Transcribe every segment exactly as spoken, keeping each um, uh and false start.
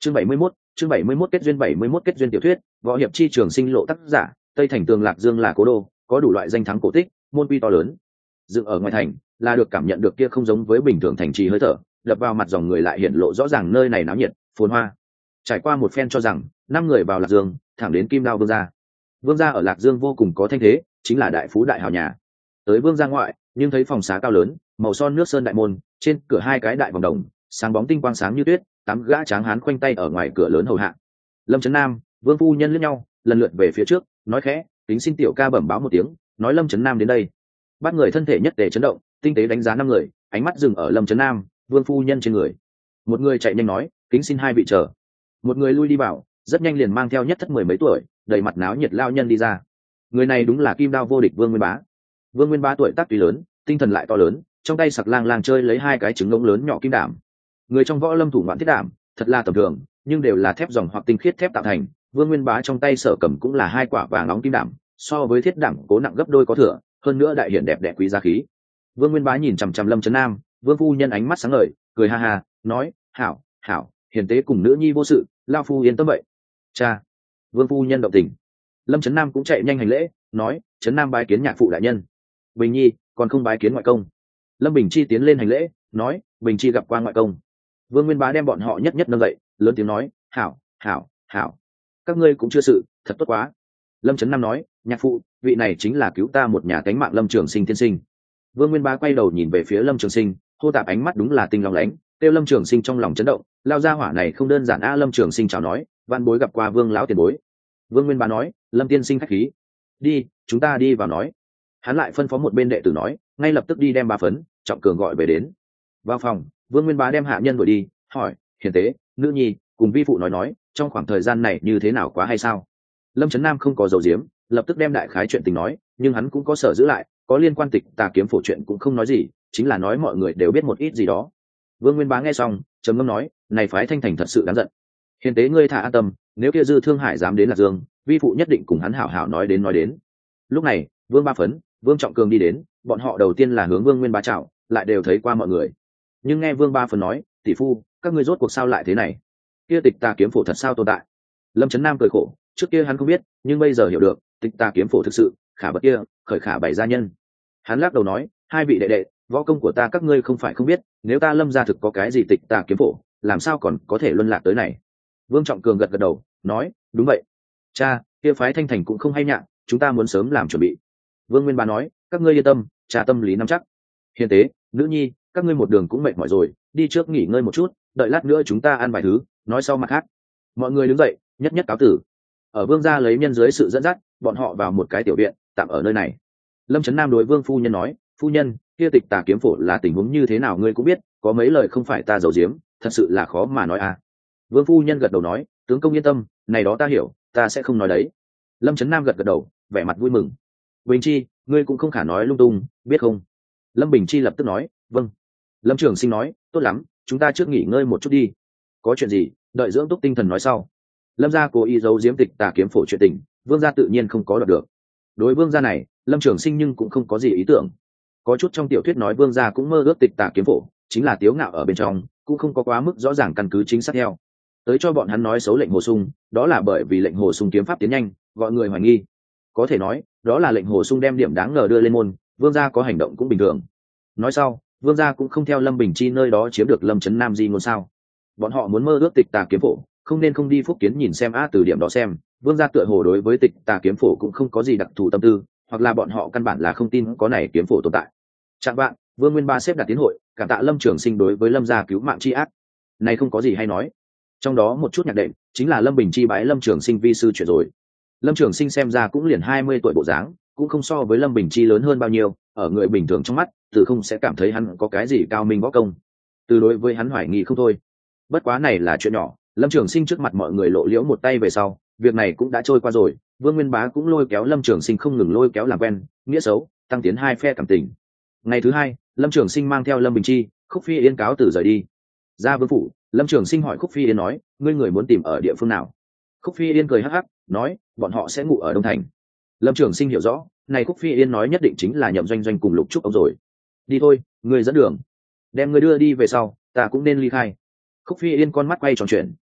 chương bảy mươi mốt chương bảy mươi mốt kết duyên bảy mươi mốt kết duyên tiểu thuyết võ hiệp chi trường sinh lộ tác giả tây thành tường lạc dương là cố đô, có đủ loại danh thắng cổ tích, môn quy to lớn. Dựng ở ngoài thành là được cảm nhận được kia không giống với bình thường thành trì hơi thở, đập vào mặt dòng người lại hiện lộ rõ ràng nơi này náo nhiệt phồn hoa. Trải qua một phen cho rằng năm người vào lạc dương, thẳng đến kim đao vương gia. Vương gia ở lạc dương vô cùng có thanh thế, chính là đại phú đại hào nhà. Tới vương gia ngoại, nhưng thấy phòng xá cao lớn, màu son nước sơn đại môn, trên cửa hai cái đại vòng đồng, sáng bóng tinh quang sáng như tuyết, tám gã tráng hán khoanh tay ở ngoài cửa lớn hầu hạ. Lâm Trấn Nam, Vương phu nhân liếc nhau, lần lượt về phía trước, nói khẽ, tính xin tiểu ca bẩm báo một tiếng, nói Lâm Trấn Nam đến đây. Bắt người thân thể nhất tề chấn động, tinh tế đánh giá năm người, ánh mắt dừng ở Lâm Trấn Nam, Vương phu nhân trên người. Một người chạy nhanh nói, kính xin hai vị chờ. Một người lui đi vào, rất nhanh liền mang theo nhất thất mười mấy tuổi, đầy mặt náo nhiệt lao nhân đi ra. Người này đúng là kim đao vô địch Vương Nguyên Bá. Vương Nguyên Bá tuổi tác tuy lớn, tinh thần lại to lớn, trong tay sặc lang lang chơi lấy hai cái trứng ngỗng lớn nhỏ kim đảm. Người trong võ lâm thủ ngoạn thiết đảm, thật là tầm thường, nhưng đều là thép dòng hoặc tinh khiết thép tạo thành. Vương Nguyên Bá trong tay sở cầm cũng là hai quả vàng nóng kim đảm, so với thiết đảm cố nặng gấp đôi có thừa, hơn nữa đại hiển đẹp đẽ quý giá khí. Vương Nguyên Bá nhìn chằm chằm Lâm Trấn Nam, Vương phu nhân ánh mắt sáng ngời, cười ha ha, nói, hảo, hảo, hiền tế cùng nữ nhi vô sự, lao phu yên tâm vậy. Cha. Vương phu nhân động tình. Lâm Trấn Nam cũng chạy nhanh hành lễ, nói, Trấn Nam bái kiến nhạc phụ đại nhân. Bình nhi còn không bái kiến ngoại công. Lâm Bình Chi tiến lên hành lễ, nói, Bình Chi gặp qua ngoại công. Vương Nguyên Bá đem bọn họ nhất nhất nâng dậy, lớn tiếng nói, hảo, hảo, hảo, các ngươi cũng chưa sự, thật tốt quá. Lâm Trấn Nam nói, nhạc phụ, vị này chính là cứu ta một nhà cánh mạng Lâm Trường Sinh tiên sinh. Vương Nguyên Bá quay đầu nhìn về phía Lâm Trường Sinh, hô tạp ánh mắt đúng là tinh long lánh, kêu Lâm Trường Sinh trong lòng chấn động, lao ra hỏa này không đơn giản a. Lâm Trường Sinh chào nói, văn bối gặp qua Vương lão tiền bối. Vương Nguyên Bá nói, Lâm tiên sinh khách khí, đi, chúng ta đi vào nói. Hắn lại phân phó một bên đệ tử nói, ngay lập tức đi đem ba phấn Trọng Cường gọi về đến. Vào phòng, Vương Nguyên Bá đem hạ nhân đuổi đi, hỏi, hiền tế, nữ nhi cùng vi phụ nói nói, trong khoảng thời gian này như thế nào quá hay sao? Lâm Trấn Nam không có dầu diếm, lập tức đem đại khái chuyện tình nói, nhưng hắn cũng có sở giữ lại, có liên quan tịch tà kiếm phổ chuyện cũng không nói gì, chính là nói mọi người đều biết một ít gì đó. Vương Nguyên Bá nghe xong, trầm ngâm nói, này phái Thanh Thành thật sự đáng giận. Hiền tế ngươi thả an tâm, nếu kia Dư Thương Hải dám đến Lạc Dương, vi phụ nhất định cùng hắn hảo hảo nói đến nói đến. Lúc này, Vương Ba Phấn, Vương Trọng Cường đi đến, bọn họ đầu tiên là hướng Vương Nguyên Bá chào, lại đều thấy qua mọi người. Nhưng nghe Vương Ba Phấn nói, tỷ phu, các ngươi rốt cuộc sao lại thế này? Kia tịch tà kiếm phổ thật sao tồn tại? Lâm Trấn Nam cười khổ, trước kia hắn không biết, nhưng bây giờ hiểu được, tịch tà kiếm phổ thực sự, khả bất kia, khởi khả bảy gia nhân. Hắn lắc đầu nói, hai vị đệ đệ, võ công của ta các ngươi không phải không biết, nếu ta Lâm gia thực có cái gì tịch tà kiếm phổ, làm sao còn có thể luân lạc tới này? Vương Trọng Cường gật gật đầu, nói, đúng vậy. Cha, kia phái Thanh Thành cũng không hay nhạ, chúng ta muốn sớm làm chuẩn bị. Vương Nguyên Bá nói, các ngươi yên tâm, cha tâm lý nắm chắc. Hiền tế, nữ nhi, các ngươi một đường cũng mệt mỏi rồi, đi trước nghỉ ngơi một chút, đợi lát nữa chúng ta ăn vài thứ, nói sau mặt khác. Mọi người đứng dậy, nhất nhất cáo tử. Ở Vương gia lấy nhân dưới sự dẫn dắt, bọn họ vào một cái tiểu viện, tạm ở nơi này. Lâm Trấn Nam đối Vương phu nhân nói, phu nhân, kia tịch tà kiếm phổ là tình huống như thế nào ngươi cũng biết, có mấy lời không phải ta giấu giếm, thật sự là khó mà nói à. Vương phu nhân gật đầu nói, tướng công yên tâm, này đó ta hiểu, ta sẽ không nói đấy. Lâm Trấn Nam gật gật đầu, vẻ mặt vui mừng. Bình Chi, ngươi cũng không khả nói lung tung, biết không? Lâm Bình Chi lập tức nói, vâng. Lâm Trường Sinh nói, tốt lắm, chúng ta trước nghỉ ngơi một chút đi. Có chuyện gì, đợi dưỡng túc tinh thần nói sau. Lâm gia cố ý giấu giếm tịch tà kiếm phổ chuyện tình, Vương gia tự nhiên không có đoạt được. Đối Vương gia này, Lâm Trường Sinh nhưng cũng không có gì ý tưởng. Có chút trong tiểu thuyết nói Vương gia cũng mơ ước tịch tà kiếm phổ, chính là tiếu ngạo ở bên trong, cũng không có quá mức rõ ràng căn cứ chính xác theo. Tới cho bọn hắn nói xấu lệnh Hồ Sung, đó là bởi vì lệnh Hồ Sung kiếm pháp tiến nhanh, gọi người hoài nghi. Có thể nói, đó là lệnh Hồ Sung đem điểm đáng ngờ đưa lên môn, Vương gia có hành động cũng bình thường. Nói sau, Vương gia cũng không theo Lâm Bình Chi nơi đó chiếm được Lâm Trấn Nam di ngôn sao? Bọn họ muốn mơ ước tịch tà kiếm phổ, không nên không đi Phúc Kiến nhìn xem a từ điểm đó xem. Vương gia tựa hồ đối với tịch tà kiếm phổ cũng không có gì đặc thù tâm tư, hoặc là bọn họ căn bản là không tin có này kiếm phổ tồn tại. Trạng bạn, Vương Nguyên Ba xếp đặt tiến hội, cảm tạ Lâm Trường Sinh đối với Lâm gia cứu mạng chi ác. Này không có gì hay nói. Trong đó một chút nhạc đệm, chính là Lâm Bình Chi bái Lâm Trường Sinh vi sư chuyện rồi. Lâm Trường Sinh xem ra cũng liền hai mươi tuổi bộ dáng, cũng không so với Lâm Bình Chi lớn hơn bao nhiêu, ở người bình thường trong mắt, từ không sẽ cảm thấy hắn có cái gì cao minh võ công. Từ đối với hắn hoài nghi không thôi. Bất quá này là chuyện nhỏ, Lâm Trường Sinh trước mặt mọi người lộ liễu một tay về sau, việc này cũng đã trôi qua rồi, Vương Nguyên Bá cũng lôi kéo Lâm Trường Sinh không ngừng lôi kéo làm quen, nghĩa xấu, tăng tiến hai phe cảm tình. Ngày thứ hai, Lâm Trường Sinh mang theo Lâm Bình Chi, Khúc Phi Yên cáo từ rời đi. Ra vương phủ, Lâm Trường Sinh hỏi Khúc Phi Yên nói, ngươi người muốn tìm ở địa phương nào? Khúc Phi Yên cười hắc hắc, nói, bọn họ sẽ ngủ ở Đông Thành. Lâm Trường Sinh hiểu rõ, này Khúc Phi Yên nói nhất định chính là Nhậm Doanh Doanh cùng Lục Trúc ông rồi. Đi thôi, ngươi dẫn đường, đem ngươi đưa đi về sau, ta cũng nên ly khai. Khúc Phi Yên con mắt quay tròn chuyện,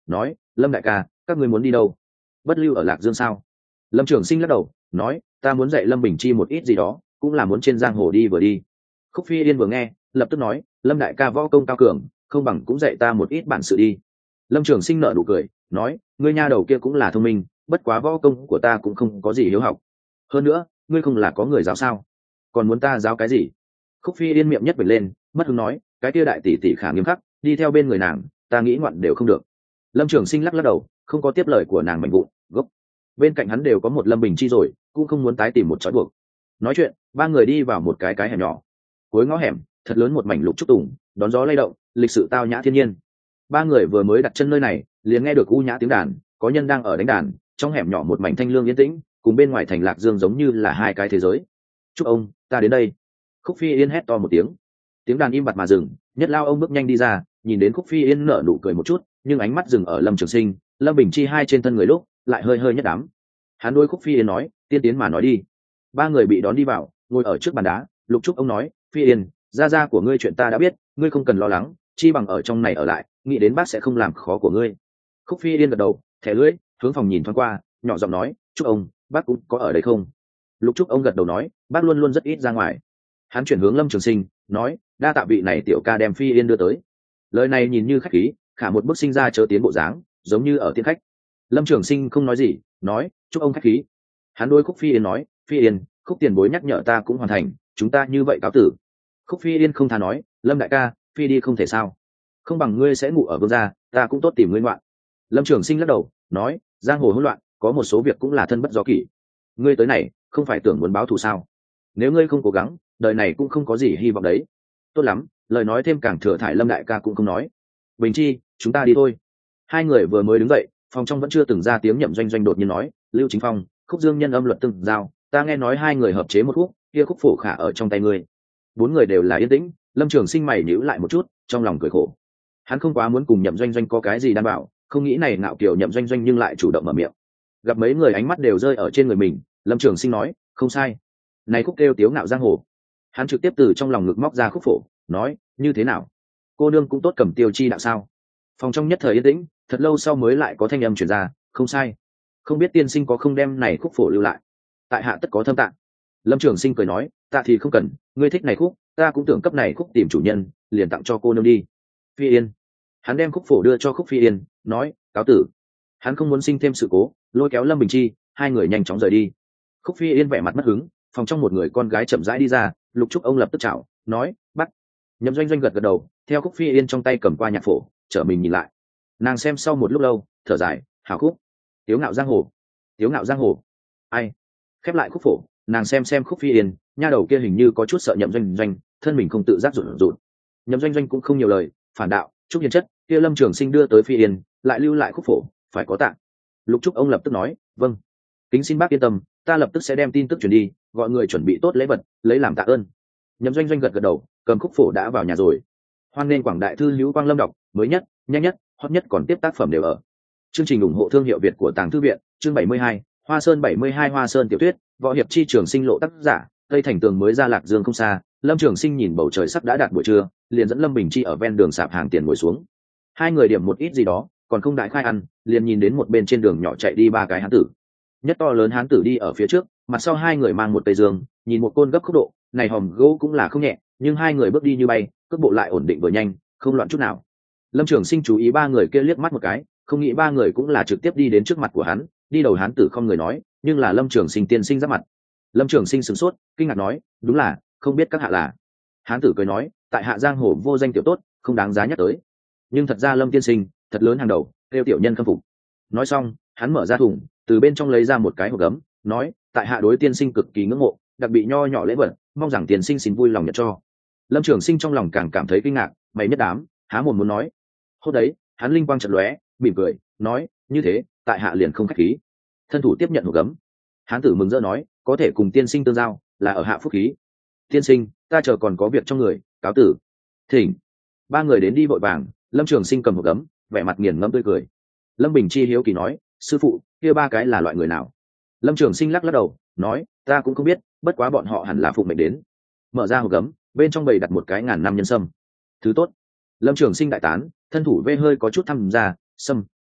nói lâm đại ca các ngươi muốn đi đâu? Bất lưu ở Lạc Dương sao? Lâm Trường Sinh lắc đầu nói ta muốn dạy Lâm Bình Chi một ít gì đó, cũng là muốn trên giang hồ đi vừa đi. Khúc Phi Yên vừa nghe lập tức nói lâm đại ca võ công cao cường, không bằng cũng dạy ta một ít bản sự đi. Lâm Trường Sinh nở nụ cười nói ngươi nha đầu kia cũng là thông minh, bất quá võ công của ta cũng không có gì hiếu học. Hơn nữa ngươi không là có người giáo sao, còn muốn ta giáo cái gì? Khúc Phi Yên miệng nhất bật lên mất hứng nói cái kia đại tỷ tỷ khả nghiêm khắc, đi theo bên người nàng ta nghĩ ngoạn đều không được. Lâm Trường Sinh lắc lắc đầu không có tiếp lời của nàng mạnh vụn gốc. Bên cạnh hắn đều có một Lâm Bình Chi rồi, cũng không muốn tái tìm một trói buộc. Nói chuyện ba người đi vào một cái cái hẻm nhỏ, cuối ngõ hẻm thật lớn một mảnh lục trúc tùng, đón gió lay động, lịch sự tao nhã thiên nhiên. Ba người vừa mới đặt chân nơi này liền nghe được u nhã tiếng đàn, có nhân đang ở đánh đàn. Trong hẻm nhỏ một mảnh thanh lương yên tĩnh, cùng bên ngoài thành Lạc Dương giống như là hai cái thế giới. Chúc ông ta đến đây. Khúc Phi Yên hét to một tiếng, tiếng đàn im bặt mà dừng. Nhất Lao ông bước nhanh đi ra, nhìn đến Khúc Phi Yên nở nụ cười một chút, nhưng ánh mắt dừng ở Lâm Trường Sinh, Lâm Bình Chi hai trên thân người lúc lại hơi hơi nhất đám. Hắn đôi Khúc Phi Yên nói tiên tiến mà nói đi. Ba người bị đón đi vào, ngồi ở trước bàn đá. Lục Trúc ông nói Phi Yên, gia gia của ngươi chuyện ta đã biết, ngươi không cần lo lắng, chi bằng ở trong này ở lại, nghĩ đến bác sẽ không làm khó của ngươi. Khúc Phi Yên gật đầu thẻ lưỡi hướng phòng nhìn thoáng qua, nhỏ giọng nói Trúc ông bác cũng có ở đây không? Lục Trúc ông gật đầu nói bác luôn luôn rất ít ra ngoài. Hắn chuyển hướng Lâm Trường Sinh nói đa tạ vị này tiểu ca đem Phi Yên đưa tới. Lời này nhìn như khách khí, khả một bước sinh ra chớ tiến bộ dáng, giống như ở tiễn khách. Lâm Trường Sinh không nói gì, nói chúc ông khách khí. Hắn đôi Khúc Phi Yên nói Phi Yên, Khúc tiền bối nhắc nhở ta cũng hoàn thành, chúng ta như vậy cáo tử. Khúc Phi Yên không tha nói Lâm đại ca Phi đi không thể sao, không bằng ngươi sẽ ngủ ở vương gia, ta cũng tốt tìm ngươi ngoạn. Lâm Trường Sinh lắc đầu nói giang hồ hỗn loạn, có một số việc cũng là thân bất do kỷ. Ngươi tới này không phải tưởng muốn báo thù sao? Nếu ngươi không cố gắng, đời này cũng không có gì hy vọng đấy. Tốt lắm, lời nói thêm càng thừa thải Lâm đại ca cũng không nói. Bình Chi, chúng ta đi thôi. Hai người vừa mới đứng dậy, phòng trong vẫn chưa từng ra tiếng. Nhậm Doanh Doanh đột nhiên nói Lưu Chính Phong, Khúc Dương nhân âm luật từng giao, ta nghe nói hai người hợp chế một khúc, kia khúc phổ khả ở trong tay ngươi. Bốn người đều là yên tĩnh. Lâm Trường Sinh mày nhíu lại một chút, trong lòng cười khổ. Hắn không quá muốn cùng Nhậm Doanh Doanh có cái gì đảm bảo, không nghĩ này ngạo kiều Nhậm Doanh Doanh nhưng lại chủ động mở miệng. Gặp mấy người ánh mắt đều rơi ở trên người mình, Lâm Trường Sinh nói không sai, này khúc kêu tiếu ngạo giang hồ. Hắn trực tiếp từ trong lòng ngực móc ra khúc phổ, nói như thế nào, cô nương cũng tốt cầm tiêu chi đạo sao? Phòng trong nhất thời yên tĩnh, thật lâu sau mới lại có thanh âm truyền ra không sai, không biết tiên sinh có không đem này khúc phổ lưu lại, tại hạ tất có thâm tạng. Lâm Trường Sinh cười nói tạ thì không cần, ngươi thích này khúc, ta cũng tưởng cấp này khúc tìm chủ nhân, liền tặng cho cô nương đi. Phi Yên. Hắn đem khúc phổ đưa cho Khúc Phi Yên, nói cáo tử. Hắn không muốn sinh thêm sự cố, lôi kéo Lâm Bình Chi, hai người nhanh chóng rời đi. Khúc Phi Yên vẻ mặt mất hứng, phòng trong một người con gái chậm rãi đi ra. Lục Trúc ông lập tức chào nói bắt. Nhậm Doanh Doanh gật gật đầu, theo Khúc Phi Yên trong tay cầm qua nhạc phổ, trở mình nhìn lại. Nàng xem sau một lúc lâu, thở dài hảo khúc, tiếu ngạo giang hồ, tiếu ngạo giang hồ. Ai? Khép lại khúc phổ, nàng xem xem Khúc Phi Yên, nha đầu kia hình như có chút sợ Nhậm Doanh Doanh, thân mình không tự giác rụt rụt. Nhậm Doanh Doanh cũng không nhiều lời, phản đạo Trúc Hiền chất kia Lâm Trường Sinh đưa tới Phi Yên, lại lưu lại khúc phổ, phải có tạng. Lục Trúc ông lập tức nói vâng, kính xin bác yên tâm, ta lập tức sẽ đem tin tức truyền đi, gọi người chuẩn bị tốt lễ vật lấy làm tạ ơn. Nhậm Doanh Doanh gật gật đầu, cầm khúc phổ đã vào nhà rồi. Hoan nên quảng đại thư hữu Quang Lâm đọc mới nhất, nhanh nhất, hot nhất, còn tiếp tác phẩm đều ở. Chương trình ủng hộ thương hiệu Việt của Tàng Thư viện. Chương bảy mươi hai, Hoa Sơn bảy mươi hai Hoa Sơn tiểu thuyết, võ hiệp chi trường sinh lộ tác giả, Tây Thành Tường mới ra Lạc Dương không xa. Lâm Trường Sinh nhìn bầu trời sắp đã đạt buổi trưa, liền dẫn Lâm Bình Chi ở ven đường sạp hàng tiền ngồi xuống. Hai người điểm một ít gì đó, còn không đại khai ăn, liền nhìn đến một bên trên đường nhỏ chạy đi ba cái hán tử. Nhất to lớn hán tử đi ở phía trước, mặt sau hai người mang một cây giường, nhìn một côn gấp khúc độ, này hòm gỗ cũng là không nhẹ, nhưng hai người bước đi như bay, cước bộ lại ổn định vừa nhanh, không loạn chút nào. Lâm Trường Sinh chú ý ba người kia liếc mắt một cái, không nghĩ ba người cũng là trực tiếp đi đến trước mặt của hắn, đi đầu hán tử không người nói, nhưng là Lâm Trường Sinh tiên sinh giáp mặt. Lâm Trường Sinh sửng sốt, kinh ngạc nói, đúng là, không biết các hạ là. Hán tử cười nói, tại hạ giang hồ vô danh tiểu tốt, không đáng giá nhắc tới. Nhưng thật ra Lâm tiên sinh, thật lớn hàng đầu, kêu tiểu nhân khâm phục. Nói xong, hắn mở ra thùng, từ bên trong lấy ra một cái hộp gấm, nói, tại hạ đối tiên sinh cực kỳ ngưỡng mộ, đặc biệt nho nhỏ lễ vật, mong rằng tiên sinh xin vui lòng nhận cho. Lâm Trường Sinh trong lòng càng cảm thấy kinh ngạc, mày nhất đám, há mồm muốn nói. Hôm đấy, hắn linh quang chợt lóe, mỉm cười, nói, như thế, tại hạ liền không khách khí. Thân thủ tiếp nhận hộp gấm. Hán tử mừng rỡ nói, có thể cùng tiên sinh tương giao, là ở hạ phúc khí. Tiên sinh, ta chờ còn có việc trong người, cáo tử. Thỉnh. Ba người đến đi vội vàng. Lâm Trường Sinh cầm hộp gấm, vẻ mặt nghiền ngẫm tươi cười. Lâm Bình Chi hiếu kỳ nói, sư phụ, kia ba cái là loại người nào? Lâm Trường Sinh lắc lắc đầu, nói, ta cũng không biết, bất quá bọn họ hẳn là phụng mệnh đến. Mở ra hộp gấm, bên trong bày đặt một cái ngàn năm nhân sâm. Thứ tốt. Lâm Trường Sinh đại tán, thân thủ vê hơi có chút thăm ra, sâm,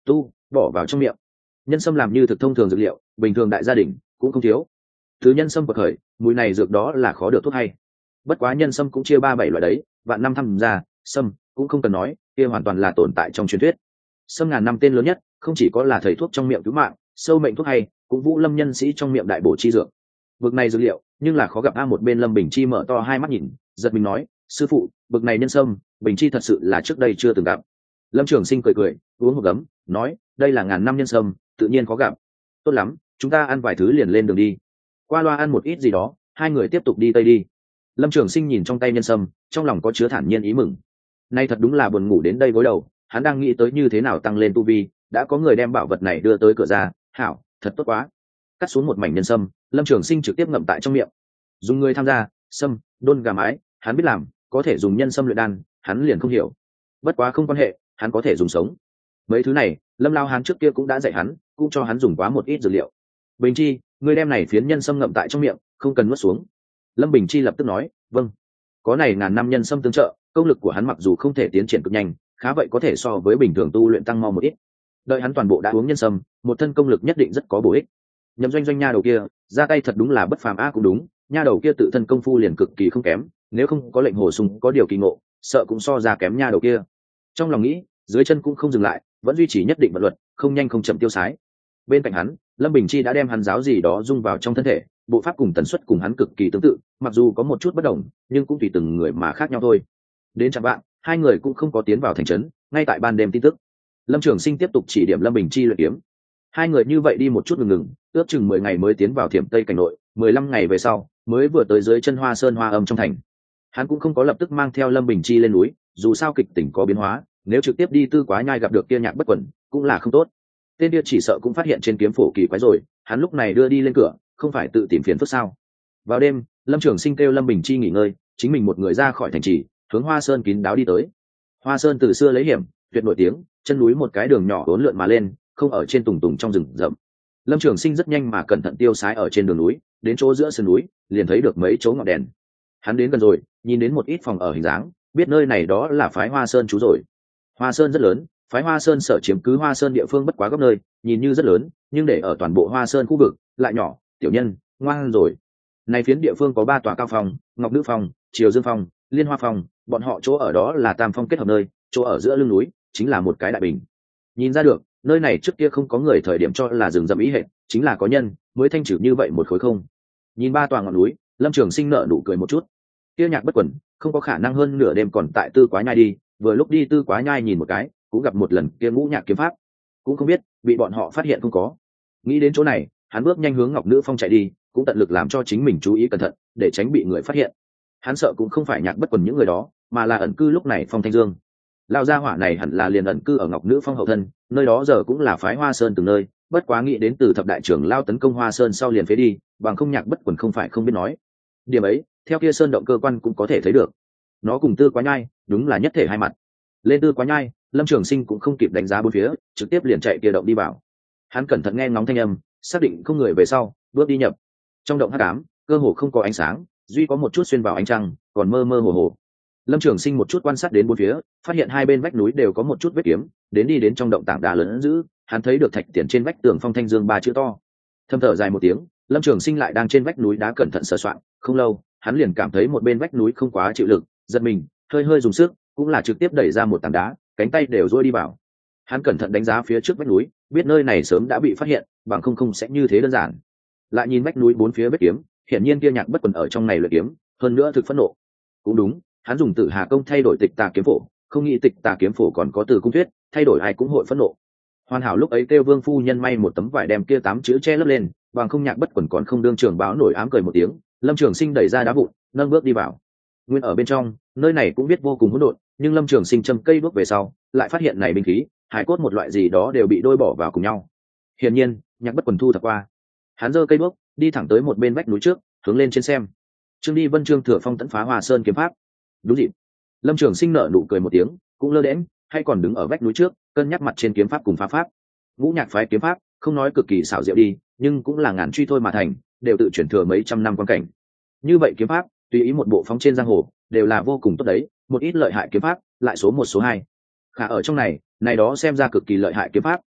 tu bỏ vào trong miệng. Nhân sâm làm như thực thông thường dược liệu, bình thường đại gia đình cũng không thiếu. Thứ nhân sâm bậc khởi, mùi này dược đó là khó được thuốc hay. Bất quá nhân sâm cũng chia ba bảy loại đấy, vạn năm thăm ra sâm cũng không cần nói, kia hoàn toàn là tồn tại trong truyền thuyết. Sâm ngàn năm tên lớn nhất, không chỉ có là thầy thuốc trong miệng cứu mạng, sâu mệnh thuốc hay, cũng vũ lâm nhân sĩ trong miệng đại bổ chi dược. Bực này dược liệu, nhưng là khó gặp. A một bên Lâm Bình Chi mở to hai mắt nhìn, giật mình nói, sư phụ, bực này nhân sâm, Bình Chi thật sự là trước đây chưa từng gặp. Lâm Trường Sinh cười cười, uống một gấm, nói, đây là ngàn năm nhân sâm, tự nhiên khó gặp. Tốt lắm, chúng ta ăn vài thứ liền lên đường đi. Qua loa ăn một ít gì đó, hai người tiếp tục đi tây đi. Lâm Trường Sinh nhìn trong tay nhân sâm, trong lòng có chứa thản nhiên ý mừng. Nay thật đúng là buồn ngủ đến đây gối đầu, hắn đang nghĩ tới như thế nào tăng lên tu vi, đã có người đem bảo vật này đưa tới cửa ra, hảo, thật tốt quá. Cắt xuống một mảnh nhân sâm, Lâm Trường Sinh trực tiếp ngậm tại trong miệng. Dùng người tham gia, sâm, đôn gà mái, hắn biết làm, có thể dùng nhân sâm luyện đan, hắn liền không hiểu. Bất quá không quan hệ, hắn có thể dùng sống. Mấy thứ này, Lâm Lao hắn trước kia cũng đã dạy hắn, cũng cho hắn dùng quá một ít dược liệu. Bình Chi, ngươi đem này phiến nhân sâm ngậm tại trong miệng, không cần nuốt xuống. Lâm Bình Chi lập tức nói, vâng. Có này ngàn năm nhân sâm tương trợ, công lực của hắn mặc dù không thể tiến triển cực nhanh, khá vậy có thể so với bình thường tu luyện tăng mau một ít. Đợi hắn toàn bộ đã uống nhân sâm, một thân công lực nhất định rất có bổ ích. Nhậm Doanh Doanh nha đầu kia, ra tay thật đúng là bất phàm. A cũng đúng, nha đầu kia tự thân công phu liền cực kỳ không kém, nếu không có lệnh hồ sung có điều kỳ ngộ, sợ cũng so ra kém nha đầu kia. Trong lòng nghĩ, dưới chân cũng không dừng lại, vẫn duy trì nhất định vận luật, không nhanh không chậm tiêu sái. Bên cạnh hắn, Lâm Bình Chi đã đem hắn giáo gì đó dung vào trong thân thể, bộ pháp cùng tần suất cùng hắn cực kỳ tương tự, mặc dù có một chút bất đồng, nhưng cũng tùy từng người mà khác nhau thôi. Đến chẳng bạn, hai người cũng không có tiến vào thành trấn, ngay tại ban đêm tin tức. Lâm Trường Sinh tiếp tục chỉ điểm Lâm Bình Chi luyện kiếm. Hai người như vậy đi một chút ngừng ngừng, ước chừng mười ngày mới tiến vào Thiểm Tây cảnh nội, mười lăm ngày về sau, mới vừa tới dưới chân Hoa Sơn Hoa Âm trong thành. Hắn cũng không có lập tức mang theo Lâm Bình Chi lên núi, dù sao kịch tỉnh có biến hóa, nếu trực tiếp đi Tư Quá Nhai gặp được kia Nhạc Bất Quẩn, cũng là không tốt. Tên kia chỉ sợ cũng phát hiện trên kiếm phổ kỳ quái rồi, hắn lúc này đưa đi lên cửa, không phải tự tìm phiền phức sao? Vào đêm, Lâm Trường Sinh kêu Lâm Bình Chi nghỉ ngơi, chính mình một người ra khỏi thành trì, hướng Hoa Sơn kín đáo đi tới. Hoa Sơn từ xưa lấy hiểm, tuyệt nổi tiếng, chân núi một cái đường nhỏ uốn lượn mà lên, không ở trên tùng tùng trong rừng rậm. Lâm Trường Sinh rất nhanh mà cẩn thận tiêu sái ở trên đường núi, đến chỗ giữa sườn núi, liền thấy được mấy chỗ ngọn đèn. Hắn đến gần rồi, nhìn đến một ít phòng ở hình dáng, biết nơi này đó là phái Hoa Sơn trú rồi. Hoa Sơn rất lớn, phái Hoa Sơn sở chiếm cứ Hoa Sơn địa phương bất quá gấp nơi, nhìn như rất lớn, nhưng để ở toàn bộ Hoa Sơn khu vực, lại nhỏ, tiểu nhân, ngoan rồi. Này phiến địa phương có ba tòa cao phòng, Ngọc Nữ phòng, Triều Dương phòng, Liên Hoa phòng, bọn họ chỗ ở đó là tam phong kết hợp nơi, chỗ ở giữa lưng núi, chính là một cái đại bình. Nhìn ra được, nơi này trước kia không có người thời điểm cho là rừng rậm ý hệ, chính là có nhân mới thanh trừ như vậy một khối không. Nhìn ba tòa ngọn núi, Lâm Trường Sinh nở nụ cười một chút. Kia Nhạc Bất Quẩn, không có khả năng hơn nửa đêm còn tại Tư Quá Nhai đi, vừa lúc đi Tư Quá Nhai nhìn một cái, cũng gặp một lần kia Ngũ Nhạc kiếm pháp, cũng không biết bị bọn họ phát hiện không có. Nghĩ đến chỗ này, hắn bước nhanh hướng Ngọc Nữ phong chạy đi, cũng tận lực làm cho chính mình chú ý cẩn thận, để tránh bị người phát hiện. Hắn sợ cũng không phải Nhạc Bất Quẩn những người đó, mà là ẩn cư lúc này Phong Thanh Dương. Lão gia hỏa này hẳn là liền ẩn cư ở Ngọc Nữ phong hậu thân, nơi đó giờ cũng là phái Hoa Sơn từng nơi, bất quá nghĩ đến từ thập đại trưởng lao tấn công Hoa Sơn sau liền phế đi, bằng không Nhạc Bất Quẩn không phải không biết nói. Điểm ấy, theo kia sơn động cơ quan cũng có thể thấy được. Nó cùng Tư Quá Nhai, đúng là nhất thể hai mặt. Lên Tư Quá Nhai, Lâm Trường Sinh cũng không kịp đánh giá bốn phía, trực tiếp liền chạy kia động đi vào. Hắn cẩn thận nghe ngóng thanh âm, xác định không người về sau, bước đi nhập. Trong động hắc ám, cơ hồ không có ánh sáng, duy có một chút xuyên vào ánh trăng, còn mơ mơ hồ hồ. Lâm Trường Sinh một chút quan sát đến bốn phía, phát hiện hai bên vách núi đều có một chút vết kiếm, đến đi đến trong động tảng đá lớn giữ, hắn thấy được thạch tiền trên vách tường Phong Thanh Dương ba chữ to. Thâm thở dài một tiếng, Lâm Trường Sinh lại đang trên vách núi đá cẩn thận sờ soạn, không lâu, hắn liền cảm thấy một bên vách núi không quá chịu lực, giật mình, hơi hơi dùng sức, cũng là trực tiếp đẩy ra một tảng đá, cánh tay đều duỗi đi vào. Hắn cẩn thận đánh giá phía trước vách núi, biết nơi này sớm đã bị phát hiện, bằng không không sẽ như thế đơn giản. Lại nhìn vách núi bốn phía vết kiếm, hiển nhiên kia Nhạc Bất Quẩn ở trong này luyện kiếm, hơn nữa thực phẫn nộ. Cũng đúng, hắn dùng Tử Hà công thay đổi Tịch Tà kiếm phổ, không nghĩ Tịch Tà kiếm phổ còn có Từ Cung Thuyết, thay đổi ai cũng hội phẫn nộ. Hoàn hảo lúc ấy kêu Vương phu nhân may một tấm vải đem kia tám chữ che lấp lên, bằng không Nhạc Bất Quẩn còn không đương trường báo nổi ám cười một tiếng. Lâm Trường Sinh đẩy ra đá vụn, nâng bước đi vào. Nguyên ở bên trong, nơi này cũng biết vô cùng hỗn độn, nhưng Lâm Trường Sinh châm cây bước về sau, lại phát hiện này binh khí, hải cốt một loại gì đó đều bị đôi bỏ vào cùng nhau. Hiển nhiên, Nhạc Bất Quẩn thu thập qua. Hắn giơ cây bước, đi thẳng tới một bên vách núi trước, hướng lên trên xem. Trương Đi Vân Trương Thừa Phong tấn phá Hoa Sơn kiếm pháp. Đúng dịp. Lâm Trường Sinh nở nụ cười một tiếng, cũng lơ đễnh, hay còn đứng ở vách núi trước, cân nhắc mặt trên kiếm pháp cùng phá pháp. Ngũ Nhạc phái kiếm pháp, không nói cực kỳ xảo diệu đi, nhưng cũng là ngàn truy thôi mà thành, đều tự chuyển thừa mấy trăm năm quan cảnh. Như vậy kiếm pháp, tùy ý một bộ phóng trên giang hồ, đều là vô cùng tốt đấy, một ít lợi hại kiếm pháp, lại số một số hai. Khả ở trong này, này đó xem ra cực kỳ lợi hại kiếm pháp,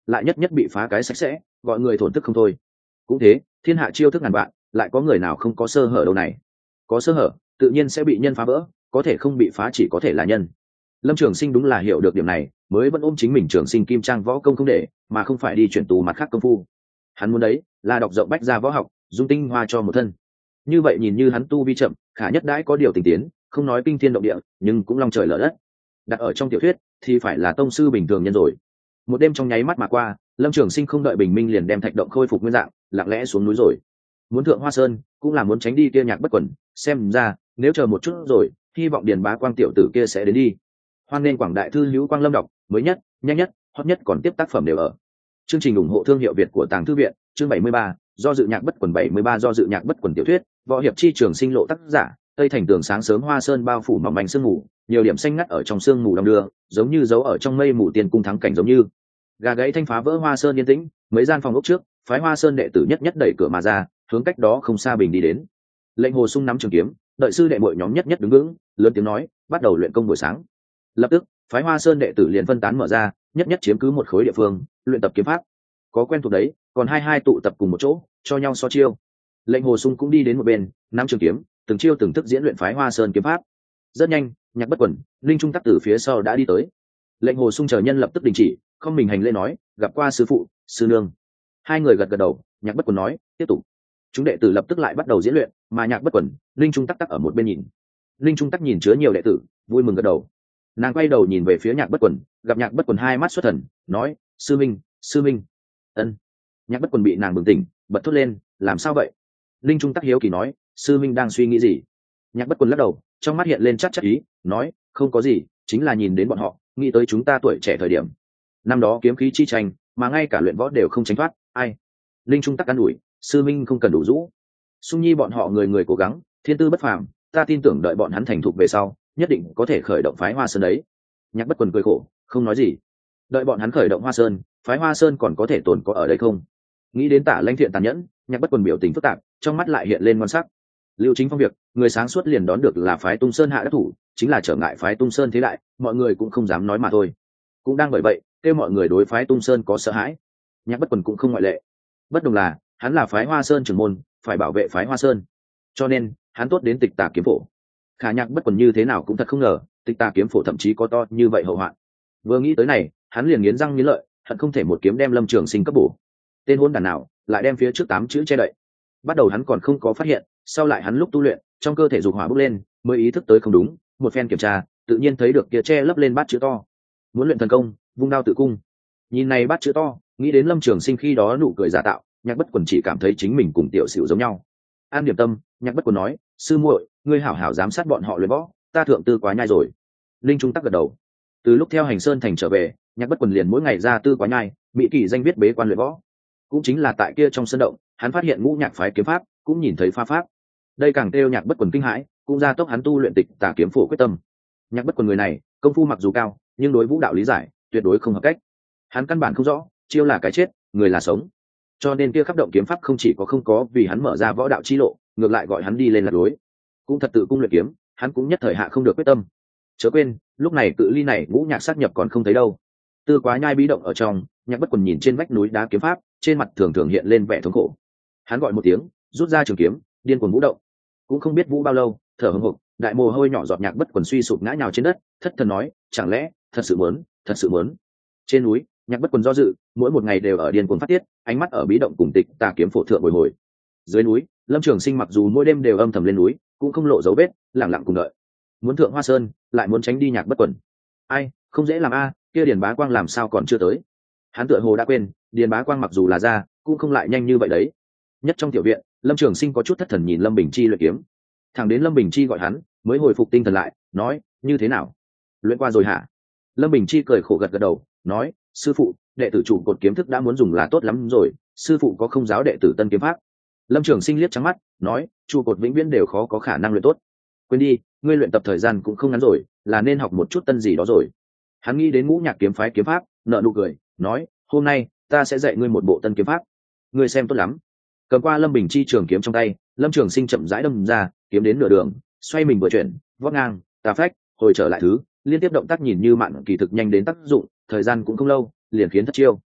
lại nhất nhất bị phá cái sạch sẽ, gọi người thổn thức không thôi. Cũng thế, thiên hạ chiêu thức ngàn vạn, lại có người nào không có sơ hở đâu này. Có sơ hở tự nhiên sẽ bị nhân phá vỡ, có thể không bị phá chỉ có thể là nhân. Lâm Trường Sinh đúng là hiểu được điểm này, mới vẫn ôm chính mình trường sinh kim trang võ công không để, mà không phải đi chuyển tù mặt khác công phu. Hắn muốn đấy là đọc rộng bách gia võ học, dung tinh hoa cho một thân. Như vậy nhìn như hắn tu vi chậm, khả nhất đãi có điều tình tiến, không nói kinh thiên động địa, nhưng cũng long trời lở đất. Đặt ở trong tiểu thuyết thì phải là tông sư bình thường nhân rồi. Một đêm trong nháy mắt mà qua, Lâm Trường Sinh không đợi bình minh liền đem thạch động khôi phục nguyên dạng, lặng lẽ xuống núi rồi. Muốn thượng Hoa Sơn, cũng là muốn tránh đi kia Nhạc Bất Quẩn, xem ra nếu chờ một chút rồi, hy vọng Điền Bá Quang tiểu tử kia sẽ đến đi. Hoan nên quảng đại thư hữu Quang Lâm đọc, mới nhất, nhanh nhất, hot nhất còn tiếp tác phẩm đều ở. Chương trình ủng hộ thương hiệu Việt của Tàng Thư viện, chương bảy mươi ba, do dự Nhạc Bất Quẩn bảy mươi ba do dự Nhạc Bất Quẩn tiểu thuyết, võ hiệp chi trường sinh lộ tác giả, Tây Thành Tường sáng sớm Hoa Sơn bao phủ mỏng manh sương mù, nhiều điểm xanh ngắt ở trong sương mù đong đưa, giống như dấu ở trong mây mù tiền cung thắng cảnh giống như. Gà gáy thanh phá vỡ Hoa Sơn yên tĩnh, mấy gian phòng ốc trước, phái Hoa Sơn đệ tử nhất nhất đẩy cửa mà ra, hướng cách đó không xa bình đi đến. Lệnh Hồ Sung nắm trường kiếm, đợi sư đệ muội nhóm nhất nhất đứng vững, lớn tiếng nói, bắt đầu luyện công buổi sáng. Lập tức, phái Hoa Sơn đệ tử liền phân tán mở ra, nhất nhất chiếm cứ một khối địa phương, luyện tập kiếm pháp. Có quen thuộc đấy, còn hai hai tụ tập cùng một chỗ, cho nhau so chiêu. Lệnh Hồ Sung cũng đi đến một bên, nắm trường kiếm, từng chiêu từng thức diễn luyện phái Hoa Sơn kiếm pháp. Rất nhanh, Nhạc Bất Quẩn, Linh Trung Tắc từ phía sau đã đi tới. Lệnh Hồ Sung chờ nhân lập tức đình chỉ, không mình hành lễ nói, gặp qua sư phụ, sư nương. Hai người gật gật đầu, Nhạc Bất Quẩn nói, tiếp tục. Chúng đệ tử lập tức lại bắt đầu diễn luyện, mà Nhạc Bất Quẩn, Linh Trung Tắc tắc ở một bên nhìn. Linh Trung Tắc nhìn chứa nhiều đệ tử, vui mừng gật đầu. Nàng quay đầu nhìn về phía Nhạc Bất Quẩn, gặp Nhạc Bất Quẩn hai mắt xuất thần, nói, sư minh, sư minh. Ân. Nhạc Bất Quẩn bị nàng bừng tỉnh, bật thốt lên, làm sao vậy? Linh Trung Tắc hiếu kỳ nói, sư minh đang suy nghĩ gì? Nhạc Bất Quẩn lắc đầu, trong mắt hiện lên chắc chắc ý, nói, không có gì, chính là nhìn đến bọn họ, nghĩ tới chúng ta tuổi trẻ thời điểm. Năm đó kiếm khí chi tranh, mà ngay cả luyện võ đều không tránh thoát, ai? Linh Trung Tắc an ủi, sư minh không cần đủ rũ. Sung Nhi bọn họ người người cố gắng, thiên tư bất phàm, ta tin tưởng đợi bọn hắn thành thục về sau, nhất định có thể khởi động phái Hoa Sơn đấy. Nhạc Bất Quẩn cười khổ, không nói gì. Đợi bọn hắn khởi động Hoa Sơn, phái Hoa Sơn còn có thể tồn có ở đây không? Nghĩ đến Tả Lãnh Thiện tàn nhẫn, Nhạc Bất Quẩn biểu tình phức tạp, trong mắt lại hiện lên ngon sắc. Lưu Chính Phong việc, người sáng suốt liền đón được là phái Tung Sơn hạ đắc thủ, chính là trở ngại phái Tung Sơn thế đại, mọi người cũng không dám nói mà thôi. Cũng đang bởi vậy, kêu mọi người đối phái Tung Sơn có sợ hãi. Nhạc Bất Quẩn cũng không ngoại lệ. Bất đồng là, hắn là phái Hoa Sơn trưởng môn, phải bảo vệ phái Hoa Sơn. Cho nên, hắn tốt đến Tịch Tà kiếm phổ. Khả Nhạc Bất Quẩn như thế nào cũng thật không ngờ, Tịch Tà kiếm phổ thậm chí có to như vậy hậu hoạn. Vừa nghĩ tới này, hắn liền nghiến răng nghiến lợi, hận không thể một kiếm đem Lâm Trường Sinh cấp bổ. Tên hỗn đản nào, lại đem phía trước tám chữ che đậy. Bắt đầu hắn còn không có phát hiện, sau lại hắn lúc tu luyện, trong cơ thể dục hỏa bốc lên, mới ý thức tới không đúng, một phen kiểm tra, tự nhiên thấy được kia che lấp lên bát chữ to. Muốn luyện thần công, vung đao tự cung. Nhìn này bát chữ to, nghĩ đến Lâm Trường Sinh khi đó nụ cười giả tạo, Nhạc Bất Quẩn chỉ cảm thấy chính mình cùng tiểu xỉu giống nhau. An điểm tâm, Nhạc Bất Quẩn nói, sư muội, ngươi hảo hảo giám sát bọn họ luyện võ, ta thượng tư quá nhai rồi. Linh Trung Tắc gật đầu. Từ lúc theo Hành Sơn thành trở về, Nhạc Bất Quẩn liền mỗi ngày ra tư quá nhai, bị kỳ danh viết bế quan luyện võ. Cũng chính là tại kia trong sân động, hắn phát hiện ngũ nhạc phái kiếm pháp, cũng nhìn thấy pha pháp. Đây càng kêu Nhạc Bất Quẩn kinh hãi, cũng ra tốc hắn tu luyện Tịch Tà kiếm phổ quyết tâm. Nhạc Bất Quẩn người này, công phu mặc dù cao, nhưng đối vũ đạo lý giải tuyệt đối không hợp cách. Hắn căn bản không rõ, chiêu là cái chết, người là sống. Cho nên kia khắp động kiếm pháp không chỉ có không có vì hắn mở ra võ đạo chi lộ, ngược lại gọi hắn đi lên lạc lối. Cũng thật tự cung luyện kiếm, hắn cũng nhất thời hạ không được quyết tâm. Chớ quên, lúc này cự ly này ngũ nhạc sát nhập còn không thấy đâu. Tư quá nhai bí động ở trong, Nhạc Bất Quẩn nhìn trên vách núi đá kiếm pháp, trên mặt thường thường hiện lên vẻ thống khổ. Hắn gọi một tiếng, rút ra trường kiếm, điên cuồng vũ động. Cũng không biết vũ bao lâu, thở hổn hộc, đại mồ hôi nhỏ giọt. Nhạc Bất Quẩn suy sụp ngã nhào trên đất, thất thần nói, chẳng lẽ thật sự muốn, thật sự muốn. Trên núi, Nhạc Bất Quẩn do dự, mỗi một ngày đều ở điên cuồng phát tiết, ánh mắt ở bí động cùng Tịch Tà kiếm phổ thượng bồi hồi. Dưới núi, Lâm Trường Sinh mặc dù mỗi đêm đều âm thầm lên núi, cũng không lộ dấu vết, lặng lặng cùng đợi. Muốn thượng Hoa Sơn, lại muốn tránh đi Nhạc Bất Quẩn. Ai, không dễ làm a, kia Điền Bá Quang làm sao còn chưa tới? Hắn tựa hồ đã quên, Điền Bá Quang mặc dù là ra, cũng không lại nhanh như vậy đấy. Nhất trong tiểu viện, Lâm Trường Sinh có chút thất thần nhìn Lâm Bình Chi luyện kiếm. Thẳng đến Lâm Bình Chi gọi hắn, mới hồi phục tinh thần lại, nói, như thế nào? Luyện qua rồi hả? Lâm Bình Chi cười khổ gật gật đầu, nói, sư phụ, đệ tử chủ cột kiếm thức đã muốn dùng là tốt lắm rồi, sư phụ có không giáo đệ tử tân kiếm pháp? Lâm Trường Sinh liếc trắng mắt, nói, trụ cột vĩnh viễn đều khó có khả năng luyện tốt. Quên đi, ngươi luyện tập thời gian cũng không ngắn rồi, là nên học một chút tân gì đó rồi. Hắn nghĩ đến ngũ nhạc kiếm phái kiếm pháp, nợ nụ cười, nói, hôm nay ta sẽ dạy ngươi một bộ tân kiếm pháp, ngươi xem tốt lắm. Cầm qua Lâm Bình Chi trường kiếm trong tay, Lâm Trường Sinh chậm rãi đâm ra, kiếm đến nửa đường, xoay mình vừa chuyển, vót ngang, tà phách, hồi trở lại thứ, liên tiếp động tác nhìn như mạn kỳ thực nhanh đến tác dụng, thời gian cũng không lâu, liền khiến thất chiêu.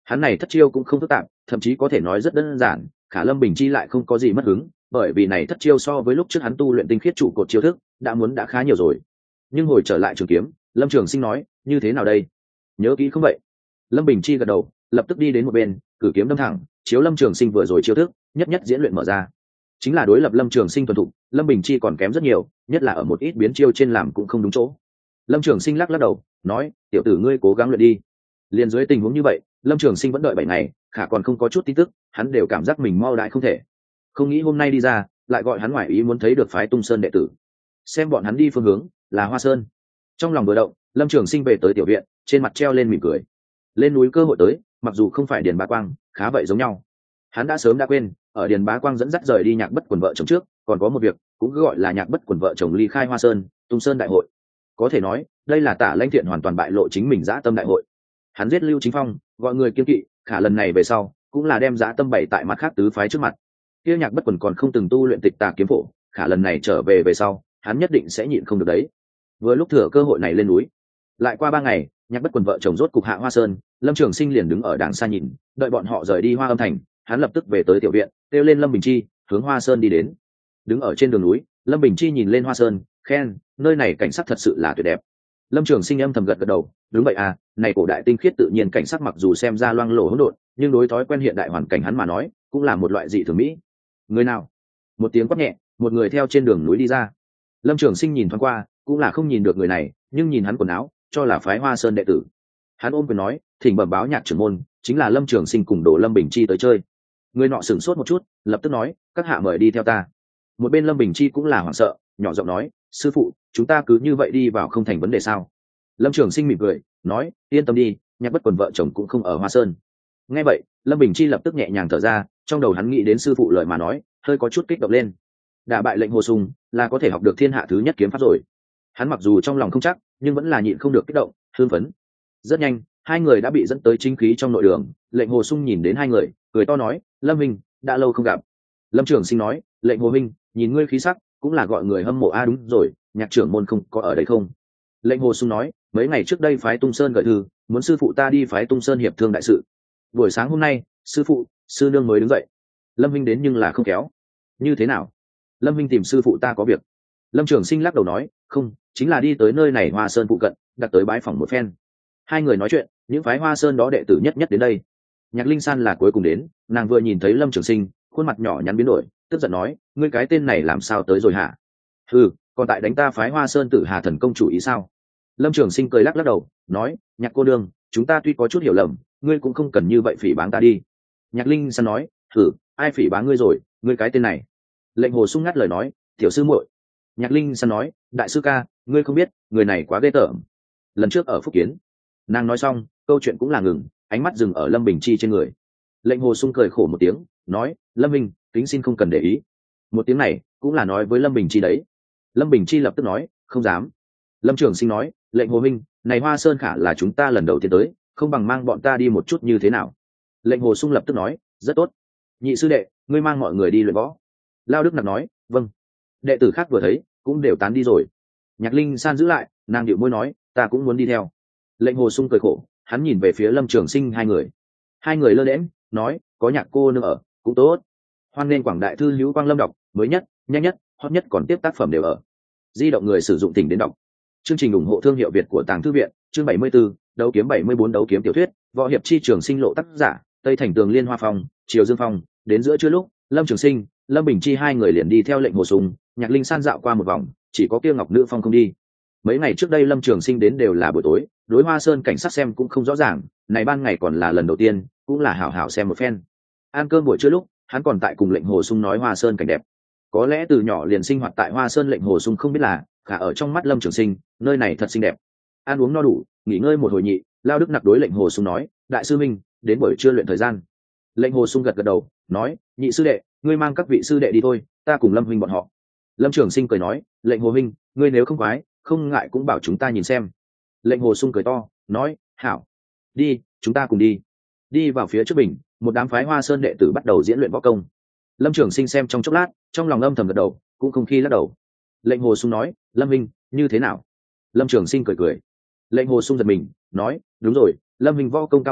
Hắn này thất chiêu cũng không phức tạp, thậm chí có thể nói rất đơn giản, khả Lâm Bình Chi lại không có gì mất hứng, bởi vì này thất chiêu so với lúc trước hắn tu luyện tinh khiết trụ cột chiêu thức đã muốn đã khá nhiều rồi. Nhưng hồi trở lại trường kiếm, Lâm Trường Sinh nói, như thế nào đây, nhớ kỹ không vậy? Lâm Bình Chi gật đầu, lập tức đi đến một bên, cử kiếm đâm thẳng, chiếu Lâm Trường Sinh vừa rồi chiêu thức nhất nhất diễn luyện mở ra. Chính là đối lập Lâm Trường Sinh thuần thục, Lâm Bình Chi còn kém rất nhiều, nhất là ở một ít biến chiêu trên làm cũng không đúng chỗ. Lâm Trường Sinh lắc lắc đầu, nói, tiểu tử ngươi cố gắng luyện đi. Liên dưới tình huống như vậy, Lâm Trường Sinh vẫn đợi bảy ngày, khả còn không có chút tin tức, hắn đều cảm giác mình mau đại không thể. Không nghĩ hôm nay đi ra, lại gọi hắn ngoài ý muốn thấy được phái Tung Sơn đệ tử. Xem bọn hắn đi phương hướng là Hoa Sơn. Trong lòng vừa động, Lâm Trường Sinh về tới tiểu viện, trên mặt treo lên mỉm cười. Lên núi cơ hội tới, mặc dù không phải Điền Bá Quang, khá vậy giống nhau. Hắn đã sớm đã quên, ở Điền Bá Quang dẫn dắt rời đi Nhạc Bất Quần vợ chồng trước, còn có một việc, cũng gọi là Nhạc Bất Quần vợ chồng ly khai Hoa Sơn, Tung Sơn đại hội. Có thể nói, đây là Tả Lãnh Thiện hoàn toàn bại lộ chính mình dã tâm đại hội. Hắn giết Lưu Chính Phong, gọi người kiên kỵ, khả lần này về sau, cũng là đem dã tâm bày tại mặt khác tứ phái trước mặt. Kia Nhạc Bất Quần còn không từng tu luyện tịch tà kiếm phổ, khả lần này trở về về sau, hắn nhất định sẽ nhịn không được đấy. Vừa lúc thừa cơ hội này lên núi, lại qua ba ngày, Nhạc Bất Quần vợ chồng rốt cục hạ Hoa Sơn, Lâm Trường Sinh liền đứng ở đàng xa nhìn, đợi bọn họ rời đi Hoa Âm Thành, hắn lập tức về tới tiểu viện, kêu lên Lâm Bình Chi, hướng Hoa Sơn đi đến. Đứng ở trên đường núi, Lâm Bình Chi nhìn lên Hoa Sơn, khen, nơi này cảnh sắc thật sự là tuyệt đẹp. Lâm Trường Sinh âm thầm gật gật đầu, đúng vậy à, này cổ đại tinh khiết tự nhiên cảnh sắc mặc dù xem ra loang lổ hỗn độn, nhưng đối thói quen hiện đại hoàn cảnh hắn mà nói, cũng là một loại dị thường mỹ. Người nào? Một tiếng quát nhẹ, một người theo trên đường núi đi ra. Lâm Trường Sinh nhìn thoáng qua, cũng là không nhìn được người này, nhưng nhìn hắn quần áo, cho là phái Hoa Sơn đệ tử. Hắn ôm quyền nói, thỉnh bẩm báo Nhạc trưởng môn, chính là Lâm Trường Sinh cùng Đồ Lâm Bình Chi tới chơi. Người nọ sửng sốt một chút, lập tức nói, các hạ mời đi theo ta. Một bên Lâm Bình Chi cũng là hoảng sợ, nhỏ giọng nói, sư phụ, chúng ta cứ như vậy đi vào không thành vấn đề sao? Lâm Trường Sinh mỉm cười, nói, yên tâm đi, Nhạc Bất Quần vợ chồng cũng không ở Hoa Sơn. Nghe vậy, Lâm Bình Chi lập tức nhẹ nhàng thở ra, trong đầu hắn nghĩ đến sư phụ lời mà nói, hơi có chút kích động lên. Đả bại lệnh Hồ Sung, là có thể học được thiên hạ thứ nhất kiếm pháp rồi. Hắn mặc dù trong lòng không chắc, nhưng vẫn là nhịn không được kích động, hưng phấn. Rất nhanh, hai người đã bị dẫn tới chính khí trong nội đường. Lệnh Hồ Sung nhìn đến hai người, cười to nói, Lâm Minh, đã lâu không gặp. Lâm Trường Sinh nói, lệnh Hồ Minh, nhìn ngươi khí sắc, cũng là gọi người hâm mộ a. À, đúng rồi, Nhạc trưởng môn không có ở đây không? Lệnh Hồ Sung nói, mấy ngày trước đây phái Tung Sơn gửi thư, muốn sư phụ ta đi phái Tung Sơn hiệp thương đại sự. Buổi sáng hôm nay, sư phụ, sư nương mới đứng dậy. Lâm Minh đến nhưng là không kéo. Như thế nào? Lâm Minh tìm sư phụ ta có việc. Lâm Trường Sinh lắc đầu nói, không, chính là đi tới nơi này Hoa Sơn phụ cận, đặt tới bái phỏng một phen. Hai người nói chuyện, những phái Hoa Sơn đó đệ tử nhất nhất đến đây. Nhạc Linh San là cuối cùng đến, nàng vừa nhìn thấy Lâm Trường Sinh, khuôn mặt nhỏ nhắn biến đổi, tức giận nói, ngươi cái tên này làm sao tới rồi hả? Ừ, còn tại đánh ta phái Hoa Sơn Tử Hà Thần công chủ ý sao? Lâm Trường Sinh cười lắc lắc đầu, nói, Nhạc cô đương, chúng ta tuy có chút hiểu lầm, ngươi cũng không cần như vậy phỉ báng ta đi. Nhạc Linh San nói, thử, ai phỉ báng ngươi rồi, ngươi cái tên này? Lệnh Hồ Sung ngắt lời nói, tiểu sư muội. Nhạc Linh San nói, đại sư ca, ngươi không biết, người này quá ghê tởm. Lần trước ở Phúc Kiến, nàng nói xong, câu chuyện cũng là ngừng, ánh mắt dừng ở Lâm Bình Chi trên người. Lệnh Hồ Sung cười khổ một tiếng, nói, Lâm Minh, kính xin không cần để ý. Một tiếng này cũng là nói với Lâm Bình Chi đấy. Lâm Bình Chi lập tức nói, không dám. Lâm Trường Sinh nói, lệnh Hồ Minh, này Hoa Sơn khả là chúng ta lần đầu tiên tới, không bằng mang bọn ta đi một chút như thế nào? Lệnh Hồ Sung lập tức nói, rất tốt. Nhị sư đệ, ngươi mang mọi người đi luyện võ. Lao Đức Nặc nói, vâng. Đệ tử khác vừa thấy, cũng đều tán đi rồi. Nhạc Linh San giữ lại, nàng điệu môi nói, ta cũng muốn đi theo. Lệnh Hồ Sung cười khổ, hắn nhìn về phía Lâm Trường Sinh hai người. Hai người lơ đễm, nói, có Nhạc cô nương ở, cũng tốt. Hoan nên quảng đại thư hữu quang lâm đọc, mới nhất, nhanh nhất, hot nhất còn tiếp tác phẩm đều ở. Di động người sử dụng tỉnh đến đọc. Chương trình ủng hộ thương hiệu Việt của Tàng Thư viện, chương bảy mươi 74, đấu kiếm bảy mươi bốn đấu kiếm tiểu thuyết, võ hiệp chi trường sinh lộ tác giả, Tây Thành Tường Liên Hoa Phong, Triều Dương Phong, đến giữa trưa lúc, Lâm Trường Sinh, Lâm Bình Chi hai người liền đi theo lệnh Hồ Sung, Nhạc Linh San dạo qua một vòng, chỉ có Kia Ngọc Nữ Phong không đi. Mấy ngày trước đây Lâm Trường Sinh đến đều là buổi tối, đối Hoa Sơn cảnh sát xem cũng không rõ ràng, này ban ngày còn là lần đầu tiên, cũng là hảo hảo xem một phen. Ăn cơm buổi trưa lúc, hắn còn tại cùng lệnh Hồ Sung nói Hoa Sơn cảnh đẹp. Có lẽ từ nhỏ liền sinh hoạt tại Hoa Sơn lệnh Hồ Sung không biết là, cả ở trong mắt Lâm Trường Sinh, nơi này thật xinh đẹp. Ăn uống no đủ, nghỉ ngơi một hồi nhị, Lao Đức Nặc đối lệnh Hồ Sung nói, đại sư minh, đến buổi trưa luyện thời gian. Lệnh Hồ Sung gật gật đầu, nói, nhị sư đệ, ngươi mang các vị sư đệ đi thôi, ta cùng Lâm huynh bọn họ. Lâm Trường Sinh cười nói, lệnh Hồ huynh, ngươi nếu không quái, không ngại cũng bảo chúng ta nhìn xem. Lệnh Hồ Sung cười to, nói, hảo, đi, chúng ta cùng đi. Đi vào phía trước bình, một đám phái Hoa Sơn đệ tử bắt đầu diễn luyện võ công. Lâm Trường Sinh xem trong chốc lát, trong lòng âm thầm gật đầu, cũng không khi lắc đầu. Lệnh Hồ Sung nói, Lâm huynh, như thế nào? Lâm Trường Sinh cười cười. Lệnh Hồ Sung giật mình, nói, đúng rồi, Lâm huynh võ công cao cường,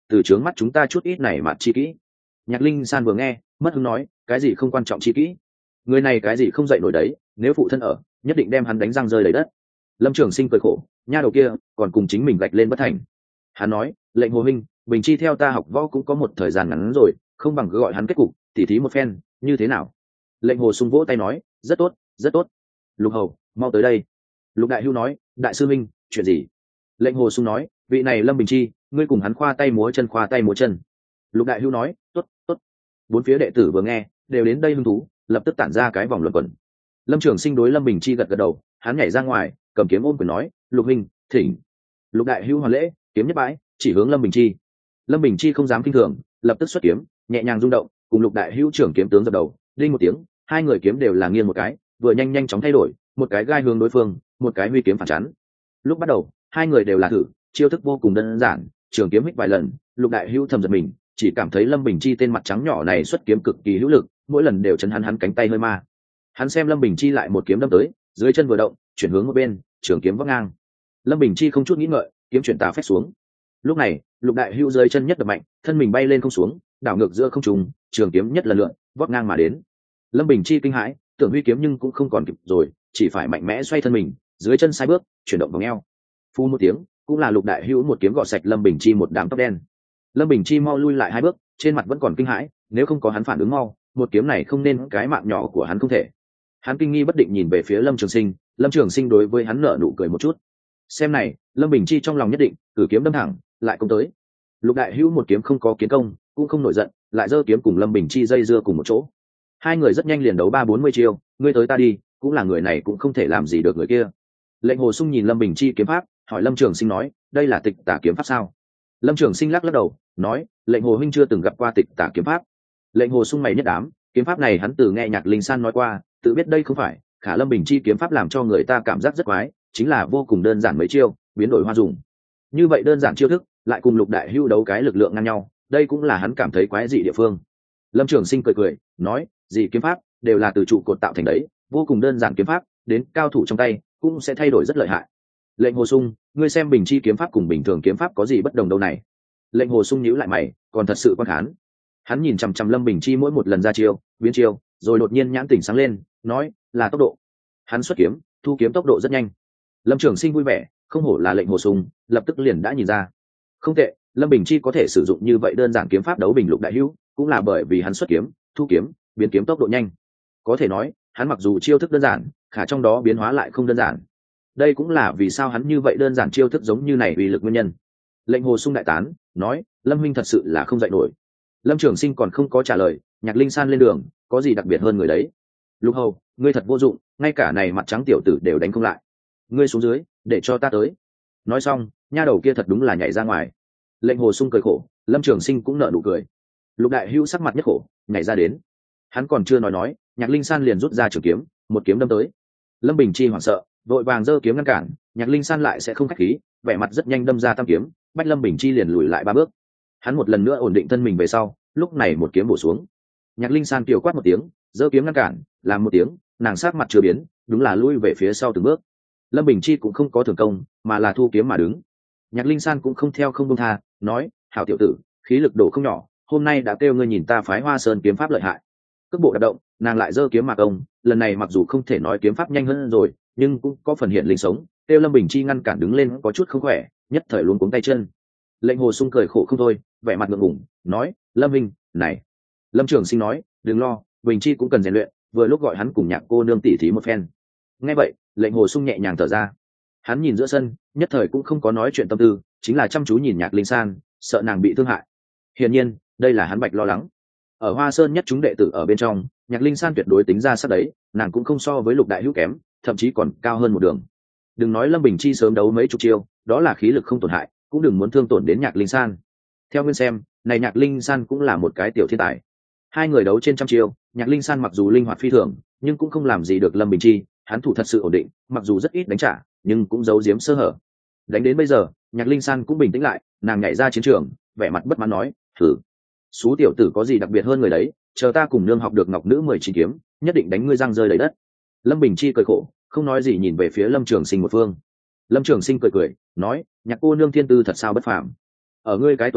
từ trướng mắt chúng ta chút ít này mà chi kỹ. Nhạc Linh San vừa nghe mất hứng nói, cái gì không quan trọng chi kỹ, người này cái gì không dậy nổi đấy, nếu phụ thân ở nhất định đem hắn đánh răng rơi lấy đất. Lâm Trường Sinh cười khổ, nha đầu kia còn cùng chính mình gạch lên bất thành. Hắn nói, lệnh Hồ huynh, Bình Chi theo ta học võ cũng có một thời gian ngắn rồi, không bằng cứ gọi hắn kết cục tỉ thí một phen như thế nào. Lệnh Hồ Sung vỗ tay nói, rất tốt rất tốt. Lục Hầu mau tới đây. Lục Đại Hưu nói, đại sư minh, chuyện gì? Lệnh Hồ Sung nói, vị này Lâm Bình Chi, ngươi cùng hắn khoa tay múa chân khoa tay múa chân. Lục Đại Hưu nói, tốt tốt. Bốn phía đệ tử vừa nghe đều đến đây hứng thú, lập tức tản ra cái vòng luẩn quẩn. Lâm Trường Sinh đối Lâm Bình Chi gật gật đầu, hắn nhảy ra ngoài cầm kiếm ôm quyền nói, Lục huynh thỉnh. Lục Đại Hưu hoàn lễ, kiếm nhất bãi chỉ hướng Lâm Bình Chi. Lâm Bình Chi không dám kinh thường, lập tức xuất kiếm nhẹ nhàng rung động, cùng Lục Đại Hưu trưởng kiếm tướng dập đầu, đinh một tiếng, hai người kiếm đều là nghiêng một cái, vừa nhanh nhanh chóng thay đổi, một cái gai hướng đối phương, một cái huy kiếm phản chắn. Lúc bắt đầu hai người đều là thử, chiêu thức vô cùng đơn giản, trường kiếm hít vài lần, Lục Đại Hưu thầm giật mình, chỉ cảm thấy Lâm Bình Chi tên mặt trắng nhỏ này xuất kiếm cực kỳ hữu lực, mỗi lần đều chấn hắn hắn cánh tay hơi ma. Hắn xem Lâm Bình Chi lại một kiếm đâm tới, dưới chân vừa động chuyển hướng một bên, trường kiếm vấp ngang. Lâm Bình Chi không chút nghĩ ngợi, kiếm chuyển tà phách xuống. Lúc này Lục Đại Hưu dưới chân nhất đập mạnh, thân mình bay lên không xuống, đảo ngược giữa không trung, trường kiếm nhất lần lượn vấp ngang mà đến. Lâm Bình Chi kinh hãi, tưởng huy kiếm nhưng cũng không còn kịp rồi, chỉ phải mạnh mẽ xoay thân mình, dưới chân sai bước chuyển động vòng eo. Phu một tiếng, cũng là Lục Đại Hưu một kiếm gọt sạch Lâm Bình Chi một đám tóc đen. Lâm Bình Chi mau lui lại hai bước, trên mặt vẫn còn kinh hãi, nếu không có hắn phản ứng mau, một kiếm này không nên cái mạng nhỏ của hắn không thể. Hắn kinh nghi bất định nhìn về phía Lâm Trường Sinh, Lâm Trường Sinh đối với hắn nở nụ cười một chút. Xem này, Lâm Bình Chi trong lòng nhất định, cử kiếm đâm thẳng, lại công tới. Lục Đại Hữu một kiếm không có kiến công, cũng không nổi giận, lại giơ kiếm cùng Lâm Bình Chi dây dưa cùng một chỗ. Hai người rất nhanh liền đấu ba bốn mươi chiêu, ngươi tới ta đi, cũng là người này cũng không thể làm gì được người kia. Lệnh Hồ Sung nhìn Lâm Bình Chi kiếm pháp, hỏi Lâm Trường Sinh nói, đây là Tịch Tả kiếm pháp sao? Lâm Trường Sinh lắc lắc đầu, nói, lệnh Hồ huynh chưa từng gặp qua Tịch Tả kiếm pháp. Lệnh Hồ Sung mày nhất đám, kiếm pháp này hắn từ nghe Nhạc Linh San nói qua, tự biết đây không phải, khả Lâm Bình Chi kiếm pháp làm cho người ta cảm giác rất quái, chính là vô cùng đơn giản mấy chiêu, biến đổi hoa dùng. Như vậy đơn giản chiêu thức, lại cùng Lục Đại Hưu đấu cái lực lượng ngang nhau, đây cũng là hắn cảm thấy quái dị địa phương. Lâm Trường Sinh cười cười, nói, dị kiếm pháp đều là từ trụ cột tạo thành đấy, vô cùng đơn giản kiếm pháp, đến cao thủ trong tay cũng sẽ thay đổi rất lợi hại. Lệnh Hồ Sung, ngươi xem Bình Chi kiếm pháp cùng bình thường kiếm pháp có gì bất đồng đâu này? Lệnh Hồ Sung nhíu lại mày, còn thật sự quan khán. Hắn nhìn chằm chằm Lâm Bình Chi mỗi một lần ra chiêu, biến chiêu, rồi đột nhiên nhãn tỉnh sáng lên, nói, là tốc độ. Hắn xuất kiếm, thu kiếm tốc độ rất nhanh. Lâm Trường Sinh vui vẻ, không hổ là Lệnh Hồ Sung, lập tức liền đã nhìn ra. Không tệ, Lâm Bình Chi có thể sử dụng như vậy đơn giản kiếm pháp đấu bình Lục Đại Hữu, cũng là bởi vì hắn xuất kiếm, thu kiếm, biến kiếm tốc độ nhanh. Có thể nói, hắn mặc dù chiêu thức đơn giản, khả trong đó biến hóa lại không đơn giản. Đây cũng là vì sao hắn như vậy đơn giản chiêu thức giống như này uy lực nguyên nhân. Lệnh Hồ Sung đại tán, nói, Lâm huynh thật sự là không dạy nổi. Lâm Trường Sinh còn không có trả lời, Nhạc Linh San lên đường, có gì đặc biệt hơn người đấy? Lục Hầu, ngươi thật vô dụng, ngay cả này mặt trắng tiểu tử đều đánh không lại. Ngươi xuống dưới, để cho ta tới. Nói xong, nha đầu kia thật đúng là nhảy ra ngoài. Lệnh Hồ Sung cười khổ, Lâm Trường Sinh cũng nở nụ cười. Lục Đại Hưu sắc mặt nhất khổ, nhảy ra đến. Hắn còn chưa nói nói, Nhạc Linh San liền rút ra trường kiếm, một kiếm đâm tới. Lâm Bình Chi hoảng sợ, vội vàng giơ kiếm ngăn cản, Nhạc Linh San lại sẽ không khách khí, vẻ mặt rất nhanh đâm ra tam kiếm, bách Lâm Bình Chi liền lùi lại ba bước. Hắn một lần nữa ổn định thân mình về sau, lúc này một kiếm bổ xuống. Nhạc Linh San kiều quát một tiếng, giơ kiếm ngăn cản, làm một tiếng, nàng sát mặt chưa biến, đúng là lui về phía sau từng bước. Lâm Bình Chi cũng không có thưởng công, mà là thu kiếm mà đứng. Nhạc Linh San cũng không theo không buông tha, nói, hảo tiểu tử, khí lực đổ không nhỏ, hôm nay đã kêu ngươi nhìn ta phái Hoa Sơn kiếm pháp lợi hại. Cước bộ đạp động, nàng lại giơ kiếm mà công, lần này mặc dù không thể nói kiếm pháp nhanh hơn rồi, nhưng cũng có phần hiện linh sống, kêu Lâm Bình Chi ngăn cản đứng lên có chút không khỏe, nhất thời luống cuống tay chân. Lệnh Hồ Sung cười khổ không thôi, vẻ mặt ngượng ngùng, nói, Lâm Minh, này. Lâm Trường Sinh nói, đừng lo, Bình Chi cũng cần rèn luyện, vừa lúc gọi hắn cùng Nhạc cô nương tỉ thí một phen. Nghe vậy, Lệnh Hồ Sung nhẹ nhàng thở ra. Hắn nhìn giữa sân, nhất thời cũng không có nói chuyện tâm tư, chính là chăm chú nhìn Nhạc Linh San, sợ nàng bị thương hại. Hiển nhiên, đây là hắn bạch lo lắng. Ở Hoa Sơn nhất chúng đệ tử ở bên trong, Nhạc Linh San tuyệt đối tính ra sát đấy, nàng cũng không so với Lục Đại Hữu kém, thậm chí còn cao hơn một đường. Đừng nói Lâm Bình Chi sớm đấu mấy chục chiêu, đó là khí lực không tổn hại, cũng đừng muốn thương tổn đến Nhạc Linh San. Theo nguyên xem, này Nhạc Linh San cũng là một cái tiểu thiên tài. Hai người đấu trên trăm chiêu, Nhạc Linh San mặc dù linh hoạt phi thường, nhưng cũng không làm gì được Lâm Bình Chi, hắn thủ thật sự ổn định, mặc dù rất ít đánh trả, nhưng cũng giấu giếm sơ hở. Đánh đến bây giờ, Nhạc Linh San cũng bình tĩnh lại, nàng nhảy ra chiến trường, vẻ mặt bất mãn nói, thử, số tiểu tử có gì đặc biệt hơn người đấy, chờ ta cùng nương học được ngọc nữ mười chín kiếm, nhất định đánh ngươi răng rơi đầy đất. Lâm Bình Chi cười khổ, không nói gì nhìn về phía Lâm Trường Sinh một phương. Lâm Trường Sinh cười cười, nói, Nhạc cô nương thiên tư thật sao bất phàm. Ở ngươi cái tuổi này,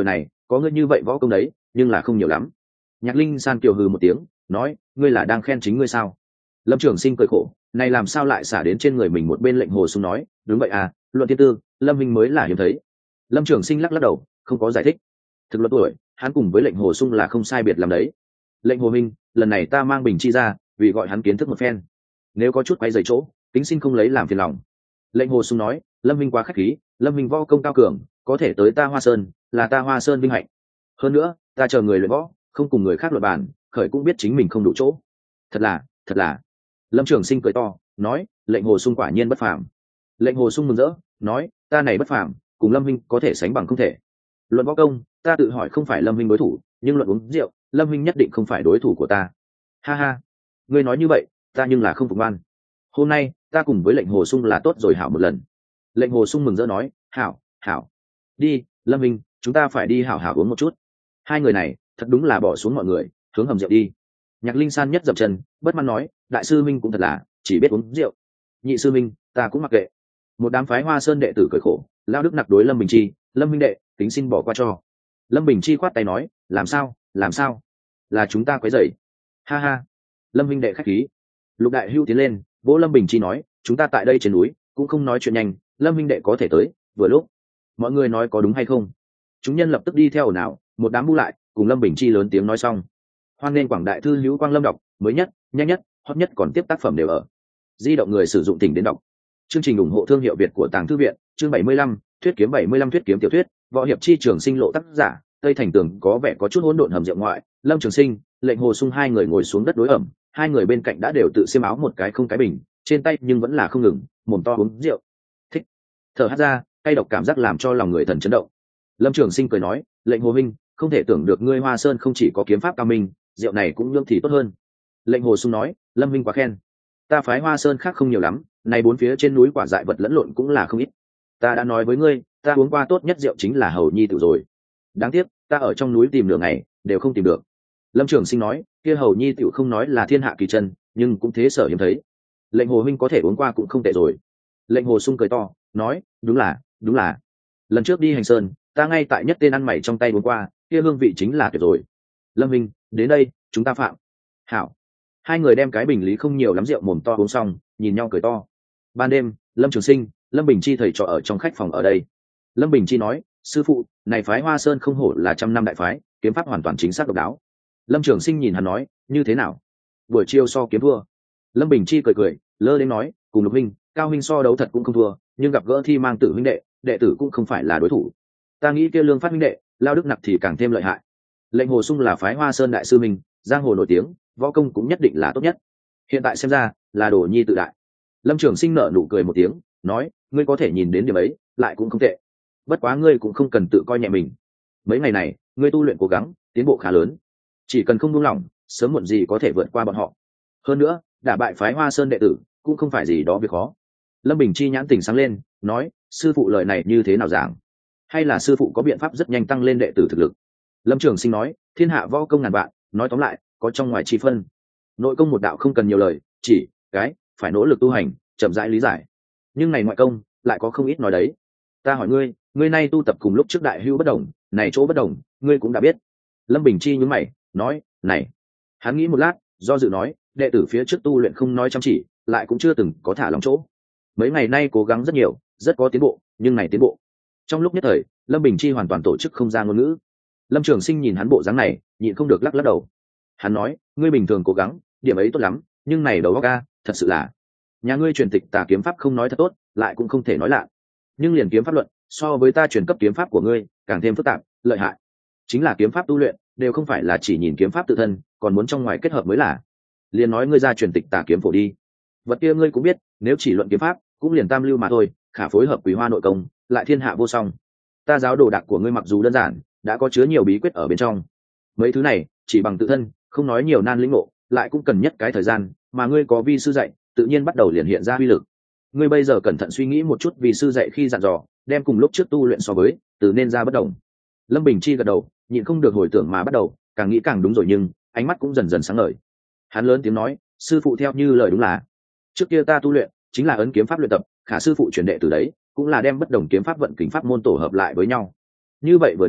có ngươi như vậy võ công đấy nhưng là không nhiều lắm. Nhạc Linh San kiều hừ một tiếng nói, ngươi là đang khen chính ngươi sao? Lâm Trường Sinh cười khổ, này làm sao lại xả đến trên người mình. Một bên Lệnh Hồ Sung nói, đúng vậy à, luận thiên tư Lâm Minh mới là hiếm thấy. Lâm Trường Sinh lắc lắc đầu không có giải thích. Thực luật tuổi hắn cùng với Lệnh Hồ Sung là không sai biệt làm đấy. Lệnh Hồ Minh, lần này ta mang Bình Chi ra vì gọi hắn kiến thức một phen, nếu có chút quay dày chỗ tính xin không lấy làm phiền lòng. Lệnh Hồ Sung nói, Lâm Minh quá khách khí, Lâm Minh võ công cao cường, có thể tới ta Hoa Sơn là ta Hoa Sơn vinh hạnh. Hơn nữa ta chờ người luyện võ không cùng người khác luận bàn, khởi cũng biết chính mình không đủ chỗ. Thật là thật là Lâm Trường Sinh cười to nói, Lệnh Hồ Sung quả nhiên bất phàm. Lệnh Hồ Sung mừng rỡ nói, ta này bất phàm cùng Lâm Minh có thể sánh bằng không thể. Luận võ công ta tự hỏi không phải Lâm Minh đối thủ, nhưng luận uống rượu Lâm Minh nhất định không phải đối thủ của ta. Ha ha, ngươi nói như vậy ta nhưng là không phục ngoan. Hôm nay ta cùng với Lệnh Hồ Sung là tốt rồi hảo một lần. Lệnh Hồ Sung mừng rỡ nói, hảo hảo, đi Lâm Minh, chúng ta phải đi hảo hảo uống một chút. Hai người này thật đúng là bỏ xuống mọi người hướng hầm rượu đi. Nhạc Linh San nhất dập chân bất mãn nói, đại sư Minh cũng thật là chỉ biết uống rượu. Nhị sư Minh ta cũng mặc kệ. Một đám phái Hoa Sơn đệ tử cười khổ, lao đức nặc đối Lâm Bình Chi, Lâm Minh đệ tính xin bỏ qua cho. Lâm Bình Chi khoát tay nói, làm sao làm sao, là chúng ta quấy rầy. Ha ha, Lâm Minh đệ khách khí. Lục Đại Hưu tiến lên vỗ Lâm Bình Chi nói, chúng ta tại đây trên núi cũng không nói chuyện nhanh, Lâm Minh đệ có thể tới vừa lúc. Mọi người nói có đúng hay không? Chúng nhân lập tức đi theo ồn ào, một đám bu lại cùng Lâm Bình Chi lớn tiếng nói xong. Hoan nên quảng đại thư hữu Quang Lâm đọc mới nhất nhanh nhất hot nhất còn tiếp tác phẩm đều ở di động người sử dụng tỉnh đến đọc. Chương trình ủng hộ thương hiệu Việt của Tàng Thư viện. Chương bảy mươi lăm, thuyết kiếm bảy mươi lăm thuyết kiếm tiểu thuyết, võ hiệp chi trường sinh lộ tác giả, Tây Thành Tường có vẻ có chút hỗn độn hầm rượu ngoại, Lâm Trường Sinh, Lệnh Hồ Sung hai người ngồi xuống đất đối ẩm, hai người bên cạnh đã đều tự xiêm áo một cái không cái bình, trên tay nhưng vẫn là không ngừng, mồm to uống rượu. Thích. Thở hắt ra, cay độc cảm giác làm cho lòng người thần chấn động. Lâm Trường Sinh cười nói, Lệnh Hồ Minh, không thể tưởng được ngươi Hoa Sơn không chỉ có kiếm pháp cao minh, rượu này cũng nhưỡng thì tốt hơn. Lệnh Hồ Sung nói, Lâm Minh quá khen. Ta phái Hoa Sơn khác không nhiều lắm, này bốn phía trên núi quả dại vật lẫn lộn cũng là không ít. Ta đã nói với ngươi, ta uống qua tốt nhất rượu chính là Hầu Nhi Tự rồi. Đáng tiếc, ta ở trong núi tìm nửa ngày, đều không tìm được. Lâm Trường Sinh nói, kia Hầu Nhi Tự không nói là thiên hạ kỳ chân, nhưng cũng thế sở hiếm thấy. Lệnh Hồ Minh có thể uống qua cũng không tệ rồi. Lệnh Hồ Sung cười to, nói, đúng là, đúng là. Lần trước đi Hành Sơn, ta ngay tại nhất tên ăn mày trong tay uống qua, kia hương vị chính là tuyệt rồi. Lâm Minh, đến đây, chúng ta phạm. Hảo. Hai người đem cái bình lý không nhiều lắm rượu mồm to uống xong, nhìn nhau cười to. Ban đêm, Lâm Trường Sinh, Lâm Bình Chi thầy trò ở trong khách phòng ở đây. Lâm Bình Chi nói, sư phụ, này phái Hoa Sơn không hổ là trăm năm đại phái, kiếm pháp hoàn toàn chính xác độc đáo. Lâm Trường Sinh nhìn hắn nói, như thế nào? Buổi chiều so kiếm thua. Lâm Bình Chi cười cười, lơ đến nói, cùng Lục huynh, Cao huynh so đấu thật cũng không thua, nhưng gặp gỡ thi mang tử huynh đệ, đệ tử cũng không phải là đối thủ. Ta nghĩ kia Lương Phát huynh đệ, Lao Đức Nặc thì càng thêm lợi hại. Lệnh Hồ Sung là phái Hoa Sơn đại sư mình, giang hồ nổi tiếng, võ công cũng nhất định là tốt nhất. Hiện tại xem ra là đồ nhi tự đại. Lâm Trường Sinh nở nụ cười một tiếng, nói, ngươi có thể nhìn đến điểm ấy, lại cũng không tệ. Bất quá ngươi cũng không cần tự coi nhẹ mình. Mấy ngày này, ngươi tu luyện cố gắng, tiến bộ khá lớn. Chỉ cần không buông lỏng, sớm muộn gì có thể vượt qua bọn họ. Hơn nữa, đả bại phái Hoa Sơn đệ tử, cũng không phải gì đó việc khó. Lâm Bình Chi nhãn tỉnh sáng lên, nói, sư phụ lời này như thế nào giảng? Hay là sư phụ có biện pháp rất nhanh tăng lên đệ tử thực lực? Lâm Trường Sinh nói, thiên hạ võ công ngàn vạn, nói tóm lại, có trong ngoài chi phân. Nội công một đạo không cần nhiều lời, chỉ cái phải nỗ lực tu hành, chậm rãi lý giải. Nhưng này ngoại công lại có không ít nói đấy. Ta hỏi ngươi, ngươi nay tu tập cùng lúc trước đại hữu bất đồng, này chỗ bất đồng, ngươi cũng đã biết. Lâm Bình Chi nhướng mày, nói, này. Hắn nghĩ một lát, do dự nói, đệ tử phía trước tu luyện không nói chăm chỉ, lại cũng chưa từng có thả lòng chỗ. Mấy ngày nay cố gắng rất nhiều, rất có tiến bộ, nhưng này tiến bộ. Trong lúc nhất thời, Lâm Bình Chi hoàn toàn tổ chức không ra ngôn ngữ. Lâm Trường Sinh nhìn hắn bộ dáng này, nhịn không được lắc lắc đầu. Hắn nói, ngươi bình thường cố gắng, điểm ấy tốt lắm, nhưng này đầu óc a, thật sự là, nhà ngươi truyền tịch tà kiếm pháp không nói thật tốt, lại cũng không thể nói lạ. Nhưng liền kiếm pháp luận, so với ta truyền cấp kiếm pháp của ngươi, càng thêm phức tạp, lợi hại. Chính là kiếm pháp tu luyện, đều không phải là chỉ nhìn kiếm pháp tự thân, còn muốn trong ngoài kết hợp mới là. Liền nói ngươi ra truyền tịch tà kiếm phổ đi. Vật kia ngươi cũng biết, nếu chỉ luận kiếm pháp, cũng liền tam lưu mà thôi, khả phối hợp quý hoa nội công, lại thiên hạ vô song. Ta giáo đồ đạc của ngươi mặc dù đơn giản, đã có chứa nhiều bí quyết ở bên trong. Mấy thứ này, chỉ bằng tự thân, không nói nhiều nan lĩnh ngộ, lại cũng cần nhất cái thời gian, mà ngươi có vi sư dạy, tự nhiên bắt đầu liền hiện ra uy lực. Ngươi bây giờ cẩn thận suy nghĩ một chút vì sư dạy khi dặn dò, đem cùng lúc trước tu luyện so với, từ nên ra bất đồng. Lâm Bình Chi gật đầu, nhịn không được hồi tưởng mà bắt đầu, càng nghĩ càng đúng rồi, nhưng ánh mắt cũng dần dần sáng ngời. Hắn lớn tiếng nói, sư phụ theo như lời đúng là, trước kia ta tu luyện chính là ấn kiếm pháp luyện tập, khả sư phụ truyền đệ từ đấy, cũng là đem bất đồng kiếm pháp vận kình pháp môn tổ hợp lại với nhau. Như vậy vừa đến,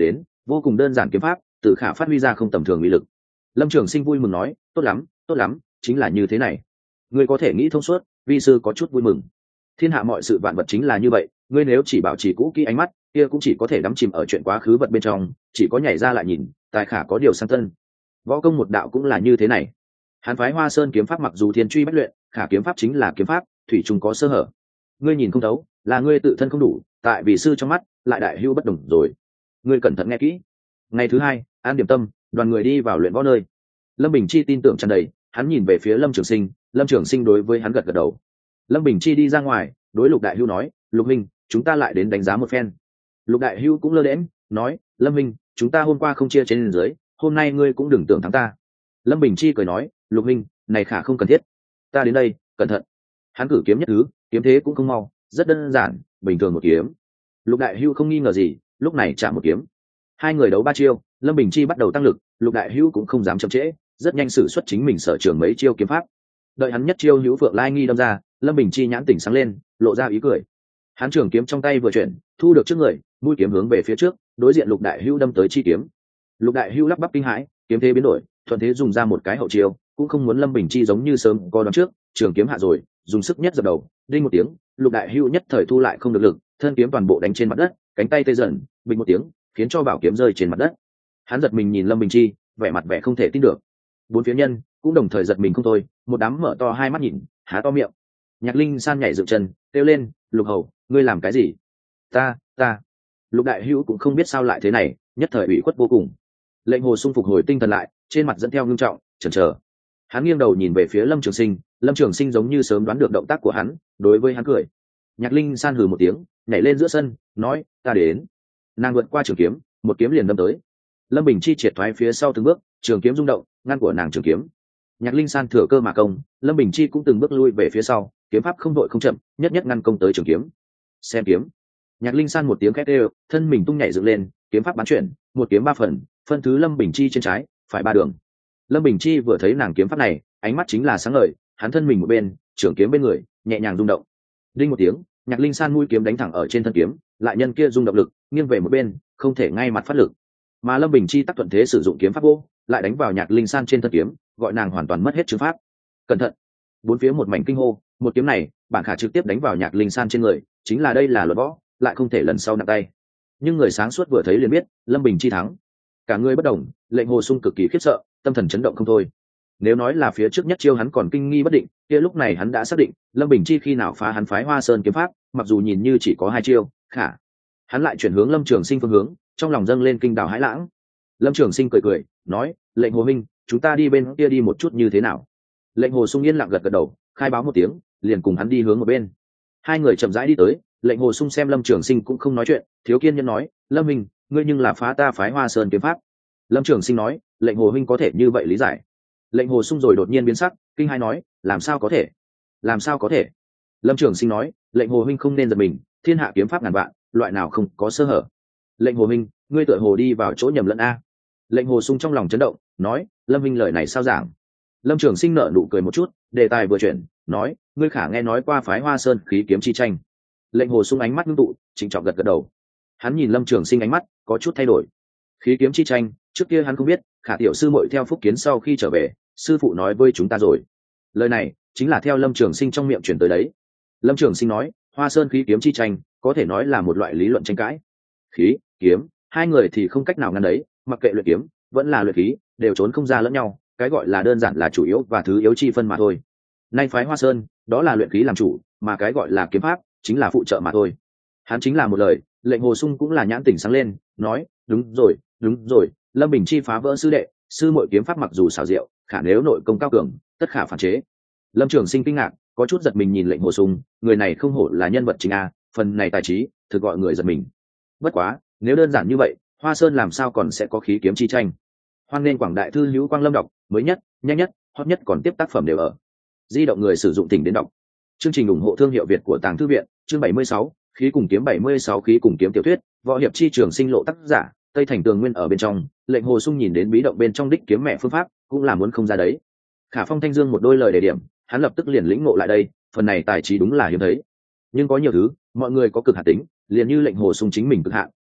vô cùng đơn giản kiếm pháp tự khả phát huy ra không tầm thường uy lực. Lâm Trường Sinh vui mừng nói, tốt lắm tốt lắm, chính là như thế này. Ngươi có thể nghĩ thông suốt, vi sư có chút vui mừng. Thiên hạ mọi sự vạn vật chính là như vậy, ngươi nếu chỉ bảo trì cũ kỹ ánh mắt kia cũng chỉ có thể đắm chìm ở chuyện quá khứ vật bên trong, chỉ có nhảy ra lại nhìn, tài khả có điều sang tân. Võ công một đạo cũng là như thế này. Hán phái Hoa Sơn kiếm pháp mặc dù thiên truy bách luyện, khả kiếm pháp chính là kiếm pháp, thủy chung có sơ hở. Ngươi nhìn không thấu, là ngươi tự thân không đủ, tại vì sư trong mắt lại đại hưu bất đồng rồi. Ngươi cẩn thận nghe kỹ. Ngày thứ hai, an điểm tâm, đoàn người đi vào luyện võ nơi. Lâm Bình Chi tin tưởng tràn đầy, hắn nhìn về phía Lâm Trường Sinh, Lâm Trường Sinh đối với hắn gật gật đầu. Lâm Bình Chi đi ra ngoài, đối Lục Đại Hưu nói, Lục Minh, chúng ta lại đến đánh giá một phen. Lục Đại Hưu cũng lơ đễnh, nói, Lâm Minh, chúng ta hôm qua không chia trên dưới, hôm nay ngươi cũng đừng tưởng thắng ta. Lâm Bình Chi cười nói, Lục Minh, này khả không cần thiết. Ta đến đây, cẩn thận. Hắn cử kiếm nhất thứ, kiếm thế cũng không mau, rất đơn giản, bình thường một kiếm. Lục Đại Hưu không nghi ngờ gì, lúc này chạm một kiếm. Hai người đấu ba chiêu, Lâm Bình Chi bắt đầu tăng lực, Lục Đại Hưu cũng không dám chậm trễ, rất nhanh sử xuất chính mình sở trường mấy chiêu kiếm pháp. Đợi hắn nhất chiêu hữu phượng lai nghi đâm ra, Lâm Bình Chi nhãn tỉnh sáng lên, lộ ra ý cười. Hắn trường kiếm trong tay vừa chuyển, thu được trước người, mũi kiếm hướng về phía trước, đối diện Lục Đại Hưu đâm tới chi kiếm. Lục Đại Hưu lắp bắp kinh hãi, kiếm thế biến đổi, thuận thế dùng ra một cái hậu chiêu, cũng không muốn Lâm Bình Chi giống như sớm có đoán trước, trường kiếm hạ rồi, dùng sức nhất dập đầu, đinh một tiếng, Lục Đại Hưu nhất thời thu lại không được lực, thân kiếm toàn bộ đánh trên mặt đất, cánh tay tê dần, bình một tiếng, khiến cho bảo kiếm rơi trên mặt đất. Hắn giật mình nhìn Lâm Bình Chi, vẻ mặt vẻ không thể tin được. Bốn phía nhân cũng đồng thời giật mình không thôi, một đám mở to hai mắt nhìn, há to miệng. Nhạc Linh San nhảy dựng chân, kêu lên, Lục Hầu, ngươi làm cái gì? Ta, ta. Lục Đại Hữu cũng không biết sao lại thế này, nhất thời ủy khuất vô cùng. Lệnh Hồ Sung phục hồi tinh thần lại, trên mặt dẫn theo ngưng trọng, chần chờ. Hắn nghiêng đầu nhìn về phía Lâm Trường Sinh, Lâm Trường Sinh giống như sớm đoán được động tác của hắn, đối với hắn cười. Nhạc Linh San hừ một tiếng, nhảy lên giữa sân, nói, ta đến. Nàng vượt qua trường kiếm, một kiếm liền đâm tới. Lâm Bình Chi triệt thoái phía sau từng bước, trường kiếm rung động, ngăn của nàng trường kiếm. Nhạc Linh San thừa cơ mà công, Lâm Bình Chi cũng từng bước lui về phía sau, kiếm pháp không đội không chậm, nhất nhất ngăn công tới trường kiếm. Xem kiếm. Nhạc Linh San một tiếng khét đều, thân mình tung nhảy dựng lên, kiếm pháp bán chuyển, một kiếm ba phần, phân thứ Lâm Bình Chi trên trái, phải ba đường. Lâm Bình Chi vừa thấy nàng kiếm pháp này, ánh mắt chính là sáng ngời, hắn thân mình một bên, trường kiếm bên người, nhẹ nhàng rung động. Đinh một tiếng, Nhạc Linh San mũi kiếm đánh thẳng ở trên thân kiếm, lại nhân kia rung động lực, nghiêng về một bên, không thể ngay mặt phát lực. Mà Lâm Bình Chi tắc thuận thế sử dụng kiếm pháp vô, lại đánh vào Nhạc Linh San trên thân kiếm, gọi nàng hoàn toàn mất hết chữ pháp. Cẩn thận. Bốn phía một mảnh kinh hô, một kiếm này bản khả trực tiếp đánh vào Nhạc Linh San trên người, chính là đây là luật võ, lại không thể lần sau nặng tay. Nhưng người sáng suốt vừa thấy liền biết, Lâm Bình Chi thắng. Cả người bất động, Lệnh Hồ Sung cực kỳ khiếp sợ, tâm thần chấn động không thôi. Nếu nói là phía trước nhất chiêu hắn còn kinh nghi bất định, kia lúc này hắn đã xác định, Lâm Bình Chi khi nào phá hắn phái Hoa Sơn kiếm pháp, mặc dù nhìn như chỉ có hai chiêu, khả hắn lại chuyển hướng Lâm Trường Sinh phương hướng, trong lòng dâng lên kinh đào hãi lãng. Lâm Trường Sinh cười cười, nói, Lệnh Hồ Minh, chúng ta đi bên kia đi một chút như thế nào? Lệnh Hồ Sung yên lặng gật gật đầu, khai báo một tiếng, liền cùng hắn đi hướng một bên. Hai người chậm rãi đi tới, Lệnh Hồ Sung xem Lâm Trường Sinh cũng không nói chuyện, thiếu kiên nhẫn nói, Lâm Minh, ngươi nhưng là phá ta phái Hoa Sơn kiếm pháp. Lâm Trường Sinh nói, Lệnh Hồ Minh có thể như vậy lý giải. Lệnh Hồ Sung rồi đột nhiên biến sắc, kinh hai nói, làm sao có thể? Làm sao có thể? Lâm Trường Sinh nói, Lệnh Hồ Minh không nên giật mình, thiên hạ kiếm pháp ngàn vạn, loại nào không có sơ hở. Lệnh Hồ Minh, ngươi tựa hồ đi vào chỗ nhầm lẫn a. Lệnh Hồ Sung trong lòng chấn động, nói, Lâm Minh lời này sao giảng? Lâm Trường Sinh nở nụ cười một chút, đề tài vừa chuyển, nói, ngươi khả nghe nói qua phái Hoa Sơn khí kiếm chi tranh? Lệnh Hồ Sung ánh mắt ngưng tụ, trịnh trọng gật gật đầu. Hắn nhìn Lâm Trường Sinh ánh mắt có chút thay đổi. Khí kiếm chi tranh, trước kia hắn không biết, khả tiểu sư muội theo Phúc Kiến sau khi trở về, sư phụ nói với chúng ta rồi. Lời này chính là theo Lâm Trường Sinh trong miệng truyền tới đấy. Lâm Trường Sinh nói, Hoa Sơn khí kiếm chi tranh, có thể nói là một loại lý luận tranh cãi. Khí, kiếm, hai người thì không cách nào ngăn đấy, mặc kệ luyện kiếm, vẫn là luyện khí, đều trốn không ra lẫn nhau, cái gọi là đơn giản là chủ yếu và thứ yếu chi phân mà thôi. Nay phái Hoa Sơn, đó là luyện khí làm chủ, mà cái gọi là kiếm pháp, chính là phụ trợ mà thôi. Hắn chính là một lời, Lệnh Hồ Sung cũng là nhãn tỉnh sáng lên, nói, đúng rồi, đúng rồi, Lâm Bình Chi phá vỡ sư đệ, sư muội kiếm pháp mặc dù xảo diệu, khả nếu nội công cao cường, tất khả phản chế. Lâm Trường Sinh kinh ngạc, có chút giật mình nhìn Lệnh Hồ Sung, người này không hổ là nhân vật chính a, phần này tài trí, thực gọi người giật mình. Bất quá, nếu đơn giản như vậy, Hoa Sơn làm sao còn sẽ có khí kiếm chi tranh? Hoan nên quảng đại thư hữu Quang Lâm đọc, mới nhất, nhanh nhất, hot nhất còn tiếp tác phẩm đều ở. Di động người sử dụng tỉnh đến đọc. Chương trình ủng hộ thương hiệu Việt của Tàng Thư viện, chương bảy mươi sáu, khí cùng kiếm bảy mươi sáu khí cùng kiếm tiểu thuyết, võ hiệp chi trường sinh lộ tác giả, Tây Thành Tường Nguyên ở bên trong, Lệnh Hồ Sung nhìn đến bí động bên trong đích kiếm mẹ phương pháp, cũng là muốn không ra đấy. Khả Phong Thanh Dương một đôi lời đề điểm, hắn lập tức liền lĩnh ngộ lại đây, phần này tài trí đúng là hiếm thấy. Nhưng có nhiều thứ, mọi người có cực hạn tính, liền như Lệnh Hồ Sung chính mình cực hạn,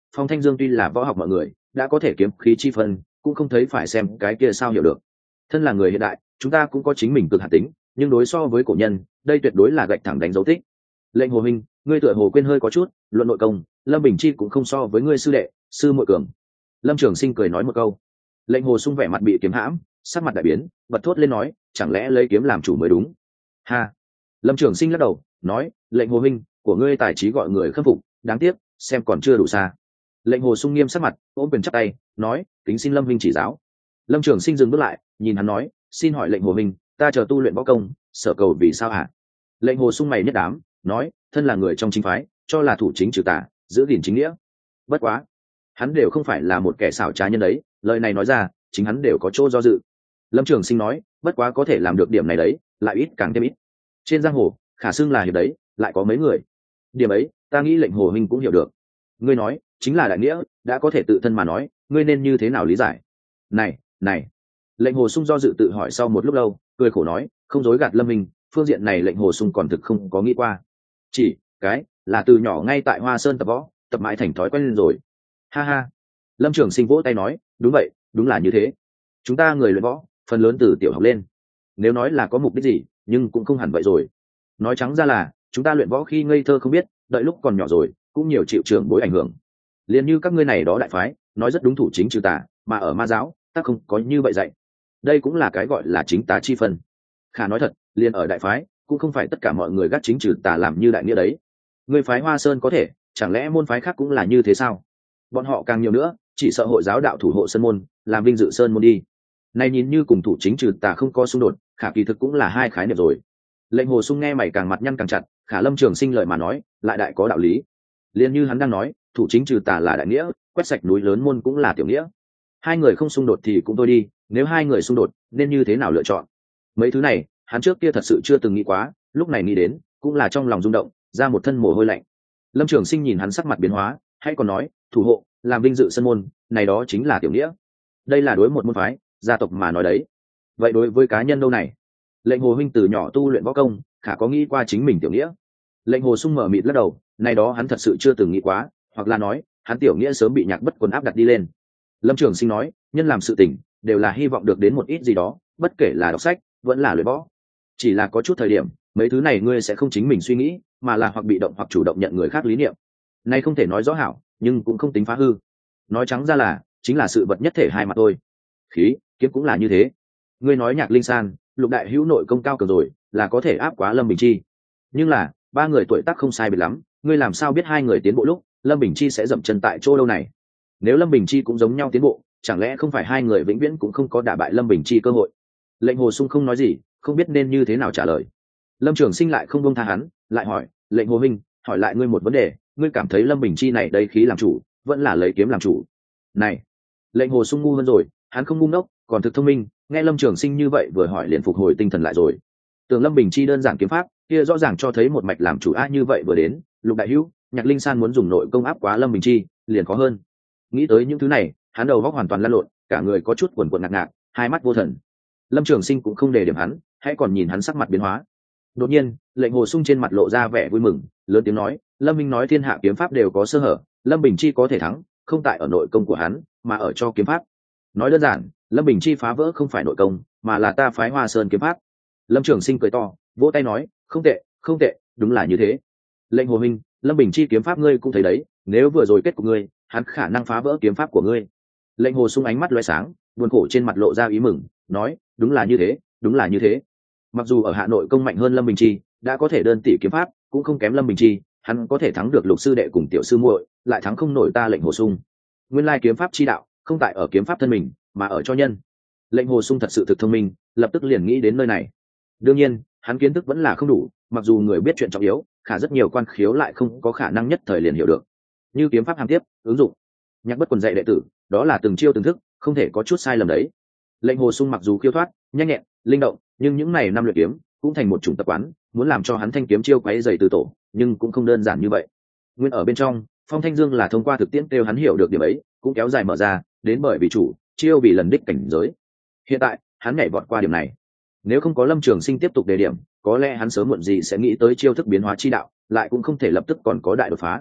Phong Thanh Dương tuy là võ học mọi người đã có thể kiếm khí chi phân, cũng không thấy phải xem cái kia sao hiểu được. Thân là người hiện đại, chúng ta cũng có chính mình cực hạt tính, nhưng đối so với cổ nhân, đây tuyệt đối là gạch thẳng đánh dấu tích. Lệnh Hồ Minh, ngươi tựa hồ quên hơi có chút, luận nội công, Lâm Bình Chi cũng không so với ngươi sư đệ, sư muội cường. Lâm Trường Sinh cười nói một câu. Lệnh Hồ Sung vẻ mặt bị kiếm hãm, sắc mặt đại biến, bật thốt lên nói, chẳng lẽ lấy kiếm làm chủ mới đúng? Ha. Lâm Trường Sinh lắc đầu, nói, Lệnh Hồ Minh, của ngươi tài trí gọi người khâm phục, đáng tiếc, xem còn chưa đủ xa. Lệnh Hồ Sung nghiêm sắc mặt, ôm quyền chắp tay, nói, kính xin Lâm Minh chỉ giáo. Lâm Trường Sinh dừng bước lại, nhìn hắn nói, xin hỏi Lệnh Hồ Minh, ta chờ tu luyện võ công, sở cầu vì sao hả? Lệnh Hồ Sung mày nhất đám, nói, thân là người trong chính phái, cho là thủ chính trừ tà, giữ gìn chính nghĩa. Bất quá, hắn đều không phải là một kẻ xảo trá nhân đấy, lời này nói ra, chính hắn đều có chỗ do dự. Lâm Trường Sinh nói, bất quá có thể làm được điểm này đấy, lại ít càng thêm ít. Trên giang hồ, khả xưng là hiệp đấy, lại có mấy người. Điểm ấy, ta nghĩ Lệnh Hồ Minh cũng hiểu được. Ngươi nói, chính là đại nghĩa, đã có thể tự thân mà nói, ngươi nên như thế nào lý giải? Này, này. Lệnh Hồ Sung do dự tự hỏi sau một lúc lâu, cười khổ nói, không dối gạt Lâm Minh, phương diện này Lệnh Hồ Sung còn thực không có nghĩ qua. Chỉ, cái, là từ nhỏ ngay tại Hoa Sơn tập võ, tập mãi thành thói quen lên rồi. Ha ha. Lâm Trường Sinh vỗ tay nói, đúng vậy, đúng là như thế. Chúng ta người luyện võ, phần lớn từ tiểu học lên. Nếu nói là có mục đích gì, nhưng cũng không hẳn vậy rồi. Nói trắng ra là, chúng ta luyện võ khi ngây thơ không biết, đợi lúc còn nhỏ rồi, cũng nhiều chịu trưởng bối ảnh hưởng. Liên như các ngươi này đó đại phái, nói rất đúng thủ chính trừ tà, mà ở ma giáo, ta không có như vậy dạy. Đây cũng là cái gọi là chính tà chi phân. Khả nói thật, liên ở đại phái, cũng không phải tất cả mọi người gác chính trừ tà làm như đại nghĩa đấy. Người phái Hoa Sơn có thể, chẳng lẽ môn phái khác cũng là như thế sao? Bọn họ càng nhiều nữa, chỉ sợ hội giáo đạo thủ hộ sơn môn, làm vinh dự sơn môn đi. Này nhìn như cùng thủ chính trừ tà không có xung đột, khả kỳ thực cũng là hai khái niệm rồi. Lệnh Hồ Sung nghe mày càng mặt nhăn càng chặt, khả Lâm Trường Sinh lời mà nói, lại đại có đạo lý. Liên như hắn đang nói, thủ chính trừ tà là đại nghĩa, quét sạch núi lớn môn cũng là tiểu nghĩa. Hai người không xung đột thì cũng thôi đi, nếu hai người xung đột, nên như thế nào lựa chọn? Mấy thứ này, hắn trước kia thật sự chưa từng nghĩ quá, lúc này nghĩ đến, cũng là trong lòng rung động, ra một thân mồ hôi lạnh. Lâm Trường Sinh nhìn hắn sắc mặt biến hóa, hay còn nói, thủ hộ, làm vinh dự sân môn, này đó chính là tiểu nghĩa. Đây là đối một môn phái, gia tộc mà nói đấy. Vậy đối với cá nhân đâu này? Lệnh Hồ huynh từ nhỏ tu luyện võ công, khả có nghĩ qua chính mình tiểu nghĩa? Lệnh Hồ Sung mở mịt lắc đầu, này đó hắn thật sự chưa từng nghĩ quá, hoặc là nói, hắn tiểu nghĩa sớm bị Nhạc Bất Quần áp đặt đi lên. Lâm Trường Sinh nói, nhân làm sự tình, đều là hy vọng được đến một ít gì đó, bất kể là đọc sách, vẫn là luyện võ. Chỉ là có chút thời điểm, mấy thứ này ngươi sẽ không chính mình suy nghĩ, mà là hoặc bị động hoặc chủ động nhận người khác lý niệm. Này không thể nói rõ hảo, nhưng cũng không tính phá hư. Nói trắng ra là, chính là sự vật nhất thể hai mặt thôi. Khí, kiếm cũng là như thế. Ngươi nói Nhạc Linh San, Lục đại hữu nội công cao cường rồi, là có thể áp quá Lâm Bình Chi. Nhưng là, ba người tuổi tác không sai biệt lắm, ngươi làm sao biết hai người tiến bộ lúc, Lâm Bình Chi sẽ dậm chân tại chỗ đâu này? Nếu Lâm Bình Chi cũng giống nhau tiến bộ, chẳng lẽ không phải hai người vĩnh viễn cũng không có đả bại Lâm Bình Chi cơ hội? Lệnh Hồ Sung không nói gì, không biết nên như thế nào trả lời. Lâm Trường Sinh lại không buông tha hắn, lại hỏi, Lệnh Hồ huynh, hỏi lại ngươi một vấn đề, ngươi cảm thấy Lâm Bình Chi này đây khí làm chủ, vẫn là lấy kiếm làm chủ? Này, Lệnh Hồ Sung ngu hơn rồi, hắn không ngu ngốc, còn thực thông minh, nghe Lâm Trường Sinh như vậy vừa hỏi liền phục hồi tinh thần lại rồi. Tưởng Lâm Bình Chi đơn giản kiếm pháp, kia rõ ràng cho thấy một mạch làm chủ a như vậy vừa đến, Lục đại hữu, Nhạc Linh San muốn dùng nội công áp quá Lâm Bình Chi, liền khó hơn. Nghĩ tới những thứ này, hắn đầu óc hoàn toàn lăn lộn, cả người có chút quần quần ngạc ngạc, hai mắt vô thần. Lâm Trường Sinh cũng không để điểm hắn, hãy còn nhìn hắn sắc mặt biến hóa. Đột nhiên, Lệnh Hồ Sung trên mặt lộ ra vẻ vui mừng, lớn tiếng nói, Lâm Minh nói thiên hạ kiếm pháp đều có sơ hở, Lâm Bình Chi có thể thắng, không tại ở nội công của hắn, mà ở cho kiếm pháp. Nói đơn giản, Lâm Bình Chi phá vỡ không phải nội công, mà là ta phái Hoa Sơn kiếm pháp. Lâm Trường Sinh cười to, vỗ tay nói, không tệ, không tệ, đúng là như thế. Lệnh Hồ huynh, Lâm Bình Chi kiếm pháp ngươi cũng thấy đấy, nếu vừa rồi kết của ngươi, hắn khả năng phá vỡ kiếm pháp của ngươi. Lệnh Hồ Sung ánh mắt lóe sáng, buồn khổ trên mặt lộ ra ý mừng, nói, đúng là như thế, đúng là như thế. Mặc dù ở Hà Nội công mạnh hơn Lâm Bình Chi, đã có thể đơn tỷ kiếm pháp, cũng không kém Lâm Bình Chi, hắn có thể thắng được Lục sư đệ cùng tiểu sư muội, lại thắng không nổi ta Lệnh Hồ Sung. Nguyên lai kiếm pháp chi đạo, không tại ở kiếm pháp thân mình, mà ở cho nhân. Lệnh Hồ Sung thật sự thực thông minh, lập tức liền nghĩ đến nơi này. Đương nhiên, hắn kiến thức vẫn là không đủ, mặc dù người biết chuyện trọng yếu, khả rất nhiều quan khiếu lại không có khả năng nhất thời liền hiểu được. Như kiếm pháp hàm tiếp, ứng dụng. Nhạc Bất Quần dạy đệ tử, đó là từng chiêu từng thức, không thể có chút sai lầm đấy. Lệnh Hồ Sung mặc dù khiêu thoát, nhanh nhẹn, linh động, nhưng những này năm luyện kiếm cũng thành một chủng tập quán, muốn làm cho hắn thanh kiếm chiêu quấy dày từ tổ, nhưng cũng không đơn giản như vậy. Nguyên ở bên trong, Phong Thanh Dương là thông qua thực tiễn kêu hắn hiểu được điểm ấy, cũng kéo dài mở ra, đến bởi vì chủ, chiêu vì lần đích cảnh giới. Hiện tại, hắn nhảy vọt qua điểm này. Nếu không có Lâm Trường Sinh tiếp tục đề điểm, có lẽ hắn sớm muộn gì sẽ nghĩ tới chiêu thức biến hóa chi đạo, lại cũng không thể lập tức còn có đại đột phá.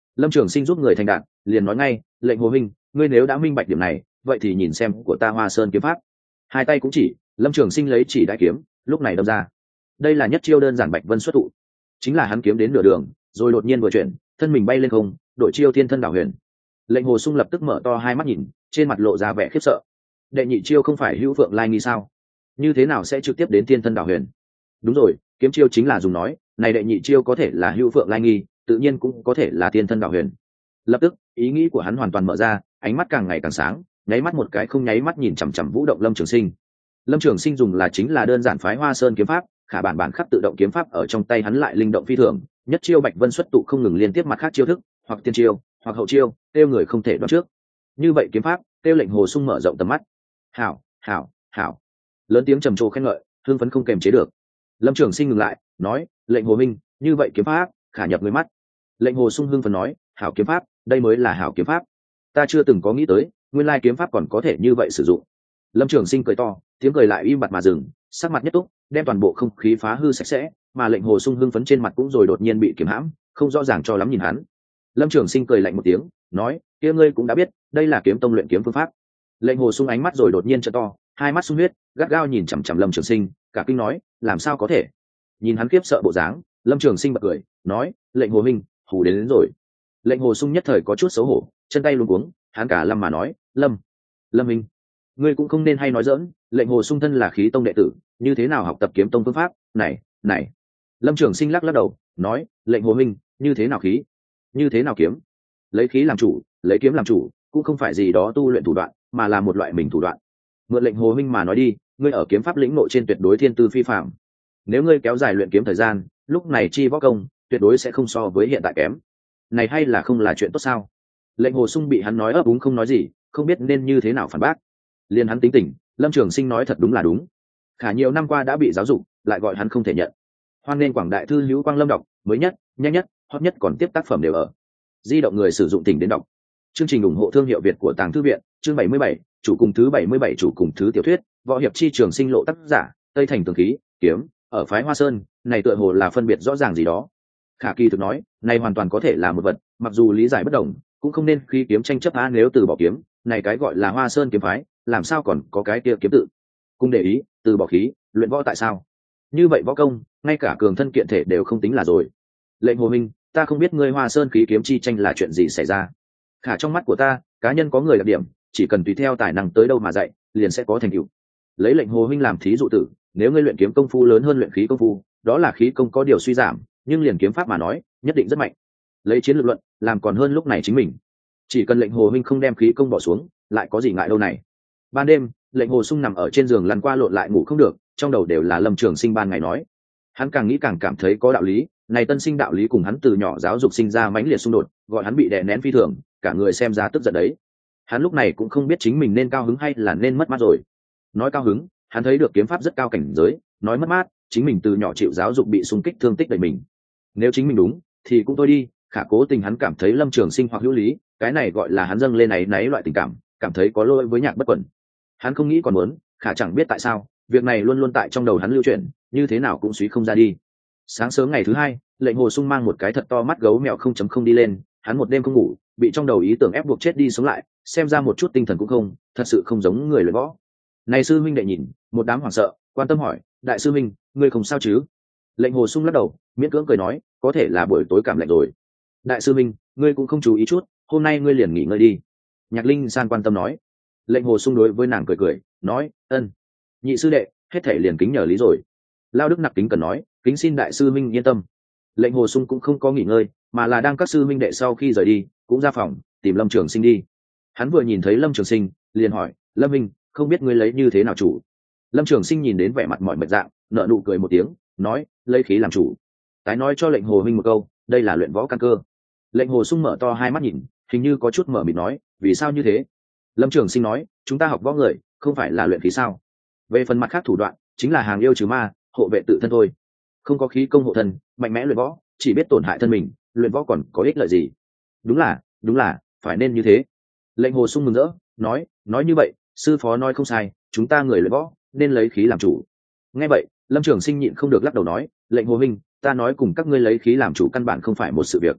Lâm Trường Sinh giúp người thành đạt, liền nói ngay, lệnh hồ huynh, ngươi nếu đã minh bạch điểm này, vậy thì nhìn xem của ta Hoa Sơn kiếm pháp. Hai tay cũng chỉ, Lâm Trường Sinh lấy chỉ đại kiếm, lúc này đâm ra. Đây là nhất chiêu đơn giản Bạch Vân xuất thụ, chính là hắn kiếm đến nửa đường, rồi đột nhiên vừa chuyển, thân mình bay lên không, đổi chiêu thiên thân đảo huyền. Lệnh hồ sung lập tức mở to hai mắt nhìn, trên mặt lộ ra vẻ khiếp sợ. Đệ nhị chiêu không phải hữu phượng lai nghi sao? Như thế nào sẽ trực tiếp đến thiên thân đảo huyền? Đúng rồi, kiếm chiêu chính là dùng nói, này đệ nhị chiêu có thể là hữu phượng lai nghi, tự nhiên cũng có thể là thiên thân đảo huyền. Lập tức, ý nghĩ của hắn hoàn toàn mở ra, ánh mắt càng ngày càng sáng, nháy mắt một cái không nháy mắt nhìn chằm chằm vũ động Lâm Trường Sinh. Lâm Trường Sinh dùng là chính là đơn giản phái Hoa Sơn kiếm pháp, khả bản bản khắc tự động kiếm pháp ở trong tay hắn lại linh động phi thường, nhất chiêu Bạch Vân xuất tụ không ngừng liên tiếp mặt khác chiêu thức, hoặc tiên chiêu, hoặc hậu chiêu, tiêu người không thể đoán trước. Như vậy kiếm pháp, tiêu lệnh hồ sung mở rộng tầm mắt. Hảo, hảo, hảo. Lớn tiếng trầm trồ khen ngợi, hưng phấn không kềm chế được. Lâm Trường Sinh ngừng lại, nói, lệnh hồ minh, như vậy kiếm pháp, khả nhập người mắt. Lệnh hồ sung hưng phấn nói, hảo kiếm pháp, đây mới là hảo kiếm pháp. Ta chưa từng có nghĩ tới, nguyên lai kiếm pháp còn có thể như vậy sử dụng. Lâm Trường Sinh cười to, tiếng cười lại im bặt mà dừng, sắc mặt nhất túc, đem toàn bộ không khí phá hư sạch sẽ, mà lệnh hồ sung hưng phấn trên mặt cũng rồi đột nhiên bị kiềm hãm, không rõ ràng cho lắm nhìn hắn. Lâm Trường Sinh cười lạnh một tiếng, nói, kia ngươi cũng đã biết, đây là kiếm tông luyện kiếm phương pháp. Lệnh hồ sung ánh mắt rồi đột nhiên trợ to, hai mắt sung huyết, gắt gao nhìn chằm chằm Lâm Trường Sinh, cả kinh nói, làm sao có thể? Nhìn hắn khiếp sợ bộ dáng, Lâm Trường Sinh bật cười, nói, lệnh hồ minh, hù đến, đến rồi. Lệnh hồ sung nhất thời có chút xấu hổ, chân tay luống cuống, hắn cả lâm mà nói, lâm, lâm minh, ngươi cũng không nên hay nói dỡn, lệnh hồ sung thân là khí tông đệ tử, như thế nào học tập kiếm tông phương pháp? Này, này. Lâm Trường Sinh lắc lắc đầu, nói, lệnh hồ minh, như thế nào khí, như thế nào kiếm? Lấy khí làm chủ, lấy kiếm làm chủ, cũng không phải gì đó tu luyện thủ đoạn, mà là một loại mình thủ đoạn. Mượn lệnh hồ minh mà nói đi, ngươi ở kiếm pháp lĩnh nội trên tuyệt đối thiên tư phi phàm. Nếu ngươi kéo dài luyện kiếm thời gian, lúc này chi võ công, tuyệt đối sẽ không so với hiện tại kém. Này hay là không là chuyện tốt sao? Lệnh hồ sung bị hắn nói ấp úng không nói gì, không biết nên như thế nào phản bác. Liên hắn tính tình, Lâm Trường Sinh nói thật đúng là đúng. Khả nhiều năm qua đã bị giáo dục, lại gọi hắn không thể nhận. Hoan nên quảng đại thư hữu quang lâm đọc, mới nhất, nhanh nhất, hot nhất còn tiếp tác phẩm đều ở. Di động người sử dụng tỉnh đến đọc. Chương trình ủng hộ thương hiệu Việt của Tàng Thư viện, chương bảy mươi bảy, chủ cùng thứ bảy mươi bảy chủ cùng thứ tiểu thuyết, võ hiệp chi trường sinh lộ tác giả, Tây Thành Tường khí, kiếm, ở phái Hoa Sơn, này tựa hồ là phân biệt rõ ràng gì đó. Khả Kỳ thực nói, này hoàn toàn có thể là một vật, mặc dù lý giải bất đồng, cũng không nên khi kiếm tranh chấp á, nếu từ bỏ kiếm, này cái gọi là Hoa Sơn kiếm phái, làm sao còn có cái kia kiếm tự. Cũng để ý, từ bỏ khí, luyện võ tại sao? Như vậy võ công, ngay cả cường thân kiện thể đều không tính là rồi. Lệnh hồ minh, ta không biết ngươi Hoa Sơn khí kiếm chi tranh là chuyện gì xảy ra. Khả trong mắt của ta, cá nhân có người đặc điểm, chỉ cần tùy theo tài năng tới đâu mà dạy, liền sẽ có thành tựu. Lấy lệnh hồ minh làm thí dụ tử, nếu ngươi luyện kiếm công phu lớn hơn luyện khí công phu, đó là khí công có điều suy giảm, nhưng liền kiếm pháp mà nói, nhất định rất mạnh. Lấy chiến lược luận, làm còn hơn lúc này chính mình. Chỉ cần lệnh hồ minh không đem khí công bỏ xuống, lại có gì ngại đâu này. Ban đêm, lệnh hồ sung nằm ở trên giường lăn qua lộn lại ngủ không được, trong đầu đều là Lâm Trường Sinh ban ngày nói. Hắn càng nghĩ càng cảm thấy có đạo lý, này tân sinh đạo lý cùng hắn từ nhỏ giáo dục sinh ra mãnh liệt xung đột, gọi hắn bị đè nén phi thường, cả người xem ra tức giận đấy. Hắn lúc này cũng không biết chính mình nên cao hứng hay là nên mất mát rồi. Nói cao hứng, hắn thấy được kiếm pháp rất cao cảnh giới, nói mất mát, chính mình từ nhỏ chịu giáo dục bị xung kích thương tích đầy mình. Nếu chính mình đúng, thì cũng thôi đi, khả cố tình hắn cảm thấy Lâm Trường Sinh hoặc hữu lý, cái này gọi là hắn dâng lên này náy loại tình cảm, cảm thấy có lỗi với Nhạc Bất Quần. Hắn không nghĩ còn muốn, khả chẳng biết tại sao, việc này luôn luôn tại trong đầu hắn lưu chuyển, như thế nào cũng suy không ra đi. Sáng sớm ngày thứ hai, lệnh hồ sung mang một cái thật to mắt gấu mèo không chấm không đi lên, hắn một đêm không ngủ, bị trong đầu ý tưởng ép buộc chết đi sống lại, xem ra một chút tinh thần cũng không, thật sự không giống người luyện võ. Này sư huynh đệ nhìn, một đám hoảng sợ, quan tâm hỏi, đại sư huynh, ngươi không sao chứ? Lệnh hồ sung lắc đầu, miễn cưỡng cười nói, có thể là buổi tối cảm lạnh rồi. Đại sư huynh, ngươi cũng không chú ý chút, hôm nay ngươi liền nghỉ ngơi đi. Nhạc Linh San quan tâm nói. Lệnh hồ sung đối với nàng cười cười, nói, ân. Nhị sư đệ, hết thể liền kính nhờ lý rồi. Lao Đức Nặc kính cần nói, kính xin đại sư huynh yên tâm. Lệnh hồ sung cũng không có nghỉ ngơi, mà là đang các sư huynh đệ sau khi rời đi, cũng ra phòng tìm Lâm Trường Sinh đi. Hắn vừa nhìn thấy Lâm Trường Sinh, liền hỏi, Lâm huynh, không biết ngươi lấy như thế nào chủ? Lâm Trường Sinh nhìn đến vẻ mặt mỏi mệt dạng, nợ nụ cười một tiếng, nói, lấy khí làm chủ. Tái nói cho lệnh hồ huynh một câu, đây là luyện võ căn cơ. Lệnh hồ sung mở to hai mắt nhìn, hình như có chút mở mịt nói, vì sao như thế? Lâm Trường Sinh nói, chúng ta học võ người, không phải là luyện khí sao? Về phần mặt khác thủ đoạn, chính là hàng yêu trừ ma, hộ vệ tự thân thôi. Không có khí công hộ thân, mạnh mẽ luyện võ, chỉ biết tổn hại thân mình, luyện võ còn có ích lợi gì? Đúng là, đúng là, phải nên như thế. Lệnh hồ sung mừng rỡ, nói, nói như vậy, sư phó nói không sai, chúng ta người luyện võ, nên lấy khí làm chủ. Nghe vậy, Lâm Trường Sinh nhịn không được lắc đầu nói, lệnh hồ huynh, ta nói cùng các ngươi lấy khí làm chủ căn bản không phải một sự việc.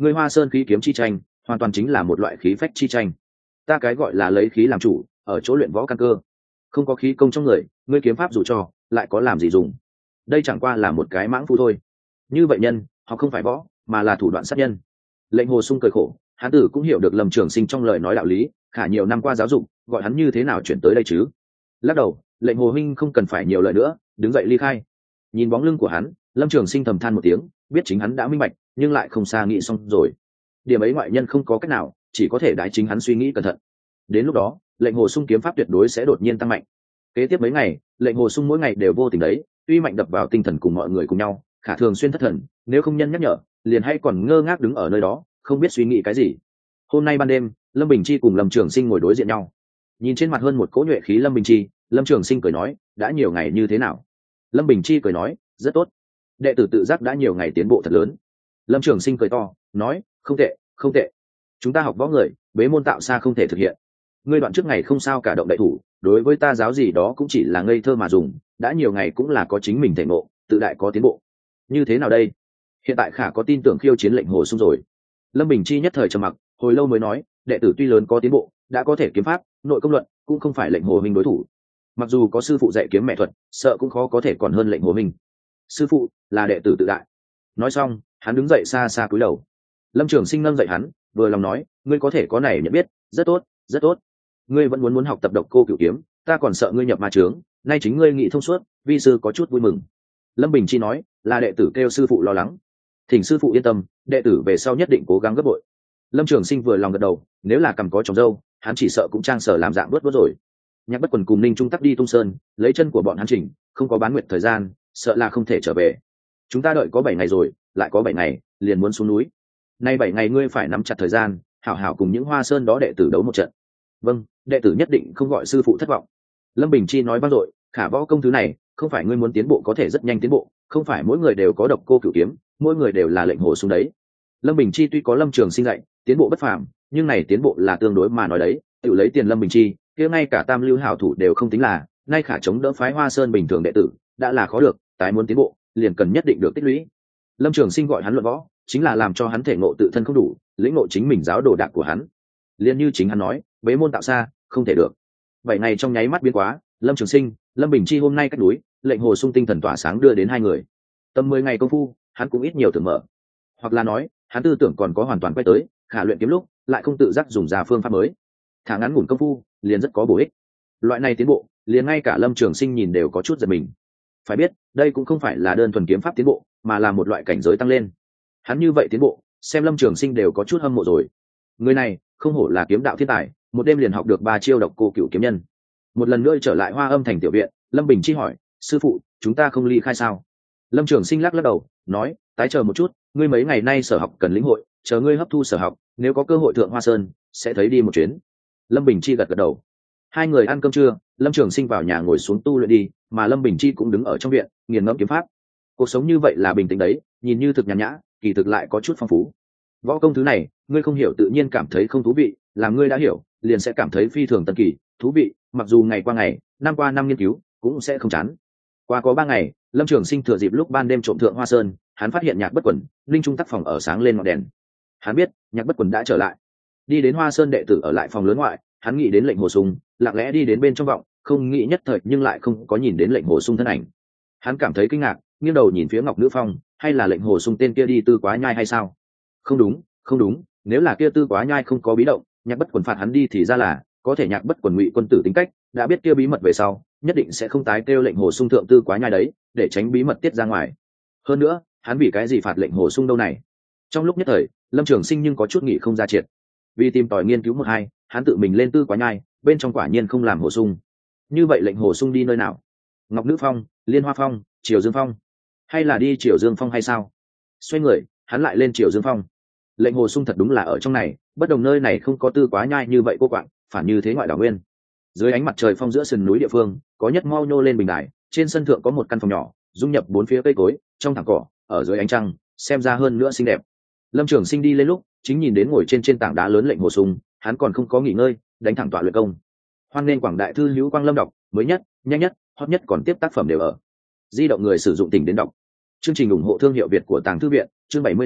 ngươi Hoa Sơn khí kiếm chi tranh hoàn toàn chính là một loại khí phách chi tranh. Ta cái gọi là lấy khí làm chủ, ở chỗ luyện võ căn cơ. Không có khí công trong người, ngươi kiếm pháp dù cho lại có làm gì dùng? Đây chẳng qua là một cái mãng phu thôi. Như vậy nhân, họ không phải võ, mà là thủ đoạn sát nhân. Lệnh Hồ Sung cười khổ, hắn tử cũng hiểu được Lâm Trường Sinh trong lời nói đạo lý, khả nhiều năm qua giáo dục, gọi hắn như thế nào chuyển tới đây chứ? Lắc đầu, Lệnh Hồ huynh không cần phải nhiều lời nữa, đứng dậy ly khai. Nhìn bóng lưng của hắn, Lâm Trường Sinh thầm than một tiếng, biết chính hắn đã minh bạch, nhưng lại không xa nghĩ xong rồi. Điểm ấy ngoại nhân không có cách nào, chỉ có thể đái chính hắn suy nghĩ cẩn thận. Đến lúc đó, Lệnh Hồ Sung kiếm pháp tuyệt đối sẽ đột nhiên tăng mạnh. Kế tiếp mấy ngày, Lệnh Hồ Sung mỗi ngày đều vô tình đấy, tuy mạnh đập vào tinh thần cùng mọi người cùng nhau, khả thường xuyên thất thần, nếu không nhân nhắc nhở, liền hay còn ngơ ngác đứng ở nơi đó, không biết suy nghĩ cái gì. Hôm nay ban đêm, Lâm Bình Chi cùng Lâm Trường Sinh ngồi đối diện nhau. Nhìn trên mặt hơn một cỗ nhuệ khí Lâm Bình Chi, Lâm Trường Sinh cười nói, đã nhiều ngày như thế nào? Lâm Bình Chi cười nói, rất tốt. Đệ tử tự giác đã nhiều ngày tiến bộ thật lớn. Lâm Trường Sinh cười to, nói, không tệ, không tệ. Chúng ta học võ người, bế môn tạo xa không thể thực hiện. Ngươi đoạn trước ngày không sao cả động đại thủ, đối với ta giáo gì đó cũng chỉ là ngây thơ mà dùng, đã nhiều ngày cũng là có chính mình thể ngộ, tự đại có tiến bộ. Như thế nào đây? Hiện tại khả có tin tưởng khiêu chiến Lệnh Hồ Sung rồi? Lâm Bình Chi nhất thời trầm mặc, hồi lâu mới nói, đệ tử tuy lớn có tiến bộ, đã có thể kiếm pháp, nội công luận, cũng không phải Lệnh Hồ huynh đối thủ. Mặc dù có sư phụ dạy kiếm mẹ thuật, sợ cũng khó có thể còn hơn Lệnh Hồ huynh. Sư phụ là đệ tử tự đại. Nói xong, hắn đứng dậy xa xa cúi đầu. Lâm Trường Sinh nâng dậy hắn, vừa lòng nói, ngươi có thể có này nhận biết, rất tốt, rất tốt. Ngươi vẫn muốn muốn học tập độc cô cửu kiếm, ta còn sợ ngươi nhập ma chướng, nay chính ngươi nghĩ thông suốt, vi sư có chút vui mừng. Lâm Bình Chi nói, là đệ tử kêu sư phụ lo lắng. Thỉnh sư phụ yên tâm, đệ tử về sau nhất định cố gắng gấp bội. Lâm Trường Sinh vừa lòng gật đầu, nếu là cầm có trồng dâu, hắn chỉ sợ cũng trang sở làm dạng bớt bớt rồi. Nhạc Bất Quần cùng Ninh Trung Tắc đi Tung Sơn, lấy chân của bọn hắn chỉnh, không có bán nguyệt thời gian, sợ là không thể trở về. Chúng ta đợi có bảy ngày rồi, lại có bảy ngày, liền muốn xuống núi. Nay bảy ngày ngươi phải nắm chặt thời gian, hảo hảo cùng những Hoa Sơn đó đệ tử đấu một trận. Vâng, đệ tử nhất định không gọi sư phụ thất vọng. Lâm Bình Chi nói vang dội, khả võ công thứ này, không phải ngươi muốn tiến bộ có thể rất nhanh tiến bộ, không phải mỗi người đều có độc cô cửu kiếm, mỗi người đều là Lệnh Hồ Sung đấy. Lâm Bình Chi tuy có Lâm Trường Sinh dạy, tiến bộ bất phàm, nhưng này tiến bộ là tương đối mà nói đấy, tự lấy tiền Lâm Bình Chi, kia ngay cả tam lưu hảo thủ đều không tính là, nay khả chống đỡ phái Hoa Sơn bình thường đệ tử, đã là khó được, tái muốn tiến bộ, liền cần nhất định được tích lũy. Lâm Trường Sinh gọi hắn luận võ, chính là làm cho hắn thể ngộ tự thân không đủ, lĩnh ngộ chính mình giáo đồ đạc của hắn. Liên như chính hắn nói, bế môn tạo xa, không thể được. Bảy ngày trong nháy mắt biến quá, Lâm Trường Sinh, Lâm Bình Chi hôm nay cách núi, Lệnh Hồ Sung tinh thần tỏa sáng đưa đến hai người. Tầm mười ngày công phu, hắn cũng ít nhiều tưởng mở, hoặc là nói, hắn tư tưởng còn có hoàn toàn quay tới, khả luyện kiếm lúc lại không tự giác dùng ra phương pháp mới. Thả ngắn ngủn công phu, liền rất có bổ ích. Loại này tiến bộ, liền ngay cả Lâm Trường Sinh nhìn đều có chút giật mình. Phải biết, đây cũng không phải là đơn thuần kiếm pháp tiến bộ, mà là một loại cảnh giới tăng lên. Hắn như vậy tiến bộ, xem Lâm Trường Sinh đều có chút hâm mộ rồi. Người này, không hổ là kiếm đạo thiên tài, một đêm liền học được ba chiêu độc cô cửu kiếm nhân. Một lần nữa trở lại Hoa Âm thành tiểu viện, Lâm Bình Chi hỏi, sư phụ, chúng ta không ly khai sao? Lâm Trường Sinh lắc lắc đầu, nói, tái chờ một chút, ngươi mấy ngày nay sở học cần lĩnh hội, chờ ngươi hấp thu sở học, nếu có cơ hội thượng Hoa Sơn, sẽ thấy đi một chuyến. Lâm Bình Chi gật gật đầu. Hai người ăn cơm trưa, Lâm Trường Sinh vào nhà ngồi xuống tu luyện đi, mà Lâm Bình Chi cũng đứng ở trong viện, nghiền ngẫm kiếm pháp. Cuộc sống như vậy là bình tĩnh đấy, nhìn như thực nhàn nhã, kỳ thực lại có chút phong phú. Võ công thứ này, ngươi không hiểu tự nhiên cảm thấy không thú vị, làm ngươi đã hiểu, liền sẽ cảm thấy phi thường tân kỳ, thú vị, mặc dù ngày qua ngày, năm qua năm nghiên cứu, cũng sẽ không chán. Qua có ba ngày, Lâm Trường Sinh thừa dịp lúc ban đêm trộm thượng Hoa Sơn, hắn phát hiện Nhạc Bất Quần, Linh Trung Tắc phòng ở sáng lên ngọn đèn. Hắn biết, Nhạc Bất Quần đã trở lại. Đi đến Hoa Sơn đệ tử ở lại phòng lớn ngoại, hắn nghĩ đến Lệnh Hồ Sung, lặng lẽ đi đến bên trong vọng, không nghĩ nhất thời nhưng lại không có nhìn đến Lệnh Hồ Sung thân ảnh. Hắn cảm thấy kinh ngạc, nghiêng đầu nhìn phía Ngọc Nữ Phong, hay là Lệnh Hồ Sung tên kia đi Tư Quá Nhai hay sao? Không đúng, không đúng, nếu là kia Tư Quá Nhai không có bí động, Nhạc Bất Quần phạt hắn đi thì ra là, có thể Nhạc Bất Quần ngụy quân tử tính cách, đã biết kia bí mật về sau, nhất định sẽ không tái kêu Lệnh Hồ Sung thượng Tư Quá Nhai đấy, để tránh bí mật tiết ra ngoài. Hơn nữa, hắn vì cái gì phạt Lệnh Hồ Sung đâu này? Trong lúc nhất thời, Lâm Trường Sinh nhưng có chút nghĩ không ra triệt. Vì tìm tòi nghiên cứu một hai, hắn tự mình lên Tư Quá Nhai, bên trong quả nhiên không làm Hồ Sung. Như vậy Lệnh Hồ Sung đi nơi nào? Ngọc Nữ Phong, Liên Hoa Phong, Triều Dương Phong, hay là đi Triều Dương Phong hay sao? Xoay người, hắn lại lên Triều Dương Phong. Lệnh Hồ Sung thật đúng là ở trong này, bất đồng nơi này không có Tư Quá Nhai như vậy cô quạng, phản như thế ngoại đảo nguyên. Dưới ánh mặt trời phong giữa sườn núi địa phương, có nhất mau nhô lên bình đài, trên sân thượng có một căn phòng nhỏ, dung nhập bốn phía cây cối, trong thẳng cỏ, ở dưới ánh trăng, xem ra hơn nữa xinh đẹp. Lâm Trường Sinh đi lên lúc, chính nhìn đến ngồi trên trên tảng đá lớn Lệnh Hồ Sung, hắn còn không có nghỉ ngơi, đánh thẳng tọa luyện công. Hoan nên quảng đại thư hữu Quang Lâm đọc, mới nhất, nhanh nhất, hot nhất còn tiếp tác phẩm đều ở. Di động người sử dụng tỉnh đến đọc. Chương trình ủng hộ thương hiệu Việt của Tàng Thư viện, chương bảy mươi tám,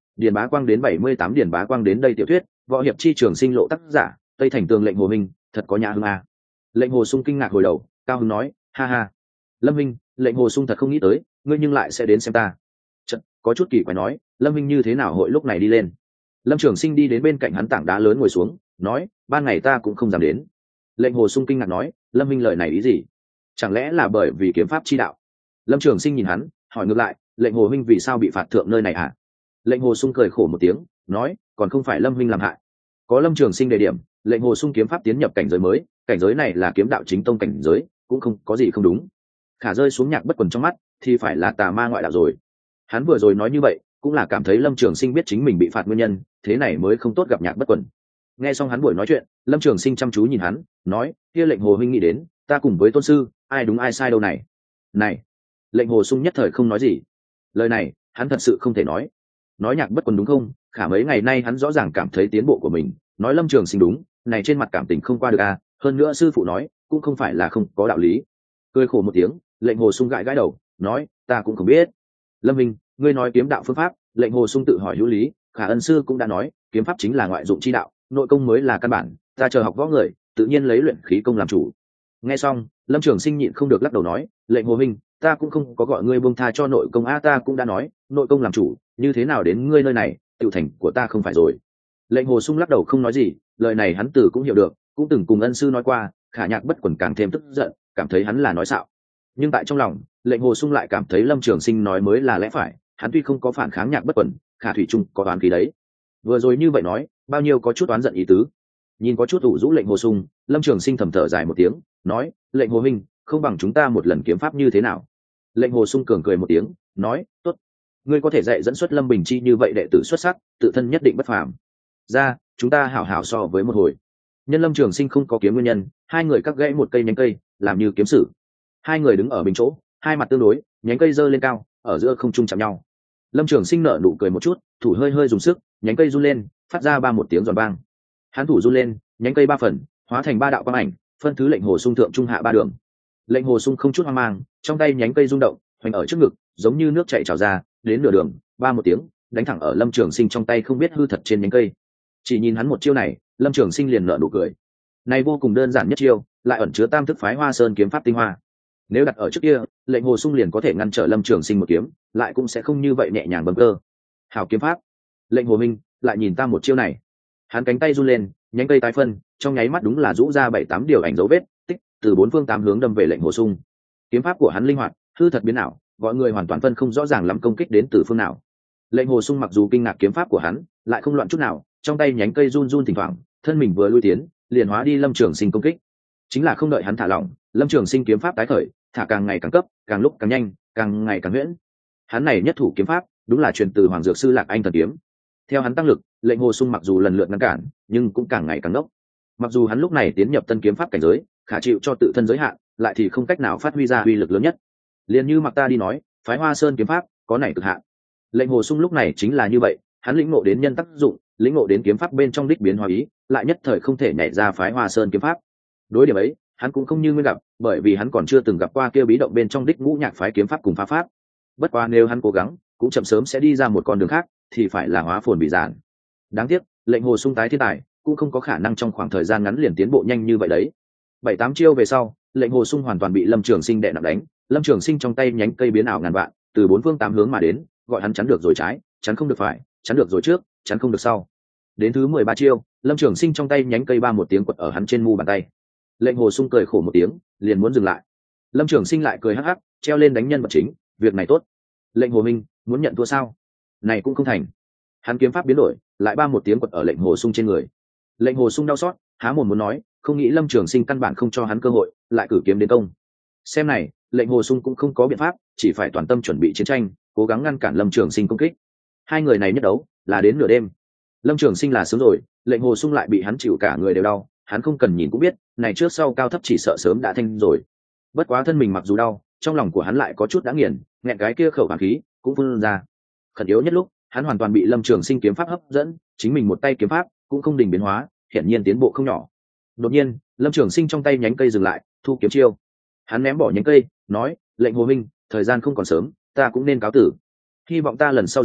Điền Bá Quang đến bảy mươi tám Điền Bá Quang đến đây tiểu thuyết, võ hiệp chi trường sinh lộ tác giả, Tây Thành Tường Lệnh Hồ Minh, thật có nhã hương à. Lệnh Hồ Sung kinh ngạc hồi đầu, cao hứng nói, ha ha. Lâm Minh, Lệnh Hồ Sung thật không nghĩ tới, ngươi nhưng lại sẽ đến xem ta. Chật, có chút kỳ quái nói, Lâm Minh như thế nào hội lúc này đi lên. Lâm Trường Sinh đi đến bên cạnh hắn tảng đá lớn ngồi xuống, nói, ban ngày ta cũng không dám đến. Lệnh Hồ Sung kinh ngạc nói, Lâm Minh lời này ý gì? Chẳng lẽ là bởi vì kiếm pháp chi đạo? Lâm Trường Sinh nhìn hắn, hỏi ngược lại, Lệnh Hồ Minh vì sao bị phạt thượng nơi này hả? Lệnh Hồ Sung cười khổ một tiếng, nói, còn không phải Lâm Minh làm hại. Có Lâm Trường Sinh đề điểm, Lệnh Hồ Sung kiếm pháp tiến nhập cảnh giới mới, cảnh giới này là kiếm đạo chính tông cảnh giới, cũng không có gì không đúng. Khả rơi xuống Nhạc Bất Quần trong mắt, thì phải là tà ma ngoại đạo rồi. Hắn vừa rồi nói như vậy, cũng là cảm thấy Lâm Trường Sinh biết chính mình bị phạt nguyên nhân, thế này mới không tốt gặp Nhạc Bất Quần. Nghe xong hắn buổi nói chuyện, Lâm Trường Sinh chăm chú nhìn hắn, nói, kia Lệnh Hồ huynh nghĩ đến, ta cùng với tôn sư, ai đúng ai sai đâu này. Này, Lệnh Hồ Sung nhất thời không nói gì. Lời này, hắn thật sự không thể nói. Nói Nhạc Bất Quần đúng không? Khả mấy ngày nay hắn rõ ràng cảm thấy tiến bộ của mình, nói Lâm Trường Sinh đúng, này trên mặt cảm tình không qua được à, hơn nữa sư phụ nói, cũng không phải là không có đạo lý. Cười khổ một tiếng, Lệnh Hồ Sung gãi gãi đầu, nói, ta cũng không biết. Lâm Minh, ngươi nói kiếm đạo phương pháp, Lệnh Hồ Sung tự hỏi hữu lý, khả ân sư cũng đã nói, kiếm pháp chính là ngoại dụng chi đạo, nội công mới là căn bản, ta chờ học võ người, tự nhiên lấy luyện khí công làm chủ. Nghe xong, Lâm Trường Sinh nhịn không được lắc đầu nói, Lệnh Hồ huynh, ta cũng không có gọi ngươi buông tha cho nội công a, ta cũng đã nói, nội công làm chủ, như thế nào đến ngươi nơi này, tiểu thành của ta không phải rồi. Lệnh Hồ Sung lắc đầu không nói gì, lời này hắn từ cũng hiểu được, cũng từng cùng ân sư nói qua, khả Nhạc Bất Quần càng thêm tức giận, cảm thấy hắn là nói xạo. Nhưng tại trong lòng, Lệnh Hồ Sung lại cảm thấy Lâm Trường Sinh nói mới là lẽ phải, hắn tuy không có phản kháng Nhạc Bất Quần, khả thủy chung có đoán khí đấy. Vừa rồi như vậy nói, bao nhiêu có chút oán giận ý tứ. Nhìn có chút ủ rũ Lệnh Hồ Sung, Lâm Trường Sinh thầm thở dài một tiếng, nói, Lệnh Hồ huynh, không bằng chúng ta một lần kiếm pháp như thế nào? Lệnh Hồ Sung cường cười một tiếng, nói, tốt, ngươi có thể dạy dẫn xuất Lâm Bình Chi như vậy đệ tử xuất sắc, tự thân nhất định bất phàm. Ra, chúng ta hảo hảo so với một hồi. Nhân Lâm Trường Sinh không có kiếm nguyên nhân, hai người cắt gãy một cây nhánh cây, làm như kiếm sử. Hai người đứng ở bình chỗ, hai mặt tương đối, nhánh cây giơ lên cao, ở giữa không trung chạm nhau. Lâm Trường Sinh nở nụ cười một chút, thủ hơi hơi dùng sức, nhánh cây run lên, phát ra ba một tiếng giòn vang. Hắn thủ run lên, nhánh cây ba phần, hóa thành ba đạo quang ảnh, phân thứ Lệnh Hồ Sung thượng trung hạ ba đường. Lệnh Hồ Sung không chút hoang mang, trong tay nhánh cây rung động, hoành ở trước ngực, giống như nước chảy trào ra, đến nửa đường, ba một tiếng, đánh thẳng ở Lâm Trường Sinh trong tay không biết hư thật trên nhánh cây. Chỉ nhìn hắn một chiêu này, Lâm Trường Sinh liền nở nụ cười. Này vô cùng đơn giản nhất chiêu, lại ẩn chứa tam thức phái Hoa Sơn kiếm pháp tinh hoa. Nếu đặt ở trước kia, Lệnh Hồ Sung liền có thể ngăn trở Lâm Trường Sinh một kiếm, lại cũng sẽ không như vậy nhẹ nhàng bâng cơ. Hảo kiếm pháp. Lệnh Hồ Minh, lại nhìn ta một chiêu này. Hắn cánh tay run lên, nhánh cây tái phân, trong nháy mắt đúng là rũ ra bảy tám điều ảnh dấu vết, tích từ bốn phương tám hướng đâm về Lệnh Hồ Sung. Kiếm pháp của hắn linh hoạt, hư thật biến ảo, gọi người hoàn toàn phân không rõ ràng lắm công kích đến từ phương nào. Lệnh Hồ Sung mặc dù kinh ngạc kiếm pháp của hắn, lại không loạn chút nào, trong tay nhánh cây run run thỉnh thoảng, thân mình vừa lui tiến, liền hóa đi Lâm Trường Sinh công kích. Chính là không đợi hắn thả lỏng, Lâm Trường Sinh kiếm pháp tái khởi, thả càng ngày càng cấp, càng lúc càng nhanh, càng ngày càng huyễn. Hắn này nhất thủ kiếm pháp, đúng là truyền từ Hoàng Dược sư Lạc Anh thần kiếm. Theo hắn tăng lực, Lệnh Hồ Sung mặc dù lần lượt ngăn cản, nhưng cũng càng ngày càng ngốc. Mặc dù hắn lúc này tiến nhập tân kiếm pháp cảnh giới, khả chịu cho tự thân giới hạn, lại thì không cách nào phát huy ra uy lực lớn nhất. Liền như Mặc Ta đi nói, phái Hoa Sơn kiếm pháp có này cực hạn. Lệnh Hồ Sung lúc này chính là như vậy, hắn lĩnh ngộ đến nhân tác dụng, lĩnh ngộ đến kiếm pháp bên trong đích biến hóa ý, lại nhất thời không thể nhảy ra phái Hoa Sơn kiếm pháp. Đối điểm ấy, hắn cũng không như nguyên gặp, bởi vì hắn còn chưa từng gặp qua kia bí động bên trong đích ngũ nhạc phái kiếm pháp cùng phá pháp. Bất quá nếu hắn cố gắng, cũng chậm sớm sẽ đi ra một con đường khác, thì phải là hóa phồn bị giản. Đáng tiếc, Lệnh Hồ Sung tái thiên tài, cũng không có khả năng trong khoảng thời gian ngắn liền tiến bộ nhanh như vậy đấy. Bảy tám chiêu về sau, Lệnh Hồ Sung hoàn toàn bị Lâm Trường Sinh đè nặng đánh, Lâm Trường Sinh trong tay nhánh cây biến ảo ngàn vạn, từ bốn phương tám hướng mà đến, gọi hắn chắn được rồi trái, chắn không được phải, chắn được rồi trước, chắn không được sau. Đến thứ mười ba chiêu, Lâm Trường Sinh trong tay nhánh cây ba một tiếng quật ở hắn trên mu bàn tay. Lệnh Hồ Sung cười khổ một tiếng, liền muốn dừng lại. Lâm Trường Sinh lại cười hắc hắc, treo lên đánh nhân vật chính, việc này tốt. Lệnh Hồ Minh, muốn nhận thua sao? Này cũng không thành. Hắn kiếm pháp biến đổi, lại ba một tiếng quật ở Lệnh Hồ Sung trên người. Lệnh Hồ Sung đau xót, há mồm muốn nói, không nghĩ Lâm Trường Sinh căn bản không cho hắn cơ hội, lại cử kiếm đến công. Xem này, Lệnh Hồ Sung cũng không có biện pháp, chỉ phải toàn tâm chuẩn bị chiến tranh, cố gắng ngăn cản Lâm Trường Sinh công kích. Hai người này nhất đấu, là đến nửa đêm. Lâm Trường Sinh là sớm rồi, Lệnh Hồ Sung lại bị hắn chịu cả người đều đau, hắn không cần nhìn cũng biết, này trước sau cao thấp chỉ sợ sớm đã thanh rồi. Bất quá thân mình mặc dù đau, trong lòng của hắn lại có chút đã nghiền, nghẹn cái kia khẩu hàn khí cũng phun ra. Khẩn yếu nhất lúc, hắn hoàn toàn bị Lâm Trường Sinh kiếm pháp hấp dẫn, chính mình một tay kiếm pháp cũng không đình biến hóa, hiển nhiên tiến bộ không nhỏ. Đột nhiên, Lâm Trường Sinh trong tay nhánh cây dừng lại, thu kiếm chiêu. Hắn ném bỏ nhánh cây, nói, Lệnh Hồ Minh, thời gian không còn sớm, ta cũng nên cáo tử. Hy vọng ta lần sau ra,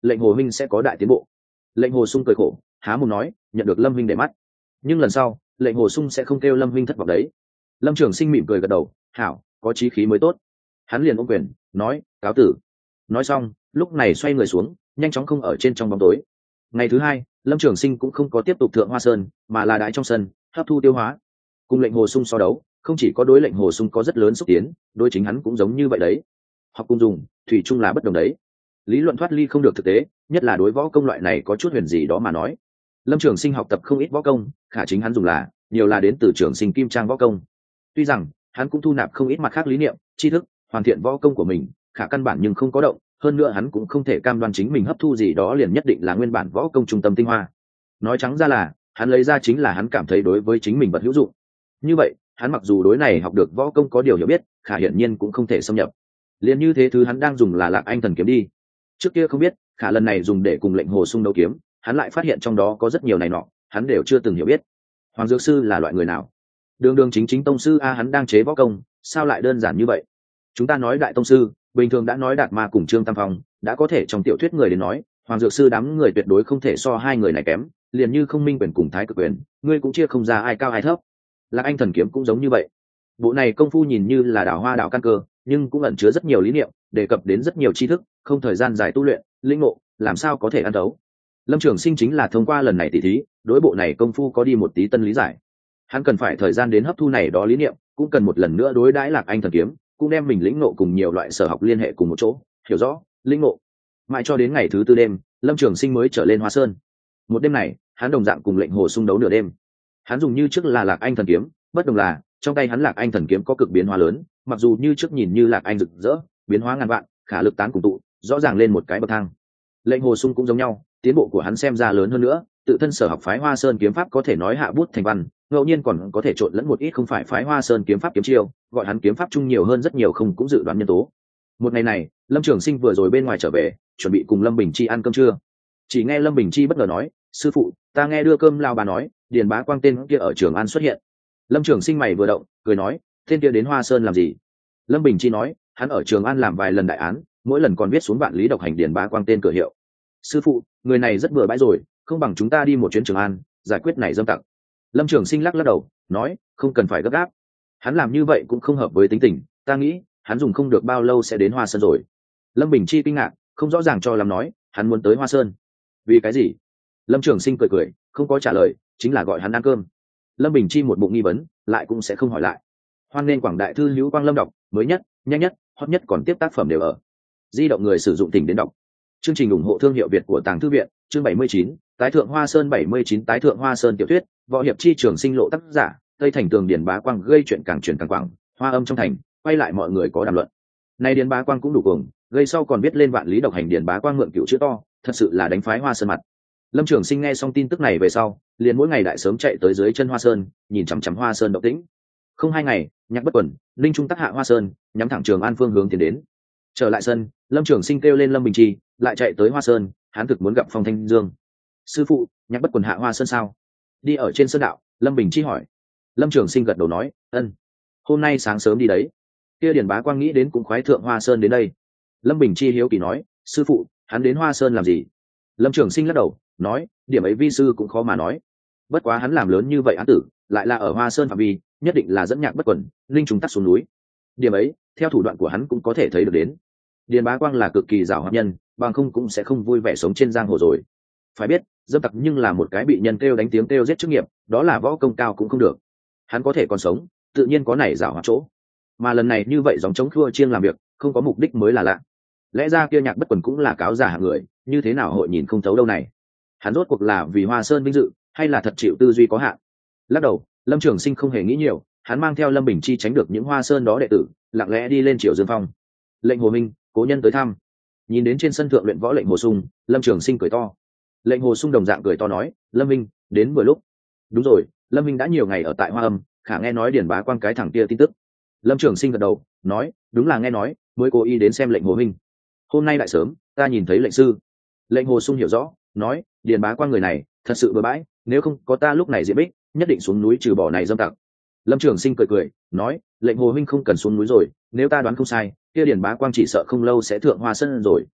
lệnh hồ huynh sẽ có đại tiến bộ. Lệnh hồ sung cười khổ há mồm nói nhận được lâm huynh để mắt, nhưng lần sau lệnh hồ sung sẽ không kêu lâm huynh thất vọng đấy. Lâm Trường Sinh mỉm cười gật đầu, hảo, có chí khí mới tốt. Hắn liền ôm quyền nói cáo tử. Nói xong lúc này xoay người xuống, nhanh chóng không ở trên trong bóng tối. Ngày thứ hai, Lâm Trường Sinh cũng không có tiếp tục thượng Hoa Sơn, mà là đái trong sân hấp thu tiêu hóa. Cùng lệnh hồ sung so đấu, không chỉ có đối lệnh hồ sung có rất lớn xúc tiến, đối chính hắn cũng giống như vậy đấy. Học cùng dùng thủy chung là bất đồng đấy. Lý luận thoát ly không được thực tế, nhất là đối võ công loại này có chút huyền gì đó mà nói. Lâm Trường Sinh học tập không ít võ công, khả chính hắn dùng là nhiều là đến từ Trường Sinh Kim Trang võ công. Tuy rằng hắn cũng thu nạp không ít mặt khác lý niệm, tri thức, hoàn thiện võ công của mình, khả căn bản nhưng không có động, hơn nữa hắn cũng không thể cam đoan chính mình hấp thu gì đó liền nhất định là nguyên bản võ công trung tâm tinh hoa. Nói trắng ra là hắn lấy ra chính là hắn cảm thấy đối với chính mình vật hữu dụng. Như vậy hắn mặc dù đối này học được võ công có điều hiểu biết, khả hiển nhiên cũng không thể xâm nhập. Liền như thế thứ hắn đang dùng là Lạc Anh Thần Kiếm đi. Trước kia không biết, khả lần này dùng để cùng lệnh hồ sung đấu kiếm, hắn lại phát hiện trong đó có rất nhiều này nọ, hắn đều chưa từng hiểu biết. Hoàng Dược Sư là loại người nào? Đường đường chính chính tông sư a, hắn đang chế võ công, sao lại đơn giản như vậy? Chúng ta nói đại tông sư, bình thường đã nói Đạt Ma cùng Trương Tam Phong, đã có thể trong tiểu thuyết người đến nói, Hoàng Dược Sư đám người tuyệt đối không thể so hai người này kém, liền như Không Minh Quyền cùng Thái Cực Quyền, ngươi cũng chia không ra ai cao ai thấp. Lạc Anh Thần Kiếm cũng giống như vậy. Bộ này công phu nhìn như là đào hoa đào căn cơ, nhưng cũng ẩn chứa rất nhiều lý niệm, đề cập đến rất nhiều tri thức, không thời gian dài tu luyện, linh ngộ, làm sao có thể ăn đấu. Lâm Trường Sinh chính là thông qua lần này tỉ thí, đối bộ này công phu có đi một tí tân lý giải. Hắn cần phải thời gian đến hấp thu này đó lý niệm, cũng cần một lần nữa đối đãi Lạc Anh Thần Kiếm, cũng đem mình lĩnh ngộ cùng nhiều loại sở học liên hệ cùng một chỗ, hiểu rõ, lĩnh ngộ. Mãi cho đến ngày thứ tư đêm, Lâm Trường Sinh mới trở lên Hoa Sơn. Một đêm này, hắn đồng dạng cùng lệnh hồ sung đấu nửa đêm. Hắn dùng như trước là Lạc Anh Thần Kiếm, bất đồng là trong tay hắn Lạc Anh Thần Kiếm có cực biến hóa lớn, mặc dù như trước nhìn như Lạc Anh rực rỡ, biến hóa ngàn vạn, khả lực tán cùng tụ, rõ ràng lên một cái bậc thang. Lệnh hồ sung cũng giống nhau, tiến bộ của hắn xem ra lớn hơn nữa, tự thân sở học phái Hoa Sơn kiếm pháp có thể nói hạ bút thành văn, ngẫu nhiên còn có thể trộn lẫn một ít không phải phái Hoa Sơn kiếm pháp kiếm chiêu, gọi hắn kiếm pháp chung nhiều hơn rất nhiều không cũng dự đoán nhân tố. Một ngày này, Lâm Trường Sinh vừa rồi bên ngoài trở về, chuẩn bị cùng Lâm Bình Chi ăn cơm trưa. Chỉ nghe Lâm Bình Chi bất ngờ nói, sư phụ, ta nghe đưa cơm lao bà nói, Điền Bá Quang tên kia ở Trường An xuất hiện. Lâm Trường Sinh mày vừa động, cười nói, tên kia đến Hoa Sơn làm gì? Lâm Bình Chi nói, hắn ở Trường An làm vài lần đại án, mỗi lần còn viết xuống vạn lý độc hành Điền Bá Quang tên cửa hiệu. Sư phụ, người này rất bừa bãi rồi, không bằng chúng ta đi một chuyến Trường An, giải quyết này dâm tặc. Lâm Trường Sinh lắc lắc đầu, nói, không cần phải gấp gáp. Hắn làm như vậy cũng không hợp với tính tình, ta nghĩ, hắn dùng không được bao lâu sẽ đến Hoa Sơn rồi. Lâm Bình Chi kinh ngạc, không rõ ràng cho làm nói, hắn muốn tới Hoa Sơn. Vì cái gì? Lâm Trường Sinh cười cười, không có trả lời, chính là gọi hắn ăn cơm. Lâm Bình Chi một bụng nghi vấn, lại cũng sẽ không hỏi lại. Hoan nên quảng đại thư hữu Quang Lâm đọc, mới nhất, nhanh nhất, hot nhất còn tiếp tác phẩm đều ở. Di động người sử dụng tỉnh đến đọc. Chương trình ủng hộ thương hiệu Việt của Tàng Thư viện, chương bảy mươi chín, tái thượng Hoa Sơn bảy mươi chín tái thượng Hoa Sơn tiểu thuyết, võ hiệp chi trường sinh lộ tác giả, Tây Thành Tường Điền Bá Quang gây chuyện càng truyền càng quảng, hoa âm trong thành, quay lại mọi người có đàm luận. Nay Điền Bá Quang cũng đủ cuồng, gây sau còn biết lên vạn lý độc hành Điền Bá Quang mượn cựu chữ to, thật sự là đánh phái Hoa Sơn mặt. Lâm Trường Sinh nghe xong tin tức này về sau, liền mỗi ngày đại sớm chạy tới dưới chân Hoa Sơn, nhìn chằm chằm Hoa Sơn động tĩnh. Không hai ngày, Nhạc Bất Quần, Linh Trung tác hạ Hoa Sơn, nhắm thẳng Trường An phương hướng tiến đến. Trở lại sân, Lâm Trường Sinh kêu lên Lâm Bình Chi, lại chạy tới Hoa Sơn, hắn thực muốn gặp Phong Thanh Dương. Sư phụ, Nhạc Bất Quần hạ Hoa Sơn sao? Đi ở trên sơn đạo, Lâm Bình Chi hỏi. Lâm Trường Sinh gật đầu nói, ân, hôm nay sáng sớm đi đấy. Kia Điền Bá Quang nghĩ đến cũng khoái thượng Hoa Sơn đến đây. Lâm Bình Chi hiếu kỳ nói, sư phụ, hắn đến Hoa Sơn làm gì? Lâm Trường Sinh lắc đầu, nói, điểm ấy vi sư cũng khó mà nói. Bất quá hắn làm lớn như vậy án tử, lại là ở Hoa Sơn phạm vi, nhất định là dẫn Nhạc Bất Quần, Linh Trùng tắt xuống núi. Điểm ấy, theo thủ đoạn của hắn cũng có thể thấy được đến. Điền Bá Quang là cực kỳ giàu hoạt nhân, bằng không cũng sẽ không vui vẻ sống trên giang hồ rồi. Phải biết, dâm tặc nhưng là một cái bị nhân kêu đánh tiếng kêu giết chức nghiệp, đó là võ công cao cũng không được. Hắn có thể còn sống, tự nhiên có nảy giàu hoạt chỗ. Mà lần này như vậy giống chống khua chiêng làm việc, không có mục đích mới là lạ. Lẽ ra kia Nhạc Bất Quần cũng là cáo giả hạng người, như thế nào hội nhìn không thấu đâu này. Hắn rốt cuộc là vì Hoa Sơn vinh dự, hay là thật chịu tư duy có hạn? Lắc đầu, Lâm Trường Sinh không hề nghĩ nhiều, hắn mang theo Lâm Bình Chi tránh được những Hoa Sơn đó đệ tử, lặng lẽ đi lên Triều Dương Phong. Lệnh Hồ Minh, cố nhân tới thăm. Nhìn đến trên sân thượng luyện võ Lệnh Hồ Sung, Lâm Trường Sinh cười to. Lệnh Hồ Sung đồng dạng cười to nói, Lâm Minh, đến vừa lúc. Đúng rồi, Lâm Minh đã nhiều ngày ở tại Hoa Âm, khả nghe nói Điền Bá Quang cái thằng kia tin tức. Lâm Trường Sinh gật đầu, nói, đúng là nghe nói, mới cố ý đến xem Lệnh Hồ Minh. Hôm nay lại sớm, ta nhìn thấy lệnh sư. Lệnh Hồ Sung hiểu rõ, nói, Điền Bá Quang người này thật sự bừa bãi, nếu không có ta lúc này diễm bích, nhất định xuống núi trừ bỏ này dâm tặc. Lâm Trường Sinh cười cười, nói, Lệnh Hồ Huynh không cần xuống núi rồi, nếu ta đoán không sai, kia Điền Bá Quang chỉ sợ không lâu sẽ thượng Hoa Sơn rồi.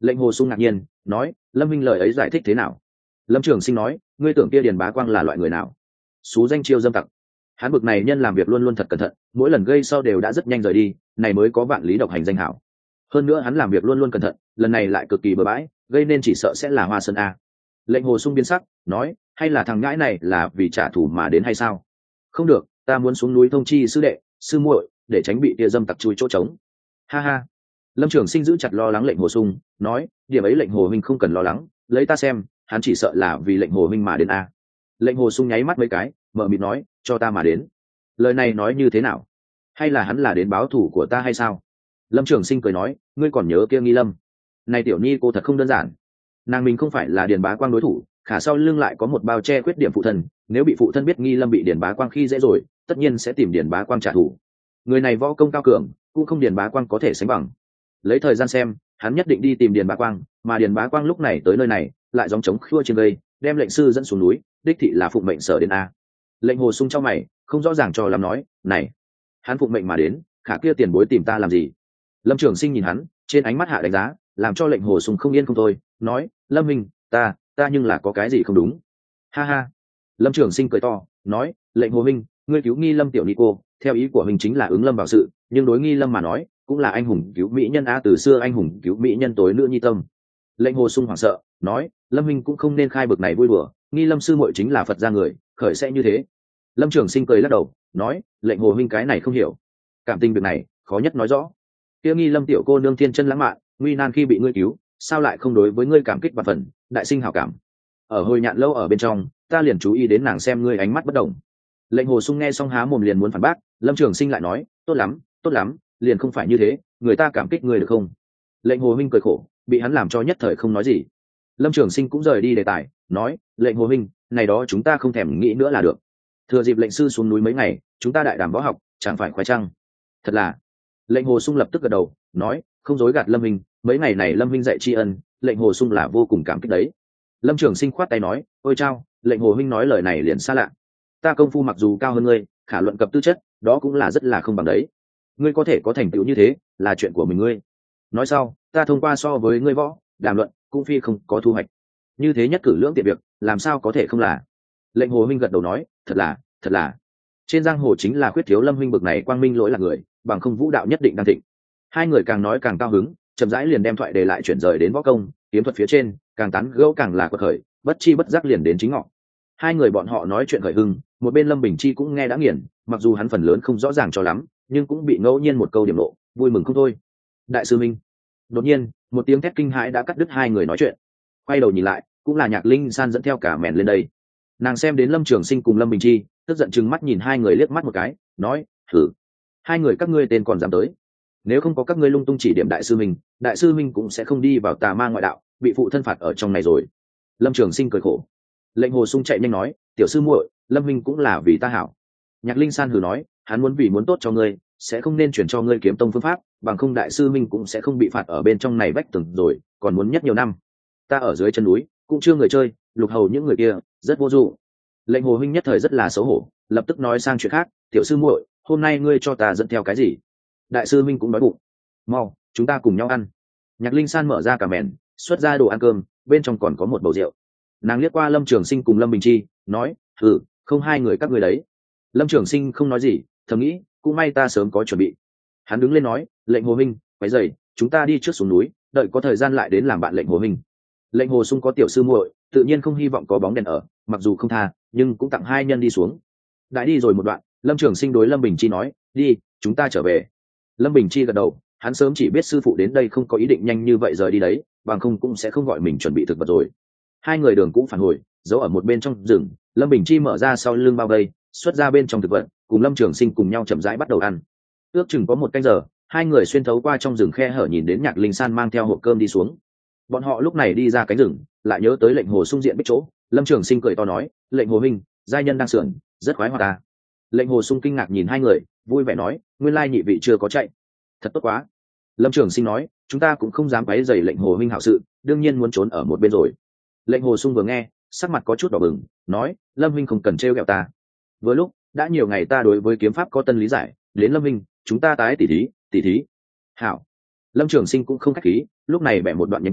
Lệnh Hồ Sung ngạc nhiên nói, lâm minh lời ấy giải thích thế nào? Lâm Trường Sinh nói, ngươi tưởng kia Điền Bá Quang là loại người nào? Xú danh chiêu dâm tặc. Hắn bực này nhân làm việc luôn luôn thật cẩn thận, mỗi lần gây sau đều đã rất nhanh rời đi, này mới có vạn lý độc hành danh hảo. Hơn nữa hắn làm việc luôn luôn cẩn thận, lần này lại cực kỳ bừa bãi, gây nên chỉ sợ sẽ là Hoa Sơn a. Lệnh Hồ Sung biến sắc nói, hay là thằng ngãi này là vì trả thù mà đến hay sao? Không được, ta muốn xuống núi thông chi sư đệ sư muội để tránh bị tia dâm tặc chui chỗ trống. Ha ha. Lâm Trường Sinh giữ chặt lo lắng Lệnh Hồ Sung nói, điểm ấy Lệnh Hồ huynh không cần lo lắng, lấy ta xem hắn chỉ sợ là vì Lệnh Hồ huynh mà đến a. Lệnh Hồ Sung nháy mắt mấy cái mở mịt nói, cho ta mà đến. Lời này nói như thế nào? Hay là hắn là đến báo thù của ta hay sao? Lâm Trường Sinh cười nói, ngươi còn nhớ kia Nghi Lâm? Này tiểu nhi cô thật không đơn giản, nàng mình không phải là Điền Bá Quang đối thủ, khả sau lưng lại có một bao che khuyết điểm phụ thân, nếu bị phụ thân biết Nghi Lâm bị Điền Bá Quang khi dễ rồi, tất nhiên sẽ tìm Điền Bá Quang trả thù. Người này võ công cao cường, cũng không Điền Bá Quang có thể sánh bằng. Lấy thời gian xem, hắn nhất định đi tìm Điền Bá Quang, mà Điền Bá Quang lúc này tới nơi này, lại gióng trống khua trên gây, đem lệnh sư dẫn xuống núi, đích thị là phụng mệnh sở đến a. Lệnh Hồ Sung trong mày, không rõ ràng cho lắm nói, này, hắn phụng mệnh mà đến, khả kia tiền bối tìm ta làm gì? Lâm Trường Sinh nhìn hắn, trên ánh mắt hạ đánh giá, làm cho Lệnh Hồ Sung không yên không thôi, nói, Lâm Minh, ta, ta nhưng là có cái gì không đúng? Ha ha. Lâm Trường Sinh cười to, nói, Lệnh Hồ Minh, ngươi cứu Nghi Lâm tiểu ni cô, theo ý của mình chính là ứng lâm vào sự, nhưng đối Nghi Lâm mà nói, cũng là anh hùng cứu mỹ nhân a, từ xưa anh hùng cứu mỹ nhân tối nữ nhi tâm. Lệnh Hồ Sung hoảng sợ, nói, Lâm Minh cũng không nên khai bực này vui đùa, Nghi Lâm sư muội chính là Phật gia người, khởi sẽ như thế. Lâm Trường Sinh cười lắc đầu, nói, Lệnh Hồ Minh cái này không hiểu, cảm tình việc này khó nhất nói rõ. Kia Nghi Lâm tiểu cô nương thiên chân lãng mạn, nguy nan khi bị ngươi cứu, sao lại không đối với ngươi cảm kích và phần đại sinh hảo cảm? Ở hồi nhạn lâu ở bên trong, ta liền chú ý đến nàng xem ngươi ánh mắt bất đồng. Lệnh Hồ Sung nghe xong há mồm liền muốn phản bác, Lâm Trường Sinh lại nói, tốt lắm, tốt lắm, liền không phải như thế, người ta cảm kích ngươi được không? Lệnh Hồ Minh cười khổ, bị hắn làm cho nhất thời không nói gì. Lâm Trường Sinh cũng rời đi đề tài, nói, Lệnh Hồ Minh, này đó chúng ta không thèm nghĩ nữa là được. Thừa dịp lệnh sư xuống núi mấy ngày, chúng ta đại đàm võ học, chẳng phải khoái trăng? Thật là. Lệnh Hồ Sung lập tức gật đầu, nói, không dối gạt Lâm Minh, mấy ngày này Lâm Minh dạy tri ân, Lệnh Hồ Sung là vô cùng cảm kích đấy. Lâm Trường Sinh khoát tay nói, ôi chao, Lệnh Hồ Minh nói lời này liền xa lạ. Ta công phu mặc dù cao hơn ngươi, khả luận cập tư chất, đó cũng là rất là không bằng đấy. Ngươi có thể có thành tựu như thế, là chuyện của mình ngươi. Nói sau, ta thông qua so với ngươi võ, đàm luận, cũng phi không có thu hoạch. Như thế nhất cử lưỡng tiện việc, làm sao có thể không là? Lệnh Hồ Minh gật đầu nói, thật là, thật là. Trên giang hồ chính là khuyết thiếu Lâm Minh bực này quang minh lỗi là người, bằng không vũ đạo nhất định đang thịnh. Hai người càng nói càng cao hứng, chậm rãi liền đem thoại đề lại chuyển rời đến võ công, kiếm thuật phía trên, càng tán gẫu càng là quật khởi, bất chi bất giác liền đến chính ngọ. Hai người bọn họ nói chuyện khởi hưng, một bên Lâm Bình Chi cũng nghe đã nghiền, mặc dù hắn phần lớn không rõ ràng cho lắm, nhưng cũng bị ngẫu nhiên một câu điểm lộ, vui mừng không thôi. Đại sư Minh. Đột nhiên, một tiếng thét kinh hãi đã cắt đứt hai người nói chuyện. Quay đầu nhìn lại, cũng là Nhạc Linh San dẫn theo cả mèn lên đây. Nàng xem đến Lâm Trường Sinh cùng Lâm Bình Chi, tức giận chừng mắt nhìn hai người liếc mắt một cái, nói, thử, hai người các ngươi tên còn dám tới, nếu không có các ngươi lung tung chỉ điểm đại sư Minh, đại sư Minh cũng sẽ không đi vào tà ma ngoại đạo, bị phụ thân phạt ở trong này rồi. Lâm Trường Sinh cười khổ. Lệnh Hồ Sung chạy nhanh nói, tiểu sư muội, Lâm Minh cũng là vì ta hảo. Nhạc Linh San hừ nói, hắn muốn vì muốn tốt cho ngươi, sẽ không nên chuyển cho ngươi kiếm tông phương pháp, bằng không đại sư Minh cũng sẽ không bị phạt ở bên trong này vách tường rồi, còn muốn nhất nhiều năm. Ta ở dưới chân núi cũng chưa người chơi, lục hầu những người kia rất vô dụng. Lệnh Hồ Huynh nhất thời rất là xấu hổ, lập tức nói sang chuyện khác, tiểu sư muội, hôm nay ngươi cho ta dẫn theo cái gì? Đại sư Minh cũng đói bụng. Mau, chúng ta cùng nhau ăn. Nhạc Linh San mở ra cả mền, xuất ra đồ ăn cơm, bên trong còn có một bầu rượu. Nàng liếc qua Lâm Trường Sinh cùng Lâm Bình Chi, nói, ừ, không hai người các ngươi đấy. Lâm Trường Sinh không nói gì, thầm nghĩ, cũng may ta sớm có chuẩn bị. Hắn đứng lên nói, Lệnh Hồ Huynh, quấy rầy, chúng ta đi trước xuống núi, đợi có thời gian lại đến làm bạn Lệnh Hồ Huynh. Lệnh Hồ Sung có tiểu sư muội, tự nhiên không hy vọng có bóng đèn ở, mặc dù không tha, nhưng cũng tặng hai nhân đi xuống. Đã đi rồi một đoạn, Lâm Trường Sinh đối Lâm Bình Chi nói, đi, chúng ta trở về. Lâm Bình Chi gật đầu, hắn sớm chỉ biết sư phụ đến đây không có ý định nhanh như vậy rời đi đấy, bằng không cũng sẽ không gọi mình chuẩn bị thực vật rồi. Hai người đường cũng phản hồi, giấu ở một bên trong rừng. Lâm Bình Chi mở ra sau lưng bao vây, xuất ra bên trong thực vật, cùng Lâm Trường Sinh cùng nhau chậm rãi bắt đầu ăn. Ước chừng có một canh giờ, hai người xuyên thấu qua trong rừng khe hở nhìn đến Nhạc Linh San mang theo hộp cơm đi xuống. Bọn họ lúc này đi ra cánh rừng, lại nhớ tới Lệnh Hồ Sung diện biết chỗ. Lâm Trường Sinh cười to nói, Lệnh Hồ Huynh, giai nhân đang sườn, rất khoái hoạt ta. Lệnh Hồ Sung kinh ngạc nhìn hai người, vui vẻ nói, nguyên lai nhị vị chưa có chạy, thật tốt quá. Lâm Trường Sinh nói, chúng ta cũng không dám quấy rầy Lệnh Hồ Huynh hảo sự, đương nhiên muốn trốn ở một bên rồi. Lệnh Hồ Sung vừa nghe, sắc mặt có chút đỏ bừng, nói, Lâm Huynh không cần trêu ghẹo ta. Vừa lúc đã nhiều ngày ta đối với kiếm pháp có tân lý giải, đến Lâm Huynh, chúng ta tái tỉ thí, tỉ thí. Hảo. Lâm Trường Sinh cũng không khách khí, lúc này bẻ một đoạn nhánh cây,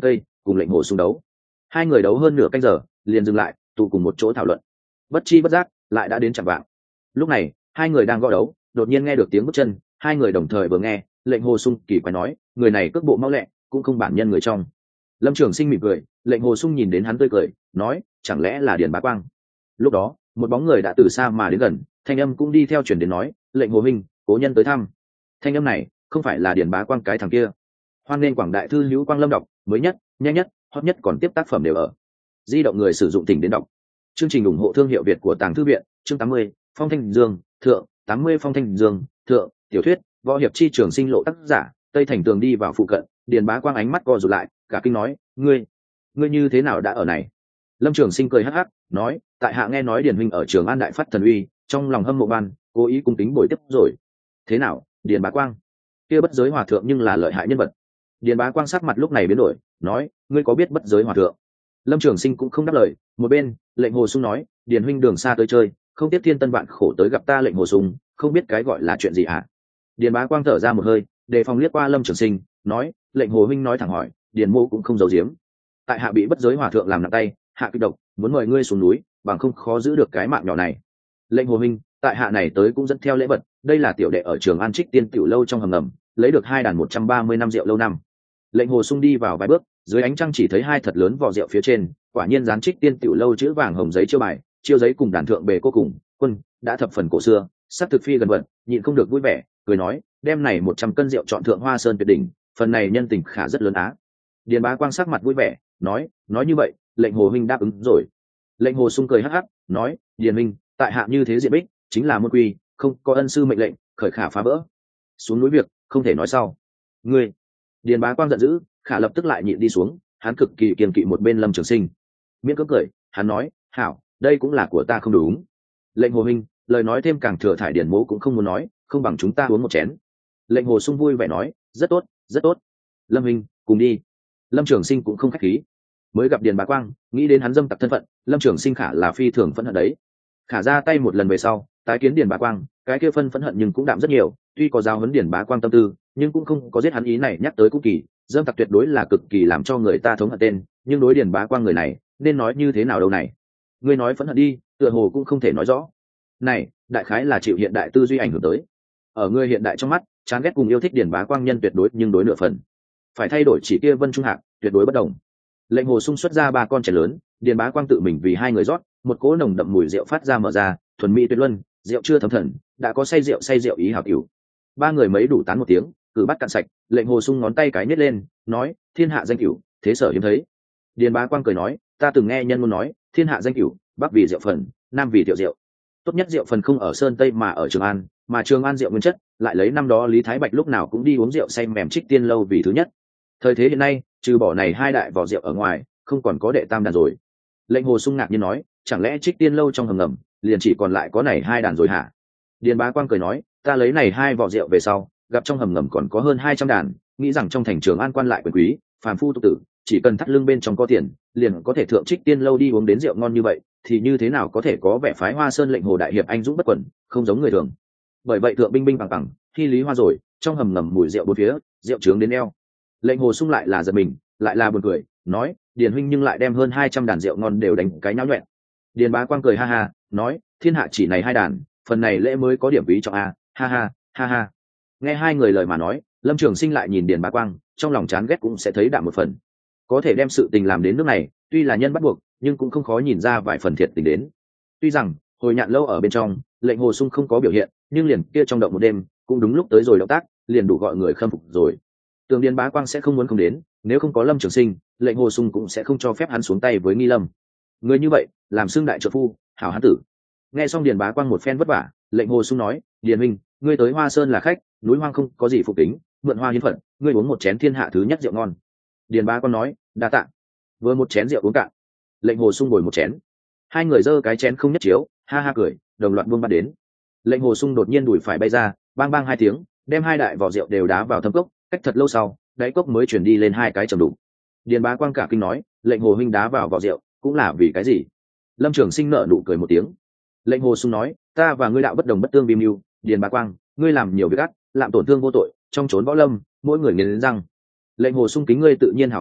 cùng lệnh hồ sung đấu. Hai người đấu hơn nửa canh giờ liền dừng lại, tụ cùng một chỗ thảo luận. Bất chi bất giác lại đã đến chạm vạng. Lúc này hai người đang gõ đấu, đột nhiên nghe được tiếng bước chân, hai người đồng thời vừa nghe, lệnh hồ sung kỳ quái nói, người này cước bộ mau lẹ, cũng không bản nhân người trong. Lâm Trường Sinh mỉm cười, lệnh hồ sung nhìn đến hắn tươi cười, nói, chẳng lẽ là Điền Bá Quang? Lúc đó một bóng người đã từ xa mà đến gần, thanh âm cũng đi theo chuyển đến nói, lệnh hồ huynh, cố nhân tới thăm. Thanh âm này không phải là Điền Bá Quang cái thằng kia. Hoan nên quảng đại thư hữu Quang Lâm đọc mới nhất, nhanh nhất, hot nhất còn tiếp tác phẩm đều ở di động người sử dụng tỉnh đến đọc. Chương trình ủng hộ thương hiệu Việt của Tàng Thư Viện. Chương tám mươi, Phong Thanh Dương thượng, tám mươi Phong Thanh Dương thượng, tiểu thuyết võ hiệp chi trường sinh lộ, tác giả Tây Thành Tường. Đi vào phụ cận, Điền Bá Quang ánh mắt co rụt lại, cả kinh nói, ngươi ngươi như thế nào đã ở này? Lâm Trường Sinh cười hắc hắc nói, tại hạ nghe nói Điền huynh ở Trường An đại phát thần uy, trong lòng hâm mộ ban, cố ý cung kính bồi tiếp rồi. Thế nào, Điền Bá Quang? Kia bất giới hòa thượng nhưng là lợi hại nhân vật. Điền Bá Quang sắc mặt lúc này biến đổi, nói, ngươi có biết bất giới hòa thượng? Lâm Trường Sinh cũng không đáp lời. Một bên lệnh hồ sung nói, Điền huynh đường xa tới chơi, không tiếp thiên tân vạn khổ tới gặp ta lệnh hồ sung, không biết cái gọi là chuyện gì hả? Điền Bá Quang thở ra một hơi, đề phòng liếc qua Lâm Trường Sinh, nói, lệnh hồ huynh nói thẳng hỏi, Điền mô cũng không giấu giếm. Tại hạ bị bất giới hòa thượng làm nặng tay, hạ kích độc, muốn mời ngươi xuống núi, bằng không khó giữ được cái mạng nhỏ này. Lệnh hồ huynh, tại hạ này tới cũng dẫn theo lễ vật, đây là tiểu đệ ở Trường An Trích Tiên tiểu lâu trong hầm ngầm, lấy được hai đàn một trăm ba mươi năm rượu lâu năm. Lệnh hồ sung đi vào vài bước, dưới ánh trăng chỉ thấy hai thật lớn vỏ rượu phía trên, quả nhiên dán Trích Tiên tiểu lâu chữ vàng hồng giấy chiêu bài, chiêu giấy cùng đàn thượng bề cô cùng quân đã thập phần cổ xưa, sắc thực phi gần vật, nhịn không được vui vẻ, cười nói, đem này một trăm cân rượu chọn thượng Hoa Sơn tuyệt đỉnh, phần này nhân tình khả rất lớn á. Điền Bá Quang sắc mặt vui vẻ, nói, nói như vậy, lệnh hồ huynh đáp ứng rồi. Lệnh hồ sung cười hắc hắc, nói, Điền huynh, tại hạ như thế diện bích, chính là môn quy, không có ân sư mệnh lệnh, khởi khả phá vỡ. Xuống núi việc, không thể nói sau. Ngươi. Điền Bá Quang giận dữ, khả lập tức lại nhịn đi xuống, hắn cực kỳ kiềm kỵ một bên Lâm Trường Sinh. Miễn cưỡng cười, hắn nói, hảo, đây cũng là của ta không đúng. Lệnh hồ huynh, lời nói thêm càng thừa thải, Điền mỗ cũng không muốn nói, không bằng chúng ta uống một chén. Lệnh hồ sung vui vẻ nói, rất tốt, rất tốt. Lâm huynh, cùng đi. Lâm Trường Sinh cũng không khách khí. Mới gặp Điền Bá Quang, nghĩ đến hắn dâm tặc thân phận, Lâm Trường Sinh khả là phi thường phẫn hận đấy. Khả ra tay một lần về sau, tái kiến Điền Bá Quang, cái kia phân phẫn hận nhưng cũng đạm rất nhiều, tuy có giao huấn Điền Bá Quang tâm tư, nhưng cũng không có giết hắn ý này. Nhắc tới cũng kỳ, dâm tặc tuyệt đối là cực kỳ làm cho người ta thống hận tên, nhưng đối Điền Bá Quang người này, nên nói như thế nào đâu này? Ngươi nói phẫn hận đi, tựa hồ cũng không thể nói rõ. Này, đại khái là chịu hiện đại tư duy ảnh hưởng tới. Ở ngươi hiện đại trong mắt, chán ghét cùng yêu thích Điền Bá Quang nhân tuyệt đối nhưng đối nửa phần. Phải thay đổi chỉ kia Vân Trung Hạc, tuyệt đối bất đồng. Lệnh hồ sung xuất ra ba con chén lớn, Điền Bá Quang tự mình vì hai người rót, một cỗ nồng đậm mùi rượu phát ra mở ra, thuần mỹ tuyệt luân, rượu chưa thấm thần, đã có say rượu say rượu ý hảo cửu. Ba người mấy đủ tán một tiếng, cử bắt cạn sạch. Lệnh hồ sung ngón tay cái nhét lên, nói, thiên hạ danh cửu, thế sở hiếm thấy. Điền Bá Quang cười nói, ta từng nghe nhân ngôn nói, thiên hạ danh cửu, bắc vì rượu phần, nam vì tiểu rượu. Tốt nhất rượu phần không ở sơn tây mà ở Trường An, mà Trường An rượu nguyên chất, lại lấy năm đó Lý Thái Bạch lúc nào cũng đi uống rượu say mềm Trích Tiên lâu vì thứ nhất. Thời thế hiện nay, trừ bỏ này hai đại vỏ rượu ở ngoài, không còn có đệ tam đàn rồi. Lệnh hồ sung ngạc nhiên nói, chẳng lẽ Trích Tiên lâu trong hầm ngầm liền chỉ còn lại có này hai đàn rồi hả? Điền Bá Quang cười nói, ta lấy này hai vỏ rượu về sau, gặp trong hầm ngầm còn có hơn hai trăm đàn, nghĩ rằng trong thành Trường An quan lại quyền quý, phàm phu tục tử, chỉ cần thắt lưng bên trong có tiền, liền có thể thượng Trích Tiên lâu đi uống đến rượu ngon như vậy, thì như thế nào có thể có vẻ phái Hoa Sơn lệnh hồ đại hiệp anh dũng bất quần, không giống người thường. Bởi vậy thượng binh binh bằng bằng, khi lý hoa rồi, trong hầm ngầm mùi rượu bốn phía, rượu trướng đến eo. Lệnh hồ sung lại là giật mình, lại là buồn cười, nói, Điền huynh nhưng lại đem hơn hai trăm đàn rượu ngon đều đánh cái nháo nhuẹn. Điền Bá Quang cười ha ha, nói, thiên hạ chỉ này hai đàn, phần này lễ mới có điểm ví trọng a, ha ha, ha ha. Nghe hai người lời mà nói, Lâm Trường Sinh lại nhìn Điền Bá Quang, trong lòng chán ghét cũng sẽ thấy đạm một phần. Có thể đem sự tình làm đến nước này, tuy là nhân bắt buộc, nhưng cũng không khó nhìn ra vài phần thiệt tình đến. Tuy rằng hồi nhạn lâu ở bên trong, lệnh hồ sung không có biểu hiện, nhưng liền kia trong động một đêm, cũng đúng lúc tới rồi động tác, liền đủ gọi người khâm phục rồi. Tường Điền Bá Quang sẽ không muốn không đến, nếu không có Lâm Trường Sinh, lệnh hồ sung cũng sẽ không cho phép hắn xuống tay với Nghi Lâm. Người như vậy, làm xương đại trợ phu, hảo hán tử. Nghe xong Điền Bá Quang một phen vất vả, lệnh hồ sung nói, Điền huynh, ngươi tới Hoa Sơn là khách, núi hoang không có gì phục tính, mượn hoa hiến phận, ngươi uống một chén thiên hạ thứ nhất rượu ngon. Điền Bá Quang nói, đa tạ. Vừa một chén rượu uống cạn, lệnh hồ sung bồi một chén. Hai người giơ cái chén không nhất chiếu, ha ha cười, đồng loạt buông bát đến. Lệnh hồ sung đột nhiên đùi phải bay ra, bang bang hai tiếng, đem hai đại vỏ rượu đều đá vào thâm cốc, cách thật lâu sau, đáy cốc mới chuyển đi lên hai cái trầm đục. Điền Bá Quang cả kinh nói, lệnh hồ huynh đá vào vỏ rượu, cũng là vì cái gì? Lâm Trường Sinh nở nụ cười một tiếng. Lệnh hồ sung nói, ta và ngươi đạo bất đồng bất tương vi mưu, Điền Bá Quang, ngươi làm nhiều việc ác, làm tổn thương vô tội, trong trốn võ lâm, mỗi người nghiến răng. Lệnh hồ sung kính ngươi tự nhiên hào phóng,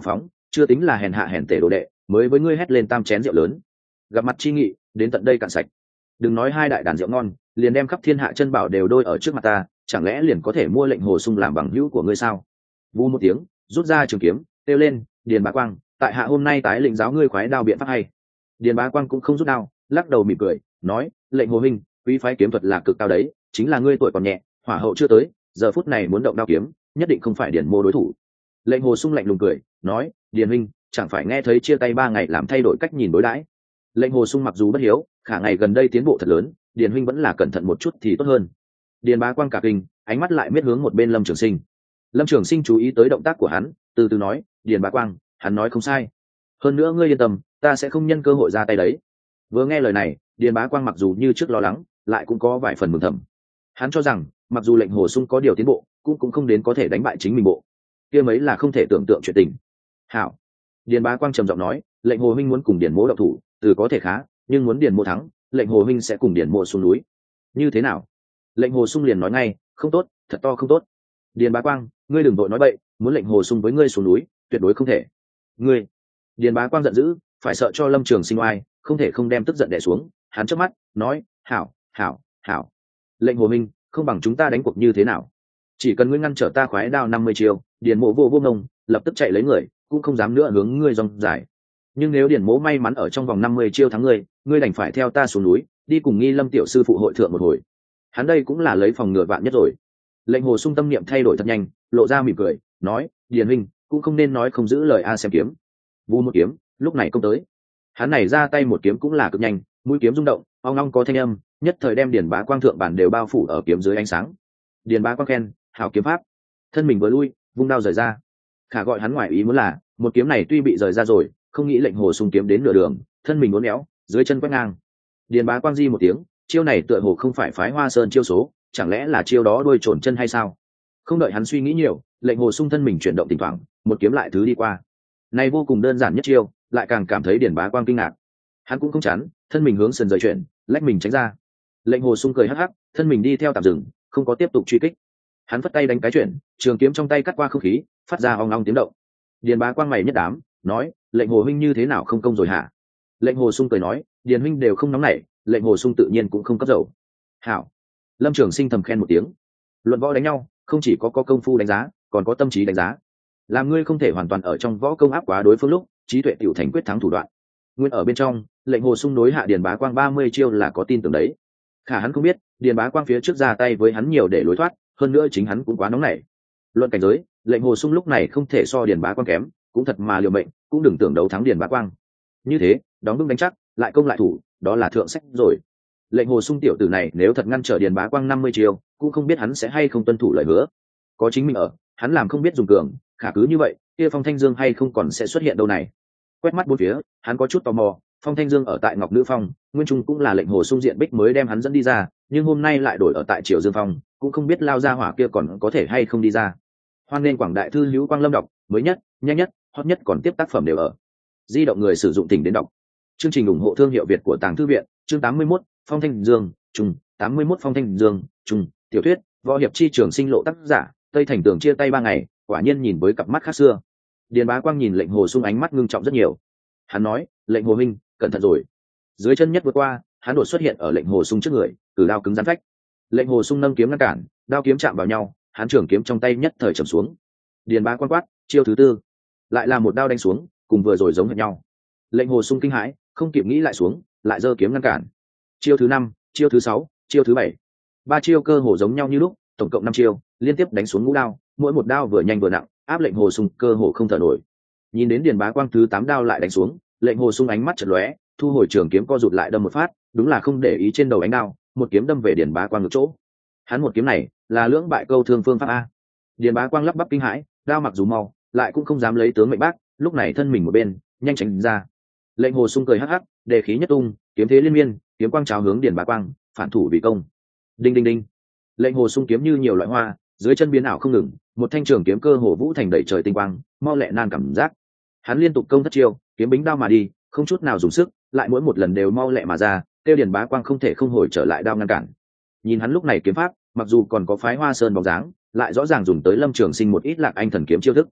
chưa tính là hèn hạ hèn tể đồ đệ, mới với ngươi hét lên tam chén rượu lớn, gặp mặt chi nghị đến tận đây cạn sạch. Đừng nói hai đại đàn rượu ngon, liền đem khắp thiên hạ chân bảo đều đôi ở trước mặt ta, chẳng lẽ liền có thể mua lệnh hồ sung làm bằng hữu của ngươi sao? Vu một tiếng, rút ra trường kiếm, kêu lên, Điền Bá Quang, tại hạ hôm nay tái lĩnh giáo ngươi khoái đao biện pháp hay. Điền Bá Quang cũng không rút đao, lắc đầu mỉm cười, nói, lệnh hồ huynh, quý phái kiếm thuật là cực cao đấy, chính là ngươi tuổi còn nhẹ, hỏa hậu chưa tới, giờ phút này muốn động đao kiếm, nhất định không phải Điền mô đối thủ. Lệnh hồ sung lạnh lùng cười, nói, Điền huynh, chẳng phải nghe thấy chia tay ba ngày làm thay đổi cách nhìn đối đãi. Lệnh hồ sung mặc dù bất hiếu, khả ngày gần đây tiến bộ thật lớn, Điền huynh vẫn là cẩn thận một chút thì tốt hơn. Điền Bá Quang cả kinh, ánh mắt lại miết hướng một bên Lâm Trường Sinh. Lâm Trường Sinh chú ý tới động tác của hắn, từ từ nói, Điền Bá Quang, hắn nói không sai. Hơn nữa ngươi yên tâm, ta sẽ không nhân cơ hội ra tay đấy. Vừa nghe lời này, Điền Bá Quang mặc dù như trước lo lắng, lại cũng có vài phần mừng thầm. Hắn cho rằng, mặc dù lệnh hồ sung có điều tiến bộ, cũng cũng không đến có thể đánh bại chính mình bộ. Kia mấy là không thể tưởng tượng chuyện tình. Hảo. Điền Bá Quang trầm giọng nói, lệnh hồ huynh muốn cùng Điền mỗ động thủ, từ có thể khá, nhưng muốn Điền mỗ thắng, lệnh hồ huynh sẽ cùng Điền mỗ xuống núi. Như thế nào? Lệnh hồ sung liền nói ngay, không tốt, thật to không tốt. Điền Bá Quang, ngươi đừng vội nói bậy, muốn lệnh hồ sung với ngươi xuống núi, tuyệt đối không thể. Ngươi. Điền Bá Quang giận dữ, phải sợ cho Lâm Trường Sinh oai, không thể không đem tức giận đè xuống. Hắn chớp mắt, nói, hảo, hảo, hảo. Lệnh hồ huynh, không bằng chúng ta đánh cuộc như thế nào? Chỉ cần ngươi ngăn trở ta khoái đao năm mươi chiêu, Điền mộ vô vô ngông, lập tức chạy lấy người, cũng không dám nữa hướng ngươi rong dài. Nhưng nếu Điền mỗ may mắn ở trong vòng năm mươi chiêu thắng ngươi, ngươi đành phải theo ta xuống núi, đi cùng Nghi Lâm tiểu sư phụ hội thượng một hồi. Hắn đây cũng là lấy phòng ngừa vạn nhất rồi. Lệnh hồ sung tâm niệm thay đổi thật nhanh, lộ ra mỉm cười, nói, Điền huynh cũng không nên nói không giữ lời a xem kiếm. Vu một kiếm, lúc này công tới. Hắn này ra tay một kiếm cũng là cực nhanh, mũi kiếm rung động, ong ong có thanh âm, nhất thời đem Điền Bá Quang thượng bản đều bao phủ ở kiếm dưới ánh sáng. Điền Bá Quang khen, hảo kiếm pháp. Thân mình vừa lui, vung đao rời ra. Khả gọi hắn ngoài ý muốn là, một kiếm này tuy bị rời ra rồi, không nghĩ lệnh hồ sung kiếm đến nửa đường, thân mình uốn éo, dưới chân quét ngang. Điền Bá Quang di một tiếng, chiêu này tựa hồ không phải phái Hoa Sơn chiêu số, chẳng lẽ là chiêu đó đuôi trồn chân hay sao? Không đợi hắn suy nghĩ nhiều, lệnh hồ sung thân mình chuyển động thỉnh thoảng, một kiếm lại thứ đi qua. Này vô cùng đơn giản nhất chiêu, lại càng cảm thấy Điền Bá Quang kinh ngạc. Hắn cũng không chán, thân mình hướng sườn rời chuyển, lách mình tránh ra. Lệnh hồ sung cười hắc hắc, thân mình đi theo tạm dừng, không có tiếp tục truy kích. Hắn phất tay đánh cái chuyển, trường kiếm trong tay cắt qua không khí, phát ra ong ong tiếng động. Điền Bá Quang mày nhất đám, nói, lệnh hồ huynh như thế nào không công rồi hả? Lệnh hồ sung cười nói, Điền huynh đều không nóng nảy, lệnh hồ sung tự nhiên cũng không cấp dầu. Hảo. Lâm Trường Sinh thầm khen một tiếng. Luận võ đánh nhau, không chỉ có có công phu đánh giá, còn có tâm trí đánh giá. Làm ngươi không thể hoàn toàn ở trong võ công áp quá đối phương lúc, trí tuệ tiểu thành quyết thắng thủ đoạn. Nguyên ở bên trong, lệnh hồ sung đối hạ Điền Bá Quang ba mươi chiêu là có tin tưởng đấy. Khả hắn không biết, Điền Bá Quang phía trước ra tay với hắn nhiều để lối thoát, hơn nữa chính hắn cũng quá nóng nảy. Luận cảnh giới, lệnh hồ sung lúc này không thể so Điền Bá Quang kém, cũng thật mà liều mệnh, cũng đừng tưởng đấu thắng Điền Bá Quang. Như thế, đóng đúng đánh chắc, lại công lại thủ, đó là thượng sách rồi. Lệnh hồ sung tiểu tử này nếu thật ngăn trở Điền Bá Quang năm mươi chiêu, cũng không biết hắn sẽ hay không tuân thủ lời hứa. Có chính mình ở, hắn làm không biết dùng cường, khả cứ như vậy, kia Phong Thanh Dương hay không còn sẽ xuất hiện đâu này. Quét mắt bốn phía, hắn có chút tò mò, Phong Thanh Dương ở tại Ngọc Nữ Phong, nguyên trung cũng là lệnh hồ sung diện bích mới đem hắn dẫn đi ra, nhưng hôm nay lại đổi ở tại Triều Dương Phong, cũng không biết lao ra hỏa kia còn có thể hay không đi ra. Hoan nên quảng đại thư hữu Quang Lâm đọc, mới nhất, nhanh nhất, hot nhất còn tiếp tác phẩm đều ở. Di động người sử dụng tỉnh đến đọc. Chương trình ủng hộ thương hiệu Việt của Tàng Thư viện, chương tám mươi mốt, Phong Thanh Dương, trung, tám mươi mốt Phong Thanh Dương, trung, tiểu thuyết, võ hiệp chi trường sinh lộ tác giả, Tây Thành Tường chia tay ba ngày, quả nhiên nhìn với cặp mắt khác xưa. Điền Bá Quang nhìn lệnh hồ sung ánh mắt ngưng trọng rất nhiều. Hắn nói, lệnh hồ huynh, cẩn thận rồi. Dưới chân nhất vượt qua, hắn đột xuất hiện ở lệnh hồ sung trước người, cử đao cứng rắn phách. Lệnh hồ sung nâng kiếm ngăn cản, đao kiếm chạm vào nhau, hắn trường kiếm trong tay nhất thời trầm xuống. Điền Bá Quang quát, chiêu thứ tư, lại là một đao đánh xuống, cùng vừa rồi giống hệt nhau. Lệnh hồ sung kinh hãi, không kịp nghĩ lại xuống, lại giơ kiếm ngăn cản. Chiêu thứ năm, chiêu thứ sáu, chiêu thứ bảy, ba chiêu cơ hồ giống nhau như lúc, tổng cộng năm chiêu, liên tiếp đánh xuống ngũ đao, mỗi một đao vừa nhanh vừa nặng, áp lệnh hồ sung cơ hồ không thở nổi. Nhìn đến Điền Bá Quang thứ tám đao lại đánh xuống, lệnh hồ sung ánh mắt chợt lóe, thu hồi trường kiếm co rụt lại đâm một phát, đúng là không để ý trên đầu ánh đao, một kiếm đâm về Điền Bá Quang ngược chỗ. Hắn một kiếm này là lưỡng bại câu thương phương pháp a. Điền Bá Quang lắp bắp kinh hãi, đao mặc dù mau, lại cũng không dám lấy tướng mệnh bác, lúc này thân mình một bên, nhanh tránh ra. Lệnh hồ sung cười hắc hắc, đề khí nhất tung, kiếm thế liên miên, kiếm quang cháo hướng Điền Bá Quang, phản thủ vì công. Đinh đinh đinh. Lệnh hồ sung kiếm như nhiều loại hoa, dưới chân biến ảo không ngừng, một thanh trường kiếm cơ hồ vũ thành đầy trời tinh quang, mau lẹ nan cảm giác. Hắn liên tục công thất chiêu, kiếm bính đao mà đi, không chút nào dùng sức, lại mỗi một lần đều mau lẹ mà ra, tiêu Điền Bá Quang không thể không hồi trở lại đao ngăn cản. Nhìn hắn lúc này kiếm pháp, mặc dù còn có phái Hoa Sơn bóng dáng, lại rõ ràng dùng tới Lâm Trường Sinh một ít Lạc Anh thần kiếm chiêu thức.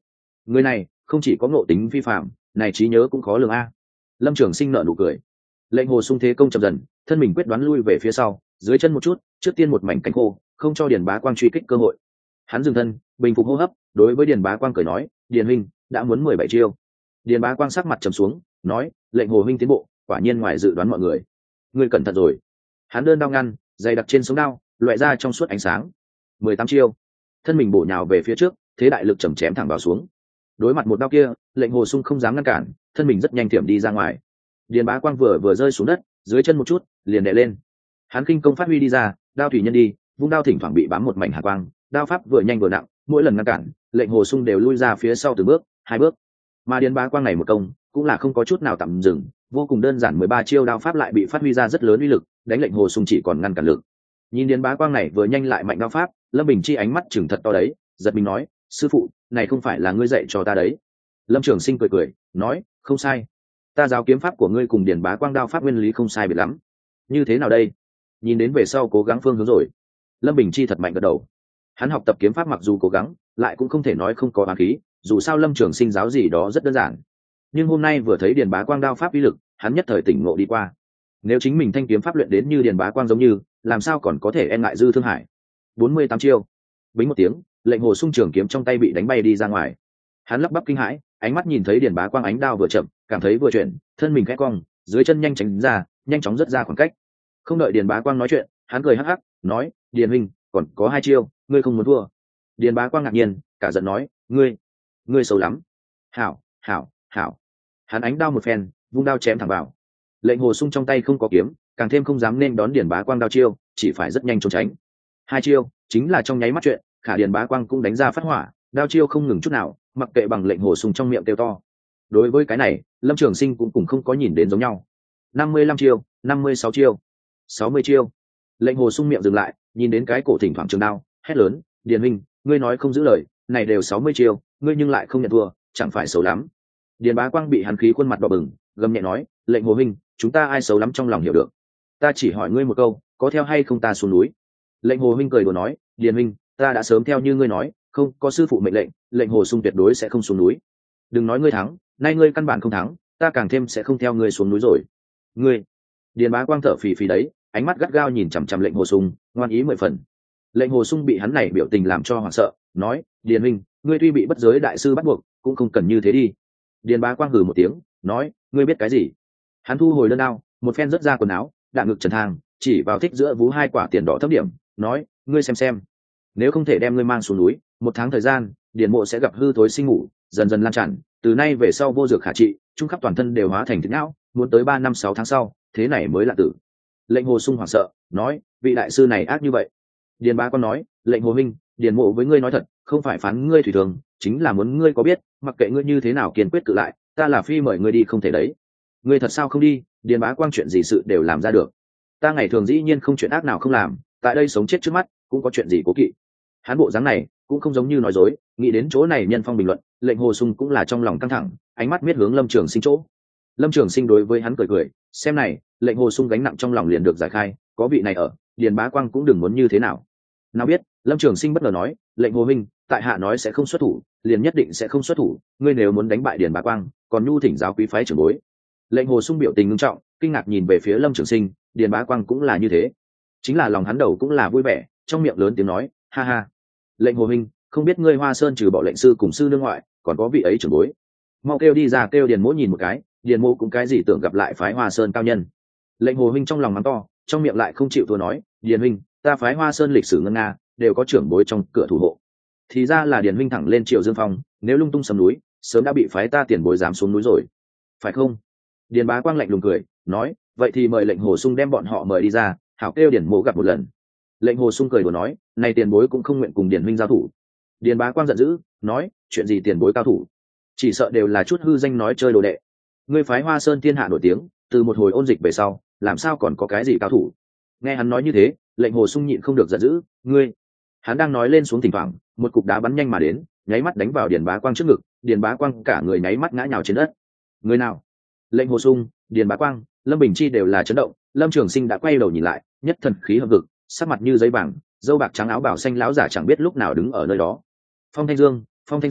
người này không chỉ có ngộ tính vi phạm, này trí nhớ cũng khó lường a. Lâm Trường Sinh nở nụ cười. Lệnh Hồ Sung thế công chậm dần, thân mình quyết đoán lui về phía sau, dưới chân một chút, trước tiên một mảnh cánh khô, không cho Điền Bá Quang truy kích cơ hội. Hắn dừng thân, bình phục hô hấp, đối với Điền Bá Quang cười nói, Điền huynh đã muốn mười bảy chiêu. Điền Bá Quang sắc mặt trầm xuống, nói, Lệnh Hồ huynh tiến bộ quả nhiên ngoài dự đoán mọi người. Ngươi cẩn thận rồi. Hắn đơn đao ngăn, dày đặc trên sống đao, loại ra trong suốt ánh sáng. mười tám chiêu. Thân mình bổ nhào về phía trước, thế đại lực chầm chém thẳng vào xuống. Đối mặt một đao kia, Lệnh Hồ Sung không dám ngăn cản, thân mình rất nhanh thiểm đi ra ngoài. Điền Bá Quang vừa vừa rơi xuống đất, dưới chân một chút, liền đè lên. Hắn kinh công phát huy đi ra, đao thủy nhân đi, vung đao thỉnh thoảng bị bám một mảnh hàn quang, đao pháp vừa nhanh vừa nặng, mỗi lần ngăn cản, Lệnh Hồ Sung đều lui ra phía sau từng bước, hai bước. Mà Điền Bá Quang này một công, cũng là không có chút nào tạm dừng, vô cùng đơn giản mười ba chiêu đao pháp lại bị phát huy ra rất lớn uy lực, đánh Lệnh Hồ Sung chỉ còn ngăn cản lực. Nhìn Điền Bá Quang này vừa nhanh lại mạnh đao pháp, Lâm Bình Chi ánh mắt chừng thật to đấy, giật mình nói, sư phụ, này không phải là ngươi dạy cho ta đấy. Lâm Trường Sinh cười cười, nói, không sai, ta giáo kiếm pháp của ngươi cùng Điền Bá Quang đao pháp nguyên lý không sai biệt lắm. Như thế nào đây? Nhìn đến về sau cố gắng phương hướng rồi. Lâm Bình Chi thật mạnh gật đầu. Hắn học tập kiếm pháp mặc dù cố gắng, lại cũng không thể nói không có oán khí, dù sao Lâm Trường Sinh giáo gì đó rất đơn giản. Nhưng hôm nay vừa thấy Điền Bá Quang đao pháp uy lực, hắn nhất thời tỉnh ngộ đi qua. Nếu chính mình thanh kiếm pháp luyện đến như Điền Bá Quang giống như, làm sao còn có thể e ngại dư thương hải. bốn mươi tám chiêu. Bính một tiếng, Lệnh Hồ Sung trường kiếm trong tay bị đánh bay đi ra ngoài. Hắn lắp bắp kinh hãi, ánh mắt nhìn thấy Điền Bá Quang ánh đao vừa chậm, cảm thấy vừa chuyển, thân mình khẽ cong, dưới chân nhanh tránh ra, nhanh chóng rất ra khoảng cách. Không đợi Điền Bá Quang nói chuyện, hắn cười hắc hắc, nói, Điền huynh, còn có hai chiêu, ngươi không muốn thua. Điền Bá Quang ngạc nhiên, cả giận nói, ngươi, ngươi xấu lắm. Hảo, hảo, hảo. Hắn ánh đao một phen, vung đao chém thẳng vào. Lệnh Hồ Sung trong tay không có kiếm, càng thêm không dám nên đón Điền Bá Quang đao chiêu, chỉ phải rất nhanh trốn tránh. Hai chiêu, chính là trong nháy mắt chuyện, khả Điền Bá Quang cũng đánh ra phát hỏa, đao chiêu không ngừng chút nào, mặc kệ bằng Lệnh Hồ Sung trong miệng kêu to. Đối với cái này, Lâm Trường Sinh cũng cùng không có nhìn đến giống nhau. năm mươi lăm chiêu, năm mươi sáu chiêu, sáu mươi chiêu. Lệnh Hồ Sung miệng dừng lại, nhìn đến cái cổ thỉnh thoảng trường đao, hét lớn, Điền huynh, ngươi nói không giữ lời, này đều sáu mươi chiêu, ngươi nhưng lại không nhận thua, chẳng phải xấu lắm. Điền Bá Quang bị hắn khí khuôn mặt đỏ bừng, gầm nhẹ nói, Lệnh Hồ huynh, chúng ta ai xấu lắm trong lòng hiểu được. Ta chỉ hỏi ngươi một câu, có theo hay không ta xuống núi. Lệnh Hồ huynh cười đùa nói, Điền huynh, ta đã sớm theo như ngươi nói, không có sư phụ mệnh lệnh, Lệnh Hồ Sung tuyệt đối sẽ không xuống núi. Đừng nói ngươi thắng, nay ngươi căn bản không thắng, ta càng thêm sẽ không theo ngươi xuống núi rồi. Ngươi. Điền Bá Quang thở phì phì đấy, ánh mắt gắt gao nhìn chằm chằm Lệnh Hồ Sung, ngoan ý mười phần. Lệnh Hồ Sung bị hắn này biểu tình làm cho hoảng sợ, nói, Điền huynh, ngươi tuy bị bất giới đại sư bắt buộc, cũng không cần như thế đi. Điền Bá Quang hừ một tiếng, nói, ngươi biết cái gì? Hắn thu hồi đơn đao, một phen rớt ra quần áo, đạn ngực trần thang, chỉ vào thích giữa vú hai quả tiền đỏ thấp điểm, nói, ngươi xem xem, nếu không thể đem ngươi mang xuống núi, một tháng thời gian, Điền mộ sẽ gặp hư thối sinh ngủ, dần dần lan tràn, từ nay về sau vô dược khả trị, trung khắp toàn thân đều hóa thành thịt não, muốn tới ba năm sáu tháng sau, thế này mới là tử. Lệnh Hồ Sung hoảng sợ, nói, vị đại sư này ác như vậy. Điền Bá Quang nói, Lệnh Hồ huynh, Điền mộ với ngươi nói thật, không phải phán ngươi thủy thường, chính là muốn ngươi có biết, mặc kệ ngươi như thế nào kiên quyết cự lại, ta là phi mời ngươi đi không thể đấy. Ngươi thật sao không đi? Điền Bá Quang chuyện gì sự đều làm ra được. Ta ngày thường dĩ nhiên không chuyện ác nào không làm, tại đây sống chết trước mắt, cũng có chuyện gì cố kỵ. Hắn bộ dáng này cũng không giống như nói dối, nghĩ đến chỗ này nhân phong bình luận, Lệnh Hồ Sung cũng là trong lòng căng thẳng, ánh mắt miết hướng Lâm Trường Sinh chỗ. Lâm Trường Sinh đối với hắn cười cười, xem này, Lệnh Hồ Sung gánh nặng trong lòng liền được giải khai, có vị này ở, Điền Bá Quang cũng đừng muốn như thế nào. Nào biết, Lâm Trường Sinh bất ngờ nói, Lệnh Hồ huynh, tại hạ nói sẽ không xuất thủ, liền nhất định sẽ không xuất thủ, ngươi nếu muốn đánh bại Điền Bá Quang, còn nhu thỉnh giáo quý phái trưởng bối. Lệnh Hồ Sung biểu tình nghiêm trọng, kinh ngạc nhìn về phía Lâm Trường Sinh, Điền Bá Quang cũng là như thế, chính là lòng hắn đầu cũng là vui vẻ, trong miệng lớn tiếng nói, ha ha. Lệnh Hồ huynh, không biết ngươi Hoa Sơn trừ bỏ lệnh sư cùng sư nương ngoại, còn có vị ấy trưởng bối. Mau kêu đi ra, kêu Điền Mỗ nhìn một cái, Điền Mỗ cũng cái gì tưởng gặp lại phái Hoa Sơn cao nhân. Lệnh Hồ huynh trong lòng mắng to, trong miệng lại không chịu thua nói, Điền huynh, ta phái Hoa Sơn lịch sử ngân nga, đều có trưởng bối trong cửa thủ hộ. Thì ra là Điền huynh thẳng lên Triệu Dương Phong, nếu lung tung sầm núi, sớm đã bị phái ta tiền bối dám xuống núi rồi, phải không? Điền Bá Quang lạnh lùng cười, nói, vậy thì mời Lệnh Hồ Sung đem bọn họ mời đi ra, hảo kêu Điền Mỗ gặp một lần. Lệnh Hồ Sung cười đùa nói, này tiền bối cũng không nguyện cùng Điền huynh giao thủ. Điền Bá Quang giận dữ, nói, chuyện gì tiền bối cao thủ, chỉ sợ đều là chút hư danh nói chơi đồ đệ. Ngươi phái Hoa Sơn thiên hạ nổi tiếng, từ một hồi ôn dịch về sau, làm sao còn có cái gì cao thủ? Nghe hắn nói như thế, Lệnh Hồ Sung nhịn không được giận dữ, ngươi. Hắn đang nói lên xuống thỉnh thoảng, một cục đá bắn nhanh mà đến, nháy mắt đánh vào Điền Bá Quang trước ngực, Điền Bá Quang cả người nháy mắt ngã nhào trên đất. Người nào? Lệnh Hồ Sung, Điền Bá Quang, Lâm Bình Chi đều là chấn động. Lâm Trường Sinh đã quay đầu nhìn lại, nhất thần khí hợp vực, sắc mặt như giấy vàng, dâu bạc trắng áo bảo xanh lão giả chẳng biết lúc nào đứng ở nơi đó. Phong Thanh Dương, Phong Thanh Dương,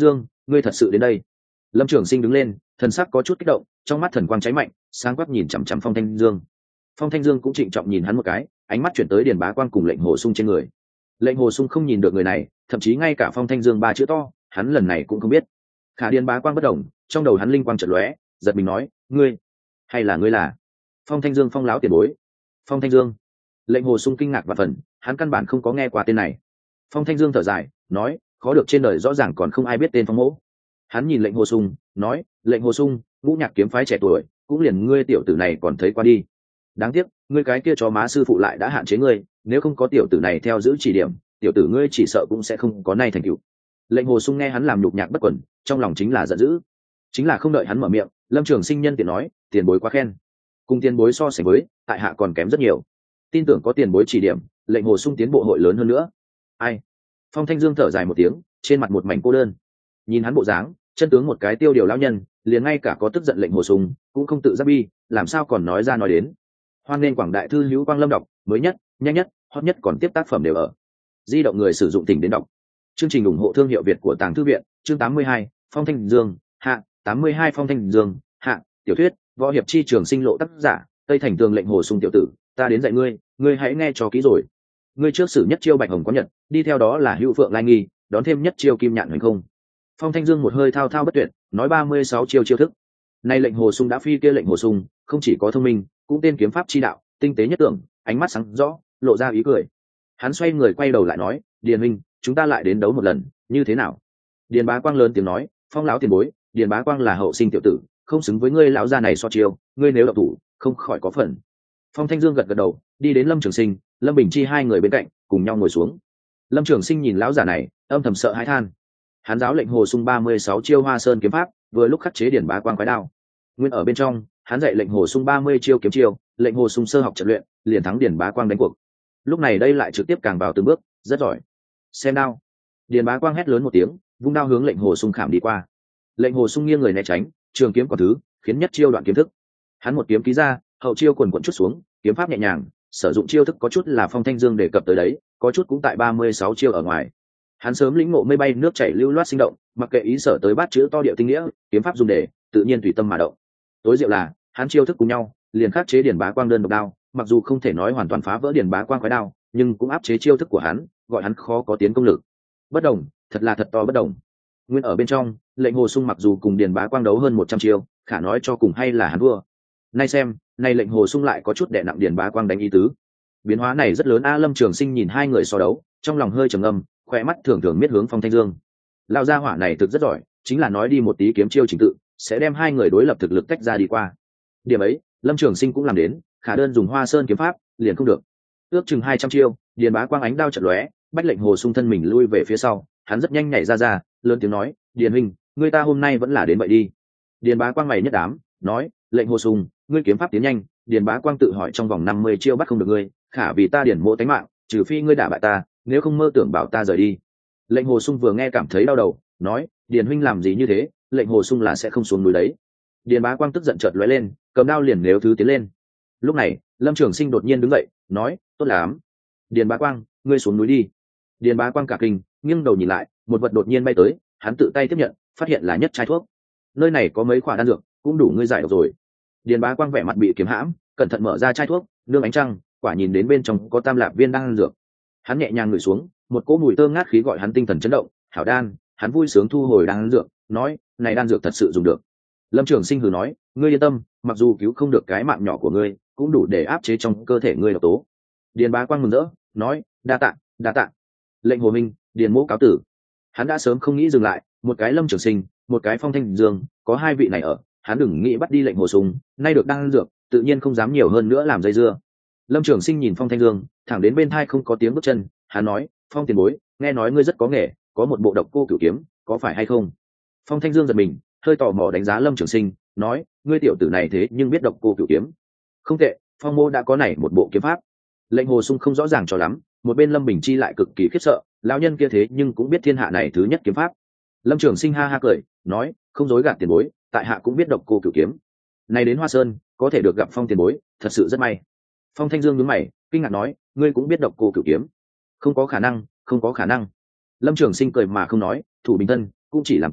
ngươi thật sự đến đây? Lâm Trường Sinh đứng lên, thần sắc có chút kích động, trong mắt thần quang cháy mạnh, sáng quắc nhìn chằm chằm Phong Thanh Dương. Phong Thanh Dương cũng trịnh trọng nhìn hắn một cái, ánh mắt chuyển tới Điền Bá Quang cùng Lệnh Hồ Sung trên người. Lệnh Hồ Sung không nhìn được người này, thậm chí ngay cả Phong Thanh Dương ba chữ to, hắn lần này cũng không biết. Khả Điền Bá Quang bất động, trong đầu hắn linh quang chợt lóe, giật mình nói, ngươi, hay là ngươi là Phong Thanh Dương, Phong lão tiền bối? Phong Thanh Dương. Lệnh Hồ Sung kinh ngạc và phần, hắn căn bản không có nghe qua tên này. Phong Thanh Dương thở dài, nói, khó được trên đời rõ ràng còn không ai biết tên Phong mỗ. Hắn nhìn Lệnh Hồ Sung, nói, Lệnh Hồ Sung, ngũ nhạc kiếm phái trẻ tuổi, cũng liền ngươi tiểu tử này còn thấy qua đi. Đáng tiếc, ngươi cái kia chó má sư phụ lại đã hạn chế ngươi, nếu không có tiểu tử này theo giữ chỉ điểm, tiểu tử ngươi chỉ sợ cũng sẽ không có nay thành tựu. Lệnh Hồ Sung nghe hắn làm nhục nhạc bất quẩn, trong lòng chính là giận dữ. Chính là không đợi hắn mở miệng, Lâm Trường Sinh nhân tiện nói, tiền bối quá khen, cùng tiền bối so sánh với, tại hạ còn kém rất nhiều. Tin tưởng có tiền bối chỉ điểm, Lệnh Hồ Sung tiến bộ hội lớn hơn nữa. Ai? Phong Thanh Dương thở dài một tiếng, trên mặt một mảnh cô đơn. Nhìn hắn bộ dáng, chân tướng một cái tiêu điều lão nhân, liền ngay cả có tức giận Lệnh Hồ Sung cũng không tự giác bi, làm sao còn nói ra nói đến. Hoan nên Quảng Đại thư hữu Quang Lâm đọc, mới nhất, nhanh nhất, hot nhất còn tiếp tác phẩm đều ở. Di động người sử dụng tỉnh đến đọc. Chương trình ủng hộ thương hiệu Việt của Tàng Thư viện, chương tám mươi hai, Phong Thanh Dương, hạ, tám mươi hai Phong Thanh Dương, hạ, tiểu thuyết, võ hiệp chi trường sinh lộ tác giả, Tây Thành Tường Lệnh Hồ Sung tiểu tử, ta đến dạy ngươi, ngươi hãy nghe cho kỹ rồi. Ngươi trước xử nhất chiêu Bạch Hồng có nhật, đi theo đó là Hữu Phượng Lai Nghi, đón thêm nhất chiêu Kim Nhạn Hoành Không. Phong Thanh Dương một hơi thao thao bất tuyệt, nói ba mươi sáu chiêu chiêu thức. Nay Lệnh Hồ Sung đã phi kia Lệnh Hồ Sung, không chỉ có thông minh, cũng tên kiếm pháp chi đạo, tinh tế nhất tưởng, ánh mắt sáng rõ, lộ ra ý cười. Hắn xoay người quay đầu lại nói, Điền Minh, chúng ta lại đến đấu một lần, như thế nào? Điền Bá Quang lớn tiếng nói, Phong lão tiền bối, Điền Bá Quang là hậu sinh tiểu tử, không xứng với ngươi lão gia này so chiêu, ngươi nếu độc thủ, không khỏi có phần. Phong Thanh Dương gật gật đầu, đi đến Lâm Trường Sinh, Lâm Bình Chi hai người bên cạnh, cùng nhau ngồi xuống. Lâm Trường Sinh nhìn lão giả này, âm thầm sợ hãi than. Hắn giáo Lệnh Hồ Sung ba mươi sáu chiêu Hoa Sơn kiếm pháp, vừa lúc khắc chế Điền Bá Quang quái đao. Nguyên ở bên trong, hắn dạy Lệnh Hồ Sung ba mươi chiêu kiếm chiêu, Lệnh Hồ Sung sơ học trận luyện, liền thắng Điền Bá Quang đánh cuộc. Lúc này đây lại trực tiếp càng vào từng bước, rất giỏi. Xem đao. Điền Bá Quang hét lớn một tiếng, vung đao hướng Lệnh Hồ Sung khảm đi qua. Lệnh Hồ Sung nghiêng người né tránh, trường kiếm có thứ, khiến nhất chiêu đoạn kiếm thức. Hắn một kiếm ký ra, hậu chiêu quần quần chút xuống, kiếm pháp nhẹ nhàng, sử dụng chiêu thức có chút là Phong Thanh Dương đề cập tới đấy, có chút cũng tại ba mươi sáu chiêu ở ngoài. Hắn sớm lĩnh ngộ mây bay nước chảy lưu loát sinh động, mặc kệ ý sở tới bát chữ to điệu tinh nghĩa, kiếm pháp dùng để, tự nhiên tùy tâm mà động. Tối diệu là, hắn chiêu thức cùng nhau, liền khắc chế Điền Bá Quang đơn độc đao, mặc dù không thể nói hoàn toàn phá vỡ Điền Bá Quang quái đao, nhưng cũng áp chế chiêu thức của hắn, gọi hắn khó có tiến công lực. Bất đồng, thật là thật to bất đồng. Nguyên ở bên trong, Lệnh Hồ Sung mặc dù cùng Điền Bá Quang đấu hơn một trăm chiêu, khả nói cho cùng hay là hắn vua. Nay xem, nay Lệnh Hồ Sung lại có chút đè nặng Điền Bá Quang đánh ý tứ. Biến hóa này rất lớn a. Lâm Trường Sinh nhìn hai người so đấu, trong lòng hơi trầm ngâm, khỏe mắt thường thường miết hướng Phong Thanh Dương. Lão gia hỏa này thực rất giỏi, chính là nói đi một tí kiếm chiêu trình tự, sẽ đem hai người đối lập thực lực tách ra đi qua. Điểm ấy, Lâm Trường Sinh cũng làm đến, khả đơn dùng Hoa Sơn kiếm pháp, liền không được. Ước chừng hai trăm chiêu, Điền Bá Quang ánh đao chợt lóe, bách Lệnh Hồ Sung thân mình lui về phía sau, hắn rất nhanh nhảy ra ra, lớn tiếng nói, Điền huynh, ngươi ta hôm nay vẫn là đến vậy đi. Điền Bá Quang mày nhất đám, nói, Lệnh Hồ Sung, ngươi kiếm pháp tiến nhanh. Điền Bá Quang tự hỏi trong vòng năm mươi chiêu bắt không được ngươi, khả vì ta Điền mộ tánh mạng, trừ phi ngươi đả bại ta, nếu không mơ tưởng bảo ta rời đi. Lệnh Hồ Sung vừa nghe cảm thấy đau đầu, nói, Điền huynh làm gì như thế, Lệnh Hồ Sung là sẽ không xuống núi đấy. Điền Bá Quang tức giận chợt lóe lên, cầm đao liền nếu thứ tiến lên. Lúc này, Lâm Trường Sinh đột nhiên đứng dậy, nói, tốt lắm, Điền Bá Quang, ngươi xuống núi đi. Điền Bá Quang cả kinh, nghiêng đầu nhìn lại, một vật đột nhiên bay tới, hắn tự tay tiếp nhận, phát hiện là nhất chai thuốc. Nơi này có mấy quả đan dược, cũng đủ ngươi giải độc rồi. Điền Bá Quang vẻ mặt bị kiếm hãm, cẩn thận mở ra chai thuốc, nương ánh trăng, quả nhìn đến bên trong có tam lạp viên đan dược. Hắn nhẹ nhàng ngửi xuống, một cỗ mùi thơm ngát khí gọi hắn tinh thần chấn động, hảo đan. Hắn vui sướng thu hồi đan dược, nói, này đan dược thật sự dùng được. Lâm Trường Sinh hừ nói, ngươi yên tâm, mặc dù cứu không được cái mạng nhỏ của ngươi, cũng đủ để áp chế trong cơ thể ngươi độc tố. Điền Bá Quang mừng rỡ, nói, đa tạ, đa tạ. Lệnh Hồ minh, Điền mỗ cáo tử. Hắn đã sớm không nghĩ dừng lại, một cái Lâm Trường Sinh, một cái Phong Thanh Dương, có hai vị này ở, hắn đừng nghĩ bắt đi Lệnh Hồ Sung, nay được đan dược, tự nhiên không dám nhiều hơn nữa làm dây dưa. Lâm Trường Sinh nhìn Phong Thanh Dương, thẳng đến bên thai không có tiếng bước chân, hắn nói, Phong tiền bối, nghe nói ngươi rất có nghề, có một bộ độc cô cửu kiếm, có phải hay không? Phong Thanh Dương giật mình, hơi tò mò đánh giá Lâm Trường Sinh, nói, ngươi tiểu tử này thế nhưng biết độc cô cửu kiếm. Không tệ, Phong mô đã có này một bộ kiếm pháp. Lệnh Hồ Sung không rõ ràng cho lắm, một bên Lâm Bình Chi lại cực kỳ khiếp sợ, lão nhân kia thế nhưng cũng biết thiên hạ này thứ nhất kiếm pháp. Lâm Trường Sinh ha ha cười, nói, không dối gạt tiền bối, tại hạ cũng biết độc cô cửu kiếm. Này đến Hoa Sơn, có thể được gặp Phong tiền bối, thật sự rất may. Phong Thanh Dương nhướng mày, kinh ngạc nói, ngươi cũng biết độc cô cửu kiếm? Không có khả năng, không có khả năng. Lâm Trường Sinh cười mà không nói, thủ bình thân, cũng chỉ làm kiếm,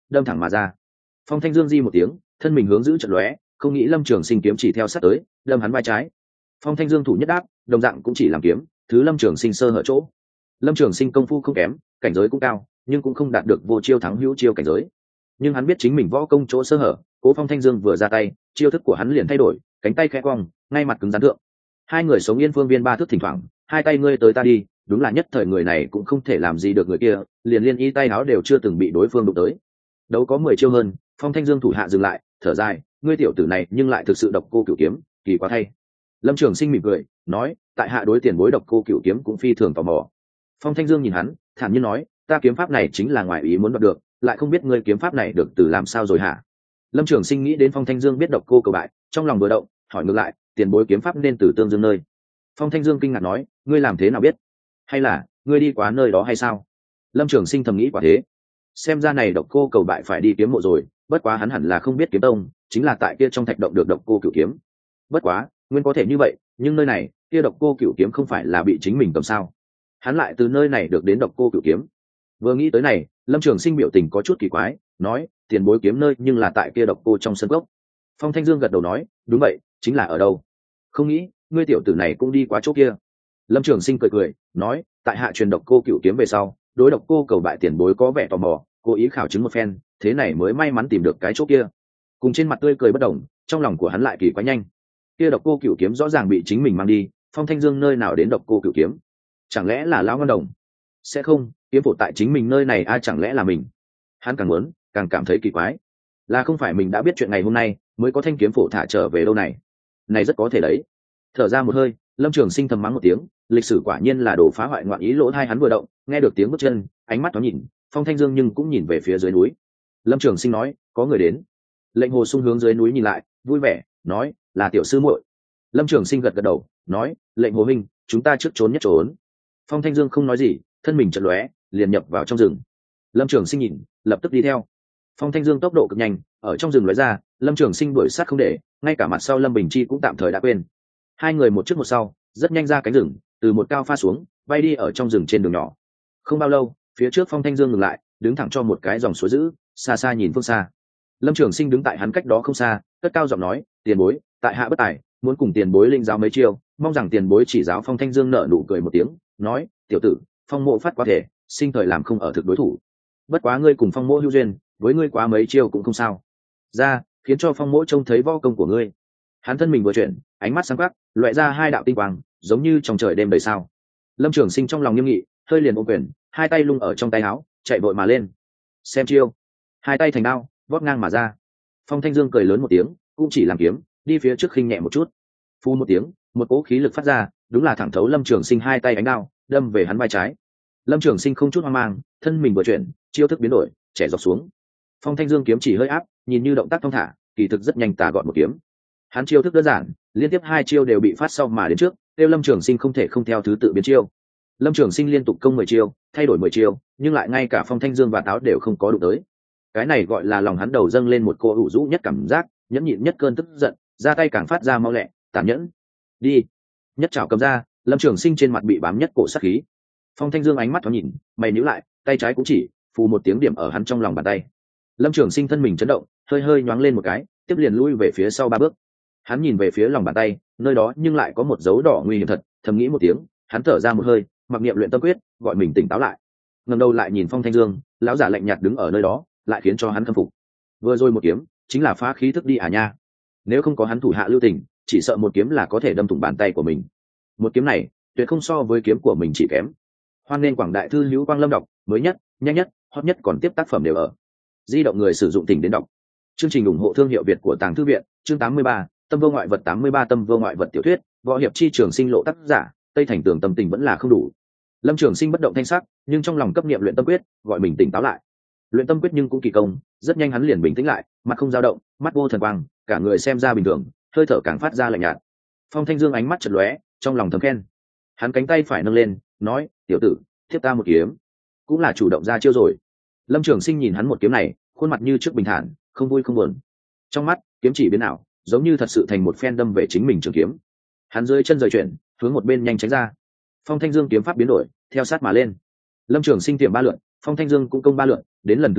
đâm thẳng mà ra. Phong Thanh Dương di một tiếng, thân mình hướng giữ trận lóe, không nghĩ Lâm Trường Sinh kiếm chỉ theo sát tới, đâm hắn vai trái. Phong Thanh Dương thủ nhất đáp, đồng dạng cũng chỉ làm kiếm, thứ Lâm Trường Sinh sơ hở chỗ. Lâm Trường Sinh công phu không kém, cảnh giới cũng cao, nhưng cũng không đạt được vô chiêu thắng hữu chiêu cảnh giới. Nhưng hắn biết chính mình võ công chỗ sơ hở, Cố Phong Thanh Dương vừa ra tay, chiêu thức của hắn liền thay đổi, cánh tay khẽ cong, ngay mặt cứng rắn thượng. Hai người sống yên phương viên ba thước thỉnh thoảng, hai tay ngươi tới ta đi, đúng là nhất thời người này cũng không thể làm gì được người kia, liền liên y tay áo đều chưa từng bị đối phương đụng tới. Đấu có mười chiêu hơn, Phong Thanh Dương thủ hạ dừng lại, thở dài, ngươi tiểu tử này nhưng lại thực sự độc cô cửu kiếm, kỳ quá thay. Lâm Trường Sinh mỉm cười, nói, tại hạ đối tiền bối độc cô cửu kiếm cũng phi thường tò mò. Phong Thanh Dương nhìn hắn, thản nhiên nói, ta kiếm pháp này chính là ngoài ý muốn đoạt được, lại không biết ngươi kiếm pháp này được từ làm sao rồi hả? Lâm Trường Sinh nghĩ đến Phong Thanh Dương biết độc cô cầu bại, trong lòng vừa động, hỏi ngược lại, tiền bối kiếm pháp nên từ Tương Dương nơi. Phong Thanh Dương kinh ngạc nói, ngươi làm thế nào biết? Hay là ngươi đi quá nơi đó hay sao? Lâm Trường Sinh thầm nghĩ quả thế, xem ra này độc cô cầu bại phải đi kiếm mộ rồi, bất quá hắn hẳn là không biết kiếm tông, chính là tại kia trong thạch động được độc cô cửu kiếm. Bất quá nguyên có thể như vậy, nhưng nơi này kia độc cô cửu kiếm không phải là bị chính mình cầm sao? Hắn lại từ nơi này được đến độc cô cửu kiếm. Vừa nghĩ tới này, Lâm Trường Sinh biểu tình có chút kỳ quái, nói, tiền bối kiếm nơi nhưng là tại kia độc cô trong sân gốc. Phong Thanh Dương gật đầu nói, đúng vậy, chính là ở đâu? Không nghĩ ngươi tiểu tử này cũng đi quá chỗ kia. Lâm Trường Sinh cười cười, nói, tại hạ truyền độc cô cửu kiếm về sau, đối độc cô cầu bại tiền bối có vẻ tò mò, cố ý khảo chứng một phen, thế này mới may mắn tìm được cái chỗ kia. Cùng trên mặt tươi cười bất động, trong lòng của hắn lại kỳ quá nhanh. Kia độc cô cửu kiếm rõ ràng bị chính mình mang đi, Phong Thanh Dương nơi nào đến độc cô cửu kiếm? Chẳng lẽ là lão ngân đồng? Sẽ không, kiếm phổ tại chính mình nơi này ai chẳng lẽ là mình? Hắn càng muốn, càng cảm thấy kỳ quái. Là không phải mình đã biết chuyện ngày hôm nay, mới có thanh kiếm phổ thả trở về đâu này? Này rất có thể đấy. Thở ra một hơi, Lâm Trường Sinh thầm mắng một tiếng, lịch sử quả nhiên là đồ phá hoại ngoạn ý, lỗ tai hắn vừa động, nghe được tiếng bước chân, ánh mắt nó nhìn, Phong Thanh Dương nhưng cũng nhìn về phía dưới núi. Lâm Trường Sinh nói, có người đến. Lệnh Hồ Sung hướng dưới núi nhìn lại, vui vẻ, nói, là tiểu sư muội. Lâm Trường Sinh gật gật đầu, nói, Lệnh Hồ huynh, chúng ta trước trốn nhất trốn. Phong Thanh Dương không nói gì, thân mình chợt lóe, liền nhập vào trong rừng. Lâm Trường Sinh nhìn, lập tức đi theo. Phong Thanh Dương tốc độ cực nhanh, ở trong rừng lóe ra, Lâm Trường Sinh đuổi sát không để, ngay cả mặt sau Lâm Bình Chi cũng tạm thời đã quên. Hai người một trước một sau, rất nhanh ra cánh rừng, từ một cao pha xuống, bay đi ở trong rừng trên đường nhỏ. Không bao lâu, phía trước Phong Thanh Dương ngừng lại, đứng thẳng cho một cái dòng suối dữ, xa xa nhìn phương xa. Lâm Trường Sinh đứng tại hắn cách đó không xa, cất cao giọng nói, tiền bối, tại hạ bất tài, muốn cùng tiền bối linh giáo mấy chiêu, mong rằng tiền bối chỉ giáo. Phong Thanh Dương nở nụ cười một tiếng, nói, tiểu tử, Phong mộ phát quá thể, sinh thời làm không ở thực đối thủ. Bất quá ngươi cùng Phong mộ hữu duyên, với ngươi quá mấy chiêu cũng không sao. Ra, khiến cho Phong mộ trông thấy võ công của ngươi. Hắn thân mình vừa chuyển, ánh mắt sáng quắc, loại ra hai đạo tinh quang, giống như trong trời đêm đầy sao. Lâm Trường Sinh trong lòng nghiêm nghị, hơi liền ôm quyền, hai tay lung ở trong tay áo, chạy vội mà lên. Xem chiêu. Hai tay thành đao, vót ngang mà ra. Phong Thanh Dương cười lớn một tiếng, cũng chỉ làm kiếm, đi phía trước khinh nhẹ một chút. Phu một tiếng, một cỗ khí lực phát ra, đúng là thẳng thấu Lâm Trường Sinh hai tay ánh đao, đâm về hắn vai trái. Lâm Trường Sinh không chút hoang mang, thân mình vừa chuyển, chiêu thức biến đổi, chẻ dọc xuống. Phong Thanh Dương kiếm chỉ hơi áp, nhìn như động tác thong thả, kỳ thực rất nhanh tà gọn một kiếm. Hắn chiêu thức đơn giản, liên tiếp hai chiêu đều bị phát sau mà đến trước, tiêu Lâm Trường Sinh không thể không theo thứ tự biến chiêu. Lâm Trường Sinh liên tục công mười chiêu, thay đổi mười chiêu, nhưng lại ngay cả Phong Thanh Dương và Táo đều không có đụng tới. Cái này gọi là lòng hắn đầu dâng lên một cô ủ rũ nhất cảm giác, nhẫn nhịn nhất cơn tức giận, ra tay càng phát ra mau lẹ, tàn nhẫn. Đi. Nhất chảo cầm ra, Lâm Trường Sinh trên mặt bị bám nhất cổ sát khí. Phong Thanh Dương ánh mắt thoáng nhìn, mày nhíu lại, tay trái cũng chỉ, phù một tiếng điểm ở hắn trong lòng bàn tay. Lâm Trường Sinh thân mình chấn động, hơi hơi nhoáng lên một cái, tiếp liền lui về phía sau ba bước. Hắn nhìn về phía lòng bàn tay, nơi đó nhưng lại có một dấu đỏ nguy hiểm thật, thầm nghĩ một tiếng, hắn thở ra một hơi, mặc niệm luyện tâm quyết, gọi mình tỉnh táo lại. Ngẩng đầu lại nhìn Phong Thanh Dương, lão giả lạnh nhạt đứng ở nơi đó, lại khiến cho hắn khâm phục. Vừa rồi một kiếm, chính là phá khí thức đi à nha. Nếu không có hắn thủ hạ lưu tình, chỉ sợ một kiếm là có thể đâm thủng bàn tay của mình. Một kiếm này, tuyệt không so với kiếm của mình chỉ kém. Hoan nên quảng đại thư hữu Quang Lâm đọc, mới nhất, nhanh nhất, hot nhất còn tiếp tác phẩm đều ở. Di động người sử dụng tỉnh đến đọc. Chương trình ủng hộ thương hiệu Việt của Tàng Thư viện, chương tám mươi ba, Tâm vô ngoại vật tám mươi ba Tâm vô ngoại vật tiểu thuyết, võ hiệp chi trường sinh lộ tác giả, Tây Thành Tường tâm tình vẫn là không đủ. Lâm Trường Sinh bất động thanh sắc, nhưng trong lòng cấp niệm luyện tâm quyết, gọi mình tỉnh táo lại. Luyện tâm quyết nhưng cũng kỳ công, rất nhanh hắn liền bình tĩnh lại, mặt không dao động, mắt vô thần quang, cả người xem ra bình thường, hơi thở càng phát ra lạnh nhạt. Phong Thanh Dương ánh mắt chợt lóe, trong lòng thầm khen. Hắn cánh tay phải nâng lên, nói, tiểu tử, tiếp ta một kiếm. Cũng là chủ động ra chiêu rồi. Lâm Trường Sinh nhìn hắn một kiếm này, khuôn mặt như trước bình thản, không vui không buồn. Trong mắt, kiếm chỉ biến ảo, giống như thật sự thành một phen đâm về chính mình trường kiếm. Hắn dưới chân rời chuyển, hướng một bên nhanh tránh ra. Phong Thanh Dương kiếm pháp biến đổi, theo sát mà lên. Lâm Trường Sinh tiệm ba lượn, Phong Thanh Dương cũng công ba lượn, đến lần thứ tư,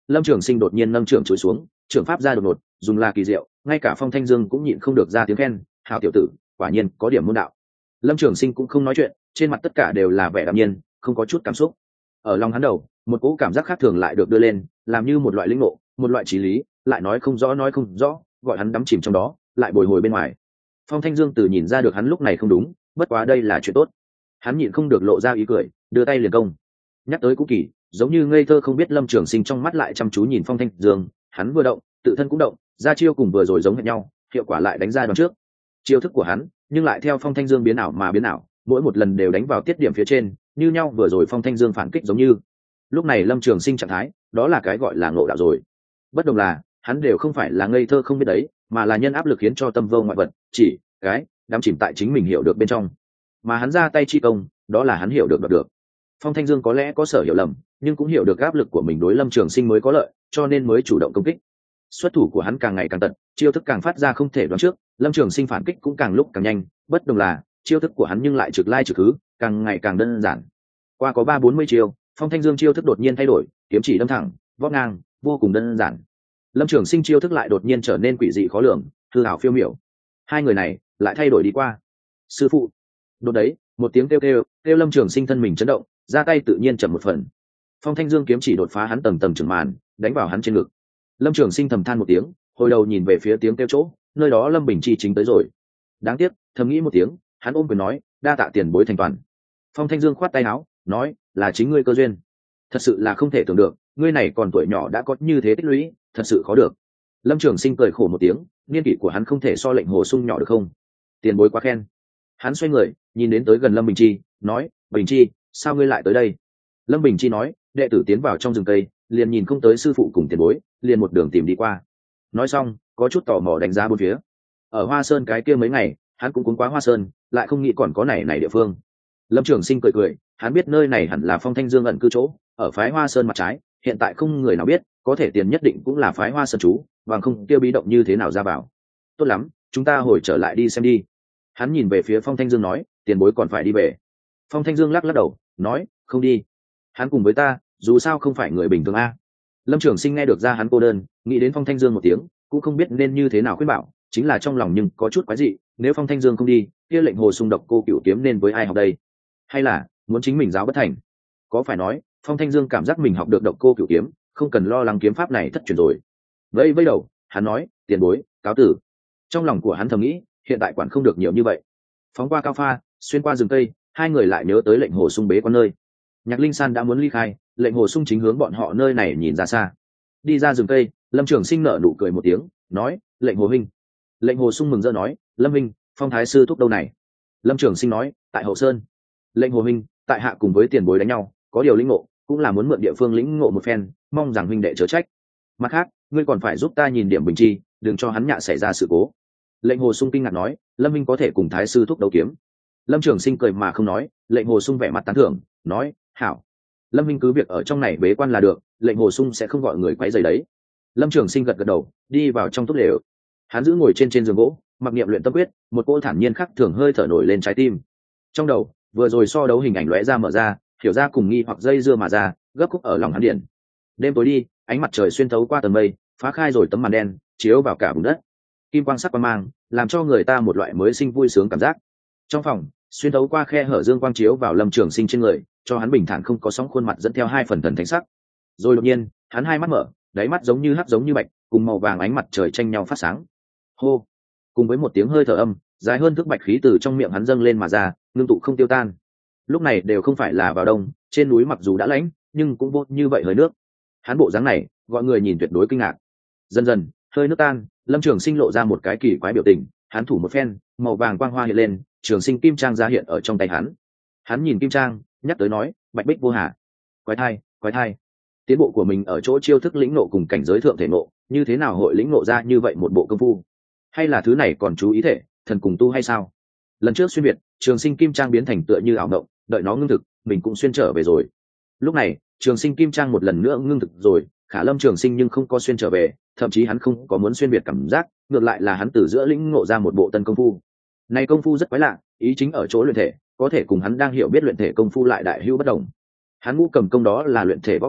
Lâm Trường Sinh đột nhiên nâng trưởng chối xuống, trưởng pháp ra đột ngột, dùng là kỳ diệu, ngay cả Phong Thanh Dương cũng nhịn không được ra tiếng khen, hảo tiểu tử, quả nhiên có điểm môn đạo. Lâm Trường Sinh cũng không nói chuyện, trên mặt tất cả đều là vẻ đạm nhiên, không có chút cảm xúc. Ở lòng hắn đầu, một cỗ cảm giác khác thường lại được đưa lên, làm như một loại linh ngộ, một loại trí lý, lại nói không rõ nói không rõ, gọi hắn đắm chìm trong đó, lại bồi hồi bên ngoài. Phong Thanh Dương từ nhìn ra được hắn lúc này không đúng, bất quá đây là chuyện tốt. Hắn nhịn không được lộ ra ý cười, đưa tay liền công. Nhắc tới cũ kỳ, giống như ngây thơ không biết Lâm Trường Sinh trong mắt lại chăm chú nhìn Phong Thanh Dương, hắn vừa động, tự thân cũng động, ra chiêu cùng vừa rồi giống hệt nhau, hiệu quả lại đánh ra đón trước. Chiêu thức của hắn, nhưng lại theo Phong Thanh Dương biến ảo mà biến ảo, mỗi một lần đều đánh vào tiết điểm phía trên, như nhau vừa rồi Phong Thanh Dương phản kích giống như. Lúc này Lâm Trường Sinh trạng thái, đó là cái gọi là ngộ đạo rồi. Bất đồng là, hắn đều không phải là ngây thơ không biết đấy, mà là nhân áp lực khiến cho tâm vô ngoại vật, chỉ cái đắm chìm tại chính mình hiểu được bên trong. Mà hắn ra tay chi công, đó là hắn hiểu được được được. Phong Thanh Dương có lẽ có sở hiểu lầm, nhưng cũng hiểu được áp lực của mình đối Lâm Trường Sinh mới có lợi, cho nên mới chủ động công kích. Xuất thủ của hắn càng ngày càng tận, chiêu thức càng phát ra không thể đoán trước, Lâm Trường Sinh phản kích cũng càng lúc càng nhanh, bất đồng là chiêu thức của hắn nhưng lại trực lai trực hứ, càng ngày càng đơn giản. Qua có ba bốn mươi chiêu, Phong Thanh Dương chiêu thức đột nhiên thay đổi, kiếm chỉ đâm thẳng, vót ngang, vô cùng đơn giản. Lâm Trường Sinh chiêu thức lại đột nhiên trở nên quỷ dị khó lường, hư ảo phiêu miểu. Hai người này lại thay đổi đi qua. Sư phụ, đột đấy, một tiếng kêu kêu, kêu Lâm Trường Sinh thân mình chấn động, ra tay tự nhiên chậm một phần. Phong Thanh Dương kiếm chỉ đột phá hắn tầng tầng trưởng màn, đánh vào hắn trên ngực. Lâm Trường Sinh thầm than một tiếng, hồi đầu nhìn về phía tiếng kêu chỗ, nơi đó Lâm Bình Chi chính tới rồi. Đáng tiếc, thầm nghĩ một tiếng, hắn ôm quyền nói, đa tạ tiền bối thành toàn. Phong Thanh Dương khoát tay áo, nói, là chính ngươi cơ duyên. Thật sự là không thể tưởng được, ngươi này còn tuổi nhỏ đã có như thế tích lũy, thật sự khó được. Lâm Trường Sinh cười khổ một tiếng, niên kỷ của hắn không thể so lệnh Hồ Sung nhỏ được không? Tiền bối quá khen. Hắn xoay người, nhìn đến tới gần Lâm Bình Chi, nói, Bình Chi, sao ngươi lại tới đây? Lâm Bình Chi nói, đệ tử tiến vào trong rừng cây, liền nhìn không tới sư phụ cùng tiền bối, liền một đường tìm đi qua. Nói xong, có chút tò mò đánh giá bốn phía. Ở Hoa Sơn cái kia mấy ngày, hắn cũng cuốn quá Hoa Sơn, lại không nghĩ còn có này này địa phương. Lâm Trường Sinh cười cười, hắn biết nơi này hẳn là Phong Thanh Dương ẩn cư chỗ, ở phái Hoa Sơn mặt trái, hiện tại không người nào biết, có thể tiền nhất định cũng là phái Hoa Sơn chú, bằng không kia bí động như thế nào ra vào. Tốt lắm, chúng ta hồi trở lại đi xem đi. Hắn nhìn về phía Phong Thanh Dương nói, tiền bối còn phải đi về. Phong Thanh Dương lắc lắc đầu, nói, không đi. Hắn cùng với ta, dù sao không phải người bình thường a. Lâm Trường Sinh nghe được ra hắn cô đơn, nghĩ đến Phong Thanh Dương một tiếng, cũng không biết nên như thế nào khuyên bảo, chính là trong lòng nhưng có chút quái dị, nếu Phong Thanh Dương không đi, kia lệnh Hồ Sung độc cô cửu kiếm nên với ai học đây? Hay là muốn chính mình giáo bất thành? Có phải nói, Phong Thanh Dương cảm giác mình học được độc cô cửu kiếm, không cần lo lắng kiếm pháp này thất truyền rồi. Vẫy vẫy đầu, hắn nói, tiền bối, cáo tử. Trong lòng của hắn thầm nghĩ, hiện tại quản không được nhiều như vậy. Phóng qua cao pha, xuyên qua rừng cây, hai người lại nhớ tới lệnh Hồ Sung bế quan nơi. Nhạc Linh San đã muốn ly khai, lệnh Hồ Sung chính hướng bọn họ nơi này nhìn ra xa. Đi ra rừng cây, Lâm Trường Sinh nở nụ cười một tiếng, nói, lệnh Hồ huynh. Lệnh Hồ Sung mừng rỡ nói, Lâm huynh, Phong thái sư thúc đâu này? Lâm Trường Sinh nói, tại Hậu Sơn. Lệnh Hồ huynh, tại hạ cùng với tiền bối đánh nhau, có điều lĩnh ngộ, cũng là muốn mượn địa phương lĩnh ngộ một phen, mong rằng huynh đệ chớ trách. Mặt khác, ngươi còn phải giúp ta nhìn điểm Bình Chi, đừng cho hắn nhạ xảy ra sự cố. Lệnh Hồ Sung kinh ngạc nói, Lâm huynh có thể cùng thái sư thúc đấu kiếm. Lâm Trường Sinh cười mà không nói, lệnh Hồ Sung vẻ mặt tán thưởng, nói, hảo. Lâm huynh cứ việc ở trong này bế quan là được, lệnh Hồ Sung sẽ không gọi người quấy rầy đấy. Lâm Trường Sinh gật gật đầu, đi vào trong túp lều. Hắn giữ ngồi trên trên giường gỗ, mặc niệm luyện tâm quyết, một cỗ thản nhiên khắc thường hơi thở nổi lên trái tim. Trong đầu, vừa rồi so đấu hình ảnh lóe ra mở ra, hiểu ra cùng nghi hoặc dây dưa mà ra, gấp khúc ở lòng hắn điện. Đêm tối đi, ánh mặt trời xuyên thấu qua tầng mây, phá khai rồi tấm màn đen, chiếu vào cả vùng đất. Kim quang sắc quang mang, làm cho người ta một loại mới sinh vui sướng cảm giác. Trong phòng, xuyên thấu qua khe hở dương quang chiếu vào Lâm Trường Sinh trên người, cho hắn bình thản không có sóng khuôn mặt dẫn theo hai phần thần thánh sắc. Rồi đột nhiên, hắn hai mắt mở, đáy mắt giống như hắc giống như bạch, cùng màu vàng ánh mặt trời tranh nhau phát sáng. Hô! Cùng với một tiếng hơi thở âm, dài hơn thước bạch khí từ trong miệng hắn dâng lên mà ra, ngưng tụ không tiêu tan. Lúc này đều không phải là vào đông, trên núi mặc dù đã lạnh, nhưng cũng vô như vậy hơi nước. Hắn bộ dáng này, gọi người nhìn tuyệt đối kinh ngạc. Dần dần, hơi nước tan, Lâm Trường Sinh lộ ra một cái kỳ quái biểu tình, hắn thủ một phen, màu vàng quang hoa hiện lên, Trường Sinh kim trang ra hiện ở trong tay hắn. Hắn nhìn kim trang, nhắc tới nói, bạch bích vô hà. Quái thai, quái thai. Tiến bộ của mình ở chỗ chiêu thức lĩnh nộ cùng cảnh giới thượng thể nộ, như thế nào hội lĩnh nộ ra như vậy một bộ công phu? Hay là thứ này còn chú ý thể, thần cùng tu hay sao? Lần trước xuyên việt, Trường Sinh kim trang biến thành tựa như ảo mộng, đợi nó ngưng thực, mình cũng xuyên trở về rồi. Lúc này, Trường Sinh kim trang một lần nữa ngưng thực rồi, Khả Lâm Trường Sinh nhưng không có xuyên trở về, thậm chí hắn không có muốn xuyên việt cảm giác, ngược lại là hắn từ giữa lĩnh ngộ ra một bộ tân công phu. Này công phu rất quái lạ, ý chính ở chỗ luyện thể, có thể cùng hắn đang hiểu biết luyện thể công phu lại đại hữu bất đồng. Hắn ngũ cầm công đó là luyện thể võ công,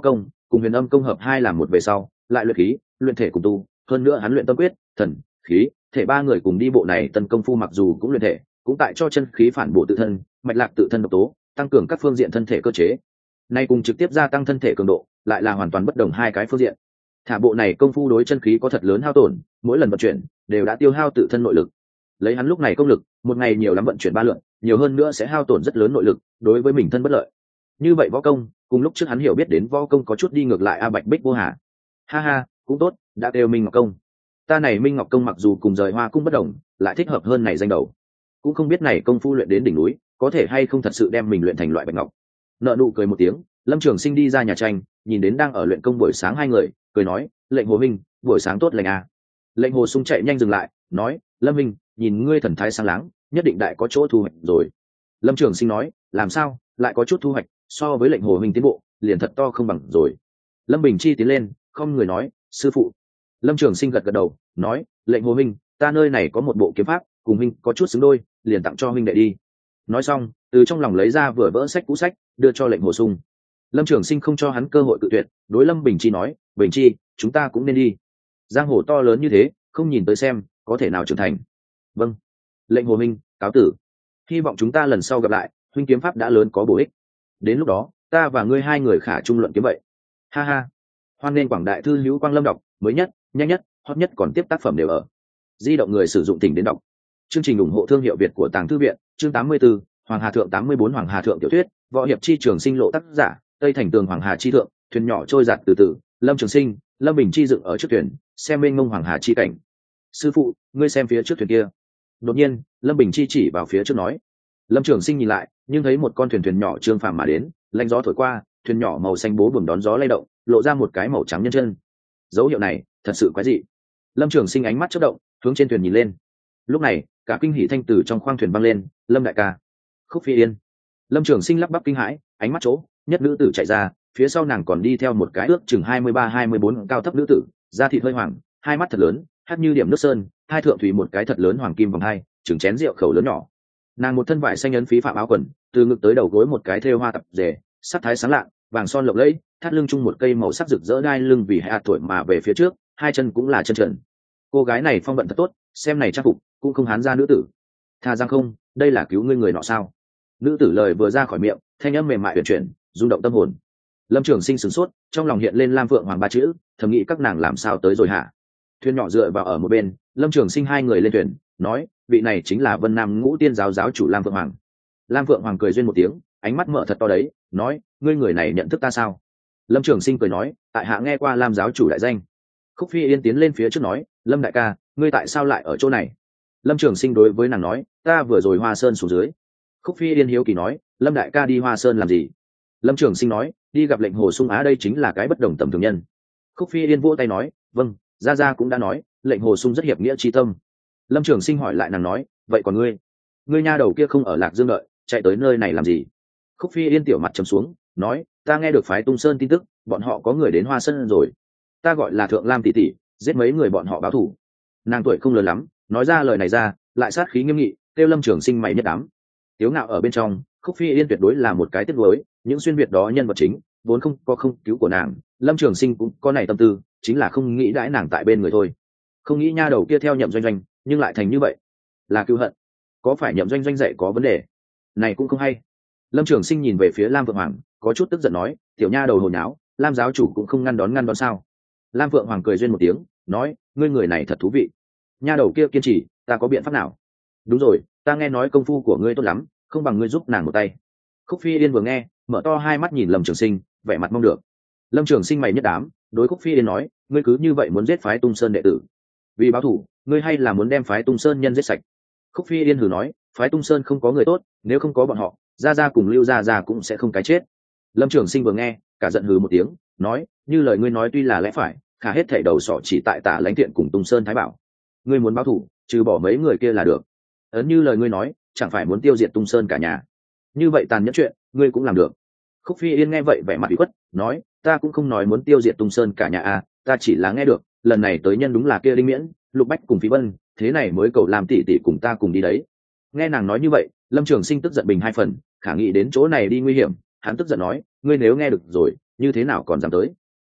cùng huyền âm công hợp hai làm một về sau lại luyện khí luyện thể cùng tu, hơn nữa hắn luyện tâm quyết thần khí thể ba người cùng đi bộ này tân công phu mặc dù cũng luyện thể cũng tại cho chân khí phản bổ tự thân mạch lạc tự thân độc tố tăng cường các phương diện thân thể cơ chế nay cùng trực tiếp gia tăng thân thể cường độ lại là hoàn toàn bất đồng hai cái phương diện. Thả bộ này công phu đối chân khí có thật lớn hao tổn, mỗi lần vận chuyển đều đã tiêu hao tự thân nội lực. Lấy hắn lúc này công lực một ngày nhiều lắm vận chuyển ba lượt, nhiều hơn nữa sẽ hao tổn rất lớn nội lực, đối với mình thân bất lợi. Như vậy võ công cùng lúc trước hắn hiểu biết đến võ công có chút đi ngược lại. A Bạch Bích vô hà ha ha cũng tốt, đã kêu Minh Ngọc công. Ta này Minh Ngọc công mặc dù cùng rời Hoa cung bất đồng, lại thích hợp hơn này danh đầu. Cũng không biết này công phu luyện đến đỉnh núi có thể hay không thật sự đem mình luyện thành loại bạch ngọc. Nợ nụ cười một tiếng, Lâm Trường Sinh đi ra nhà tranh, nhìn đến đang ở luyện công buổi sáng hai người, cười nói, lệnh hồ minh buổi sáng tốt lành à. Lệnh hồ sung chạy nhanh dừng lại, nói, Lâm minh nhìn ngươi thần thái sáng láng, nhất định đại có chỗ thu hoạch rồi. Lâm Trường Sinh nói, làm sao lại có chút thu hoạch, so với lệnh hồ minh tiến bộ liền thật to không bằng rồi. Lâm Bình Chi tiến lên, không người nói, sư phụ. Lâm Trường Sinh gật gật đầu, nói, lệnh hồ minh ta nơi này có một bộ kiếm pháp cùng minh có chút xứng đôi, liền tặng cho minh đệ đi. Nói xong từ trong lòng lấy ra vừa vỡ sách cũ sách đưa cho lệnh hồ sung. Lâm Trường Sinh không cho hắn cơ hội tự tuyệt, đối Lâm Bình Chi nói, Bình Chi chúng ta cũng nên đi, giang hồ to lớn như thế không nhìn tới xem có thể nào trưởng thành. Vâng, lệnh hồ minh cáo tử, hy vọng chúng ta lần sau gặp lại, huynh kiếm pháp đã lớn có bổ ích, đến lúc đó ta và ngươi hai người khả trung luận kiếm vậy. Ha ha, hoan nên quảng đại thư hữu Quang Lâm đọc mới nhất nhanh nhất hot nhất còn tiếp tác phẩm đều ở di động người sử dụng tỉnh đến đọc. Chương trình ủng hộ thương hiệu Việt của Tàng Thư Viện. Chương tám mươi 84, Hoàng Hà Thượng tám mươi bốn Hoàng Hà Thượng tiểu thuyết, võ hiệp chi trường sinh lộ tác giả, Tây Thành Tường Hoàng Hà chi thượng, thuyền nhỏ trôi giạt từ từ, Lâm Trường Sinh, Lâm Bình Chi dựng ở trước thuyền, xem mênh mông Hoàng Hà chi cảnh. Sư phụ, ngươi xem phía trước thuyền kia. Đột nhiên, Lâm Bình Chi chỉ vào phía trước nói. Lâm Trường Sinh nhìn lại, nhưng thấy một con thuyền thuyền nhỏ trương phàm mà đến, lạnh gió thổi qua, thuyền nhỏ màu xanh bố buồm đón gió lay động, lộ ra một cái màu trắng nhân chân. Dấu hiệu này thật sự quái dị. Lâm Trường Sinh ánh mắt chớp động, hướng trên thuyền nhìn lên. Lúc này cả kinh hỉ thanh từ trong khoang thuyền vang lên, Lâm đại ca. Khúc Phi Yên. Lâm Trường Sinh lắp bắp kinh hãi, ánh mắt chỗ nhất nữ tử chạy ra, phía sau nàng còn đi theo một cái ước chừng hai mươi ba hai mươi bốn cao thấp nữ tử, da thịt hơi hoàng, hai mắt thật lớn, hát như điểm nước sơn, hai thượng thủy một cái thật lớn hoàng kim vòng hai, chừng chén rượu khẩu lớn nhỏ. Nàng một thân vải xanh ấn phí phạm áo quần, từ ngực tới đầu gối một cái thêu hoa tập rể, sắc thái sáng lạ, vàng son lộng lẫy, thắt lưng chung một cây màu sắc rực rỡ đai lưng vì hạt tuổi mà về phía trước, hai chân cũng là chân trần. Cô gái này phong vận thật tốt, xem này trang phục cũng không hán ra nữ tử. Tha Giang không, đây là cứu ngươi người nọ sao? Nữ tử lời vừa ra khỏi miệng, thanh âm mềm mại uyển chuyển, rung động tâm hồn. Lâm Trường Sinh sửng sốt, trong lòng hiện lên Lam Phượng Hoàng ba chữ, thầm nghĩ các nàng làm sao tới rồi hả? Thuyền nhỏ dựa vào ở một bên, Lâm Trường Sinh hai người lên thuyền, nói, vị này chính là Vân Nam Ngũ Tiên giáo giáo chủ Lam Phượng Hoàng. Lam Phượng Hoàng cười duyên một tiếng, ánh mắt mở thật to đấy, nói, ngươi người này nhận thức ta sao? Lâm Trường Sinh cười nói, tại hạ nghe qua Lam giáo chủ đại danh. Khúc Phi Yên tiến lên phía trước nói, Lâm đại ca, ngươi tại sao lại ở chỗ này? Lâm Trường Sinh đối với nàng nói, ta vừa rồi Hoa Sơn xuống dưới. Khúc Phi Yên hiếu kỳ nói, Lâm đại ca đi Hoa Sơn làm gì? Lâm Trường Sinh nói, đi gặp lệnh hồ sung á, đây chính là cái bất đồng tầm thường nhân. Khúc Phi Yên vỗ tay nói, vâng, gia gia cũng đã nói, lệnh hồ sung rất hiệp nghĩa tri tâm. Lâm Trường Sinh hỏi lại nàng nói, vậy còn ngươi, ngươi nha đầu kia không ở Lạc Dương đợi, chạy tới nơi này làm gì? Khúc Phi Yên tiểu mặt trầm xuống, nói, ta nghe được phái Tung Sơn tin tức, bọn họ có người đến Hoa Sơn rồi. Ta gọi là Thượng Lam tỷ tỷ, giết mấy người bọn họ báo thù. Nàng tuổi không lớn lắm, nói ra lời này ra, lại sát khí nghiêm nghị, kêu Lâm Trường Sinh mày nhất đám. Tiếu ngạo ở bên trong, Khúc Phi Yên tuyệt đối là một cái tiếc nuối, những xuyên việt đó nhân vật chính vốn không có không cứu của nàng, Lâm Trường Sinh cũng có này tâm tư, chính là không nghĩ đãi nàng tại bên người thôi. Không nghĩ nha đầu kia theo Nhậm Doanh Doanh, nhưng lại thành như vậy, là cứu hận. Có phải Nhậm Doanh Doanh dạy có vấn đề? Này cũng không hay. Lâm Trường Sinh nhìn về phía Lam Phượng Hoàng, có chút tức giận nói, tiểu nha đầu hồ nháo, Lam giáo chủ cũng không ngăn đón ngăn đón sao? Lam Phượng Hoàng cười duyên một tiếng, nói, ngươi người này thật thú vị. Nha đầu kia kiên trì, ta có biện pháp nào? Đúng rồi, ta nghe nói công phu của ngươi tốt lắm, không bằng ngươi giúp nàng một tay. Khúc Phi Yên vừa nghe, mở to hai mắt nhìn Lâm Trường Sinh, vẻ mặt mong được. Lâm Trường Sinh mày nhất đám, đối Khúc Phi Yên nói, ngươi cứ như vậy muốn giết phái Tung Sơn đệ tử, vì báo thù, ngươi hay là muốn đem phái Tung Sơn nhân giết sạch? Khúc Phi Yên hừ nói, phái Tung Sơn không có người tốt, nếu không có bọn họ, gia gia cùng Lưu gia gia cũng sẽ không cái chết. Lâm Trường Sinh vừa nghe, cả giận hừ một tiếng, nói, như lời ngươi nói tuy là lẽ phải, khả hết thảy đầu sọ chỉ tại Tả Lãnh Thiện cùng Tung Sơn Thái Bảo. Ngươi muốn báo thù, trừ bỏ mấy người kia là được. Ấn như lời ngươi nói, chẳng phải muốn tiêu diệt Tung Sơn cả nhà? Như vậy tàn nhẫn chuyện, ngươi cũng làm được. Khúc Phi Yên nghe vậy vẻ mặt ủy khuất, nói, ta cũng không nói muốn tiêu diệt Tung Sơn cả nhà à, ta chỉ là nghe được, lần này tới nhân đúng là kia Đinh Miễn, Lục Bách cùng Phí Vân, thế này mới cầu làm tỷ tỷ cùng ta cùng đi đấy. Nghe nàng nói như vậy, Lâm Trường Sinh tức giận bình hai phần, khả nghĩ đến chỗ này đi nguy hiểm, hắn tức giận nói, ngươi nếu nghe được rồi, như thế nào còn dám tới?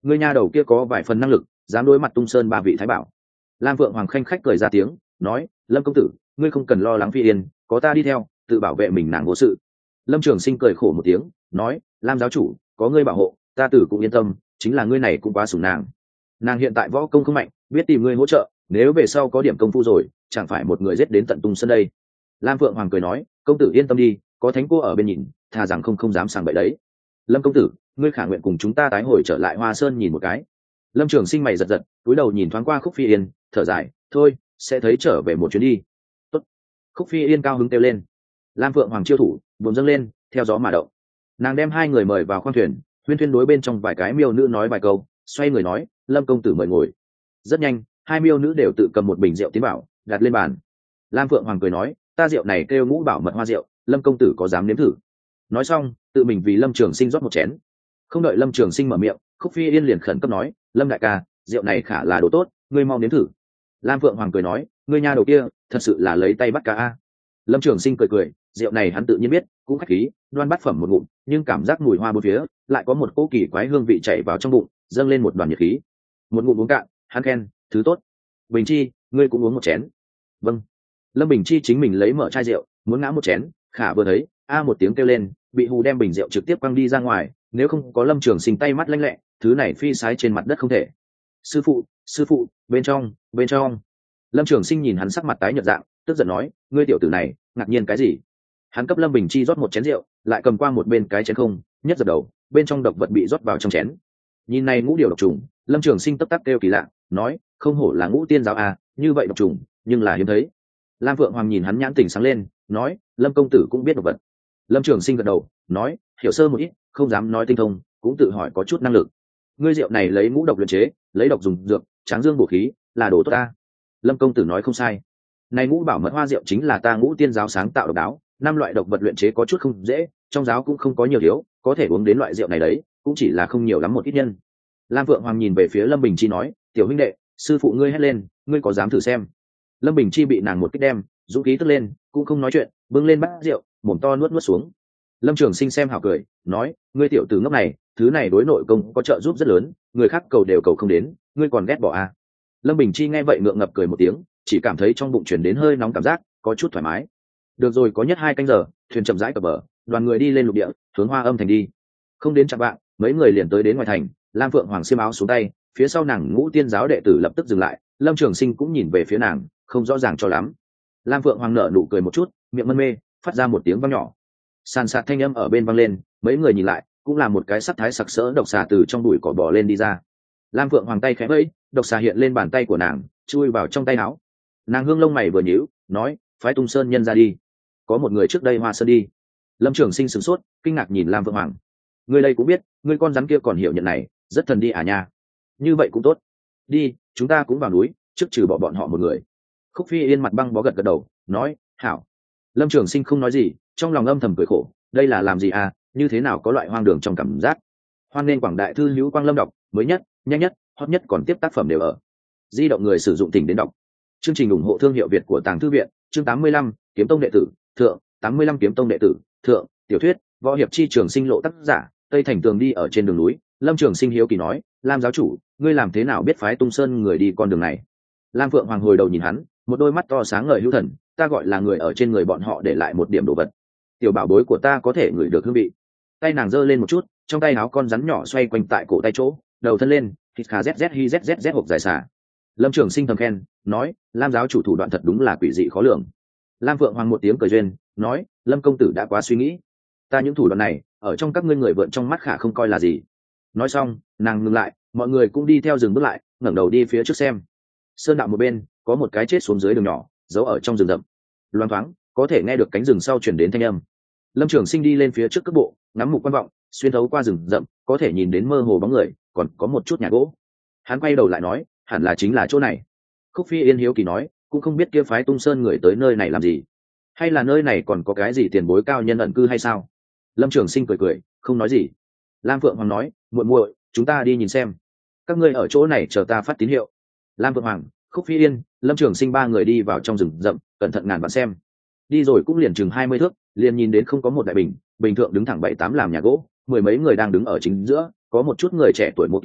ngươi nha đầu kia có vài phần năng lực, dám đối mặt tung sơn ba vị thái bảo. Lam Phượng Hoàng khanh khách cười ra tiếng, nói, Lâm công tử, ngươi không cần lo lắng Phi Yên, có ta đi theo, tự bảo vệ mình nàng vô sự. Lâm Trường Sinh cười khổ một tiếng, nói, Lam giáo chủ, có ngươi bảo hộ, ta tử cũng yên tâm, chính là ngươi này cũng quá sủng nàng. Nàng hiện tại võ công không mạnh, biết tìm ngươi hỗ trợ, nếu về sau có điểm công phu rồi, chẳng phải một người giết đến tận tung sơn đây. Lam Phượng Hoàng cười nói, công tử yên tâm đi, có thánh cô ở bên nhìn, thà rằng không không dám sàng bậy đấy. Lâm công tử, ngươi khả nguyện cùng chúng ta tái hồi trở lại Hoa Sơn nhìn một cái. Lâm Trường Sinh mày giật giật, cúi đầu nhìn thoáng qua Khúc Phi Yên, thở dài, thôi, sẽ thấy trở về một chuyến đi. Tốt. Khúc Phi Yên cao hứng kêu lên. Lam Phượng Hoàng chiêu thủ, buồm dâng lên, theo gió mà động. Nàng đem hai người mời vào khoang thuyền, huyên thuyên đối bên trong vài cái miêu nữ nói vài câu, xoay người nói, Lâm công tử mời ngồi. Rất nhanh, hai miêu nữ đều tự cầm một bình rượu tiến bảo, đặt lên bàn. Lam Phượng Hoàng cười nói, ta rượu này kêu ngũ bảo mật hoa rượu, Lâm công tử có dám nếm thử? Nói xong, tự mình vì Lâm Trường Sinh rót một chén. Không đợi Lâm Trường Sinh mở miệng, Khúc Phi Yên liền khẩn cấp nói, Lâm đại ca, rượu này khả là đồ tốt, ngươi mau nếm thử. Lam Phượng Hoàng cười nói, ngươi nha đầu kia, thật sự là lấy tay bắt cá a. Lâm Trường Sinh cười cười, rượu này hắn tự nhiên biết, cũng khách khí, đoan bắt phẩm một ngụm, nhưng cảm giác mùi hoa bốn phía, lại có một cỗ kỳ quái hương vị chảy vào trong bụng, dâng lên một đoàn nhiệt khí. Một ngụm uống cạn, hắn khen, thứ tốt. Bình Chi, ngươi cũng uống một chén. Vâng. Lâm Bình Chi chính mình lấy mở chai rượu, muốn ngã một chén, khả vừa thấy, a một tiếng kêu lên, bị hù đem bình rượu trực tiếp quăng đi ra ngoài, nếu không có Lâm Trường Sinh tay mắt lanh lẹ, thứ này phi sái trên mặt đất không thể. Sư phụ, sư phụ, bên trong, bên trong. Lâm Trường Sinh nhìn hắn sắc mặt tái nhợt dạng, tức giận nói, ngươi tiểu tử này, ngạc nhiên cái gì? Hắn cấp Lâm Bình Chi rót một chén rượu, lại cầm qua một bên cái chén không, nhất giật đầu, bên trong độc vật bị rót vào trong chén. Nhìn này ngũ điều độc trùng, Lâm Trường Sinh tấp tắc kêu kỳ lạ, nói, không hổ là ngũ tiên giáo à, như vậy độc trùng, nhưng là hiếm thấy. Lam Phượng Hoàng nhìn hắn nhãn tỉnh sáng lên, nói, Lâm công tử cũng biết độc vật. Lâm Trường Sinh gật đầu, nói, hiểu sơ một ít, không dám nói tinh thông, cũng tự hỏi có chút năng lực. Ngươi rượu này lấy ngũ độc luyện chế, lấy độc dùng dược, tráng dương bổ khí, là đồ tốt ta. Lâm công tử nói không sai. Này ngũ bảo mật hoa rượu chính là ta ngũ tiên giáo sáng tạo độc đáo, năm loại độc vật luyện chế có chút không dễ, trong giáo cũng không có nhiều thiếu, có thể uống đến loại rượu này đấy, cũng chỉ là không nhiều lắm một ít nhân. Lam Phượng Hoàng nhìn về phía Lâm Bình Chi nói, tiểu huynh đệ, sư phụ ngươi hét lên, ngươi có dám thử xem? Lâm Bình Chi bị nàng một kích đem, dũng khí tức lên, cũng không nói chuyện, bưng lên bát rượu, mồm to nuốt nuốt xuống. Lâm Trường Sinh xem hảo cười, nói, ngươi tiểu tử ngốc này, thứ này đối nội công có trợ giúp rất lớn, người khác cầu đều cầu không đến, ngươi còn ghét bỏ à? Lâm Bình Chi nghe vậy ngượng ngập cười một tiếng, chỉ cảm thấy trong bụng chuyển đến hơi nóng cảm giác, có chút thoải mái. Được rồi, có nhất hai canh giờ, thuyền chậm rãi cập bờ, đoàn người đi lên lục địa, hướng Hoa Âm thành đi. Không đến chặng vạng, mấy người liền tới đến ngoài thành. Lam Phượng Hoàng xiêm áo xuống tay, phía sau nàng ngũ tiên giáo đệ tử lập tức dừng lại. Lâm Trường Sinh cũng nhìn về phía nàng, không rõ ràng cho lắm. Lam Phượng Hoàng nở nụ cười một chút, miệng mân mê, phát ra một tiếng vang nhỏ. Sàn sạt thanh âm ở bên vang lên, mấy người nhìn lại, cũng là một cái sắc thái sặc sỡ độc xà từ trong bụi cỏ bò lên đi ra. Lam Phượng Hoàng tay khẽ vẫy, độc xà hiện lên bàn tay của nàng, chui vào trong tay áo. Nàng hương lông mày vừa nhíu, nói, phái Tung Sơn nhân ra đi. Có một người trước đây Hoa Sơn đi. Lâm Trường Sinh sửng sốt, kinh ngạc nhìn Lam Phượng Hoàng. Ngươi đây cũng biết, ngươi con rắn kia còn hiểu nhận này, rất thần đi à nha. Như vậy cũng tốt. Đi, chúng ta cũng vào núi, trước trừ bỏ bọn họ một người. Khúc Phi Yên mặt băng bó gật gật đầu, nói, hảo. Lâm Trường Sinh không nói gì, trong lòng âm thầm cười khổ, đây là làm gì à, như thế nào có loại hoang đường trong cảm giác. Hoan nên quảng đại thư hữu Quang Lâm đọc, mới nhất, nhanh nhất, hot nhất còn tiếp tác phẩm đều ở. Di động người sử dụng tỉnh đến đọc. Chương trình ủng hộ thương hiệu Việt của Tàng Thư viện, chương tám mươi lăm, Kiếm Tông đệ tử, thượng, tám mươi lăm Kiếm Tông đệ tử, thượng, tiểu thuyết, võ hiệp chi trường sinh lộ tác giả, Tây Thành Tường đi ở trên đường núi. Lâm Trường Sinh hiếu kỳ nói, Lam giáo chủ, ngươi làm thế nào biết phái Tung Sơn người đi con đường này? Lam Phượng Hoàng hồi đầu nhìn hắn, một đôi mắt to sáng ngời hữu thần, ta gọi là người ở trên người bọn họ để lại một điểm đồ vật. Tiểu bảo bối của ta có thể ngửi được hương vị. Tay nàng giơ lên một chút, trong tay áo con rắn nhỏ xoay quanh tại cổ tay chỗ, đầu thân lên, thịt khà zz hi zz hộp dài xả. Lâm Trường Sinh thầm khen, nói, Lam giáo chủ thủ đoạn thật đúng là quỷ dị khó lường. Lam Phượng Hoàng một tiếng cười duyên, nói, Lâm công tử đã quá suy nghĩ. Ta những thủ đoạn này, ở trong các ngươi người vượn trong mắt khả không coi là gì. Nói xong, nàng ngừng lại, mọi người cũng đi theo dừng bước lại, ngẩng đầu đi phía trước xem. Sơn đạo một bên, có một cái chết xuống dưới đường nhỏ, giấu ở trong rừng rậm. Loáng thoáng, có thể nghe được cánh rừng sau chuyển đến thanh âm. Lâm Trường Sinh đi lên phía trước cước bộ, ngắm mục quan vọng, xuyên thấu qua rừng rậm, có thể nhìn đến mơ hồ bóng người, còn có một chút nhà gỗ. Hắn quay đầu lại nói, hẳn là chính là chỗ này. Khúc Phi Yên hiếu kỳ nói, cũng không biết kia phái Tung Sơn người tới nơi này làm gì, hay là nơi này còn có cái gì tiền bối cao nhân ẩn cư hay sao? Lâm Trường Sinh cười cười, không nói gì. Lam Phượng Hoàng nói, muội muội, chúng ta đi nhìn xem. Các ngươi ở chỗ này chờ ta phát tín hiệu. Lam Phượng Hoàng, Khúc Phi Yên, Lâm Trường Sinh ba người đi vào trong rừng rậm, cẩn thận ngàn vạn xem. Đi rồi cũng liền chừng hai mươi thước, liền nhìn đến không có một đại bình, bình thượng đứng thẳng bảy tám làm nhà gỗ, mười mấy người đang đứng ở chính giữa, có một chút người trẻ tuổi mua kiếm,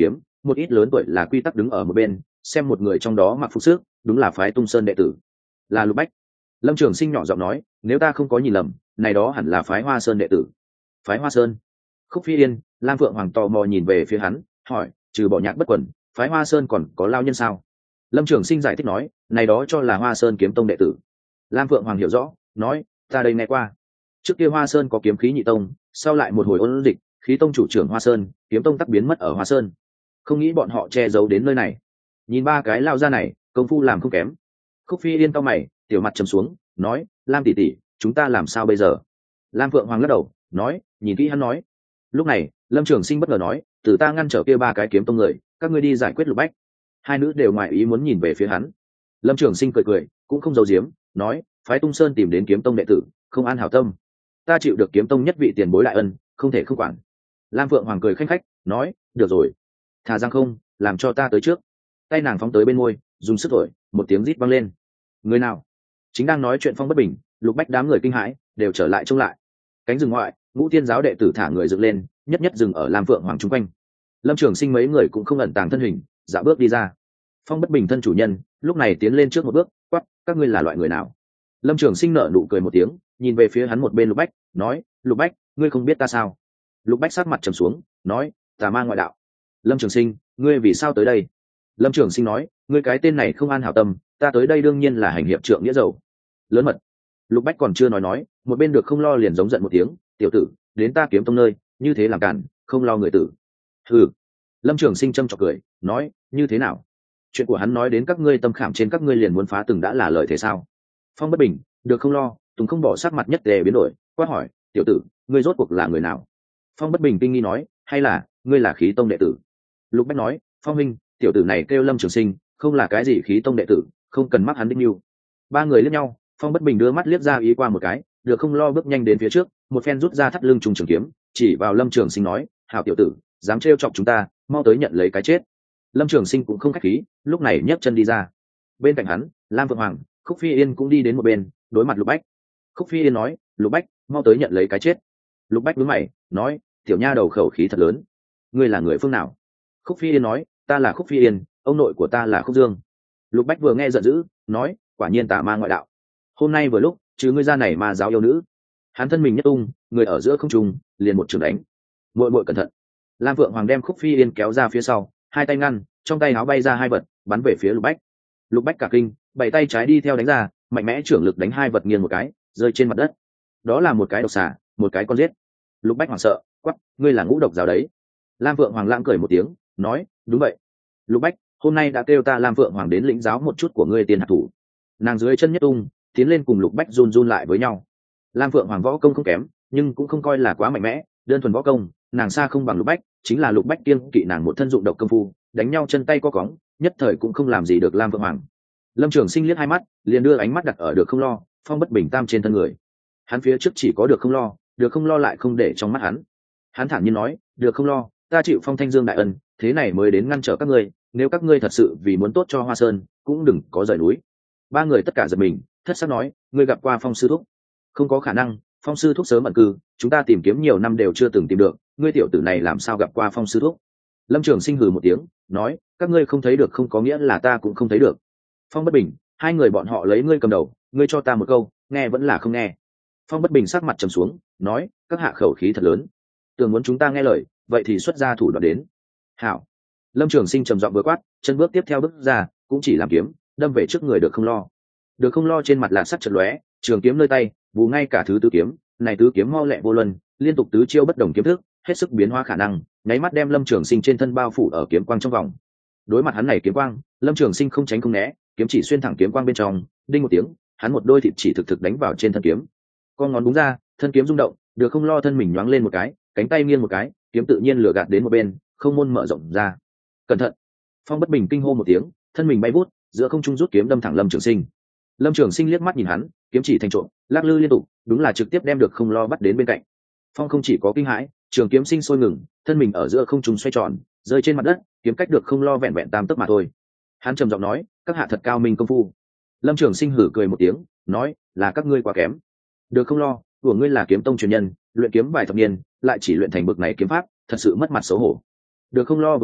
một ít lớn tuổi là quy tắc đứng ở một bên xem một người trong đó mặc phục sức đúng là phái Tung Sơn đệ tử, là Lục Bách. Lâm Trường Sinh nhỏ giọng nói, nếu ta không có nhìn lầm, này đó hẳn là phái Hoa Sơn đệ tử. Phái Hoa Sơn? Khúc Phi Yên, Lam Phượng Hoàng tò mò nhìn về phía hắn, hỏi, trừ bỏ Nhạc Bất Quần, phái Hoa Sơn còn có lao nhân sao? Lâm Trường Sinh giải thích nói, này đó cho là Hoa Sơn kiếm tông đệ tử. Lam Phượng Hoàng hiểu rõ, nói, ta đây nghe qua. Trước kia Hoa Sơn có kiếm khí nhị tông, sau lại một hồi ôn dịch, khí tông chủ trưởng Hoa Sơn, kiếm tông tắc biến mất ở Hoa Sơn. Không nghĩ bọn họ che giấu đến nơi này. Nhìn ba cái lao ra này, công phu làm không kém. Khúc Phi Yên cau mày, tiểu mặt trầm xuống, nói, Lam tỷ tỷ, chúng ta làm sao bây giờ? Lam Phượng Hoàng lắc đầu, nói, nhìn kỹ hắn nói. Lúc này, Lâm Trường Sinh bất ngờ nói, từ ta ngăn trở kia ba cái kiếm tông người, các ngươi đi giải quyết Lục Bách. Hai nữ đều ngoài ý muốn nhìn về phía hắn. Lâm Trường Sinh cười cười, cũng không giấu giếm, nói, phái Tung Sơn tìm đến kiếm tông đệ tử, không an hảo tâm. Ta chịu được kiếm tông nhất vị tiền bối đại ân, không thể không quản. Lam Phượng Hoàng cười khanh khách, nói, được rồi, thà rằng không, làm cho ta tới trước. Tay nàng phóng tới bên môi, dùng sức thổi, một tiếng rít vang lên. Người nào? Chính đang nói chuyện Phong Bất Bình, Lục Bách đám người kinh hãi, đều trở lại trông lại. Cánh rừng ngoại, Ngũ Tiên giáo đệ tử thả người dựng lên, nhất nhất dừng ở Lam Phượng Hoàng trung quanh. Lâm Trường Sinh mấy người cũng không ẩn tàng thân hình, dạo bước đi ra. Phong Bất Bình thân chủ nhân lúc này tiến lên trước một bước, quát, các ngươi là loại người nào? Lâm Trường Sinh nở nụ cười một tiếng, nhìn về phía hắn một bên Lục Bách, nói, Lục Bách, ngươi không biết ta sao? Lục Bách sát mặt trầm xuống, nói, tà ma ngoại đạo. Lâm Trường Sinh, ngươi vì sao tới đây? Lâm Trường Sinh nói, ngươi cái tên này không an hảo tâm, ta tới đây đương nhiên là hành hiệp trượng nghĩa dầu. Lớn mật. Lục Bách còn chưa nói nói, một bên được không lo liền giống giận một tiếng, tiểu tử, đến ta kiếm tông nơi, như thế làm cản, không lo người tử. Hừ. Lâm Trường Sinh châm chọc cười, nói, như thế nào? Chuyện của hắn nói đến các ngươi tâm khảm trên các ngươi liền muốn phá từng đã là lời thế sao? Phong Bất Bình, được không lo, Tùng không bỏ sát mặt nhất tề biến đổi, quát hỏi, tiểu tử, ngươi rốt cuộc là người nào? Phong Bất Bình kinh nghi nói, hay là ngươi là khí tông đệ tử? Lục Bách nói, Phong Minh, tiểu tử này kêu Lâm Trường Sinh, không là cái gì khí tông đệ tử, không cần mắc hắn đích mưu. Ba người liếc nhau, Phong Bất Bình đưa mắt liếc ra ý qua một cái, được không lo bước nhanh đến phía trước, một phen rút ra thắt lưng trùng trường kiếm, chỉ vào Lâm Trường Sinh nói, hảo tiểu tử, dám trêu chọc chúng ta, mau tới nhận lấy cái chết. Lâm Trường Sinh cũng không khách khí, lúc này nhấc chân đi ra. Bên cạnh hắn, Lam Phượng Hoàng, Khúc Phi Yên cũng đi đến một bên, đối mặt Lục Bách. Khúc Phi Yên nói, Lục Bách, mau tới nhận lấy cái chết. Lục Bách nhướng mày, nói, tiểu nha đầu khẩu khí thật lớn, ngươi là người phương nào? Khúc Phi Yên nói, ta là Khúc Phi Yên, ông nội của ta là Khúc Dương. Lục Bách vừa nghe giận dữ, nói, quả nhiên tà ma ngoại đạo. Hôm nay vừa lúc, chứ ngươi ra này mà giáo yêu nữ. Hắn thân mình nhất tung, người ở giữa không trung, liền một trường đánh. Muội muội cẩn thận. Lam Phượng Hoàng đem Khúc Phi Yên kéo ra phía sau, hai tay ngăn, trong tay áo bay ra hai vật, bắn về phía Lục Bách. Lục Bách cả kinh, bảy tay trái đi theo đánh ra, mạnh mẽ trưởng lực đánh hai vật nghiêng một cái, rơi trên mặt đất. Đó là một cái độc xà, một cái con giết. Lục Bách hoảng sợ, quắc, ngươi là ngũ độc giáo đấy? Lam Phượng Hoàng lãng cười một tiếng, nói, đúng vậy. Lục Bách, hôm nay đã kêu ta Lam Phượng Hoàng đến lĩnh giáo một chút của ngươi tiền hạt thủ. Nàng dưới chân nhất tung, tiến lên cùng Lục Bách run run lại với nhau. Lam Phượng Hoàng võ công không kém, nhưng cũng không coi là quá mạnh mẽ, đơn thuần võ công, nàng xa không bằng Lục Bách, chính là Lục Bách kiêng kỵ nàng một thân dụng độc công phu, đánh nhau chân tay co cóng, nhất thời cũng không làm gì được Lam Phượng Hoàng. Lâm Trường Sinh liếc hai mắt, liền đưa ánh mắt đặt ở được không lo, Phong Bất Bình tam trên thân người. Hắn phía trước chỉ có được không lo, được không lo lại không để trong mắt hắn. Hắn thản nhiên nói, được không lo, ta chịu Phong Thanh Dương đại ân, thế này mới đến ngăn trở các ngươi, nếu các ngươi thật sự vì muốn tốt cho Hoa Sơn, cũng đừng có rời núi. Ba người tất cả giật mình, thất sắc nói, ngươi gặp qua Phong sư thúc? Không có khả năng, Phong sư thúc sớm ẩn cư, chúng ta tìm kiếm nhiều năm đều chưa từng tìm được, ngươi tiểu tử này làm sao gặp qua Phong sư thúc? Lâm Trường Sinh hừ một tiếng, nói, các ngươi không thấy được không có nghĩa là ta cũng không thấy được. Phong Bất Bình, hai người bọn họ lấy ngươi cầm đầu, ngươi cho ta một câu, nghe vẫn là không nghe. Phong Bất Bình sắc mặt trầm xuống, nói, các hạ khẩu khí thật lớn, tưởng muốn chúng ta nghe lời, vậy thì xuất ra thủ đoạn đến. Hảo. Lâm Trường Sinh trầm giọng vừa quát, chân bước tiếp theo bước ra, cũng chỉ làm kiếm, đâm về trước người được không lo. Được không lo trên mặt là sắc chợt lóe, trường kiếm nơi tay, vù ngay cả thứ tứ kiếm, này tứ kiếm mau lẹ vô luân, liên tục tứ chiêu bất đồng kiếm thức, hết sức biến hóa khả năng, nháy mắt đem Lâm Trường Sinh trên thân bao phủ ở kiếm quang trong vòng. Đối mặt hắn này kiếm quang, Lâm Trường Sinh không tránh không né, kiếm chỉ xuyên thẳng kiếm quang bên trong, đinh một tiếng, hắn một đôi thịt chỉ thực thực đánh vào trên thân kiếm. Con ngón búng ra, thân kiếm rung động, được không lo thân mình nhoáng lên một cái, cánh tay nghiêng một cái, kiếm tự nhiên lừa gạt đến một bên, không môn mở rộng ra. Cẩn thận! Phong Bất Bình kinh hô một tiếng, thân mình bay vút, giữa không trung rút kiếm đâm thẳng Lâm Trường Sinh. Lâm Trường Sinh liếc mắt nhìn hắn, kiếm chỉ thành trộm, lắc lư liên tục, đúng là trực tiếp đem được không lo bắt đến bên cạnh. Phong không chỉ có kinh hãi, trường kiếm sinh sôi ngừng, thân mình ở giữa không trung xoay tròn, rơi trên mặt đất, kiếm cách được không lo vẹn vẹn tam tấc mà thôi. Hắn trầm giọng nói, các hạ thật cao minh công phu. Lâm Trường Sinh hử cười một tiếng, nói, là các ngươi quá kém. Được không lo, của ngươi là kiếm tông truyền nhân, luyện kiếm vài thập niên, lại chỉ luyện thành bực này kiếm pháp, thật sự mất mặt xấu hổ. Được không lo vừa nghe,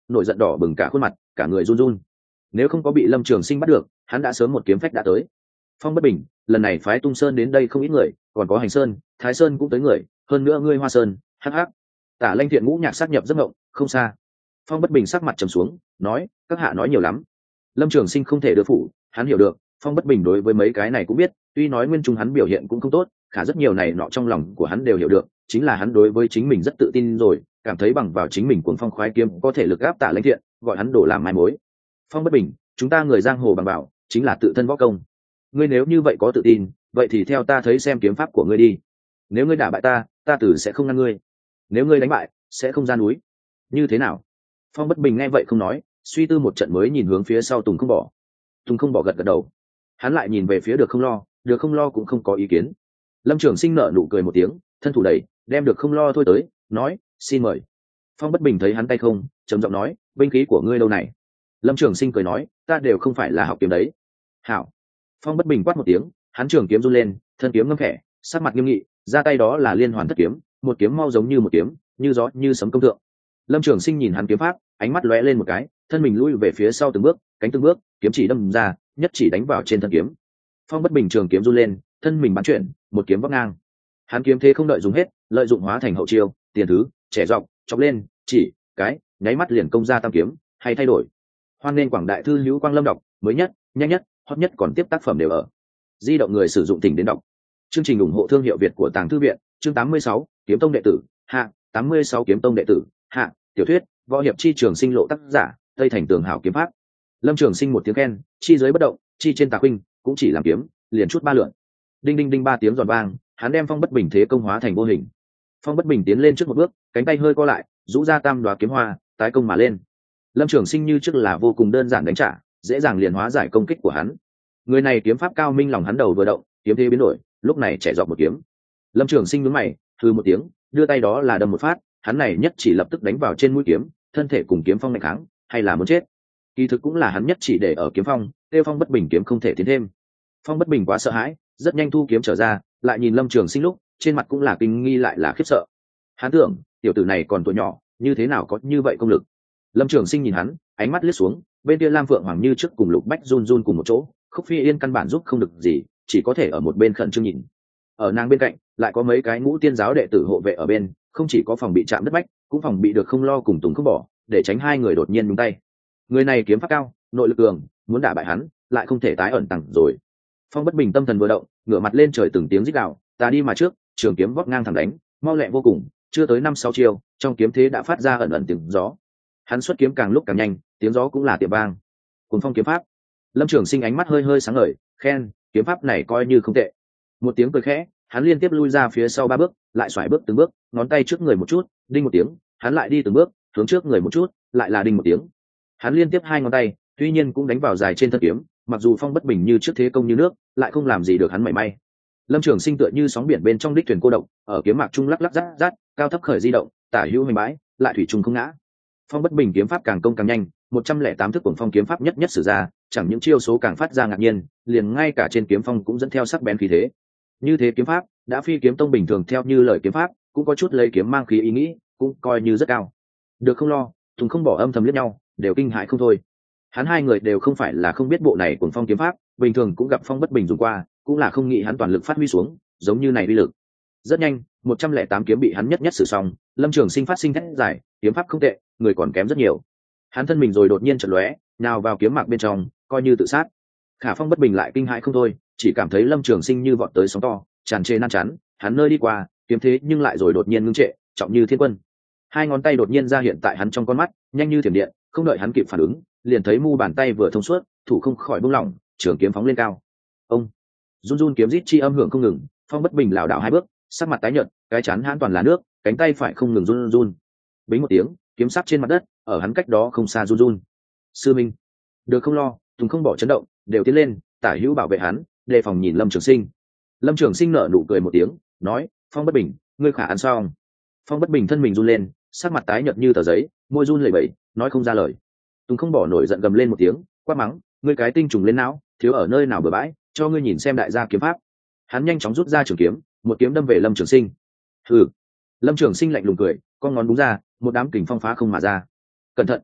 nổi giận đỏ bừng cả khuôn mặt, cả người run run. Nếu không có bị Lâm Trường Sinh bắt được, hắn đã sớm một kiếm phách đã tới. Phong Bất Bình, lần này phái Tung Sơn đến đây không ít người, còn có Hành Sơn, Thái Sơn cũng tới người, hơn nữa ngươi Hoa Sơn, hắc hắc. Tả Lanh Thiện ngũ nhạc sát nhập giấc ngộng, không xa. Phong Bất Bình sắc mặt trầm xuống, nói, các hạ nói nhiều lắm. Lâm Trường Sinh không thể đưa phủ, hắn hiểu được, Phong Bất Bình đối với mấy cái này cũng biết, tuy nói nguyên trung hắn biểu hiện cũng không tốt, khả rất nhiều này nọ trong lòng của hắn đều hiểu được, chính là hắn đối với chính mình rất tự tin rồi, cảm thấy bằng vào chính mình cuồng phong khoái kiếm có thể lực áp Tả Lanh Thiện, gọi hắn đổ làm mai mối. Phong Bất Bình, chúng ta người giang hồ bằng bảo, chính là tự thân võ công. Ngươi nếu như vậy có tự tin, vậy thì theo ta thấy xem kiếm pháp của ngươi đi. Nếu ngươi đả bại ta, ta tử sẽ không ngăn ngươi. Nếu ngươi đánh bại, sẽ không ra núi. Như thế nào? Phong Bất Bình nghe vậy không nói, suy tư một trận mới nhìn hướng phía sau Tùng Không Bỏ. Tùng Không Bỏ gật gật đầu. Hắn lại nhìn về phía Được Không Lo, Được Không Lo cũng không có ý kiến. Lâm Trường Sinh nở nụ cười một tiếng, thân thủ đẩy, đem Được Không Lo thôi tới, nói, xin mời. Phong Bất Bình thấy hắn tay không, trầm giọng nói, binh khí của ngươi lâu này. Lâm Trường Sinh cười nói, ta đều không phải là học kiếm đấy. Hảo. Phong Bất Bình quát một tiếng, hắn trường kiếm run lên, thân kiếm ngâm khẽ, sắc mặt nghiêm nghị, ra tay đó là liên hoàn thất kiếm, một kiếm mau giống như một kiếm, như gió như sấm công thượng. Lâm Trường Sinh nhìn hắn kiếm pháp, ánh mắt lóe lên một cái, thân mình lui về phía sau từng bước, cánh từng bước, kiếm chỉ đâm ra, nhất chỉ đánh vào trên thân kiếm. Phong Bất Bình trường kiếm run lên, thân mình bắn chuyển, một kiếm vấp ngang. Hắn kiếm thế không đợi dùng hết, lợi dụng hóa thành hậu chiêu, tiền thứ, trẻ dọc, chọc lên, chỉ, cái, nháy mắt liền công ra tam kiếm, hay thay đổi. Hoan nên quảng đại thư hữu Quang Lâm đọc, mới nhất, nhanh nhất, hot nhất còn tiếp tác phẩm đều ở. Di động người sử dụng tỉnh đến đọc. Chương trình ủng hộ thương hiệu Việt của Tàng Thư viện, chương tám mươi sáu, Kiếm Tông đệ tử, hạ, tám mươi sáu Kiếm Tông đệ tử, hạ, tiểu thuyết, võ hiệp chi trường sinh lộ tác giả, Tây Thành Tường Hảo kiếm pháp. Lâm Trường Sinh một tiếng khen, chi dưới bất động, chi trên tà huynh, cũng chỉ làm kiếm, liền chút ba lượn. Đinh đinh đinh ba tiếng giòn vang, hắn đem Phong Bất Bình thế công hóa thành vô hình. Phong Bất Bình tiến lên trước một bước, cánh tay hơi co lại, rũ ra tam đoá kiếm hoa, tái công mà lên. Lâm Trường Sinh như trước là vô cùng đơn giản đánh trả, dễ dàng liền hóa giải công kích của hắn. Người này kiếm pháp cao minh, lòng hắn đầu vừa động, kiếm thế biến đổi, lúc này trẻ dọc một kiếm. Lâm Trường Sinh nhướng mày, hừ một tiếng, đưa tay đó là đâm một phát, hắn này nhất chỉ lập tức đánh vào trên mũi kiếm, thân thể cùng kiếm phong đánh kháng, hay là muốn chết. Kỳ thực cũng là hắn nhất chỉ để ở kiếm phong, tiêu Phong Bất Bình kiếm không thể tiến thêm. Phong Bất Bình quá sợ hãi, rất nhanh thu kiếm trở ra, lại nhìn Lâm Trường Sinh lúc, trên mặt cũng là kinh nghi lại là khiếp sợ. Hắn tưởng, tiểu tử này còn tuổi nhỏ, như thế nào có như vậy công lực. Lâm Trường Sinh nhìn hắn, ánh mắt liếc xuống, bên kia Lam Phượng Hoàng như trước cùng Lục Bách run run cùng một chỗ, Khúc Phi Yên căn bản giúp không được gì, chỉ có thể ở một bên khẩn trương nhìn. Ở nàng bên cạnh, lại có mấy cái ngũ tiên giáo đệ tử hộ vệ ở bên, không chỉ có phòng bị chạm đất bách, cũng phòng bị Được Không Lo cùng Tùng Không Bỏ, để tránh hai người đột nhiên nhúng tay. Người này kiếm pháp cao, nội lực cường, muốn đả bại hắn, lại không thể tái ẩn tàng rồi. Phong Bất Bình tâm thần vừa động, ngửa mặt lên trời từng tiếng rít gào, ta đi mà trước, trường kiếm vót ngang thẳng đánh, mau lẹ vô cùng, chưa tới năm sáu chiêu, trong kiếm thế đã phát ra ẩn ẩn tiếng gió. Hắn xuất kiếm càng lúc càng nhanh, tiếng gió cũng là tiệm vang. Cuồng phong kiếm pháp. Lâm Trường Sinh ánh mắt hơi hơi sáng ngời, khen, kiếm pháp này coi như không tệ. Một tiếng cười khẽ, hắn liên tiếp lui ra phía sau ba bước, lại xoải bước từng bước, ngón tay trước người một chút, đinh một tiếng, hắn lại đi từng bước, hướng trước người một chút, lại là đinh một tiếng. Hắn liên tiếp hai ngón tay, tuy nhiên cũng đánh vào dài trên thân kiếm, mặc dù Phong Bất Bình như trước thế công như nước, lại không làm gì được hắn mảy may. Lâm Trường Sinh tựa như sóng biển bên trong đích thuyền cô độc, ở kiếm mạc trung lắc lắc rát rát, cao thấp khởi di động, tả hữu hoành bãi, lại thủy chung không ngã. Phong Bất Bình kiếm pháp càng công càng nhanh, một trăm lẻ tám thức cuồng phong kiếm pháp nhất nhất sử ra, chẳng những chiêu số càng phát ra ngạc nhiên, liền ngay cả trên kiếm phong cũng dẫn theo sắc bén khí thế. Như thế kiếm pháp, đã phi kiếm tông bình thường theo như lời kiếm pháp, cũng có chút lấy kiếm mang khí ý nghĩ, cũng coi như rất cao. Được Không Lo, Tùng Không Bỏ âm thầm liếc nhau, đều kinh hãi không thôi. Hắn hai người đều không phải là không biết bộ này cuồng phong kiếm pháp, bình thường cũng gặp Phong Bất Bình dùng qua, cũng là không nghĩ hắn toàn lực phát huy xuống, giống như này uy lực. Rất nhanh, một trăm lẻ tám kiếm bị hắn nhất nhất sử xong, Lâm Trường Sinh phát sinh thét giải, kiếm pháp không tệ, người còn kém rất nhiều. Hắn thân mình rồi đột nhiên chợt lóe, nào vào kiếm mạc bên trong, coi như tự sát. Khả Phong Bất Bình lại kinh hãi không thôi, chỉ cảm thấy Lâm Trường Sinh như vọt tới sóng to, tràn trề nan chắn, hắn nơi đi qua, kiếm thế nhưng lại rồi đột nhiên ngưng trệ, trọng như thiên quân. Hai ngón tay đột nhiên ra hiện tại hắn trong con mắt, nhanh như thiểm điện, không đợi hắn kịp phản ứng, liền thấy mu bàn tay vừa thông suốt, thủ không khỏi buông lỏng, trường kiếm phóng lên cao. Ông run run kiếm rít chi âm hưởng không ngừng, Phong Bất Bình lảo đảo hai bước, sắc mặt tái nhợt, cái chán hãn toàn là nước, cánh tay phải không ngừng run run. Bính một tiếng, kiếm sắc trên mặt đất, ở hắn cách đó không xa run run. Sư Minh, Được Không Lo, Tùng Không Bỏ chấn động, đều tiến lên, tả hữu bảo vệ hắn, đề phòng nhìn Lâm Trường Sinh. Lâm Trường Sinh nở nụ cười một tiếng, nói, Phong Bất Bình, ngươi khả ăn xong. Phong Bất Bình thân mình run lên, sắc mặt tái nhợt như tờ giấy, môi run lẩy bẩy, nói không ra lời. Tùng Không Bỏ nổi giận gầm lên một tiếng, quát mắng, ngươi cái tinh trùng lên não, thiếu ở nơi nào bừa bãi, cho ngươi nhìn xem đại gia kiếm pháp. Hắn nhanh chóng rút ra trường kiếm, một kiếm đâm về Lâm Trường Sinh. Hừ. Lâm Trường Sinh lạnh lùng cười, con ngón búng ra, một đám kình phong phá không mà ra. Cẩn thận.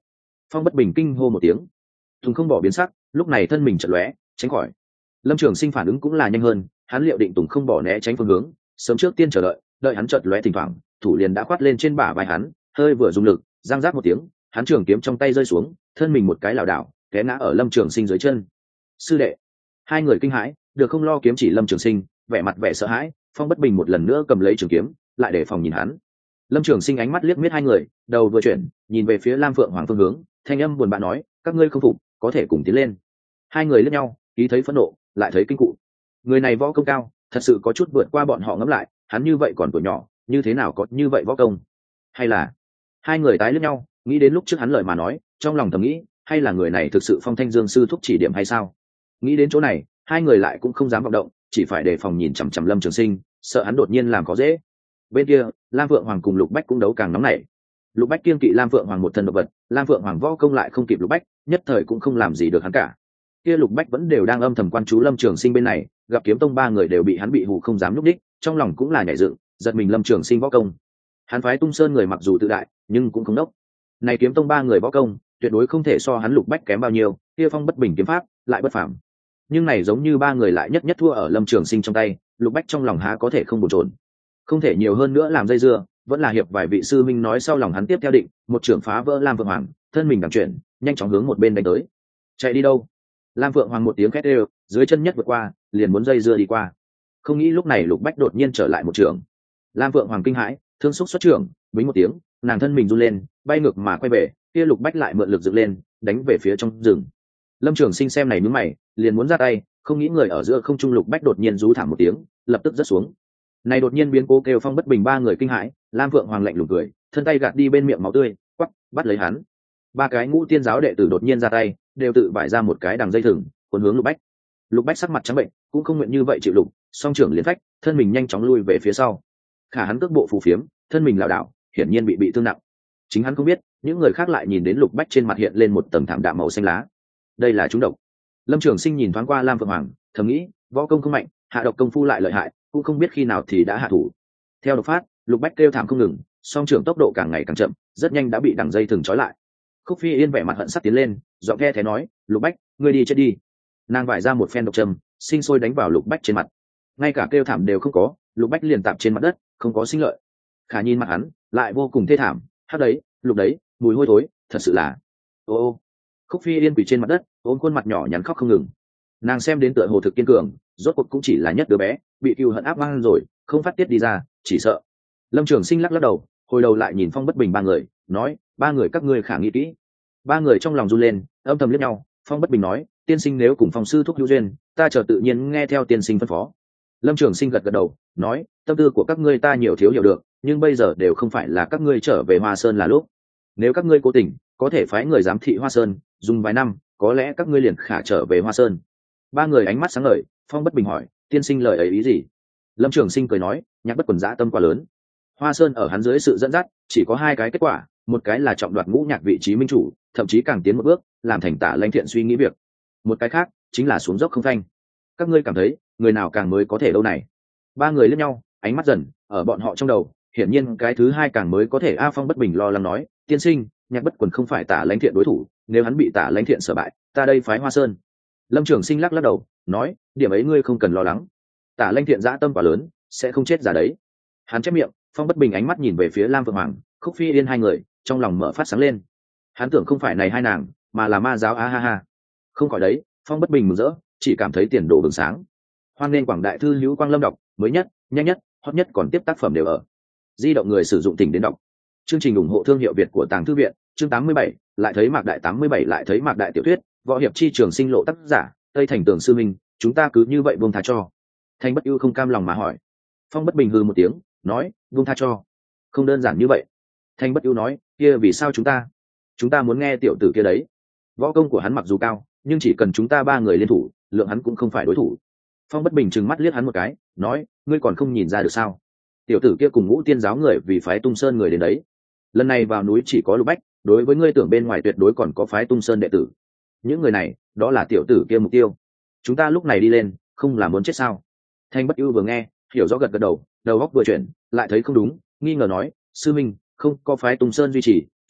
Phong Bất Bình kinh hô một tiếng, Tùng không bỏ biến sắc, lúc này thân mình chợt lóe tránh khỏi. Lâm Trường Sinh phản ứng cũng là nhanh hơn, hắn liệu định Tùng không bỏ né tránh phương hướng, sớm trước tiên chờ đợi, đợi hắn chợt lóe thỉnh thoảng, thủ liền đã khoát lên trên bả vai hắn, hơi vừa dùng lực, giang giác một tiếng, hắn trường kiếm trong tay rơi xuống, thân mình một cái lảo đảo, té ngã ở Lâm Trường Sinh dưới chân. Sư đệ, hai người kinh hãi, được không lo kiếm chỉ Lâm Trường Sinh, vẻ mặt vẻ sợ hãi. Phong Bất Bình một lần nữa cầm lấy trường kiếm, lại để phòng nhìn hắn. Lâm Trường Sinh ánh mắt liếc miết hai người, đầu vừa chuyển, nhìn về phía Lam Phượng Hoàng phương hướng, thanh âm buồn bã nói, các ngươi không phục, có thể cùng tiến lên. Hai người liếc nhau, ý thấy phẫn nộ, lại thấy kinh cụ. Người này võ công cao, thật sự có chút vượt qua bọn họ ngẫm lại, hắn như vậy còn tuổi nhỏ, như thế nào có như vậy võ công? Hay là hai người tái liếc nhau, nghĩ đến lúc trước hắn lời mà nói, trong lòng thầm nghĩ, hay là người này thực sự Phong Thanh Dương sư thúc chỉ điểm hay sao? Nghĩ đến chỗ này, hai người lại cũng không dám vọng động, chỉ phải đề phòng nhìn chằm chằm Lâm Trường Sinh, sợ hắn đột nhiên làm khó dễ. Bên kia, Lam Phượng Hoàng cùng Lục Bách cũng đấu càng nóng nảy. Lục Bách kiêng kỵ Lam Phượng Hoàng một thân độc vật, Lam Phượng Hoàng võ công lại không kịp Lục Bách, nhất thời cũng không làm gì được hắn cả. Kia Lục Bách vẫn đều đang âm thầm quan chú Lâm Trường Sinh bên này, gặp Kiếm Tông ba người đều bị hắn bị hù không dám nhúc đích, trong lòng cũng là nhảy dựng, giật mình Lâm Trường Sinh võ công. Hắn phái Tung Sơn người mặc dù tự đại, nhưng cũng không đốc. Này Kiếm Tông ba người võ công, tuyệt đối không thể so hắn Lục Bách kém bao nhiêu, kia Phong Bất Bình kiếm pháp lại bất phàm. Nhưng này giống như ba người lại nhất nhất thua ở Lâm Trường Sinh trong tay, Lục Bách trong lòng há có thể không bồn chồn. Không thể nhiều hơn nữa làm dây dưa, vẫn là hiệp vài vị sư minh nói sau lòng hắn tiếp theo định, một trưởng phá vỡ Lam Phượng Hoàng, thân mình đằng chuyển, nhanh chóng hướng một bên đánh tới. Chạy đi đâu? Lam Phượng Hoàng một tiếng khét đều, dưới chân nhất vượt qua, liền muốn dây dưa đi qua. Không nghĩ lúc này Lục Bách đột nhiên trở lại một trường. Lam Phượng Hoàng kinh hãi, thương xúc xuất trưởng, bính một tiếng, nàng thân mình run lên, bay ngược mà quay về, kia Lục Bách lại mượn lực dựng lên, đánh về phía trong rừng. Lâm Trường Sinh xem này nhướng mày, liền muốn ra tay, không nghĩ người ở giữa không trung Lục Bách đột nhiên rú thảm một tiếng, lập tức rớt xuống. Này đột nhiên biến cố kêu Phong Bất Bình ba người kinh hãi, Lam Phượng Hoàng lạnh lùng cười, thân tay gạt đi bên miệng máu tươi, quắc, bắt lấy hắn. Ba cái ngũ tiên giáo đệ tử đột nhiên ra tay, đều tự vải ra một cái đằng dây thừng, cuốn hướng Lục Bách. Lục Bách sắc mặt trắng bệnh, cũng không nguyện như vậy chịu lục, song trưởng liền phách, thân mình nhanh chóng lui về phía sau. Khả hắn cước bộ phù phiếm, thân mình lảo đảo, hiển nhiên bị bị thương nặng. Chính hắn không biết, những người khác lại nhìn đến Lục Bách trên mặt hiện lên một tầng thảm đạm màu xanh lá. Đây là trúng độc. Lâm Trường Sinh nhìn thoáng qua Lam Phượng Hoàng, thầm nghĩ, võ công không mạnh, hạ độc công phu lại lợi hại, cũng không biết khi nào thì đã hạ thủ. Theo độc phát, Lục Bách kêu thảm không ngừng, song trưởng tốc độ càng ngày càng chậm, rất nhanh đã bị đằng dây thừng trói lại. Khúc Phi Yên vẻ mặt hận sắt tiến lên, giọng nghe thế nói, Lục Bách, ngươi đi chết đi. Nàng vải ra một phen độc châm, sinh sôi đánh vào Lục Bách trên mặt. Ngay cả kêu thảm đều không có, Lục Bách liền tạm trên mặt đất, không có sinh lợi. Khả nhìn mặt hắn, lại vô cùng thê thảm, hát đấy, lục đấy, mùi hôi thối, thật sự là. Ô ô. Khúc Phi Yên quỳ trên mặt đất, ôm khuôn mặt nhỏ nhắn khóc không ngừng. Nàng xem đến tựa hồ thực kiên cường, rốt cuộc cũng chỉ là nhất đứa bé, bị cừu hận áp mang rồi, không phát tiết đi ra, chỉ sợ. Lâm Trường Sinh lắc lắc đầu, hồi đầu lại nhìn Phong Bất Bình ba người, nói, ba người các ngươi khả nghĩ kỹ. Ba người trong lòng run lên, âm thầm liếc nhau. Phong Bất Bình nói, tiên sinh nếu cùng Phong sư thúc hữu duyên, ta chờ tự nhiên nghe theo tiên sinh phân phó. Lâm Trường Sinh gật gật đầu, nói, tâm tư của các ngươi ta nhiều thiếu hiểu được, nhưng bây giờ đều không phải là các ngươi trở về Hoa Sơn là lúc. Nếu các ngươi cố tình, có thể phái người giám thị Hoa Sơn, dùng vài năm, có lẽ các ngươi liền khả trở về Hoa Sơn. Ba người ánh mắt sáng ngời. Phong Bất Bình hỏi, tiên sinh lời ấy ý gì? Lâm Trường Sinh cười nói, Nhạc Bất Quần dã tâm quá lớn. Hoa Sơn ở hắn dưới sự dẫn dắt, chỉ có hai cái kết quả, một cái là trọng đoạt ngũ nhạc vị trí minh chủ, thậm chí càng tiến một bước, làm thành Tả Lãnh Thiện suy nghĩ việc. Một cái khác, chính là xuống dốc không phanh. Các ngươi cảm thấy, người nào càng mới có thể đâu này? Ba người liếc nhau, ánh mắt dần, ở bọn họ trong đầu, hiển nhiên cái thứ hai càng mới có thể. A Phong Bất Bình lo lắng nói, tiên sinh, Nhạc Bất Quần không phải Tả Lãnh Thiện đối thủ, nếu hắn bị Tả Lãnh Thiện sở bại, ta đây phái Hoa Sơn. Lâm Trường Sinh lắc lắc đầu, nói, điểm ấy ngươi không cần lo lắng. Tả Lãnh Thiện dã tâm quá lớn, sẽ không chết giả đấy. Hắn chép miệng. Phong Bất Bình ánh mắt nhìn về phía Lam Phượng Hoàng, Khúc Phi Yên hai người, trong lòng mở phát sáng lên. Hắn tưởng không phải này hai nàng, mà là ma giáo. A ha ha. Không khỏi đấy, Phong Bất Bình mừng rỡ, chỉ cảm thấy tiền đồ bừng sáng. Hoan nên quảng đại thư hữu Quang Lâm đọc, mới nhất, nhanh nhất, hot nhất còn tiếp tác phẩm đều ở. Di động người sử dụng tỉnh đến đọc. Chương trình ủng hộ thương hiệu Việt của Tàng Thư viện, chương tám mươi bảy, lại thấy Mạc Đại tám mươi bảy lại thấy Mạc Đại tiểu thuyết, võ hiệp chi trường sinh lộ tác giả, Tây Thành Tường sư minh, chúng ta cứ như vậy buông tha cho. Thanh Bất Ưu không cam lòng mà hỏi. Phong Bất Bình hừ một tiếng, nói, buông tha cho? Không đơn giản như vậy. Thanh Bất Ưu nói, kia vì sao chúng ta? Chúng ta muốn nghe tiểu tử kia đấy. Võ công của hắn mặc dù cao, nhưng chỉ cần chúng ta ba người liên thủ, lượng hắn cũng không phải đối thủ. Phong Bất Bình trừng mắt liếc hắn một cái, nói, ngươi còn không nhìn ra được sao? Tiểu tử kia cùng ngũ tiên giáo người vì phái Tung Sơn người đến đấy. Lần này vào núi chỉ có Lục Bách, đối với ngươi tưởng bên ngoài tuyệt đối còn có phái Tung Sơn đệ tử. Những người này, đó là tiểu tử kia mục tiêu. Chúng ta lúc này đi lên, không là muốn chết sao? Thanh Bất Ưu vừa nghe, hiểu rõ gật gật đầu, đầu óc vừa chuyển, lại thấy không đúng, nghi ngờ nói, sư minh, không có phái Tung Sơn duy trì,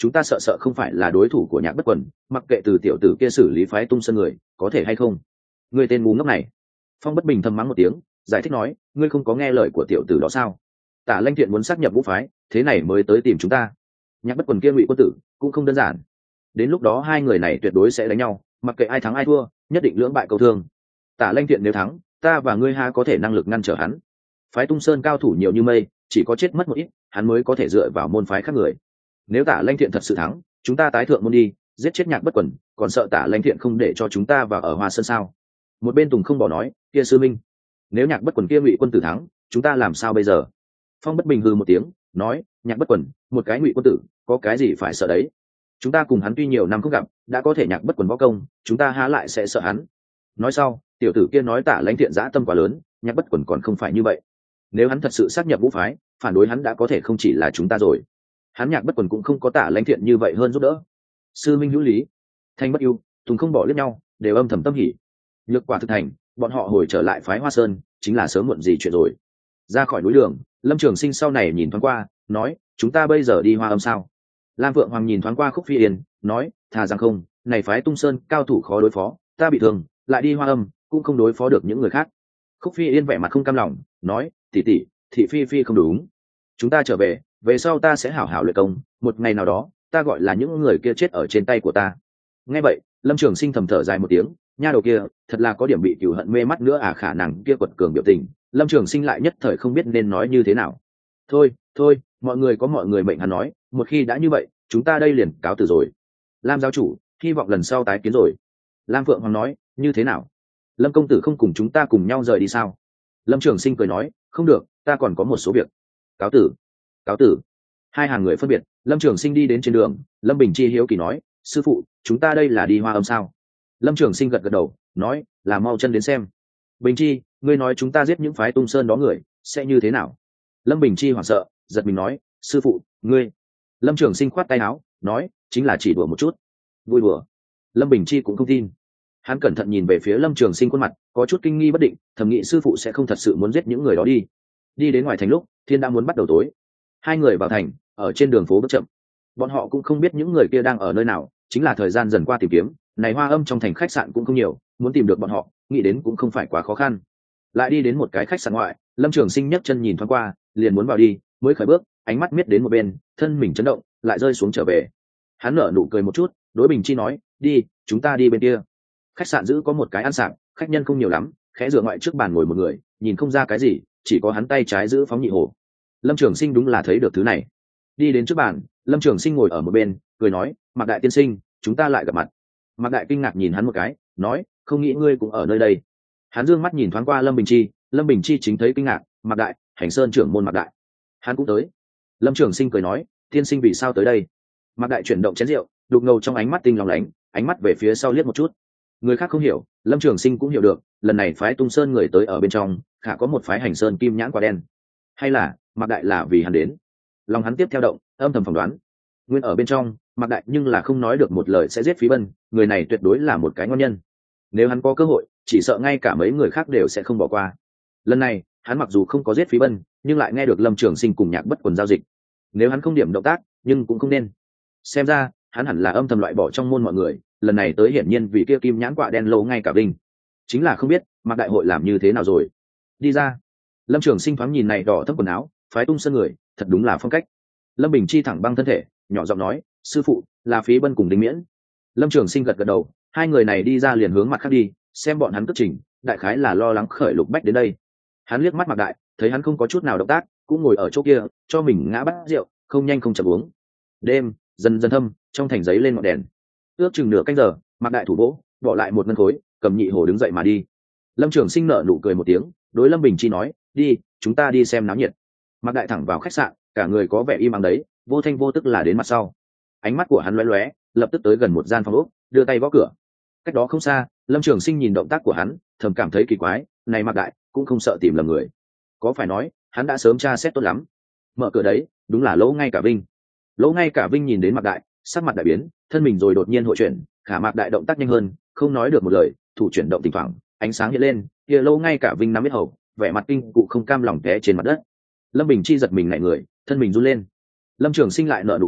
chúng ta sợ sợ không phải là đối thủ của Nhạc Bất Quần, mặc kệ từ tiểu tử kia xử lý phái Tung Sơn người có thể hay không. Ngươi tên ngu ngốc này. Phong Bất Bình thầm mắng một tiếng, giải thích nói, ngươi không có nghe lời của tiểu tử đó sao? Tả Lanh Thiện muốn sát nhập Vũ phái, thế này mới tới tìm chúng ta. Nhạc Bất Quần kia Ngụy quân tử cũng không đơn giản, đến lúc đó hai người này tuyệt đối sẽ đánh nhau, mặc kệ ai thắng ai thua, nhất định lưỡng bại câu thương. Tả Lanh Thiện nếu thắng, ta và ngươi ha có thể năng lực ngăn trở hắn. Phái Tung Sơn cao thủ nhiều như mây, chỉ có chết mất một ít, hắn mới có thể dựa vào môn phái khác người. Nếu Tả Lanh Thiện thật sự thắng, chúng ta tái thượng môn đi, giết chết Nhạc Bất Quần, còn sợ Tả Lanh Thiện không để cho chúng ta vào ở Hoa Sơn sao? Một bên Tùng không bỏ nói, kia sư minh, nếu Nhạc Bất Quần kia Ngụy quân tử thắng, chúng ta làm sao bây giờ? Phong Bất Bình hừ một tiếng, nói, Nhạc Bất Quần, một cái Ngụy quân tử, có cái gì phải sợ đấy? Chúng ta cùng hắn tuy nhiều năm không gặp, đã có thể Nhạc Bất Quần võ công, chúng ta há lại sẽ sợ hắn? Nói sau, tiểu tử kia nói Tả Lãnh Thiện dã tâm quá lớn, Nhạc Bất Quần còn không phải như vậy. Nếu hắn thật sự sát nhập Vũ phái, phản đối hắn đã có thể không chỉ là chúng ta rồi. Hắn Nhạc Bất Quần cũng không có Tả Lãnh Thiện như vậy hơn giúp đỡ. Sư minh hữu lý, thanh bất ưu, Tùng không bỏ liếc nhau, đều âm thầm tâm hỉ. Nhược quả thực thành, bọn họ hồi trở lại phái Hoa Sơn, chính là sớm muộn gì chuyện rồi. Ra khỏi núi đường, Lâm Trường Sinh sau này nhìn thoáng qua, nói, chúng ta bây giờ đi Hoa Âm sao? Lam Vượng Hoàng nhìn thoáng qua Khúc Phi Yên, nói, thà rằng không, này phái Tung Sơn cao thủ khó đối phó, ta bị thương, lại đi Hoa Âm, cũng không đối phó được những người khác. Khúc Phi Yên vẻ mặt không cam lòng, nói, tỷ tỷ, thị phi phi không đúng. Chúng ta trở về, về sau ta sẽ hảo hảo luyện công, một ngày nào đó, ta gọi là những người kia chết ở trên tay của ta. Nghe vậy, Lâm Trường Sinh thầm thở dài một tiếng, nha đầu kia, thật là có điểm bị cừu hận mê mắt nữa à, khả năng kia quật cường biểu tình, Lâm Trường Sinh lại nhất thời không biết nên nói như thế nào. Thôi, thôi, mọi người có mọi người mệnh, hắn nói, một khi đã như vậy, chúng ta đây liền cáo từ rồi. Lam giáo chủ, hy vọng lần sau tái kiến rồi. Lam Phượng Hoàng nói, như thế nào? Lâm công tử không cùng chúng ta cùng nhau rời đi sao? Lâm Trường Sinh cười nói, không được, ta còn có một số việc. Cáo tử, cáo tử. Hai hàng người phân biệt, Lâm Trường Sinh đi đến trên đường, Lâm Bình Chi hiếu kỳ nói, sư phụ, chúng ta đây là đi Hoa Âm sao? Lâm Trường Sinh gật gật đầu, nói, là mau chân đến xem. Bình Chi, ngươi nói chúng ta giết những phái Tung Sơn đó người, sẽ như thế nào? Lâm Bình Chi hoảng sợ, giật mình nói, sư phụ, ngươi. Lâm Trường Sinh khoát tay áo, nói, chính là chỉ đùa một chút. Vui đùa. Lâm Bình Chi cũng không tin. Hắn cẩn thận nhìn về phía Lâm Trường Sinh khuôn mặt, có chút kinh nghi bất định, thầm nghĩ sư phụ sẽ không thật sự muốn giết những người đó đi. Đi đến ngoài thành lúc, thiên đã muốn bắt đầu tối. Hai người vào thành, ở trên đường phố bước chậm. Bọn họ cũng không biết những người kia đang ở nơi nào, chính là thời gian dần qua tìm kiếm, này Hoa Âm trong thành khách sạn cũng không nhiều, muốn tìm được bọn họ, nghĩ đến cũng không phải quá khó khăn. Lại đi đến một cái khách sạn ngoại, Lâm Trường Sinh nhấc chân nhìn thoáng qua, liền muốn vào đi, mới khởi bước, ánh mắt miết đến một bên, thân mình chấn động, lại rơi xuống trở về. Hắn nở nụ cười một chút, đối Bình Chi nói, đi, chúng ta đi bên kia. Khách sạn giữ có một cái ăn sạp, khách nhân không nhiều lắm, khẽ dựa ngoại trước bàn ngồi một người, nhìn không ra cái gì, chỉ có hắn tay trái giữ phóng nhị hổ. Lâm Trường Sinh đúng là thấy được thứ này. Đi đến trước bàn, Lâm Trường Sinh ngồi ở một bên, cười nói, Mạc đại tiên sinh, chúng ta lại gặp mặt. Mạc đại kinh ngạc nhìn hắn một cái, nói, không nghĩ ngươi cũng ở nơi đây. Hắn dương mắt nhìn thoáng qua Lâm Bình Chi, Lâm Bình Chi chính thấy kinh ngạc, Mạc đại, Hành Sơn trưởng môn Mạc đại. Hắn cũng tới. Lâm Trường Sinh cười nói, tiên sinh vì sao tới đây? Mạc đại chuyển động chén rượu, đục ngầu trong ánh mắt tinh lòng lánh, ánh mắt về phía sau liếc một chút. Người khác không hiểu, Lâm Trường Sinh cũng hiểu được, lần này phái Tung Sơn người tới ở bên trong, khả có một phái Hành Sơn kim nhãn quả đen. Hay là, Mạc đại là vì hắn đến? Lòng hắn tiếp theo động, âm thầm phỏng đoán. Nguyên ở bên trong, Mạc đại nhưng là không nói được một lời sẽ giết Phí Bân, người này tuyệt đối là một cái ngon nhân. Nếu hắn có cơ hội, chỉ sợ ngay cả mấy người khác đều sẽ không bỏ qua. Lần này, hắn mặc dù không có giết Phí Bân, nhưng lại nghe được Lâm Trường Sinh cùng Nhạc Bất Quần giao dịch. Nếu hắn không điểm động tác, nhưng cũng không nên. Xem ra, hắn hẳn là âm thầm loại bỏ trong môn mọi người, lần này tới hiển nhiên vì kia kim nhãn quạ đen lâu ngay cả Vinh. Chính là không biết, Mạc đại hội làm như thế nào rồi. Đi ra. Lâm Trường Sinh thoáng nhìn này đỏ thấp quần áo, phái Tung Sơn người, thật đúng là phong cách. Lâm Bình Chi thẳng băng thân thể, nhỏ giọng nói, sư phụ, là Phí Bân cùng Đinh Miễn. Lâm Trường Sinh gật gật đầu, hai người này đi ra liền hướng mặt khác đi, xem bọn hắn cất trình, đại khái là lo lắng khởi Lục Bách đến đây. Hắn liếc mắt Mạc đại, thấy hắn không có chút nào động tác, cũng ngồi ở chỗ kia, cho mình ngã bát rượu, không nhanh không chậm uống. Đêm dần dần thâm, trong thành giấy lên ngọn đèn. Ước chừng nửa canh giờ, Mạc đại thủ vỗ, bỏ lại một ngân khối, cầm nhị hổ đứng dậy mà đi. Lâm Trường Sinh nở nụ cười một tiếng, đối Lâm Bình Chi nói, đi, chúng ta đi xem náo nhiệt. Mạc đại thẳng vào khách sạn, cả người có vẻ im ắng đấy, vô thanh vô tức là đến mặt sau. Ánh mắt của hắn lóe lóe, lập tức tới gần một gian phòng ốc, đưa tay gõ cửa. Cách đó không xa, Lâm Trường Sinh nhìn động tác của hắn, thầm cảm thấy kỳ quái, này Mạc đại cũng không sợ tìm lầm người. Có phải nói, hắn đã sớm tra xét tốt lắm. Mở cửa đấy, đúng là Lỗ Ngay Cả Vinh. Lỗ Ngay Cả Vinh nhìn đến Mạc đại, sắc mặt đại biến, thân mình rồi đột nhiên hội chuyển, khả Mạc đại động tác nhanh hơn, không nói được một lời, thủ chuyển động thỉnh thoảng, ánh sáng hiện lên, kia Lỗ Ngay Cả Vinh nắm biết hầu, vẻ mặt kinh cụ không cam lòng té trên mặt đất. Lâm Bình Chi giật mình lại người, thân mình run lên. Lâm Trường Sinh lại nở nụ cười,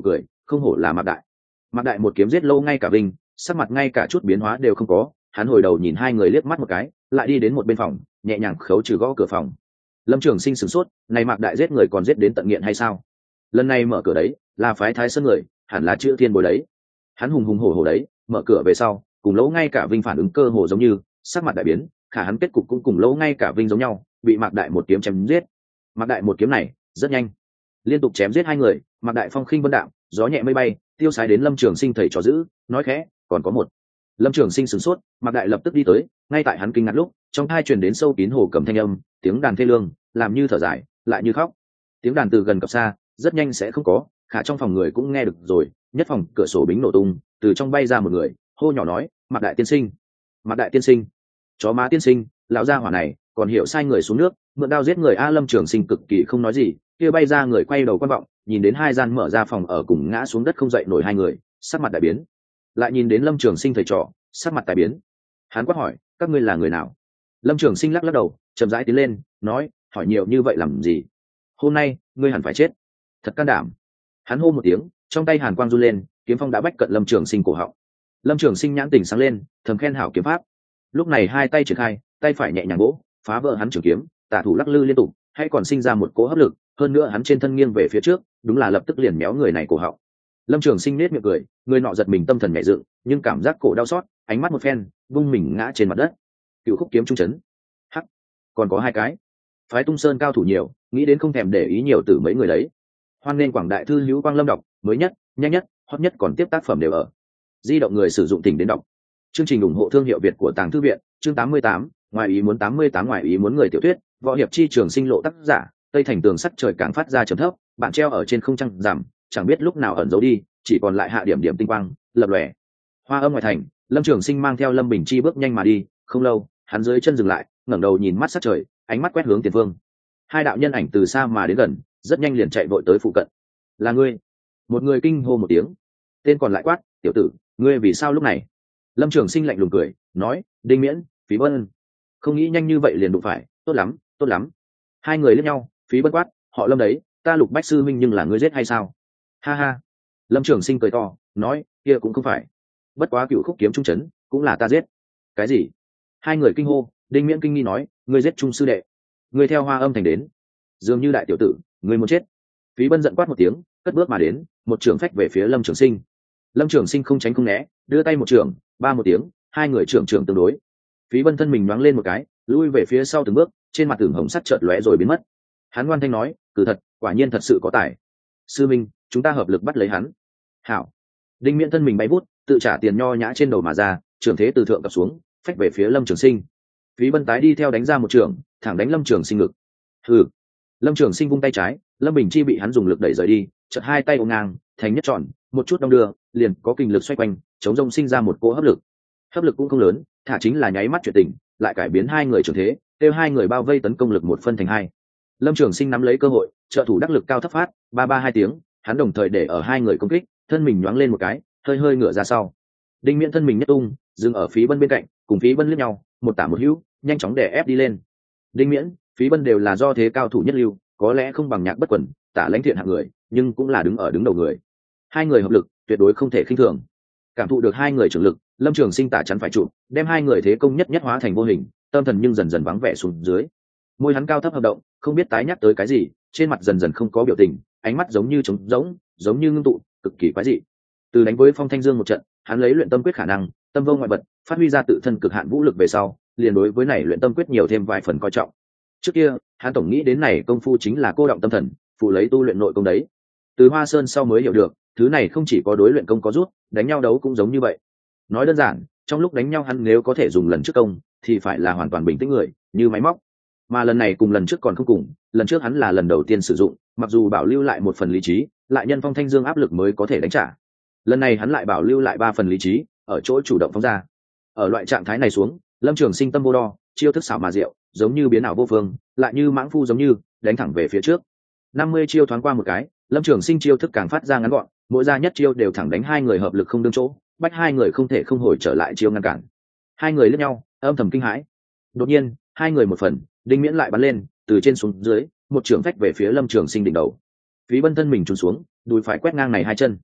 không hổ là Mạc Đại. Mạc Đại một kiếm giết lâu ngay cả Vinh, sắc mặt ngay cả chút biến hóa đều không có. Hắn hồi đầu nhìn hai người liếc mắt một cái, lại đi đến một bên phòng, nhẹ nhàng khấu trừ gõ cửa phòng. Lâm Trường Sinh sửng sốt, này Mạc Đại giết người còn giết đến tận nghiện hay sao? Lần này mở cửa đấy, là phái Thái Sơn người, hẳn là chữ thiên bối đấy. Hắn hùng hùng hổ hổ đấy, mở cửa về sau, cùng lỗ ngay cả Vinh phản ứng cơ hồ giống như, sắc mặt đại biến, khả hắn kết cục cũng cùng lỗ ngay cả Vinh giống nhau, bị Mạc Đại một kiếm chém giết. Mạc Đại một kiếm này rất nhanh, liên tục chém giết hai người. Mạc Đại phong khinh vân đạm, gió nhẹ mây bay, tiêu sái đến Lâm Trường Sinh thầy trò giữ, nói khẽ, còn có một. Lâm Trường Sinh sửng sốt, Mạc Đại lập tức đi tới, ngay tại hắn kinh ngạc lúc, trong tai truyền đến sâu kín hồ cầm thanh âm, tiếng đàn thê lương, làm như thở dài, lại như khóc. Tiếng đàn từ gần cập xa, rất nhanh sẽ không có, khả trong phòng người cũng nghe được rồi. Nhất phòng cửa sổ bính nổ tung, từ trong bay ra một người, hô nhỏ nói, Mạc Đại tiên sinh, Mạc Đại tiên sinh, chó má tiên sinh, lão gia hỏa này còn hiểu sai người xuống nước, mượn đao giết người. A Lâm Trường Sinh cực kỳ không nói gì, kia bay ra người quay đầu quan vọng, nhìn đến hai gian mở ra phòng ở cùng ngã xuống đất không dậy nổi hai người, sắc mặt đại biến. Lại nhìn đến Lâm Trường Sinh thầy trò, sắc mặt đại biến. Hắn quát hỏi, các ngươi là người nào? Lâm Trường Sinh lắc lắc đầu, chậm rãi tiến lên, nói, hỏi nhiều như vậy làm gì? Hôm nay ngươi hẳn phải chết. Thật can đảm. Hắn hô một tiếng, trong tay hàn quang run lên, kiếm phong đã bách cận Lâm Trường Sinh cổ họng. Lâm Trường Sinh nhãn tỉnh sáng lên, thầm khen hảo kiếm pháp. Lúc này hai tay triển khai, tay phải nhẹ nhàng vỗ, phá vỡ hắn trường kiếm, tả thủ lắc lư liên tục, hay còn sinh ra một cỗ hấp lực, hơn nữa hắn trên thân nghiêng về phía trước, đúng là lập tức liền méo người này cổ họng. Lâm Trường Sinh nết miệng cười, người nọ giật mình tâm thần nhẹ dựng, nhưng cảm giác cổ đau xót, ánh mắt một phen, vung mình ngã trên mặt đất. Cựu khúc kiếm trung chấn. Hắc, còn có hai cái. Phái Tung Sơn cao thủ nhiều, nghĩ đến không thèm để ý nhiều từ mấy người đấy. Hoan nên Quảng Đại thư hữu Quang Lâm đọc, mới nhất, nhanh nhất, hot nhất còn tiếp tác phẩm đều ở. Di động người sử dụng tỉnh đến đọc. Chương trình ủng hộ thương hiệu Việt của Tàng Thư viện, chương tám mươi tám, ngoài ý muốn tám mươi tám ngoài ý muốn người tiểu thuyết, võ hiệp chi trường sinh lộ tác giả, Tây Thành tường sắt trời càng phát ra trầm thấp, bạn treo ở trên không trăng giảm, chẳng biết lúc nào ẩn giấu đi, chỉ còn lại hạ điểm điểm tinh quang, lập lòe. Hoa Âm ngoài thành, Lâm Trường Sinh mang theo Lâm Bình Chi bước nhanh mà đi, không lâu, hắn dưới chân dừng lại, ngẩng đầu nhìn mắt sát trời, ánh mắt quét hướng tiền phương. Hai đạo nhân ảnh từ xa mà đến gần, rất nhanh liền chạy vội tới phụ cận. Là ngươi? Một người kinh hô một tiếng. Tên còn lại quát, tiểu tử, ngươi vì sao lúc này? Lâm Trường Sinh lạnh lùng cười, nói, Đinh Miễn, Phí Bân. Không nghĩ nhanh như vậy liền đụng phải, tốt lắm, tốt lắm. Hai người liếc nhau, Phí Bân quát, họ Lâm đấy, ta Lục Bách sư minh nhưng là ngươi giết hay sao? Ha ha. Lâm Trường Sinh cười to, nói, kia cũng không phải. Bất quá cựu khúc kiếm trung chấn, cũng là ta giết. Cái gì? Hai người kinh hô. Đinh Miễn kinh nghi nói, ngươi giết Trung sư đệ, ngươi theo Hoa Âm thành đến, dường như đại tiểu tử, ngươi muốn chết. Phí Bân giận quát một tiếng, cất bước mà đến, một trường phách về phía Lâm Trường Sinh. Lâm Trường Sinh không tránh không né, đưa tay một trường, ba một tiếng, hai người trưởng trưởng tương đối. Phí Bân thân mình nhoáng lên một cái, lui về phía sau từng bước, trên mặt tường hồng sắt chợt lóe rồi biến mất. Hắn ngoan thanh nói, cử thật, quả nhiên thật sự có tài. Sư minh, chúng ta hợp lực bắt lấy hắn. Hảo. Đinh Miễn thân mình bay vút, tự trả tiền nho nhã trên đầu mà ra, trường thế từ thượng cập xuống, phách về phía Lâm Trường Sinh. Phí Bân tái đi theo đánh ra một trường, thẳng đánh Lâm Trường Sinh ngực. Hừ. Lâm Trường Sinh vung tay trái, Lâm Bình Chi bị hắn dùng lực đẩy rời đi, chợt hai tay ôm ngang, thành nhất tròn, một chút đong đưa, liền có kinh lực xoay quanh, chống rông sinh ra một cỗ hấp lực. Hấp lực cũng không lớn, thả chính là nháy mắt chuyển tình, lại cải biến hai người trường thế, kêu hai người bao vây tấn công lực một phân thành hai. Lâm Trường Sinh nắm lấy cơ hội, trợ thủ đắc lực cao thấp phát, ba ba hai tiếng, hắn đồng thời để ở hai người công kích, thân mình nhoáng lên một cái, hơi hơi ngửa ra sau. Đinh Miễn thân mình nhất tung, dừng ở Phí Bân bên cạnh, cùng Phí Bân liếc nhau, một tả một hữu, nhanh chóng đè ép đi lên. Đinh Miễn, Phí Bân đều là do thế cao thủ nhất lưu, có lẽ không bằng Nhạc Bất Quần, Tả Lãnh Thiện hạng người, nhưng cũng là đứng ở đứng đầu người. Hai người hợp lực, tuyệt đối không thể khinh thường. Cảm thụ được hai người trưởng lực, Lâm Trường Sinh tả chắn phải trụ, đem hai người thế công nhất nhất hóa thành vô hình, tâm thần nhưng dần dần vắng vẻ xuống dưới. Môi hắn cao thấp hợp động, không biết tái nhắc tới cái gì, trên mặt dần dần không có biểu tình, ánh mắt giống như trống rỗng, giống như ngưng tụ, cực kỳ quái dị. Từ đánh với Phong Thanh Dương một trận, hắn lấy luyện tâm quyết khả năng, tâm vô ngoại bật, phát huy ra tự thân cực hạn vũ lực về sau, liền đối với này luyện tâm quyết nhiều thêm vài phần coi trọng. Trước kia, hắn tổng nghĩ đến này công phu chính là cô động tâm thần, phụ lấy tu luyện nội công đấy. Từ Hoa Sơn sau mới hiểu được, thứ này không chỉ có đối luyện công có rút, đánh nhau đấu cũng giống như vậy. Nói đơn giản, trong lúc đánh nhau hắn nếu có thể dùng lần trước công, thì phải là hoàn toàn bình tĩnh người, như máy móc. Mà lần này cùng lần trước còn không cùng, lần trước hắn là lần đầu tiên sử dụng, mặc dù bảo lưu lại một phần lý trí, lại nhân Phong Thanh Dương áp lực mới có thể đánh trả. Lần này hắn lại bảo lưu lại ba phần lý trí, ở chỗ chủ động phóng ra. Ở loại trạng thái này xuống, Lâm Trường Sinh tâm vô đo, chiêu thức xảo mà diệu, giống như biến ảo vô phương, lại như mãng phu giống như đánh thẳng về phía trước. năm mươi chiêu thoáng qua một cái, Lâm Trường Sinh chiêu thức càng phát ra ngắn gọn, mỗi ra nhất chiêu đều thẳng đánh hai người hợp lực không đương chỗ, bách hai người không thể không hồi trở lại chiêu ngăn cản. Hai người liếc nhau, âm thầm kinh hãi. Đột nhiên, hai người một phần, Đinh Miễn lại bắn lên, từ trên xuống dưới, một trường phách về phía Lâm Trường Sinh đỉnh đầu. Phí Bân thân mình trùn xuống, đùi phải quét ngang này hai chân.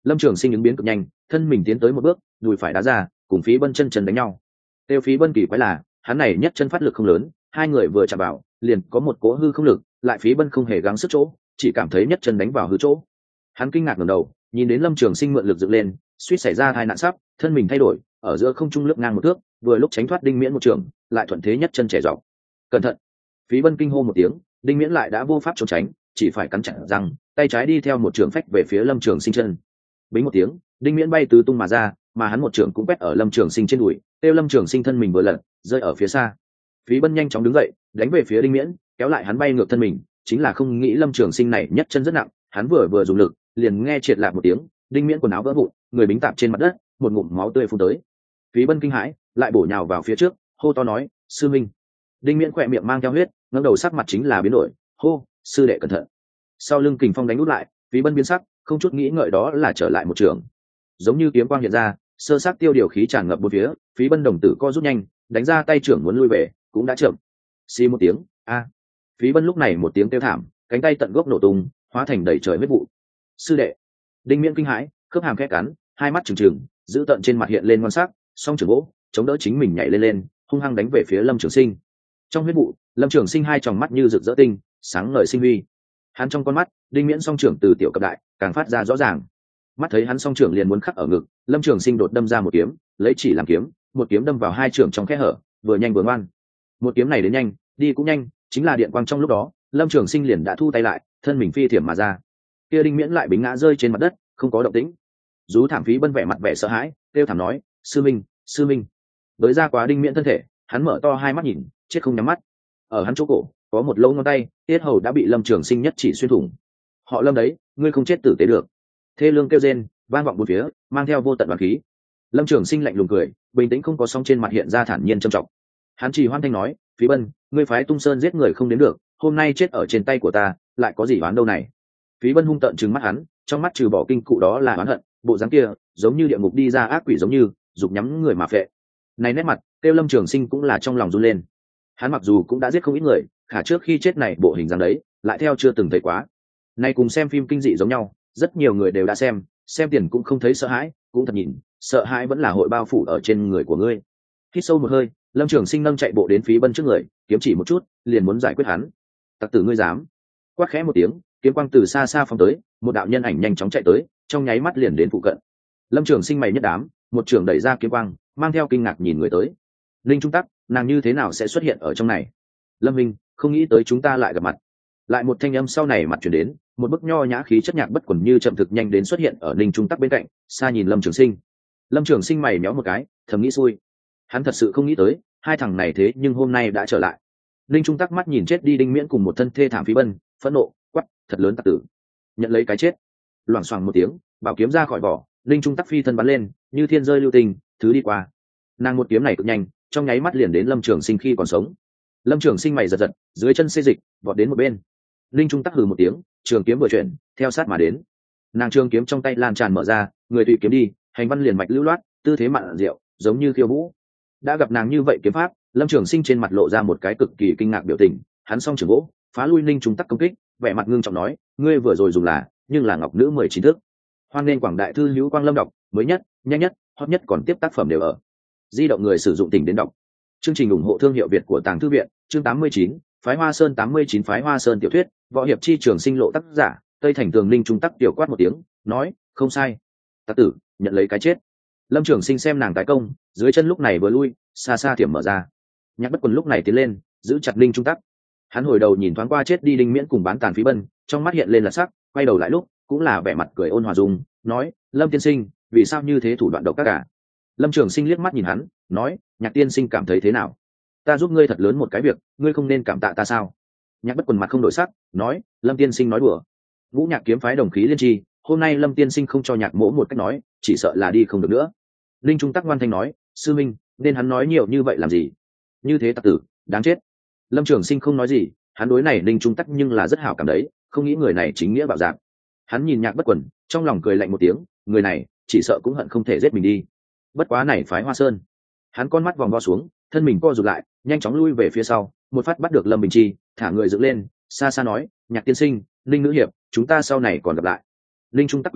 Lâm Trường Sinh ứng biến cực nhanh, thân mình tiến tới một bước, đùi phải đá ra, cùng Phí Bân chân chân đánh nhau. Tiêu Phí Bân kỳ quái là, hắn này nhất chân phát lực không lớn, hai người vừa chạm vào, liền có một cỗ hư không lực, lại Phí Bân không hề gắng sức chỗ, chỉ cảm thấy nhất chân đánh vào hư chỗ. Hắn kinh ngạc ngẩng đầu, nhìn đến Lâm Trường Sinh mượn lực dựng lên, suýt xảy ra tai nạn sắp, thân mình thay đổi, ở giữa không trung lướt ngang một thước, vừa lúc tránh thoát Đinh Miễn một trường, lại thuận thế nhất chân trẻ dọc. Cẩn thận! Phí Bân kinh hô một tiếng, Đinh Miễn lại đã vô pháp trốn tránh, chỉ phải cắn chặt răng, tay trái đi theo một trường phách về phía Lâm Trường Sinh chân. Bính một tiếng, Đinh Miễn bay tứ tung mà ra, mà hắn một trường cũng quét ở Lâm Trường Sinh trên đùi, tiêu Lâm Trường Sinh thân mình vừa lật, rơi ở phía xa. Phí Bân nhanh chóng đứng dậy, đánh về phía Đinh Miễn, kéo lại hắn bay ngược thân mình, chính là không nghĩ Lâm Trường Sinh này nhất chân rất nặng, hắn vừa vừa dùng lực, liền nghe triệt lạc một tiếng, Đinh Miễn quần áo vỡ vụn, người bính tạp trên mặt đất, một ngụm máu tươi phun tới. Phí Bân kinh hãi, lại bổ nhào vào phía trước, hô to nói: "Sư minh!" Đinh Miễn khỏe miệng mang theo huyết, ngẩng đầu sắc mặt chính là biến đổi, hô: "Sư đệ cẩn thận!" Sau lưng kình phong đánh út lại, Phí Bân biến sắc, không chút nghĩ ngợi đó là trở lại một trường. Giống như kiếm quang hiện ra, sơ sát tiêu điều khí tràn ngập bốn phía, Phí Bân đồng tử co rút nhanh, đánh ra tay trưởng muốn lui về, cũng đã chậm. Xì một tiếng, a. Phí Bân lúc này một tiếng kêu thảm, cánh tay tận gốc nổ tung, hóa thành đầy trời huyết vụ. Sư đệ! Đinh Miễn kinh hãi, khớp hàm khẽ cắn, hai mắt trừng trừng, giữ tận trên mặt hiện lên ngoan sắc, song trường gỗ, chống đỡ chính mình nhảy lên lên, hung hăng đánh về phía Lâm Trường Sinh. Trong huyết vụ, Lâm Trường Sinh hai tròng mắt như rực rỡ tinh, sáng ngời sinh huy. Hắn trong con mắt, Đinh Miễn song trưởng từ tiểu cập đại, càng phát ra rõ ràng. Mắt thấy hắn song trưởng liền muốn khắc ở ngực, Lâm Trường Sinh đột đâm ra một kiếm, lấy chỉ làm kiếm, một kiếm đâm vào hai trưởng trong khe hở, vừa nhanh vừa ngoan. Một kiếm này đến nhanh, đi cũng nhanh, chính là điện quang trong lúc đó, Lâm Trường Sinh liền đã thu tay lại, thân mình phi thiểm mà ra. Kia Đinh Miễn lại bính ngã rơi trên mặt đất, không có động tĩnh. Dú Thảm Phí Bân vẻ mặt vẻ sợ hãi, kêu thảm nói: "Sư minh, sư minh!" Tới ra quá Đinh Miễn thân thể, hắn mở to hai mắt nhìn, chết không nhắm mắt. Ở hắn chỗ cổ, có một lỗ ngón tay, tiết hầu đã bị Lâm Trường Sinh nhất chỉ xuyên thủng. "Họ Lâm đấy, ngươi không chết tử tế được!" Thê lương kêu rên, vang vọng bốn phía, mang theo vô tận oán khí. Lâm Trường Sinh lạnh lùng cười, bình tĩnh không có sóng trên mặt hiện ra thản nhiên trầm trọng. Hắn chỉ hoan thanh nói: "Phí Bân, ngươi phái Tung Sơn giết người không đến được, hôm nay chết ở trên tay của ta, lại có gì oán đâu này?" Phí Bân hung tợn trừng mắt hắn, trong mắt trừ bỏ kinh cụ đó là oán hận, bộ dáng kia giống như địa ngục đi ra ác quỷ giống như, dục nhắm người mà phệ. Này nét mặt, tiêu Lâm Trường Sinh cũng là trong lòng run lên. Hắn mặc dù cũng đã giết không ít người, khả trước khi chết này bộ hình dáng đấy, lại theo chưa từng thấy quá. Này cùng xem phim kinh dị giống nhau, rất nhiều người đều đã xem, xem tiền cũng không thấy sợ hãi, cũng thật nhìn, sợ hãi vẫn là hội bao phủ ở trên người của ngươi. Hít sâu một hơi, Lâm Trường Sinh nâng chạy bộ đến Phí Bân trước người, kiếm chỉ một chút, liền muốn giải quyết hắn. "Tặc tử ngươi dám!" Quát khẽ một tiếng, kiếm quang từ xa xa phóng tới, một đạo nhân ảnh nhanh chóng chạy tới, trong nháy mắt liền đến phụ cận. Lâm Trường Sinh mày nhất đám, một trường đẩy ra kiếm quang, mang theo kinh ngạc nhìn người tới. Linh Trung Tắc, nàng như thế nào sẽ xuất hiện ở trong này? Lâm Minh, không nghĩ tới chúng ta lại gặp mặt. Lại một thanh âm sau này mặt chuyển đến, một bức nho nhã khí chất nhạc bất quần như chậm thực nhanh đến xuất hiện ở Ninh Trung Tắc bên cạnh, xa nhìn Lâm Trường Sinh. Lâm Trường Sinh mày méo một cái, thầm nghĩ xui. Hắn thật sự không nghĩ tới, hai thằng này thế nhưng hôm nay đã trở lại. Ninh Trung Tắc mắt nhìn chết đi Đinh Miễn cùng một thân thê thảm Phí Bân, phẫn nộ, quắc, thật lớn tặc tử. Nhận lấy cái chết. Loảng xoảng một tiếng, bảo kiếm ra khỏi vỏ, Ninh Trung Tắc phi thân bắn lên, như thiên rơi lưu tình, thứ đi qua. Nàng một kiếm này cực nhanh, trong nháy mắt liền đến Lâm Trường Sinh khi còn sống. Lâm Trường Sinh mày giật giật, dưới chân xê dịch, vọt đến một bên. Ninh Trung Tắc hừ một tiếng, trường kiếm vừa chuyển, theo sát mà đến. Nàng trường kiếm trong tay lan tràn mở ra, người tùy kiếm đi, hành văn liền mạch lưu loát, tư thế mặn rượu, giống như khiêu vũ. Đã gặp nàng như vậy kiếm pháp, Lâm Trường Sinh trên mặt lộ ra một cái cực kỳ kinh ngạc biểu tình, hắn song trường gỗ, phá lui Ninh Trung Tắc công kích, vẻ mặt ngưng trọng nói: "Ngươi vừa rồi dùng là, nhưng là ngọc nữ mười chín thước." Hoan nên quảng đại thư hữu Quang Lâm đọc, mới nhất, nhanh nhất, hot nhất còn tiếp tác phẩm đều ở. Di động người sử dụng tỉnh đến đọc. Chương trình ủng hộ thương hiệu Việt của Tàng Thư viện, chương tám mươi chín, Phái Hoa Sơn tám mươi chín Phái Hoa Sơn tiểu thuyết, võ hiệp chi trường sinh lộ tác giả, Tây Thành Tường Ninh Trung Tắc tiểu quát một tiếng, nói: "Không sai. Tặc tử, nhận lấy cái chết." Lâm Trường Sinh xem nàng tái công, dưới chân lúc này vừa lui, xa xa thiểm mở ra. Nhạc bất quần lúc này tiến lên, giữ chặt Ninh Trung Tắc. Hắn hồi đầu nhìn thoáng qua chết đi Đinh Miễn cùng bán tàn Phí Bân, trong mắt hiện lên là sắc, quay đầu lại lúc cũng là vẻ mặt cười ôn hòa dung, nói: "Lâm tiên sinh, vì sao như thế thủ đoạn độc ác cả?" Lâm Trường Sinh liếc mắt nhìn hắn, nói: "Nhạc tiên sinh cảm thấy thế nào? Ta giúp ngươi thật lớn một cái việc, ngươi không nên cảm tạ ta sao?" Nhạc bất quần mặt không đổi sắc, nói: "Lâm tiên sinh nói đùa. Ngũ Nhạc kiếm phái đồng khí liên tri, hôm nay Lâm tiên sinh không cho Nhạc mỗ một cách nói, chỉ sợ là đi không được nữa." Linh Trung Tắc ngoan thanh nói: "Sư minh, nên hắn nói nhiều như vậy làm gì? Như thế tặc tử, đáng chết." Lâm Trường Sinh không nói gì, hắn đối này Linh Trung Tắc nhưng là rất hảo cảm đấy, không nghĩ người này chính nghĩa bạo dạn. Hắn nhìn Nhạc bất quần, trong lòng cười lạnh một tiếng, người này chỉ sợ cũng hận không thể giết mình đi. Bất quá này phái Hoa Sơn, hắn con mắt vòng vo xuống, thân mình co rụt lại, nhanh chóng lui về phía sau, một phát bắt được Lâm Bình Chi, thả người dựng lên, xa xa nói: "Nhạc tiên sinh, Linh nữ hiệp, chúng ta sau này còn gặp lại." Linh Trung Tắc quýnh lên,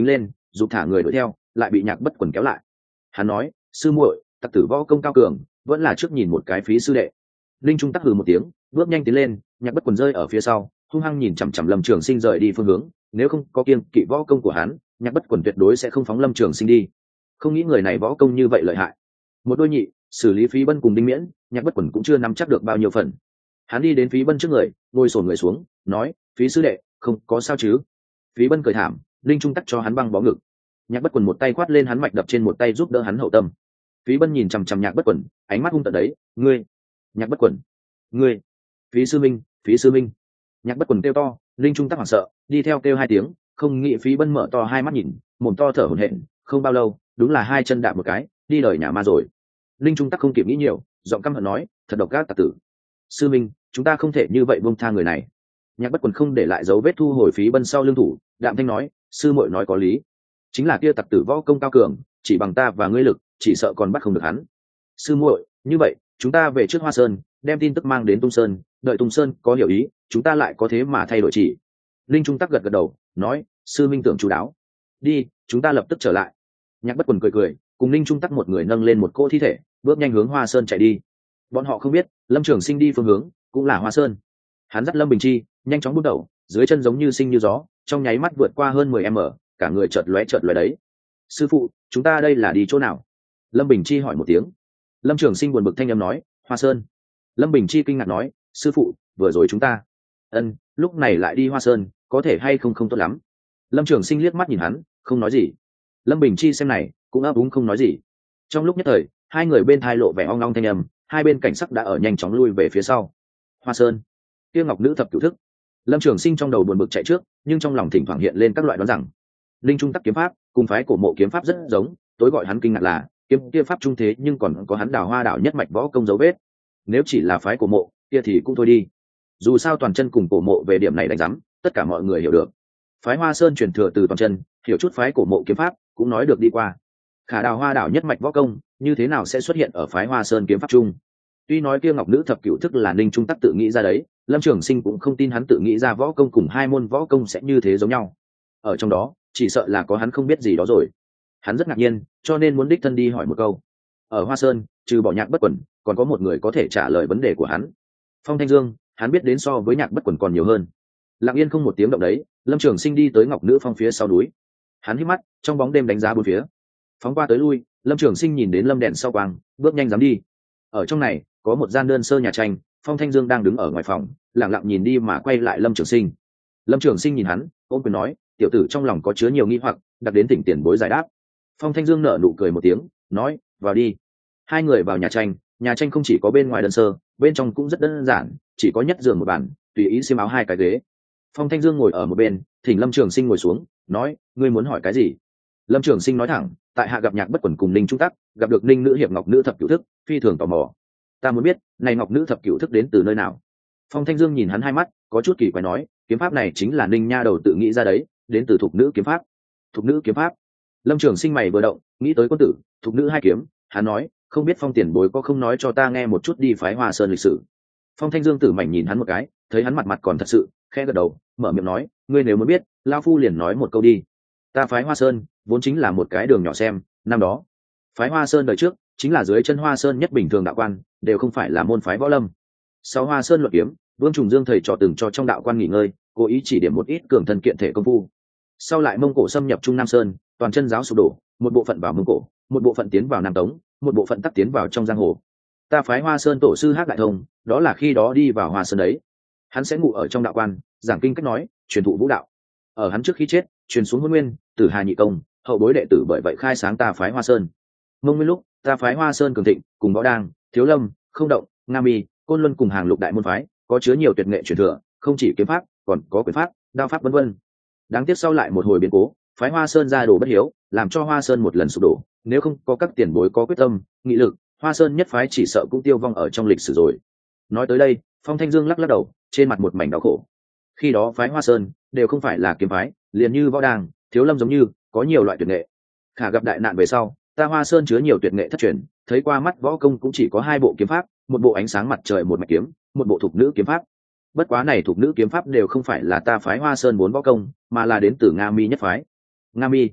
dục thả người đuổi theo, lại bị Nhạc Bất Quần kéo lại. Hắn nói, sư muội, tặc tử võ công cao cường, vẫn là trước nhìn một cái phí sư đệ. Linh Trung Tắc hừ một tiếng, bước nhanh tiến lên, Nhạc Bất Quần rơi ở phía sau, hung hăng nhìn chằm chằm Lâm Trường Sinh rời đi phương hướng, nếu không có kiêng kỵ võ công của hắn, Nhạc Bất Quần tuyệt đối sẽ không phóng Lâm Trường Sinh đi. Không nghĩ người này võ công như vậy lợi hại. Một đôi nhị, xử lý Phí Bân cùng Đinh Miễn, Nhạc Bất Quần cũng chưa nắm chắc được bao nhiêu phần. Hắn đi đến Phí Bân trước người, ngồi xổm người xuống, nói, Phí sư đệ, không có sao chứ? Phí Bân cười thảm, Linh Trung Tắc cho hắn băng bó ngực. Nhạc Bất Quần một tay quát lên hắn mạch đập trên một tay giúp đỡ hắn hậu tâm. Phí Bân nhìn chằm chằm Nhạc Bất Quần, ánh mắt hung tợn đấy, ngươi, Nhạc Bất Quần, ngươi, Phí sư minh, Phí sư minh. Nhạc Bất Quần kêu to, Linh Trung Tắc hoảng sợ, đi theo kêu hai tiếng, không nghĩ Phí Bân mở to hai mắt nhìn, mồm to thở hổn hển, không bao lâu, đúng là hai chân đạp một cái, đi đời nhà ma rồi. Linh Trung Tắc không kịp nghĩ nhiều, giọng căm hận nói, thật độc ác tặc tử. Sư minh, chúng ta không thể như vậy buông tha người này. Nhạc Bất Quần không để lại dấu vết thu hồi Phí Bân sau lưng thủ, đạm thanh nói, sư muội nói có lý, chính là kia tặc tử võ công cao cường, chỉ bằng ta và ngươi lực, chỉ sợ còn bắt không được hắn. Sư muội, như vậy, chúng ta về trước Hoa Sơn, đem tin tức mang đến Tung Sơn, đợi Tung Sơn có hiểu ý, chúng ta lại có thế mà thay đổi chỉ. Linh Trung Tắc gật gật đầu, nói, sư minh tưởng chú đáo. Đi, chúng ta lập tức trở lại. Nhạc Bất Quần cười cười, cùng Linh Trung Tắc một người nâng lên một cỗ thi thể, bước nhanh hướng Hoa Sơn chạy đi. Bọn họ không biết, Lâm Trường Sinh đi phương hướng cũng là Hoa Sơn. Hắn dắt Lâm Bình Chi, nhanh chóng bút đầu, dưới chân giống như sinh như gió, trong nháy mắt vượt qua hơn mười mét, cả người chợt lóe chợt lóe đấy. Sư phụ, chúng ta đây là đi chỗ nào? Lâm Bình Chi hỏi một tiếng. Lâm Trường Sinh buồn bực thanh âm nói, Hoa Sơn. Lâm Bình Chi kinh ngạc nói, sư phụ, vừa rồi chúng ta, ân, lúc này lại đi Hoa Sơn, có thể hay không không tốt lắm. Lâm Trường Sinh liếc mắt nhìn hắn, không nói gì. Lâm Bình Chi xem này, cũng ấp úng không nói gì. Trong lúc nhất thời, hai người bên thai lộ vẻ ong ong thanh âm, hai bên cảnh sắc đã ở nhanh chóng lui về phía sau. Hoa Sơn, Tiêu Ngọc nữ thập cửu thức. Lâm Trường Sinh trong đầu buồn bực chạy trước, nhưng trong lòng thỉnh thoảng hiện lên các loại đoán rằng, Linh Trung Tắc kiếm pháp cùng phái cổ mộ kiếm pháp rất giống, tối gọi hắn kinh ngạc là kiếm kia pháp trung thế nhưng còn có hắn Đào Hoa đảo nhất mạch võ công dấu vết. Nếu chỉ là phái cổ mộ, kia thì cũng thôi đi. Dù sao toàn chân cùng cổ mộ về điểm này đánh rắm, tất cả mọi người hiểu được. Phái Hoa Sơn truyền thừa từ toàn chân, hiểu chút phái cổ mộ kiếm pháp, cũng nói được đi qua. Khả Đào Hoa đảo nhất mạch võ công, như thế nào sẽ xuất hiện ở phái Hoa Sơn kiếm pháp chung? Tuy nói kia Ngọc nữ thập cửu thức là Ninh Trung Tắc tự nghĩ ra đấy, Lâm Trường Sinh cũng không tin hắn tự nghĩ ra võ công cùng hai môn võ công sẽ như thế giống nhau. Ở trong đó, chỉ sợ là có hắn không biết gì đó rồi. Hắn rất ngạc nhiên, cho nên muốn đích thân đi hỏi một câu. Ở Hoa Sơn, trừ bỏ Nhạc Bất Quần, còn có một người có thể trả lời vấn đề của hắn. Phong Thanh Dương, hắn biết đến so với Nhạc Bất Quần còn nhiều hơn. Lặng yên không một tiếng động đấy, Lâm Trường Sinh đi tới Ngọc nữ phong phía sau núi. Hắn hít mắt, trong bóng đêm đánh giá bốn phía. Phóng qua tới lui, Lâm Trường Sinh nhìn đến lâm đèn sau quang, bước nhanh dám đi. Ở trong này, có một gian đơn sơ nhà tranh, Phong Thanh Dương đang đứng ở ngoài phòng, lặng lặng nhìn đi mà quay lại Lâm Trường Sinh. Lâm Trường Sinh nhìn hắn, ôm quyền nói, tiểu tử trong lòng có chứa nhiều nghi hoặc, đặt đến tỉnh tiền bối giải đáp. Phong Thanh Dương nở nụ cười một tiếng, nói, vào đi. Hai người vào nhà tranh, nhà tranh không chỉ có bên ngoài đơn sơ, bên trong cũng rất đơn giản, chỉ có nhất giường một bàn, tùy ý xiêm áo hai cái ghế. Phong Thanh Dương ngồi ở một bên, thỉnh Lâm Trường Sinh ngồi xuống, nói, ngươi muốn hỏi cái gì? Lâm Trường Sinh nói thẳng, tại hạ gặp Nhạc Bất Quần cùng Ninh Trung Tắc, gặp được Ninh nữ hiệp Ngọc nữ thập cửu thức, phi thường tò mò. Ta muốn biết, này Ngọc nữ thập cửu thức đến từ nơi nào? Phong Thanh Dương nhìn hắn hai mắt, có chút kỳ quái nói, kiếm pháp này chính là Ninh nha đầu tự nghĩ ra đấy, đến từ thục nữ kiếm pháp. Thục nữ kiếm pháp? Lâm Trường Sinh mày vừa động, nghĩ tới quân tử, thục nữ hai kiếm, hắn nói, không biết Phong tiền bối có không nói cho ta nghe một chút đi phái Hoa Sơn lịch sử. Phong Thanh Dương tử mảnh nhìn hắn một cái, thấy hắn mặt mặt còn thật sự, khẽ gật đầu, mở miệng nói, ngươi nếu muốn biết, lão phu liền nói một câu đi. Ta phái Hoa Sơn vốn chính là một cái đường nhỏ xem, năm đó phái Hoa Sơn đời trước chính là dưới chân Hoa Sơn nhất bình thường đạo quan, đều không phải là môn phái võ lâm. Sau Hoa Sơn luận kiếm, Vương Trùng Dương thầy trò từng cho trong đạo quan nghỉ ngơi, cố ý chỉ điểm một ít cường thân kiện thể công phu. Sau lại Mông Cổ xâm nhập Trung Nam Sơn, toàn chân giáo sụp đổ, một bộ phận vào Mông Cổ, một bộ phận tiến vào Nam Tống, một bộ phận tắc tiến vào trong giang hồ. Ta phái Hoa Sơn tổ sư Hắc Đại Thông, đó là khi đó đi vào Hoa Sơn đấy. Hắn sẽ ngủ ở trong đạo quan, giảng kinh cách nói, truyền thụ vũ đạo. Ở hắn trước khi chết, truyền xuống Hôn Nguyên, Tử Hà nhị công, hậu bối đệ tử bởi vậy khai sáng ta phái Hoa Sơn. Mông Nguyên lúc, ta phái Hoa Sơn cường thịnh, cùng Võ Đang, Thiếu Lâm, Không Động, Nga Mi, Côn Luân cùng hàng lục đại môn phái, có chứa nhiều tuyệt nghệ truyền thừa, không chỉ kiếm pháp, còn có quyền pháp, đao pháp vân vân. Đáng tiếc sau lại một hồi biến cố, phái Hoa Sơn ra đồ bất hiếu, làm cho Hoa Sơn một lần sụp đổ, nếu không có các tiền bối có quyết tâm, nghị lực, Hoa Sơn nhất phái chỉ sợ cũng tiêu vong ở trong lịch sử rồi. Nói tới đây, Phong Thanh Dương lắc lắc đầu, trên mặt một mảnh đau khổ. Khi đó phái Hoa Sơn đều không phải là kiếm phái, liền như Võ Đàng, Thiếu Lâm giống như, có nhiều loại tuyệt nghệ. Khả gặp đại nạn về sau, ta Hoa Sơn chứa nhiều tuyệt nghệ thất truyền, thấy qua mắt võ công cũng chỉ có hai bộ kiếm pháp, một bộ ánh sáng mặt trời một mạch kiếm, một bộ thục nữ kiếm pháp. Bất quá này thục nữ kiếm pháp đều không phải là ta phái Hoa Sơn muốn võ công, mà là đến từ Nga Mi nhất phái. Nga Mi?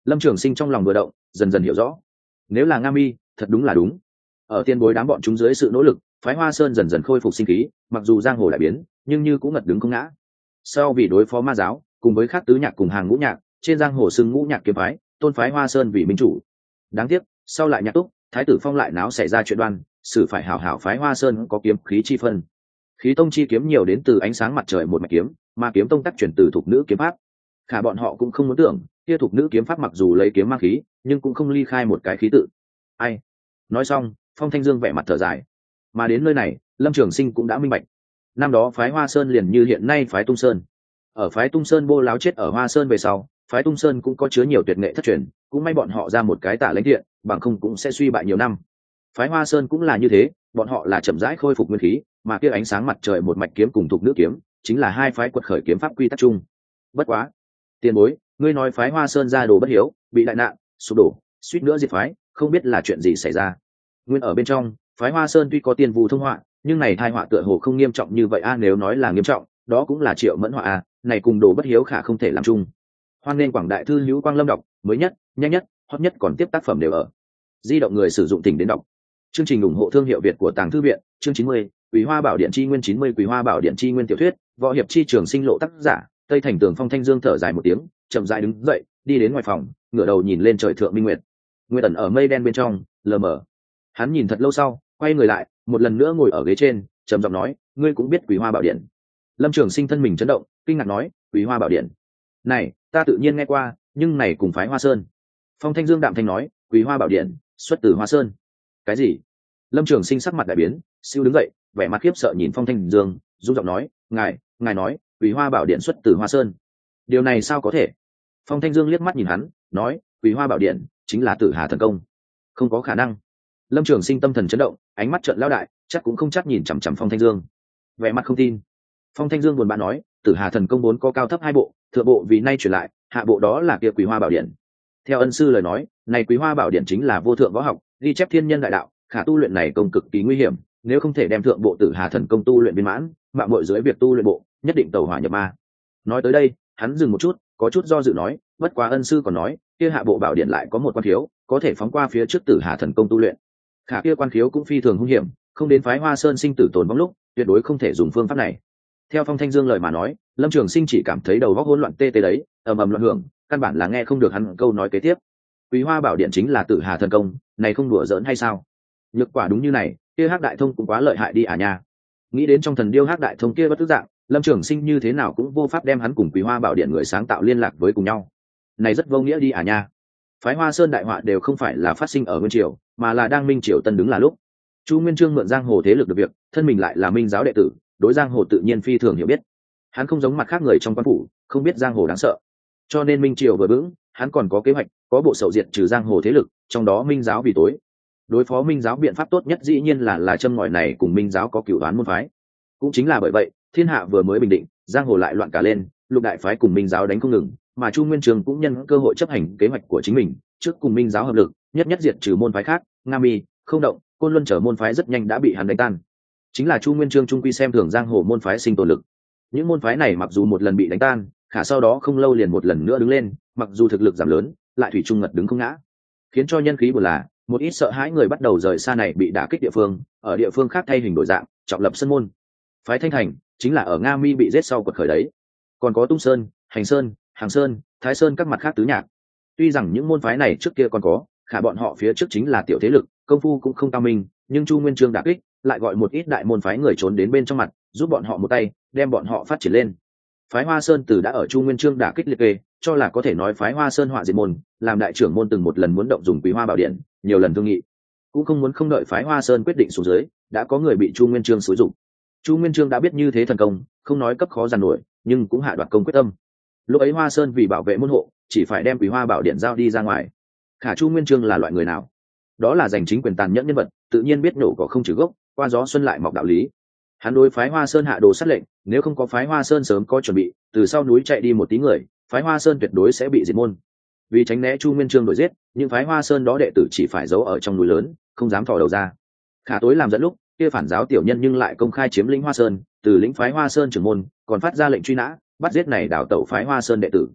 Lâm Trường Sinh trong lòng vừa động, dần dần hiểu rõ, nếu là Nga Mi, thật đúng là đúng. Ở tiên bối đám bọn chúng dưới sự nỗ lực, phái Hoa Sơn dần dần khôi phục sinh khí, mặc dù giang hồ đại biến, nhưng như cũng ngật đứng không ngã. Sau vì đối phó ma giáo, cùng với khác tứ nhạc cùng hàng ngũ nhạc, trên giang hồ xưng ngũ nhạc kiếm phái, tôn phái Hoa Sơn vì minh chủ. Đáng tiếc, sau lại nhạc túc, thái tử Phong lại náo xảy ra chuyện đoan, xử phải hảo hảo phái Hoa Sơn có kiếm khí chi phân. Khí tông chi kiếm nhiều đến từ ánh sáng mặt trời một mạch kiếm, mà kiếm tông tác chuyển từ thuộc nữ kiếm pháp. Khả bọn họ cũng không muốn tưởng, kia thuộc nữ kiếm pháp mặc dù lấy kiếm mang khí, nhưng cũng không ly khai một cái khí tự. Ai? Nói xong, Phong Thanh Dương vẻ mặt thở dài. Mà đến nơi này, Lâm Trường Sinh cũng đã minh bạch. Năm đó phái Hoa Sơn liền như hiện nay phái Tung Sơn. Ở phái Tung Sơn Bô Láo chết ở Hoa Sơn về sau, phái Tung Sơn cũng có chứa nhiều tuyệt nghệ thất truyền, cũng may bọn họ ra một cái tả lãnh thiện, bằng không cũng sẽ suy bại nhiều năm. Phái Hoa Sơn cũng là như thế, bọn họ là chậm rãi khôi phục nguyên khí, mà kia ánh sáng mặt trời một mạch kiếm cùng thuộc nữ kiếm, chính là hai phái quật khởi kiếm pháp quy tắc chung. Bất quá, tiền bối, ngươi nói phái Hoa Sơn ra đồ bất hiếu, bị đại nạn, sụp đổ, suýt nữa diệt phái, không biết là chuyện gì xảy ra. Nguyên ở bên trong, phái Hoa Sơn tuy có tiên vu thông họa, nhưng này tai họa tựa hồ không nghiêm trọng như vậy a, nếu nói là nghiêm trọng, đó cũng là Triệu Mẫn họa a, này cùng đồ bất hiếu khả không thể làm chung. Hoan nên quảng đại thư hữu Quang Lâm đọc, mới nhất, nhanh nhất, hot nhất còn tiếp tác phẩm đều ở. Di động người sử dụng tỉnh đến đọc. Chương trình ủng hộ thương hiệu Việt của Tàng Thư viện, chương chín mươi, Quý Hoa Bảo Điện chi nguyên chín mươi Quý Hoa Bảo Điện chi nguyên tiểu thuyết, võ hiệp chi trường sinh lộ tác giả, Tây Thành Tường Phong Thanh Dương thở dài một tiếng, chậm rãi đứng dậy, đi đến ngoài phòng, ngửa đầu nhìn lên trời thượng minh nguyệt. Nguyệt ẩn ở mây đen bên trong, lờ mờ. Hắn nhìn thật lâu sau, quay người lại, một lần nữa ngồi ở ghế trên, trầm giọng nói, ngươi cũng biết Quý Hoa Bảo Điện. Lâm Trường Sinh thân mình chấn động, kinh ngạc nói, Quý Hoa Bảo Điện. Này, ta tự nhiên nghe qua, nhưng này cùng phái Hoa Sơn. Phong Thanh Dương đạm thanh nói, Quý Hoa Bảo Điện, xuất từ Hoa Sơn. Cái gì? Lâm Trường Sinh sắc mặt đại biến, siêu đứng dậy, vẻ mặt khiếp sợ nhìn Phong Thanh Dương, run giọng nói, ngài, ngài nói, Quý Hoa Bảo Điện xuất từ Hoa Sơn. Điều này sao có thể? Phong Thanh Dương liếc mắt nhìn hắn, nói, Quý Hoa Bảo Điện chính là Tử Hà thần công. Không có khả năng. Lâm Trường Sinh tâm thần chấn động, ánh mắt trợn lao đại, chắc cũng không chắc nhìn chằm chằm Phong Thanh Dương. Vẻ mặt không tin. Phong Thanh Dương buồn bã nói, Tử Hà thần công vốn có cao thấp hai bộ, thượng bộ vì nay truyền lại, hạ bộ đó là kia Quý Hoa Bảo Điện. Theo ân sư lời nói, này Quý Hoa Bảo Điện chính là vô thượng võ học, ghi chép thiên nhân đại đạo, khả tu luyện này công cực kỳ nguy hiểm, nếu không thể đem thượng bộ Tử Hà thần công tu luyện viên mãn, mạo muội dưới việc tu luyện bộ, nhất định tẩu hỏa nhập ma. Nói tới đây, hắn dừng một chút, có chút do dự nói, bất quá ân sư còn nói, kia hạ bộ bảo điện lại có một quan khiếu, có thể phóng qua phía trước Tử Hà thần công tu luyện. Khả kia quan khiếu cũng phi thường hung hiểm, không đến phái Hoa Sơn sinh tử tồn vong lúc, tuyệt đối không thể dùng phương pháp này. Theo Phong Thanh Dương lời mà nói, Lâm Trường Sinh chỉ cảm thấy đầu óc hỗn loạn tê tê đấy, ầm ầm loạn hưởng, căn bản là nghe không được hắn câu nói kế tiếp. Quý Hoa Bảo Điện chính là Tử Hà thần công, này không đùa giỡn hay sao? Nhược quả đúng như này, kia Hắc Đại Thông cũng quá lợi hại đi à nha. Nghĩ đến trong thần điêu Hắc Đại Thông kia bất tức dạng, Lâm Trường Sinh như thế nào cũng vô pháp đem hắn cùng Quý Hoa Bảo Điện người sáng tạo liên lạc với cùng nhau. Này rất vô nghĩa đi à nha. Phái Hoa Sơn đại họa đều không phải là phát sinh ở Nguyên Triều, mà là đang Minh Triều tân đứng là lúc. Chu Nguyên Chương mượn giang hồ thế lực được việc, thân mình lại là Minh giáo đệ tử, đối giang hồ tự nhiên phi thường hiểu biết. Hắn không giống mặt khác người trong quan phủ, không biết giang hồ đáng sợ. Cho nên Minh Triều vừa vững, hắn còn có kế hoạch, có bộ sậu diệt trừ giang hồ thế lực, trong đó Minh giáo vì tối. Đối phó Minh giáo biện pháp tốt nhất dĩ nhiên là là châm ngòi này cùng Minh giáo có cửu đoán môn phái. Cũng chính là bởi vậy, thiên hạ vừa mới bình định, giang hồ lại loạn cả lên, lục đại phái cùng Minh giáo đánh không ngừng, mà Chu Nguyên Chương cũng nhân cơ hội chấp hành kế hoạch của chính mình, trước cùng Minh giáo hợp lực, nhất nhất diệt trừ môn phái khác, Nga Mi, Không Động, Côn Luân trở môn phái rất nhanh đã bị hắn đánh tan. Chính là Chu Nguyên Chương trung quy xem thường giang hồ môn phái sinh tồn lực. Những môn phái này mặc dù một lần bị đánh tan, khả sau đó không lâu liền một lần nữa đứng lên, mặc dù thực lực giảm lớn, lại thủy chung ngật đứng không ngã. Khiến cho nhân khí buồn là, một ít sợ hãi người bắt đầu rời xa này bị đả kích địa phương, ở địa phương khác thay hình đổi dạng, trọng lập sân môn. Phái Thanh Thành chính là ở Nga Mi bị giết sau quật khởi đấy. Còn có Tung Sơn, Hành Sơn, Hàng Sơn, Thái Sơn các mặt khác tứ nhạc. Tuy rằng những môn phái này trước kia còn có, khả bọn họ phía trước chính là tiểu thế lực, công phu cũng không cao minh, nhưng Chu Nguyên Chương đả kích, lại gọi một ít đại môn phái người trốn đến bên trong mặt, giúp bọn họ một tay, đem bọn họ phát triển lên. Phái Hoa Sơn từ đã ở Chu Nguyên Chương đả kích liệt kê, cho là có thể nói phái Hoa Sơn họa diệt môn, làm đại trưởng môn từng một lần muốn động dùng Quý Hoa Bảo Điện, nhiều lần thương nghị, cũng không muốn không đợi phái Hoa Sơn quyết định xuống dưới, đã có người bị Chu Nguyên Chương xúi dụng. Chu Nguyên Chương đã biết như thế thần công, không nói cấp khó giàn nổi, nhưng cũng hạ đoạt công quyết tâm. Lúc ấy Hoa Sơn vì bảo vệ môn hộ, chỉ phải đem Quý Hoa Bảo Điện giao đi ra ngoài. Khả Chu Nguyên Chương là loại người nào? Đó là giành chính quyền tàn nhẫn nhân vật, tự nhiên biết nổ cỏ không trừ gốc, qua gió xuân lại mọc đạo lý. Hắn đối phái Hoa Sơn hạ đồ sát lệnh, nếu không có phái Hoa Sơn sớm có chuẩn bị, từ sau núi chạy đi một tí người, phái Hoa Sơn tuyệt đối sẽ bị diệt môn. Vì tránh né Chu Nguyên Chương đuổi giết, những phái Hoa Sơn đó đệ tử chỉ phải giấu ở trong núi lớn, không dám thò đầu ra. Khả tối làm dẫn lúc, kia phản giáo tiểu nhân nhưng lại công khai chiếm lĩnh Hoa Sơn, từ lĩnh phái Hoa Sơn trưởng môn, còn phát ra lệnh truy nã, bắt giết này đảo tẩu phái Hoa Sơn đệ tử.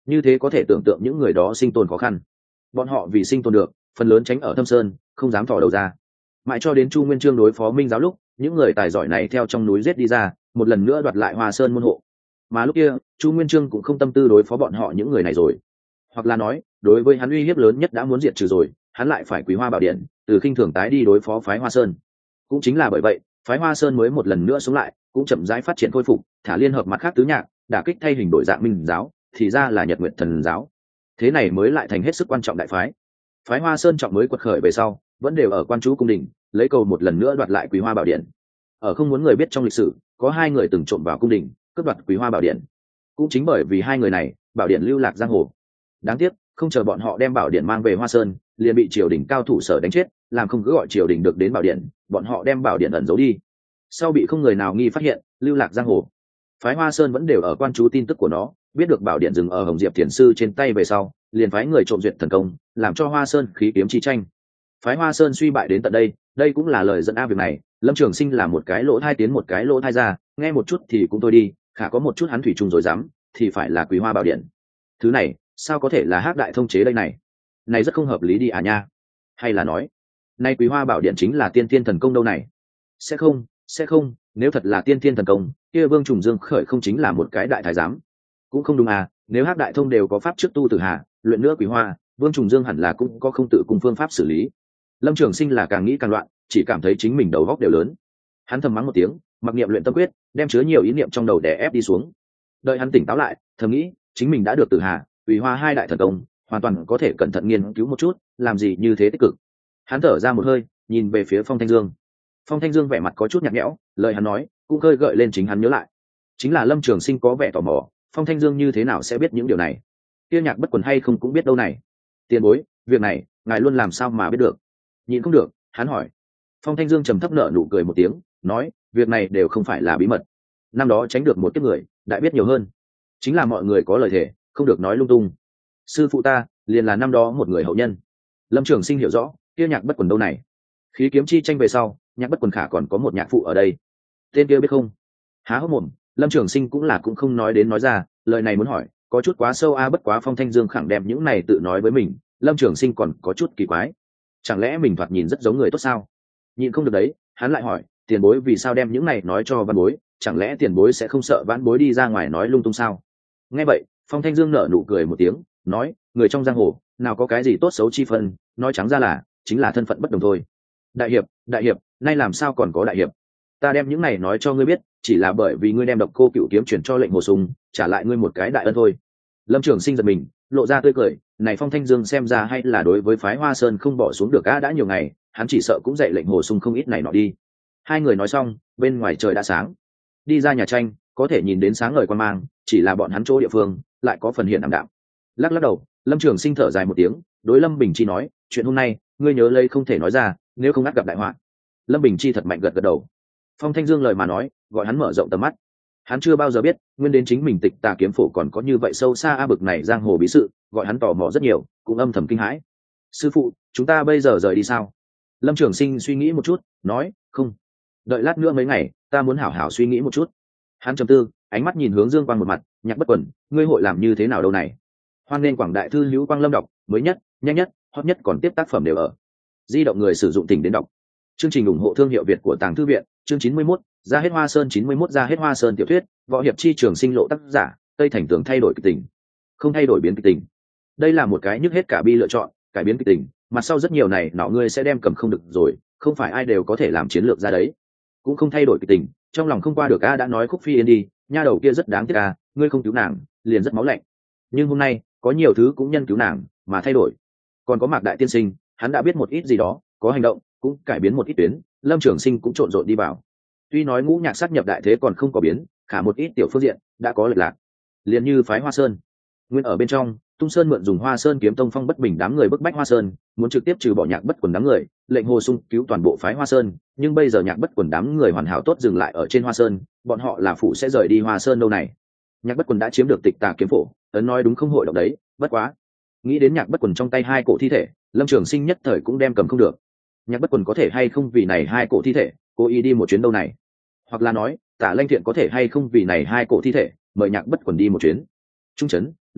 như thế có thể tưởng tượng những người đó sinh tồn khó khăn. Bọn họ vì sinh tồn được, phần lớn tránh ở thâm sơn, không dám thò đầu ra. Mãi cho đến Chu Nguyên Chương đối phó Minh giáo lúc, những người tài giỏi này theo trong núi giết đi ra, một lần nữa đoạt lại Hoa Sơn môn hộ. Mà lúc kia, Chu Nguyên Chương cũng không tâm tư đối phó bọn họ những người này rồi. Hoặc là nói, đối với hắn uy hiếp lớn nhất đã muốn diệt trừ rồi, hắn lại phải Quý Hoa Bảo Điện, từ khinh thường tái đi đối phó phái Hoa Sơn. Cũng chính là bởi vậy, phái Hoa Sơn mới một lần nữa sống lại, cũng chậm rãi phát triển khôi phục, thả liên hợp mặt khác tứ nhạc, đả kích thay hình đổi dạng Minh giáo, thì ra là Nhật Nguyệt Thần giáo. Thế này mới lại thành hết sức quan trọng đại phái. Phái Hoa Sơn trọng mới quật khởi về sau, vẫn đều ở quan chú cung đình, lấy cầu một lần nữa đoạt lại Quý Hoa Bảo Điện. Ở không muốn người biết trong lịch sử, có hai người từng trộm vào cung đình, cướp đoạt Quý Hoa Bảo Điện. Cũng chính bởi vì hai người này, bảo điện lưu lạc giang hồ. Đáng tiếc, không chờ bọn họ đem bảo điện mang về Hoa Sơn, liền bị triều đình cao thủ sở đánh chết, làm không cứ gọi triều đình được đến bảo điện, bọn họ đem bảo điện ẩn giấu đi. Sau bị không người nào nghi phát hiện, lưu lạc giang hồ. Phái Hoa Sơn vẫn đều ở quan chú tin tức của nó, biết được bảo điện dừng ở Hồng Diệp Thiền sư trên tay về sau, liền phái người trộm duyệt thần công, làm cho Hoa Sơn khí kiếm chi tranh. Phái Hoa Sơn suy bại đến tận đây, đây cũng là lời dẫn a việc này. Lâm Trường Sinh là một cái lỗ thai tiến một cái lỗ thai ra, nghe một chút thì cũng thôi đi, khả có một chút hắn thủy chung rồi dám, thì phải là Quý Hoa Bảo Điện. Thứ này, sao có thể là Hắc Đại thông chế đây này? Này rất không hợp lý đi à nha. Hay là nói, nay Quý Hoa Bảo Điện chính là tiên thiên thần công đâu này? Sẽ không, sẽ không, nếu thật là tiên thiên thần công, kia Vương Trùng Dương khởi không chính là một cái đại thái giám? Cũng không đúng à, nếu Hắc Đại thông đều có pháp trước tu tử hà, luyện nữa Quý Hoa, Vương Trùng Dương hẳn là cũng có không tự cùng phương pháp xử lý. Lâm Trường Sinh là càng nghĩ càng loạn, chỉ cảm thấy chính mình đầu óc đều lớn. Hắn thầm mắng một tiếng, mặc niệm luyện tâm quyết, đem chứa nhiều ý niệm trong đầu đè ép đi xuống. Đợi hắn tỉnh táo lại, thầm nghĩ, chính mình đã được tử hà, Quý Hoa hai đại thần công, hoàn toàn có thể cẩn thận nghiên cứu một chút, làm gì như thế tích cực. Hắn thở ra một hơi, nhìn về phía Phong Thanh Dương. Phong Thanh Dương vẻ mặt có chút nhạt nhẽo, lời hắn nói cũng khơi gợi lên chính hắn nhớ lại. Chính là Lâm Trường Sinh có vẻ tò mò, Phong Thanh Dương như thế nào sẽ biết những điều này? Kia Nhạc Bất Quần hay không cũng biết đâu này. Tiền bối, việc này, ngài luôn làm sao mà biết được? Nhịn không được, hắn hỏi. Phong Thanh Dương trầm thấp nở nụ cười một tiếng, nói, việc này đều không phải là bí mật. Năm đó tránh được một kiếp người, đã biết nhiều hơn. Chính là mọi người có lời thề, không được nói lung tung. Sư phụ ta, liền là năm đó một người hậu nhân. Lâm Trường Sinh hiểu rõ, kia Nhạc Bất Quần đâu này? Khí kiếm chi tranh về sau, Nhạc Bất Quần khả còn có một nhạc phụ ở đây. Tên kia biết không? Há hốc mồm, Lâm Trường Sinh cũng là cũng không nói đến nói ra, lời này muốn hỏi, có chút quá sâu a, bất quá Phong Thanh Dương khẳng đem những này tự nói với mình, Lâm Trường Sinh còn có chút kỳ quái. Chẳng lẽ mình thoạt nhìn rất giống người tốt sao? Nhìn không được đấy, hắn lại hỏi, tiền bối vì sao đem những này nói cho văn bối, chẳng lẽ tiền bối sẽ không sợ vãn bối đi ra ngoài nói lung tung sao? Nghe vậy, Phong Thanh Dương nở nụ cười một tiếng, nói, người trong giang hồ, nào có cái gì tốt xấu chi phân, nói trắng ra là, chính là thân phận bất đồng thôi. Đại hiệp, đại hiệp, nay làm sao còn có đại hiệp? Ta đem những này nói cho ngươi biết, chỉ là bởi vì ngươi đem Độc Cô Cựu kiếm chuyển cho lệnh Hồ Sùng, trả lại ngươi một cái đại ân thôi. Lâm Trường Sinh giật mình, lộ ra tươi cười, này Phong Thanh Dương xem ra hay là đối với phái Hoa Sơn không bỏ xuống được á, đã nhiều ngày, hắn chỉ sợ cũng dạy lệnh Hồ Sung không ít này nọ đi. Hai người nói xong, bên ngoài trời đã sáng. Đi ra nhà tranh, có thể nhìn đến sáng ngời quan mang, chỉ là bọn hắn chỗ địa phương lại có phần hiện ảm đạm. Lắc lắc đầu, Lâm Trường Sinh thở dài một tiếng, đối Lâm Bình Chi nói, chuyện hôm nay, ngươi nhớ lấy không thể nói ra, nếu không ngắt gặp đại họa. Lâm Bình Chi thật mạnh gật gật đầu. Phong Thanh Dương lời mà nói, gọi hắn mở rộng tầm mắt. Hắn chưa bao giờ biết, nguyên đến chính mình Tịch Tà kiếm phổ còn có như vậy sâu xa a bực này giang hồ bí sự, gọi hắn tò mò rất nhiều, cũng âm thầm kinh hãi. Sư phụ, chúng ta bây giờ rời đi sao? Lâm Trường Sinh suy nghĩ một chút, nói, không. Đợi lát nữa mấy ngày, ta muốn hảo hảo suy nghĩ một chút. Hắn trầm tư, ánh mắt nhìn hướng Dương Quang một mặt, Nhạc Bất Quần, ngươi hội làm như thế nào đâu này? Hoan nên quảng đại thư hữu Quang Lâm đọc, mới nhất, nhanh nhất, hot nhất còn tiếp tác phẩm đều ở. Di động người sử dụng tỉnh đến đọc. Chương trình ủng hộ thương hiệu Việt của Tàng Thư viện, chương chín mươi mốt, ra hết Hoa Sơn chín mươi mốt ra hết Hoa Sơn tiểu thuyết, võ hiệp chi trường sinh lộ tác giả, Tây Thành Tường thay đổi kịch tình. Không thay đổi biến kịch tình. Đây là một cái nhức hết cả bi lựa chọn, cải biến kịch tình, mặt sau rất nhiều này nọ ngươi sẽ đem cầm không được rồi, không phải ai đều có thể làm chiến lược ra đấy. Cũng không thay đổi kịch tình, trong lòng không qua được a, đã nói Khúc Phi Yên đi, nha đầu kia rất đáng tiếc a, ngươi không cứu nàng, liền rất máu lạnh. Nhưng hôm nay, có nhiều thứ cũng nhân cứu nàng mà thay đổi. Còn có Mạc Đại tiên sinh, hắn đã biết một ít gì đó, có hành động, cũng cải biến một ít tuyến, Lâm Trường Sinh cũng trộn rộn đi vào. Tuy nói ngũ nhạc sát nhập đại thế còn không có biến, khả một ít tiểu phương diện đã có lệch lạc. Liền như phái Hoa Sơn, nguyên ở bên trong, Tung Sơn mượn dùng Hoa Sơn kiếm tông phong bất bình đám người bức bách Hoa Sơn, muốn trực tiếp trừ bỏ Nhạc Bất Quần đám người, lệnh Hồ Sung cứu toàn bộ phái Hoa Sơn, nhưng bây giờ Nhạc Bất Quần đám người hoàn hảo tốt dừng lại ở trên Hoa Sơn, bọn họ là phụ sẽ rời đi Hoa Sơn đâu này. Nhạc Bất Quần đã chiếm được Tịch Tà kiếm phổ, ấn nói đúng không hội động đấy, bất quá. Nghĩ đến Nhạc Bất Quần trong tay hai cổ thi thể, Lâm Trường Sinh nhất thời cũng đem cầm không được. Nhạc Bất Quần có thể hay không vì này hai cổ thi thể, cố ý đi một chuyến đâu này? Hoặc là nói, Tả Lanh Thiện có thể hay không vì này hai cổ thi thể, mời Nhạc Bất Quần đi một chuyến? Trung trấn, Lục Bách,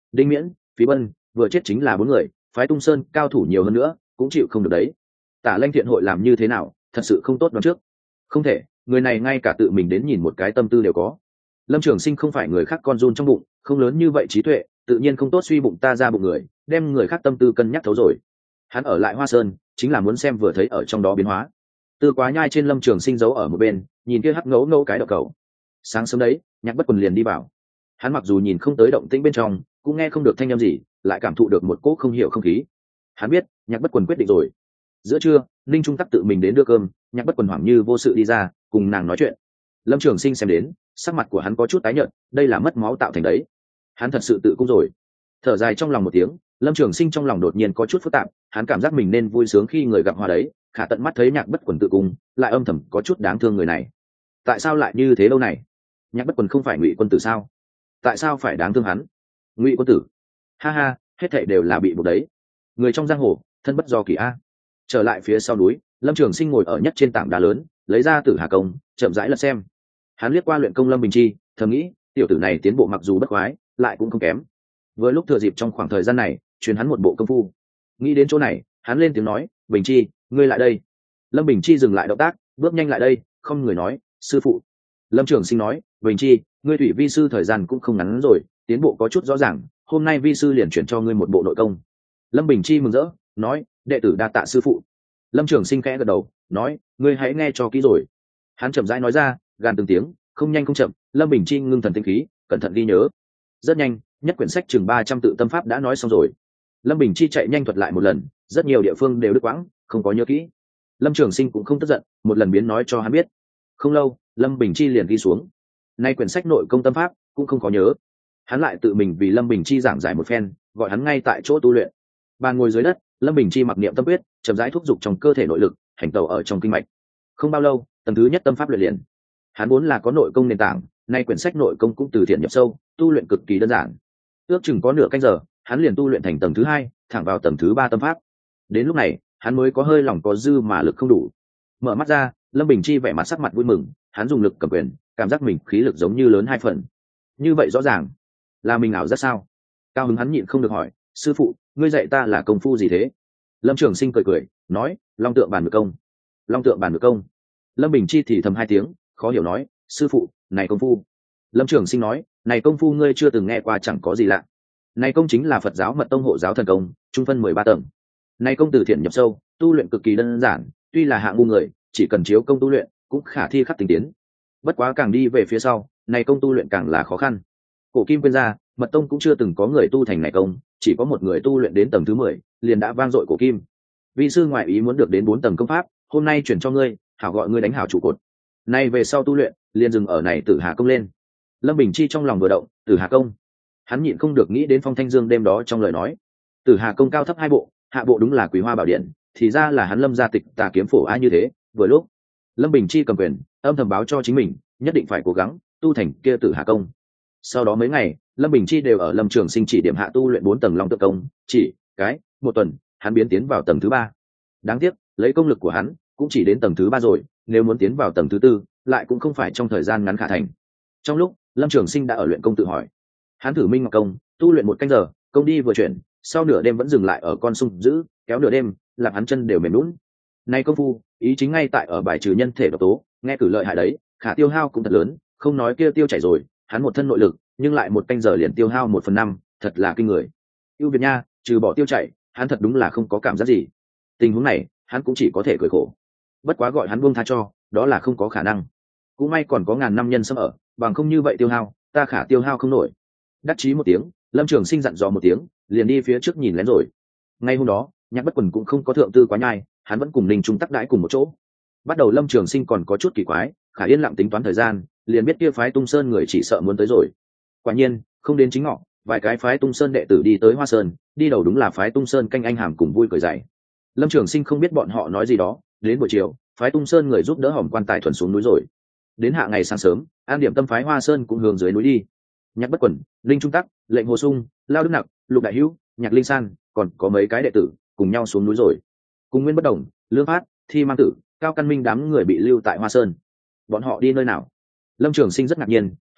đinh miễn, phí bân vừa chết chính là bốn người, phái tung sơn cao thủ nhiều hơn nữa cũng chịu không được đấy. Tả Lanh Thiện hội làm như thế nào thật sự không tốt đoán trước. Không thể, người này ngay cả tự mình đến nhìn một cái tâm tư đều có. Lâm Trường Sinh không phải người khác con run trong bụng, không lớn như vậy trí tuệ, tự nhiên không tốt suy bụng ta ra bụng người, đem người khác tâm tư cân nhắc thấu rồi. Hắn ở lại Hoa Sơn chính là muốn xem vừa thấy ở trong đó biến hóa. Tư Quá Nhai trên Lâm Trường Sinh giấu ở một bên, nhìn kia hắc ngấu ngấu cái đậu cầu. Sáng sớm đấy, Nhạc Bất Quần liền đi vào. Hắn mặc dù nhìn không tới động tĩnh bên trong, cũng nghe không được thanh âm gì, lại cảm thụ được một cỗ không hiểu không khí. Hắn biết Nhạc Bất Quần quyết định rồi. Giữa trưa, Ninh Trung Tắc tự mình đến đưa cơm, Nhạc Bất Quần hoảng như vô sự đi ra cùng nàng nói chuyện. Lâm Trường Sinh xem đến, sắc mặt của hắn có chút tái nhợt, đây là mất máu tạo thành đấy. Hắn thật sự tự cung rồi. Thở dài trong lòng một tiếng, Lâm Trường Sinh trong lòng đột nhiên có chút phức tạp, hắn cảm giác mình nên vui sướng khi người gặp hoa đấy, khả tận mắt thấy Nhạc Bất Quần tự cung, lại âm thầm có chút đáng thương người này. Tại sao lại như thế lâu này? Nhạc Bất Quần không phải Ngụy Quân Tử sao? Tại sao phải đáng thương hắn? Ngụy Quân Tử? Ha ha, hết thảy đều là bị buộc đấy. Người trong giang hồ, thân bất do kỳ a. Trở lại phía sau núi, Lâm Trường Sinh ngồi ở nhất trên tảng đá lớn, lấy ra Tử Hà Công, chậm rãi lật xem. Hắn liếc qua luyện công Lâm Bình Chi, thầm nghĩ, tiểu tử này tiến bộ mặc dù bất khoái, lại cũng không kém. Vừa lúc thừa dịp trong khoảng thời gian này, truyền hắn một bộ công phu. Nghĩ đến chỗ này, hắn lên tiếng nói, Bình Chi, ngươi lại đây. Lâm Bình Chi dừng lại động tác, bước nhanh lại đây, không người nói, sư phụ. Lâm Trường Sinh nói, Bình Chi, ngươi thủy vi sư thời gian cũng không ngắn rồi, tiến bộ có chút rõ ràng, hôm nay vi sư liền chuyển cho ngươi một bộ nội công. Lâm Bình Chi mừng rỡ, nói, đệ tử đa tạ sư phụ. Lâm Trường Sinh khẽ gật đầu, nói, ngươi hãy nghe cho kỹ rồi. Hắn chậm rãi nói ra, gàn từng tiếng, không nhanh không chậm. Lâm Bình Chi ngưng thần tinh khí, cẩn thận ghi nhớ. Rất nhanh, nhất quyển sách chừng ba trăm tự tâm pháp đã nói xong rồi. Lâm Bình Chi chạy nhanh thuật lại một lần, rất nhiều địa phương đều đứt quãng, không có nhớ kỹ. Lâm Trường Sinh cũng không tức giận, một lần biến nói cho hắn biết. Không lâu, Lâm Bình Chi liền ghi xuống. Nay quyển sách nội công tâm pháp cũng không có nhớ. Hắn lại tự mình vì Lâm Bình Chi giảng giải một phen, gọi hắn ngay tại chỗ tu luyện. Bàn ngồi dưới đất, Lâm Bình Chi mặc niệm tâm quyết, chậm rãi thúc giục trong cơ thể nội lực, hành tẩu ở trong kinh mạch. Không bao lâu, tầng thứ nhất tâm pháp luyện liền. Hắn vốn là có nội công nền tảng, nay quyển sách nội công cũng từ thiện nhập sâu, tu luyện cực kỳ đơn giản. Ước chừng có nửa canh giờ, hắn liền tu luyện thành tầng thứ hai, thẳng vào tầng thứ ba tâm pháp. Đến lúc này, hắn mới có hơi lòng có dư mà lực không đủ. Mở mắt ra, Lâm Bình Chi vẻ mặt sắc mặt vui mừng, hắn dùng lực cầm quyền, cảm giác mình khí lực giống như lớn hai phần. Như vậy rõ ràng, là mình ảo giác sao? Cao hứng hắn nhịn không được hỏi, sư phụ, ngươi dạy ta là công phu gì thế? Lâm Trường Sinh cười cười, nói, long tượng bàn ngược công. Long tượng bàn ngược công. Lâm Bình Chi thì thầm hai tiếng, khó hiểu nói, sư phụ, này công phu. Lâm Trường Sinh nói, này công phu ngươi chưa từng nghe qua chẳng có gì lạ. Này công chính là Phật giáo mật tông hộ giáo thần công, trung phân mười ba tầng. Này công từ thiện nhập sâu, tu luyện cực kỳ đơn giản, tuy là hạng ngu người, chỉ cần chiếu công tu luyện, cũng khả thi khắc tinh tiến. Bất quá càng đi về phía sau, này công tu luyện càng là khó khăn. Cổ kim quên ra, mật tông cũng chưa từng có người tu thành này công, chỉ có một người tu luyện đến tầng thứ mười, liền đã vang dội cổ kim. Vi sư ngoại ý muốn được đến bốn tầng công pháp, hôm nay chuyển cho ngươi, hảo gọi ngươi đánh hảo trụ cột. Nay về sau tu luyện, liền dừng ở này Tử Hà công lên. Lâm Bình Chi trong lòng vừa động, Tử Hà công. Hắn nhịn không được nghĩ đến Phong Thanh Dương đêm đó trong lời nói. Tử Hà công cao thấp hai bộ, hạ bộ đúng là Quý Hoa Bảo Điện, thì ra là hắn Lâm gia tịch Tà kiếm phổ ai như thế. Vừa lúc, Lâm Bình Chi cầm quyền, âm thầm báo cho chính mình, nhất định phải cố gắng tu thành kia Tử Hà công. Sau đó mấy ngày, Lâm Bình Chi đều ở Lâm Trường Sinh chỉ điểm hạ tu luyện bốn tầng long tượng công, chỉ cái một tuần, hắn biến tiến vào tầng thứ ba. Đáng tiếc, lấy công lực của hắn, cũng chỉ đến tầng thứ ba rồi, nếu muốn tiến vào tầng thứ tư, lại cũng không phải trong thời gian ngắn khả thành. Trong lúc, Lâm Trường Sinh đã ở luyện công tự hỏi. Hắn thử Minh Ngọc công, tu luyện một canh giờ, công đi vừa chuyển, sau nửa đêm vẫn dừng lại ở con sung giữ, kéo nửa đêm, làm hắn chân đều mềm lún. Nay công phu, ý chính ngay tại ở bài trừ nhân thể độc tố, nghe cử lợi hại đấy, khả tiêu hao cũng thật lớn, không nói kia tiêu chảy rồi, hắn một thân nội lực, nhưng lại một canh giờ liền tiêu hao một phần năm, thật là kinh người. Ưu Việt nha, trừ bỏ tiêu chảy, hắn thật đúng là không có cảm giác gì. Tình huống này, hắn cũng chỉ có thể cười khổ. Bất quá gọi hắn buông tha cho, đó là không có khả năng. Cũng may còn có ngàn năm nhân xâm ở, bằng không như vậy tiêu hao, ta khả tiêu hao không nổi. Đắc chí một tiếng, Lâm Trường Sinh dặn dò một tiếng, liền đi phía trước nhìn lén rồi. Ngay hôm đó, Nhạc Bất Quần cũng không có thượng tư quá nhai, hắn vẫn cùng Ninh Trung Tắc đãi cùng một chỗ. Bắt đầu Lâm Trường Sinh còn có chút kỳ quái, khả yên lặng tính toán thời gian, liền biết kia phái Tung Sơn người chỉ sợ muốn tới rồi. Quả nhiên, không đến chính ngọ, vài cái phái Tung Sơn đệ tử đi tới Hoa Sơn, đi đầu đúng là phái Tung Sơn canh anh hàm cùng vui cười dày. Lâm Trường Sinh không biết bọn họ nói gì đó, đến buổi chiều, phái Tung Sơn người giúp đỡ Hòm Quan Tài thuần xuống núi rồi. Đến hạ ngày sáng sớm, an điểm tâm phái Hoa Sơn cũng hướng dưới núi đi. Nhạc Bất Quần, Linh Trung Tắc, Lệnh Hồ Sung, Lao Đức Nặc, Lục Đại Hữu, Nhạc Linh San, còn có mấy cái đệ tử cùng nhau xuống núi rồi. Cùng Nguyên Bất Đồng, Lương Phát, Thi Mang Tử, Cao Căn Minh đám người bị lưu tại Hoa Sơn. Bọn họ đi nơi nào? Lâm Trường Sinh rất ngạc nhiên,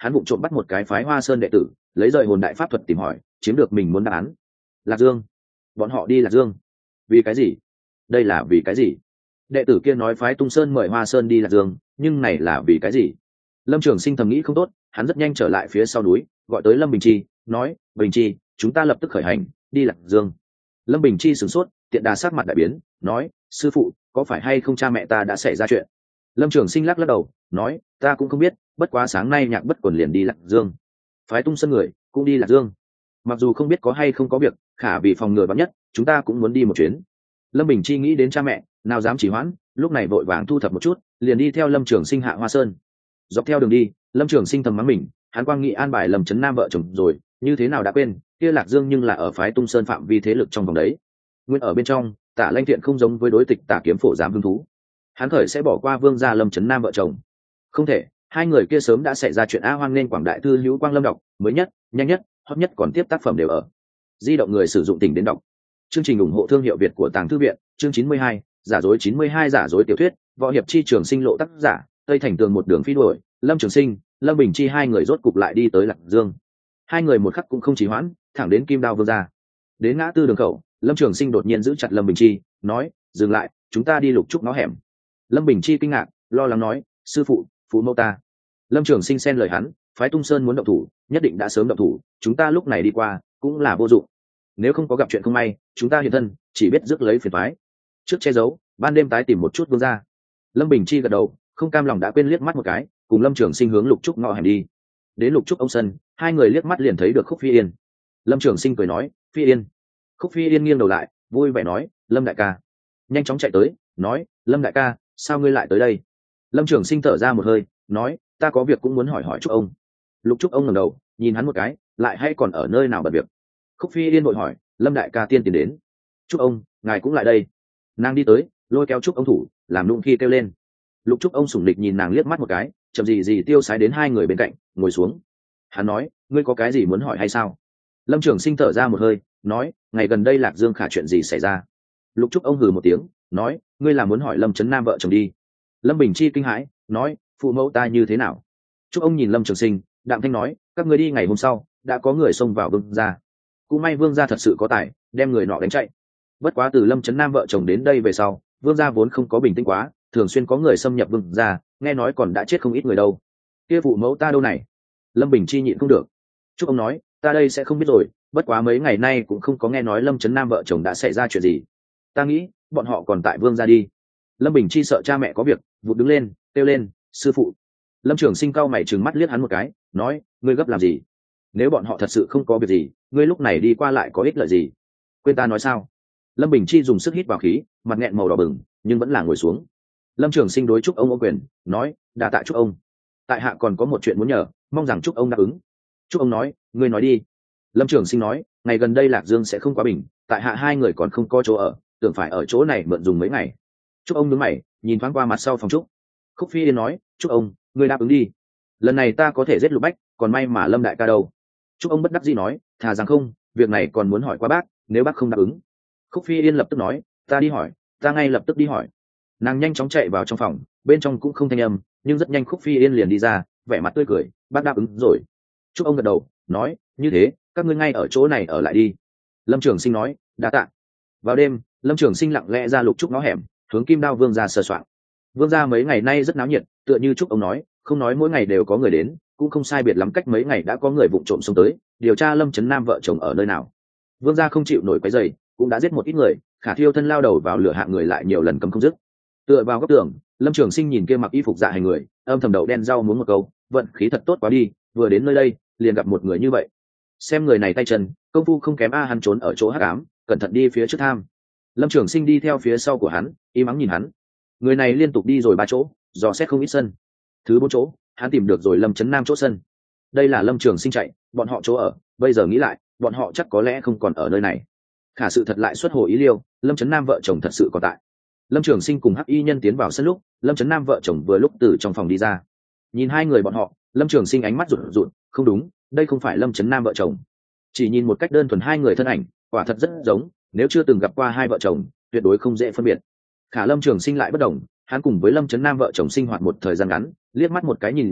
hắn vụng trộm bắt một cái phái Hoa Sơn đệ tử, lấy rời hồn đại pháp thuật tìm hỏi, chiếm được mình muốn đáp án. Lạc Dương, bọn họ đi Lạc Dương, vì cái gì? Đây là vì cái gì? Đệ tử kia nói phái Tung Sơn mời Hoa Sơn đi Lạc Dương, nhưng này là vì cái gì? Lâm Trường Sinh thầm nghĩ không tốt, hắn rất nhanh trở lại phía sau núi, gọi tới Lâm Bình Chi, nói: Bình Chi, chúng ta lập tức khởi hành đi Lạc Dương. Lâm Bình Chi sửng sốt, tiện đà sát mặt đại biến, nói: sư phụ, có phải hay không cha mẹ ta đã xảy ra chuyện? Lâm Trường Sinh lắc lắc đầu, nói: ta cũng không biết, bất quá sáng nay Nhạc Bất Quần liền đi Lạc Dương, phái Tung Sơn người cũng đi Lạc Dương. Mặc dù không biết có hay không có việc, khả vì phòng ngừa vắn nhất, chúng ta cũng muốn đi một chuyến. Lâm Bình Chi nghĩ đến cha mẹ, nào dám chỉ hoãn, lúc này vội vàng thu thập một chút, liền đi theo Lâm Trường Sinh hạ Hoa Sơn. Dọc theo đường đi, Lâm Trường Sinh thầm mắng mình, hắn quang nghĩ an bài Lâm Chấn Nam vợ chồng rồi, như thế nào đã quên, kia Lạc Dương nhưng là ở phái Tung Sơn phạm vi thế lực trong vòng đấy. Nguyên ở bên trong, Tả Lanh Thiện không giống với đối tịch Tả Kiếm Phổ dám hứng thú, hắn khởi sẽ bỏ qua Vương gia Lâm Chấn Nam vợ chồng. Không thể, hai người kia sớm đã xảy ra chuyện a. Hoang nên Quảng Đại Thư Hữu Quang Lâm đọc, mới nhất, nhanh nhất, hot nhất còn tiếp tác phẩm đều ở di động người sử dụng tỉnh đến đọc. Chương trình ủng hộ thương hiệu Việt của Tàng Thư viện, chương chín mươi hai, giả dối chín mươi hai giả dối tiểu thuyết, võ hiệp chi trường sinh lộ tác giả, Tây Thành Tường một đường phi đuổi, Lâm Trường Sinh, Lâm Bình Chi hai người rốt cục lại đi tới Lạc Dương. Hai người một khắc cũng không trì hoãn, thẳng đến Kim Đao Vương gia. Đến ngã tư đường khẩu, Lâm Trường Sinh đột nhiên giữ chặt Lâm Bình Chi, nói: dừng lại, chúng ta đi lục trúc nó hẻm. Lâm Bình Chi kinh ngạc, lo lắng nói: sư phụ, phụ mẫu ta. Lâm Trường Sinh xen lời hắn, phái Tung Sơn muốn động thủ, nhất định đã sớm động thủ, chúng ta lúc này đi qua cũng là vô dụng. Nếu không có gặp chuyện không may, chúng ta hiện thân chỉ biết rước lấy phiền toái. Trước che giấu, ban đêm tái tìm một chút Vương gia. Lâm Bình Chi gật đầu, không cam lòng đã quên liếc mắt một cái, cùng Lâm Trường Sinh hướng lục trúc ngõ hẻm đi. Đến lục trúc ông sân, hai người liếc mắt liền thấy được Khúc Phi Yên. Lâm Trường Sinh cười nói: Phi Yên. Khúc Phi Yên nghiêng đầu lại, vui vẻ nói: Lâm đại ca. Nhanh chóng chạy tới, nói: Lâm đại ca, sao ngươi lại tới đây? Lâm Trường Sinh thở ra một hơi, nói: ta có việc cũng muốn hỏi hỏi Trúc ông. Lục Trúc ông ngẩng đầu, nhìn hắn một cái, lại hay còn ở nơi nào bận việc? Khúc Phi Yên vội hỏi: Lâm đại ca tiên tiến đến. Trúc ông, ngài cũng lại đây. Nàng đi tới, lôi kéo Trúc ông thủ, làm nụng khi kêu lên. Lục Trúc ông sủng lịch nhìn nàng liếc mắt một cái, chậm gì gì tiêu sái đến hai người bên cạnh, ngồi xuống. Hắn nói: ngươi có cái gì muốn hỏi hay sao? Lâm Trường Sinh thở ra một hơi, nói: ngày gần đây Lạc Dương khả chuyện gì xảy ra? Lục Trúc ông hừ một tiếng, nói: ngươi là muốn hỏi Lâm Chấn Nam vợ chồng đi. Lâm Bình Chi kinh hãi, nói: phụ mẫu ta như thế nào? Trúc ông nhìn Lâm Trường Sinh, đạm thanh nói: các ngươi đi ngày hôm sau, đã có người xông vào Vương gia. Cũng may Vương gia thật sự có tài, đem người nọ đánh chạy. Bất quá từ Lâm Chấn Nam vợ chồng đến đây về sau, Vương gia vốn không có bình tĩnh quá, thường xuyên có người xâm nhập Vương gia, nghe nói còn đã chết không ít người đâu. Kia phụ mẫu ta đâu này? Lâm Bình Chi nhịn không được. Trúc ông nói: ta đây sẽ không biết rồi, bất quá mấy ngày nay cũng không có nghe nói Lâm Chấn Nam vợ chồng đã xảy ra chuyện gì. Ta nghĩ bọn họ còn tại Vương gia đi. Lâm Bình Chi sợ cha mẹ có việc, vụt đứng lên, kêu lên: sư phụ. Lâm Trường Sinh cau mày trừng mắt liếc hắn một cái, nói: ngươi gấp làm gì? Nếu bọn họ thật sự không có việc gì, ngươi lúc này đi qua lại có ích lợi gì? Quên ta nói sao? Lâm Bình Chi dùng sức hít vào khí, mặt nghẹn màu đỏ bừng, nhưng vẫn là ngồi xuống. Lâm Trường Sinh đối Trúc ông ô quyền, nói: đa tạ Trúc ông. Tại hạ còn có một chuyện muốn nhờ, mong rằng Trúc ông đáp ứng. Trúc ông nói: ngươi nói đi. Lâm Trường Sinh nói: ngày gần đây Lạc Dương sẽ không quá bình, tại hạ hai người còn không có chỗ ở, tưởng phải ở chỗ này mượn dùng mấy ngày. Trúc ông nhướng mày, nhìn thoáng qua mặt sau phòng Trúc. Khúc Phi Yên nói: Trúc ông, ngươi đáp ứng đi. Lần này ta có thể giết Lục Bách, còn may mà Lâm đại ca đâu. Trúc ông bất đắc dĩ nói: thà rằng không, việc này còn muốn hỏi qua bác, nếu bác không đáp ứng. Khúc Phi Yên lập tức nói: ta đi hỏi, ta ngay lập tức đi hỏi. Nàng nhanh chóng chạy vào trong phòng, bên trong cũng không thanh âm, nhưng rất nhanh Khúc Phi Yên liền đi ra, vẻ mặt tươi cười: bác đáp ứng rồi. Trúc ông gật đầu, nói: như thế, các ngươi ngay ở chỗ này ở lại đi. Lâm Trường Sinh nói: đa tạ. Vào đêm, Lâm Trường Sinh lặng lẽ ra lục trúc ngõ hẻm, hướng Kim Đao Vương gia sờ soạng. Vương gia mấy ngày nay rất náo nhiệt, tựa như Trúc ông nói, không nói mỗi ngày đều có người đến, cũng không sai biệt lắm cách mấy ngày đã có người vụng trộm xông tới, điều tra Lâm Chấn Nam vợ chồng ở nơi nào. Vương gia không chịu nổi quấy rầy, cũng đã giết một ít người, khả thiêu thân lao đầu vào lửa hạng người lại nhiều lần cấm không dứt. Tựa vào góc tường, Lâm Trường Sinh nhìn kia mặc y phục dạ hành người, âm thầm đầu đen rau muốn một câu, vận khí thật tốt quá đi, vừa đến nơi đây, liền gặp một người như vậy. Xem người này tay chân, công phu không kém a, hắn trốn ở chỗ hắc ám, cẩn thận đi phía trước tham. Lâm Trường Sinh đi theo phía sau của hắn, im ắng nhìn hắn. Người này liên tục đi rồi ba chỗ, dò xét không ít sân. Thứ bốn chỗ, hắn tìm được rồi Lâm Chấn Nam chỗ sân. Đây là Lâm Trường Sinh chạy, bọn họ chỗ ở, bây giờ nghĩ lại, bọn họ chắc có lẽ không còn ở nơi này. Khả sự thật lại xuất hồ ý liêu, Lâm Chấn Nam vợ chồng thật sự còn tại. Lâm Trường Sinh cùng hắc y nhân tiến vào sân lúc, Lâm Chấn Nam vợ chồng vừa lúc từ trong phòng đi ra. Nhìn hai người bọn họ, Lâm Trường Sinh ánh mắt rụt rụt, không đúng, đây không phải Lâm Chấn Nam vợ chồng. Chỉ nhìn một cách đơn thuần hai người thân ảnh, quả thật rất giống, nếu chưa từng gặp qua hai vợ chồng, tuyệt đối không dễ phân biệt. Khả Lâm Trường Sinh lại bất đồng, hắn cùng với Lâm Chấn Nam vợ chồng sinh hoạt một thời gian ngắn, liếc mắt một cái nhìn ra,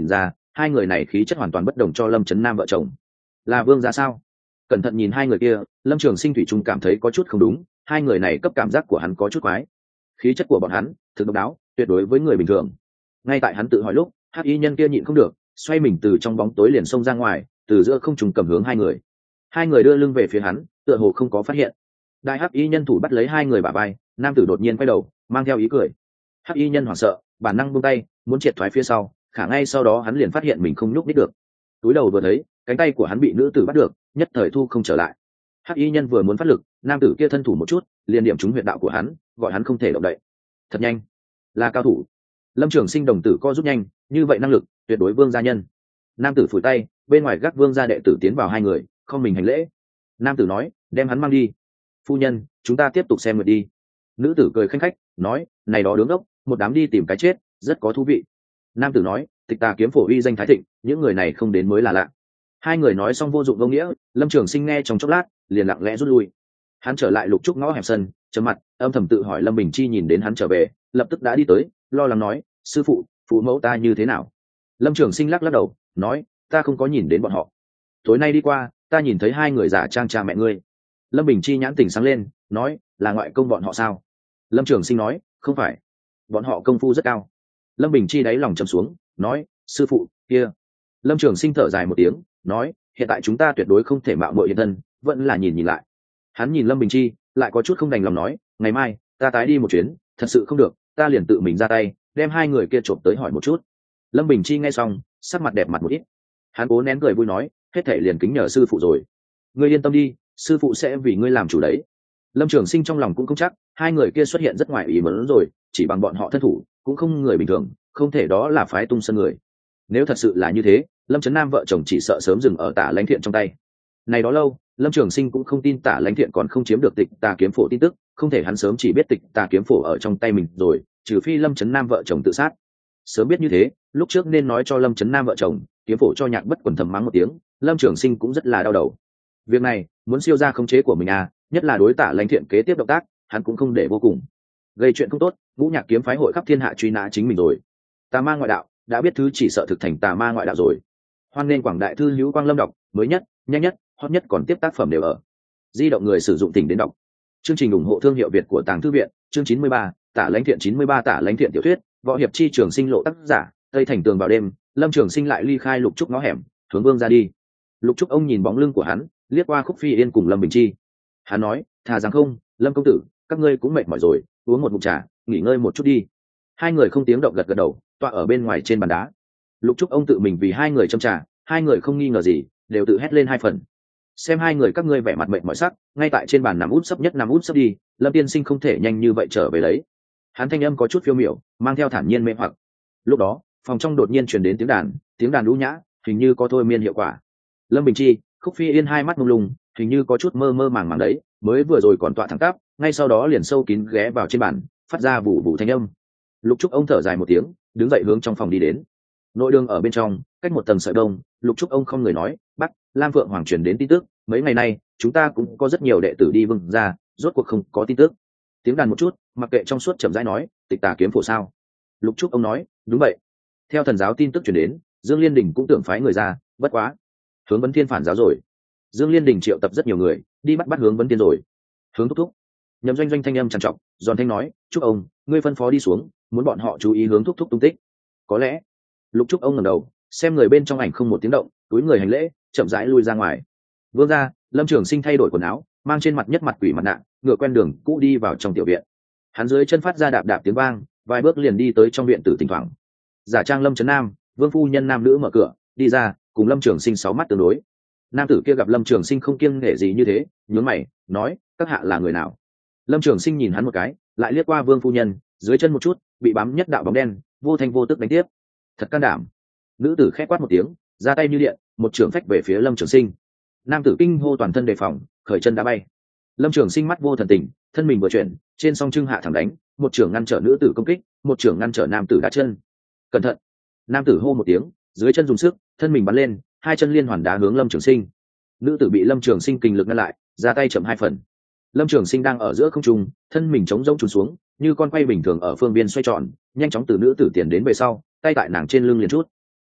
hai người này khí chất hoàn toàn bất đồng cho lâm trấn nam vợ chồng. Là vương gia sao? Cẩn thận nhìn hai người kia, lâm trường sinh thủy chung cảm thấy có chút không đúng, hai người này cấp cảm giác của hắn có chút quái. Khí chất của bọn hắn thực độc đáo, tuyệt đối với người bình thường. Ngay tại hắn tự hỏi lúc, hắc y nhân kia nhịn không được, xoay mình từ trong bóng tối liền xông ra ngoài, từ giữa không trùng cầm hướng hai người. Hai người đưa lưng về phía hắn, tựa hồ không có phát hiện. Đại hắc y nhân thủ bắt lấy hai người bả vai, nam tử đột nhiên quay đầu, mang theo ý cười. Hắc y nhân hoảng sợ, bản năng buông tay, muốn triệt thoái phía sau, khả ngay sau đó hắn liền phát hiện mình không nhúc nhích được. Túi đầu vừa thấy, cánh tay của hắn bị nữ tử bắt được, nhất thời thu không trở lại. Hắc y nhân vừa muốn phát lực, nam tử kia thân thủ một chút, liền điểm trúng huyệt đạo của hắn, gọi hắn không thể động đậy. Thật nhanh, là cao thủ. Lâm Trường Sinh đồng tử co rút nhanh, như vậy năng lực, tuyệt đối vương gia nhân. Nam tử phủi tay, bên ngoài gác vương gia đệ tử tiến vào hai người, không mình hành lễ. Nam tử nói, đem hắn mang đi. Phu nhân, chúng ta tiếp tục xem người đi. Nữ tử cười khanh khách, nói, này đó đứng đốc, một đám đi tìm cái chết, rất có thú vị. Nam tử nói, tịch tà kiếm phổ uy danh thái thịnh, những người này không đến mới là lạ. Hai người nói xong vô dụng vô nghĩa, Lâm Trường Sinh nghe trong chốc lát, liền lặng lẽ rút lui. Hắn trở lại lục trúc ngõ hẻm sân, chấm mặt, âm thầm tự hỏi Lâm Bình Chi nhìn đến hắn trở về, lập tức đã đi tới, lo lắng nói, sư phụ, phụ mẫu ta như thế nào? Lâm Trường Sinh lắc lắc đầu, nói, ta không có nhìn đến bọn họ. Tối nay đi qua, ta nhìn thấy hai người giả trang cha mẹ ngươi. Lâm Bình Chi nhãn tỉnh sáng lên, nói, là ngoại công bọn họ sao? Lâm Trường Sinh nói, không phải, bọn họ công phu rất cao. Lâm Bình Chi đáy lòng trầm xuống, nói, sư phụ kia. Lâm Trường Sinh thở dài một tiếng, nói, hiện tại chúng ta tuyệt đối không thể mạo muội hiện thân, vẫn là nhìn nhìn lại. Hắn nhìn Lâm Bình Chi, lại có chút không đành lòng nói, ngày mai ta tái đi một chuyến, thật sự không được, ta liền tự mình ra tay, đem hai người kia trộm tới hỏi một chút. Lâm Bình Chi nghe xong, sắc mặt đẹp mặt một ít. Hắn cố nén cười vui nói, hết thảy liền kính nhờ sư phụ rồi. Ngươi yên tâm đi, sư phụ sẽ vì ngươi làm chủ đấy. Lâm Trường Sinh trong lòng cũng không chắc, hai người kia xuất hiện rất ngoài ý muốn rồi, chỉ bằng bọn họ thân thủ, cũng không người bình thường, không thể đó là phái tung sân người. Nếu thật sự là như thế, Lâm Trấn Nam vợ chồng chỉ sợ sớm dừng ở Tả Lãnh Thiện trong tay. Này đó lâu, Lâm Trường Sinh cũng không tin Tả Lãnh Thiện còn không chiếm được tịch tà kiếm phổ tin tức, không thể hắn sớm chỉ biết tịch tà kiếm phổ ở trong tay mình rồi, trừ phi Lâm Trấn Nam vợ chồng tự sát. Sớm biết như thế, lúc trước nên nói cho Lâm Trấn Nam vợ chồng, kiếm phổ cho Nhạc Bất Quần thầm mắng một tiếng, Lâm Trường Sinh cũng rất là đau đầu. Việc này, muốn siêu ra khống chế của mình à, nhất là đối Tả Lãnh Thiện kế tiếp động tác, hắn cũng không để vô cùng. Gây chuyện không tốt, Ngũ Nhạc kiếm phái hội khắp thiên hạ truy nã chính mình rồi. Tà ma ngoại đạo, đã biết thứ chỉ sợ thực thành tà ma ngoại đạo rồi. Hoan nên quảng đại thư hữu Quang Lâm đọc, mới nhất, nhanh nhất, hot nhất còn tiếp tác phẩm đều ở. Di động người sử dụng tỉnh đến đọc. Chương trình ủng hộ thương hiệu Việt của Tàng Thư viện, chương chín mươi ba, Tả Lãnh Thiện chín mươi ba Tả Lãnh Thiện tiểu thuyết, võ hiệp chi trường sinh lộ tác giả, Tây Thành Tường vào đêm, Lâm Trường Sinh lại ly khai lục trúc ngõ hẻm, hướng vương ra đi. Lục trúc ông nhìn bóng lưng của hắn, liếc qua Khúc Phi Yên cùng Lâm Bình Chi. Hắn nói, thà rằng không, Lâm công tử, các ngươi cũng mệt mỏi rồi, uống một ngụm trà, nghỉ ngơi một chút đi. Hai người không tiếng động gật gật đầu, tọa ở bên ngoài trên bàn đá. Lục trúc ông tự mình vì hai người châm trà, hai người không nghi ngờ gì, đều tự hét lên hai phần. Xem hai người các ngươi vẻ mặt mệt mỏi sắc, ngay tại trên bàn nằm út sấp nhất nằm út sấp đi, Lâm tiên sinh không thể nhanh như vậy trở về lấy. Hắn thanh âm có chút phiêu miểu, mang theo thản nhiên mê hoặc. Lúc đó, phòng trong đột nhiên truyền đến tiếng đàn, tiếng đàn lũ nhã, hình như có thôi miên hiệu quả. Lâm Bình Chi, Khúc Phi Yên hai mắt mông lung, hình như có chút mơ mơ màng màng đấy, mới vừa rồi còn tọa thẳng tắp, ngay sau đó liền sâu kín ghé vào trên bàn, phát ra vụ vụ thanh âm. Lục Trúc ông thở dài một tiếng, đứng dậy hướng trong phòng đi đến. Nội đường ở bên trong, cách một tầng sợi đông, Lục Trúc ông không người nói, bắt Lam Phượng Hoàng truyền đến tin tức, mấy ngày nay chúng ta cũng có rất nhiều đệ tử đi Vương ra, rốt cuộc không có tin tức. Tiếng đàn một chút, mặc kệ trong suốt chậm rãi nói, tịch tà kiếm phổ sao? Lục Trúc ông nói, đúng vậy. Theo thần giáo tin tức truyền đến, Dương Liên Đình cũng tưởng phái người ra, bất quá Hướng Vấn Thiên phản giáo rồi. Dương Liên Đình triệu tập rất nhiều người đi bắt bắt Hướng Vấn Thiên rồi. Hướng thúc thúc. Nhậm Doanh Doanh thanh âm trằn trọc, giòn thanh nói, Trúc ông, ngươi phân phó đi xuống, muốn bọn họ chú ý Hướng thúc thúc tung tích. Có lẽ. Lục Trúc ông ngẩng đầu, xem người bên trong ảnh không một tiếng động, túi người hành lễ, chậm rãi lui ra ngoài. Vương ra, Lâm Trường Sinh thay đổi quần áo, mang trên mặt nhất mặt quỷ mặt nạ, ngựa quen đường cũ đi vào trong tiểu viện. Hắn dưới chân phát ra đạp đạp tiếng vang, vài bước liền đi tới trong viện tử thỉnh thoảng. Giả trang Lâm Trấn Nam, Vương phu nhân nam nữ mở cửa đi ra, cùng Lâm Trường Sinh sáu mắt tương đối. Nam tử kia gặp Lâm Trường Sinh không kiêng nể gì như thế, nhướng mày, nói, các hạ là người nào? Lâm Trường Sinh nhìn hắn một cái, lại liếc qua Vương phu nhân, dưới chân một chút, bị bám nhất đạo bóng đen, vô thanh vô tức đánh tiếp. Thật can đảm. Nữ tử khẽ quát một tiếng, ra tay như điện, một trường phách về phía Lâm Trường Sinh. Nam tử kinh hô toàn thân đề phòng, khởi chân đã bay. Lâm Trường Sinh mắt vô thần tình, thân mình vừa chuyển, trên song trưng hạ thẳng đánh, một trường ngăn trở nữ tử công kích, một trường ngăn trở nam tử đá chân. Cẩn thận. Nam tử hô một tiếng, dưới chân dùng sức, thân mình bắn lên, hai chân liên hoàn đá hướng Lâm Trường Sinh. Nữ tử bị Lâm Trường Sinh kình lực ngăn lại, ra tay chậm hai phần. Lâm Trường Sinh đang ở giữa không trung, thân mình chống rỗng trùn xuống, như con quay bình thường ở phương biên xoay tròn, nhanh chóng từ nữ tử tiền đến về sau, tay tại nàng trên lưng liền chút.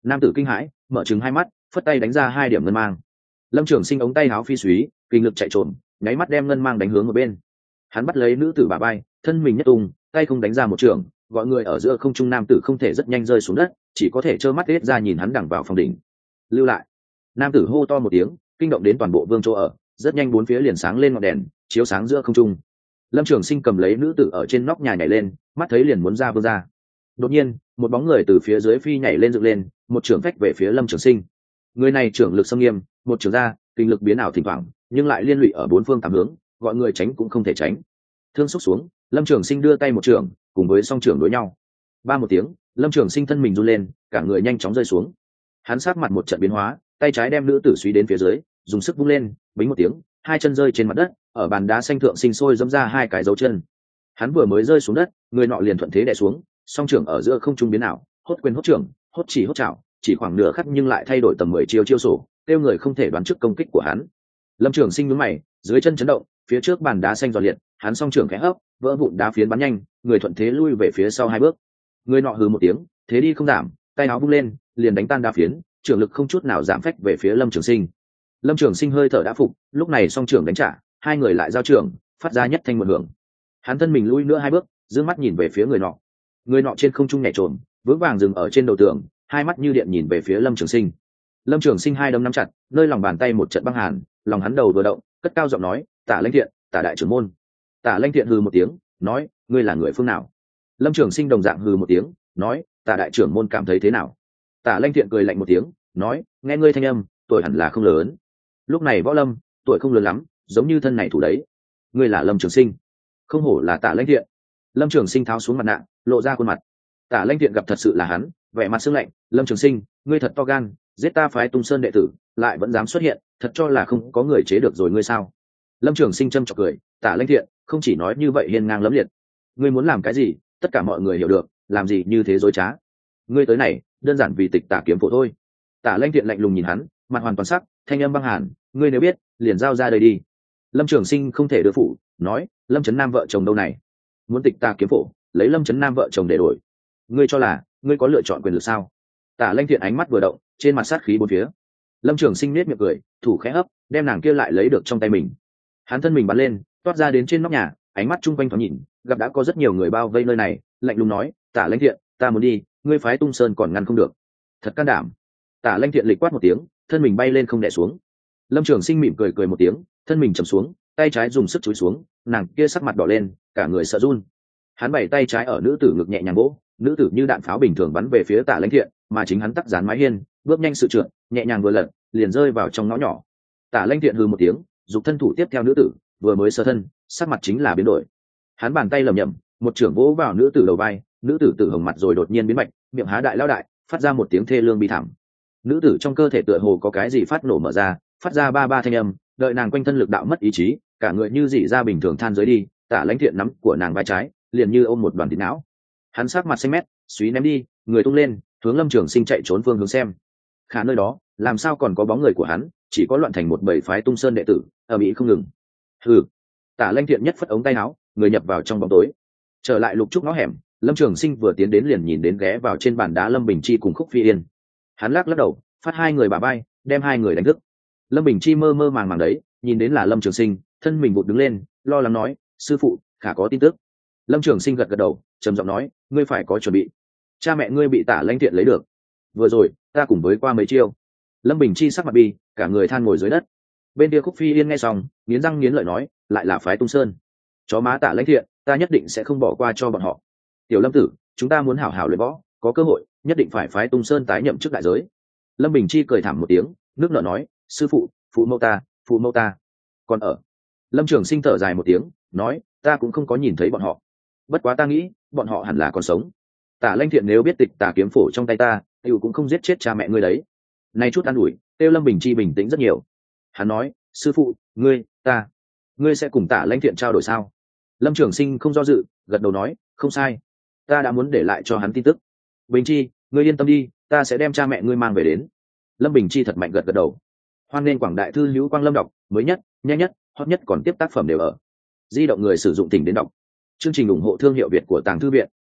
Nam tử kinh hãi mở trừng hai mắt, phất tay đánh ra hai điểm ngân mang. Lâm Trường Sinh ống tay áo phi súy, kinh lực chạy trộm, nháy mắt đem ngân mang đánh hướng một bên. Hắn bắt lấy nữ tử bả vai, thân mình nhất tung, tay không đánh ra một trường, gọi người ở giữa không trung nam tử không thể rất nhanh rơi xuống đất, chỉ có thể trơ mắt hết ra nhìn hắn đằng vào phòng đỉnh. Lưu lại. Nam tử hô to một tiếng, kinh động đến toàn bộ vương chỗ ở, rất nhanh bốn phía liền sáng lên ngọn đèn, chiếu sáng giữa không trung. Lâm Trường Sinh cầm lấy nữ tử ở trên nóc nhà nhảy lên, mắt thấy liền muốn ra vương ra. Đột nhiên, một bóng người từ phía dưới phi nhảy lên dựng lên, một trường phách về phía Lâm Trường Sinh. Người này trưởng lực xâm nghiêm, một trường ra, kinh lực biến ảo thỉnh thoảng, nhưng lại liên lụy ở bốn phương tám hướng, gọi người tránh cũng không thể tránh. Thương xúc xuống, Lâm Trường Sinh đưa tay một trường, cùng với song trưởng đối nhau. Ba một tiếng, Lâm Trường Sinh thân mình run lên, cả người nhanh chóng rơi xuống. Hắn sát mặt một trận biến hóa, tay trái đem nữ tử suy đến phía dưới, dùng sức vung lên, bính một tiếng, hai chân rơi trên mặt đất, ở bàn đá xanh thượng sinh sôi dẫm ra hai cái dấu chân. Hắn vừa mới rơi xuống đất, người nọ liền thuận thế đè xuống, song trưởng ở giữa không trung biến ảo, hốt quyền hốt trưởng, hốt chỉ hốt chảo, chỉ khoảng nửa khắc nhưng lại thay đổi tầm mười chiêu chiêu sổ, tiêu người không thể đoán trước công kích của hắn. Lâm Trường Sinh nhướng mày, dưới chân chấn động, phía trước bàn đá xanh giòn liệt, hắn song trưởng khẽ hấp, vỡ vụn đá phiến bắn nhanh, người thuận thế lui về phía sau hai bước. Người nọ hừ một tiếng, thế đi không giảm, tay áo vung lên, liền đánh tan đá phiến, trưởng lực không chút nào giảm phách về phía Lâm Trường Sinh. Lâm Trường Sinh hơi thở đã phục, lúc này song trưởng đánh trả, hai người lại giao trưởng, phát ra nhất thanh một hưởng. Hắn thân mình lui nữa hai bước, dương mắt nhìn về phía người nọ. Người nọ trên không trung nhảy trồm, vững vàng dừng ở trên đầu tường, hai mắt như điện nhìn về phía Lâm Trường Sinh. Lâm Trường Sinh hai đấm nắm chặt, nơi lòng bàn tay một trận băng hàn, lòng hắn đầu vừa động, cất cao giọng nói, Tả Lãnh Thiện, Tả đại trưởng môn. Tả Lãnh Thiện hừ một tiếng, nói, ngươi là người phương nào? Lâm Trường Sinh đồng dạng hừ một tiếng, nói, Tả đại trưởng môn cảm thấy thế nào? Tả Lãnh Thiện cười lạnh một tiếng, nói, nghe ngươi thanh âm, tuổi hẳn là không lớn. Lúc này Võ Lâm, tuổi không lớn lắm, giống như thân này thủ đấy. Ngươi là Lâm Trường Sinh? Không hổ là Tả Lãnh Thiện. Lâm Trường Sinh tháo xuống mặt nạ, lộ ra khuôn mặt. Tả Lãnh Thiện gặp thật sự là hắn, vẻ mặt sương lạnh, Lâm Trường Sinh, ngươi thật to gan, giết ta phái Tung Sơn đệ tử, lại vẫn dám xuất hiện, thật cho là không có người chế được rồi ngươi sao? Lâm Trường Sinh châm chọc cười, Tả Lãnh Thiện, không chỉ nói như vậy hiên ngang lẫm liệt, ngươi muốn làm cái gì, tất cả mọi người hiểu được, làm gì như thế dối trá. Ngươi tới này, đơn giản vì tịch tả kiếm phổ thôi. Tả Lãnh Thiện lạnh lùng nhìn hắn, mặt hoàn toàn sắc, thanh âm băng hàn, ngươi nếu biết, liền giao ra đây đi. Lâm Trường Sinh không thể đưa phụ, nói, Lâm Chấn Nam vợ chồng đâu này? Muốn tịch tả kiếm phổ, lấy Lâm Chấn Nam vợ chồng để đổi. Ngươi cho là, ngươi có lựa chọn quyền lực sao? Tả Lãnh Thiện ánh mắt vừa động, trên mặt sát khí bốn phía. Lâm Trường Sinh nét miệng cười, thủ khẽ hấp, đem nàng kia lại lấy được trong tay mình. Hắn thân mình bắn lên, toát ra đến trên nóc nhà, ánh mắt chung quanh thoáng nhìn, gặp đã có rất nhiều người bao vây nơi này, lạnh lùng nói, Tả Lãnh Thiện, ta muốn đi, ngươi phái Tung Sơn còn ngăn không được. Thật can đảm. Tả Lãnh Thiện lịch quát một tiếng, thân mình bay lên không đè xuống. Lâm Trường Sinh mỉm cười cười một tiếng, thân mình trầm xuống, tay trái dùng sức chúi xuống, nàng kia sắc mặt đỏ lên, cả người sợ run. Hắn bày tay trái ở nữ tử ngực nhẹ nhàng vỗ, nữ tử như đạn pháo bình thường bắn về phía Tả Lãnh Thiện, mà chính hắn tắc dán mái hiên, bước nhanh sự trượt, nhẹ nhàng vừa lật, liền rơi vào trong ngõ nhỏ. Tả Lãnh Thiện hừ một tiếng, giục thân thủ tiếp theo nữ tử, vừa mới sơ thân, sắc mặt chính là biến đổi. Hắn bàn tay lầm nhầm, một chưởng vỗ vào nữ tử đầu vai, nữ tử tử hồng mặt rồi đột nhiên biến bạch, miệng há đại lao đại, phát ra một tiếng thê lương bi thảm. Nữ tử trong cơ thể tựa hồ có cái gì phát nổ mở ra, phát ra ba ba thanh âm, đợi nàng quanh thân lực đạo mất ý chí, cả người như dị ra bình thường than dưới đi. Tả Lãnh Thiện nắm của nàng vai trái, liền như ôm một đoàn thịt não. Hắn sắc mặt xanh mét, suý ném đi, người tung lên, hướng Lâm Trường Sinh chạy trốn phương hướng xem. Khả nơi đó, làm sao còn có bóng người của hắn, chỉ có loạn thành một bầy phái Tung Sơn đệ tử, ở mỹ không ngừng. Hừ. Tả Lãnh Thiện nhất phất ống tay áo, người nhập vào trong bóng tối. Trở lại lục trúc ngõ hẻm, Lâm Trường Sinh vừa tiến đến liền nhìn đến ghé vào trên bàn đá Lâm Bình Chi cùng Khúc Phi Yên. Hắn lắc lắc đầu, phát hai người bả vai, đem hai người đánh thức. Lâm Bình Chi mơ mơ màng màng đấy, nhìn đến là Lâm Trường Sinh, thân mình vụt đứng lên, lo lắng nói, sư phụ, khả có tin tức. Lâm Trường Sinh gật gật đầu, trầm giọng nói, ngươi phải có chuẩn bị. Cha mẹ ngươi bị Tả Lãnh Thiện lấy được. Vừa rồi, ta cùng với qua mấy chiêu. Lâm Bình Chi sắc mặt bi, cả người than ngồi dưới đất. Bên kia Khúc Phi Yên nghe xong, nghiến răng nghiến lợi nói, lại là phái Tung Sơn. Chó má Tả Lãnh Thiện, ta nhất định sẽ không bỏ qua cho bọn họ. Tiểu Lâm tử, chúng ta muốn hảo hảo luyện võ, có cơ hội, nhất định phải phái Tung Sơn tái nhậm chức đại giới. Lâm Bình Chi cười thảm một tiếng, nước nở nói, sư phụ, phụ mẫu ta, phụ mẫu ta còn ở. Lâm Trường Sinh thở dài một tiếng, nói, ta cũng không có nhìn thấy bọn họ, bất quá ta nghĩ bọn họ hẳn là còn sống. Tả Lãnh Thiện nếu biết tịch tà kiếm phổ trong tay ta, tiểu cũng không giết chết cha mẹ ngươi đấy. Nay chút an ủi, tiêu Lâm Bình Chi bình tĩnh rất nhiều. Hắn nói, sư phụ, ngươi, ta, ngươi sẽ cùng Tả Lãnh Thiện trao đổi sao? Lâm Trường Sinh không do dự, gật đầu nói, không sai, ta đã muốn để lại cho hắn tin tức. Bình Chi, ngươi yên tâm đi, ta sẽ đem cha mẹ ngươi mang về đến. Lâm Bình Chi thật mạnh gật gật đầu. Hoan nên quảng đại thư hữu Quang Lâm đọc, mới nhất, nhanh nhất, hot nhất còn tiếp tác phẩm đều ở. Di động người sử dụng tỉnh đến đọc. Chương trình ủng hộ thương hiệu Việt của Tàng Thư Viện.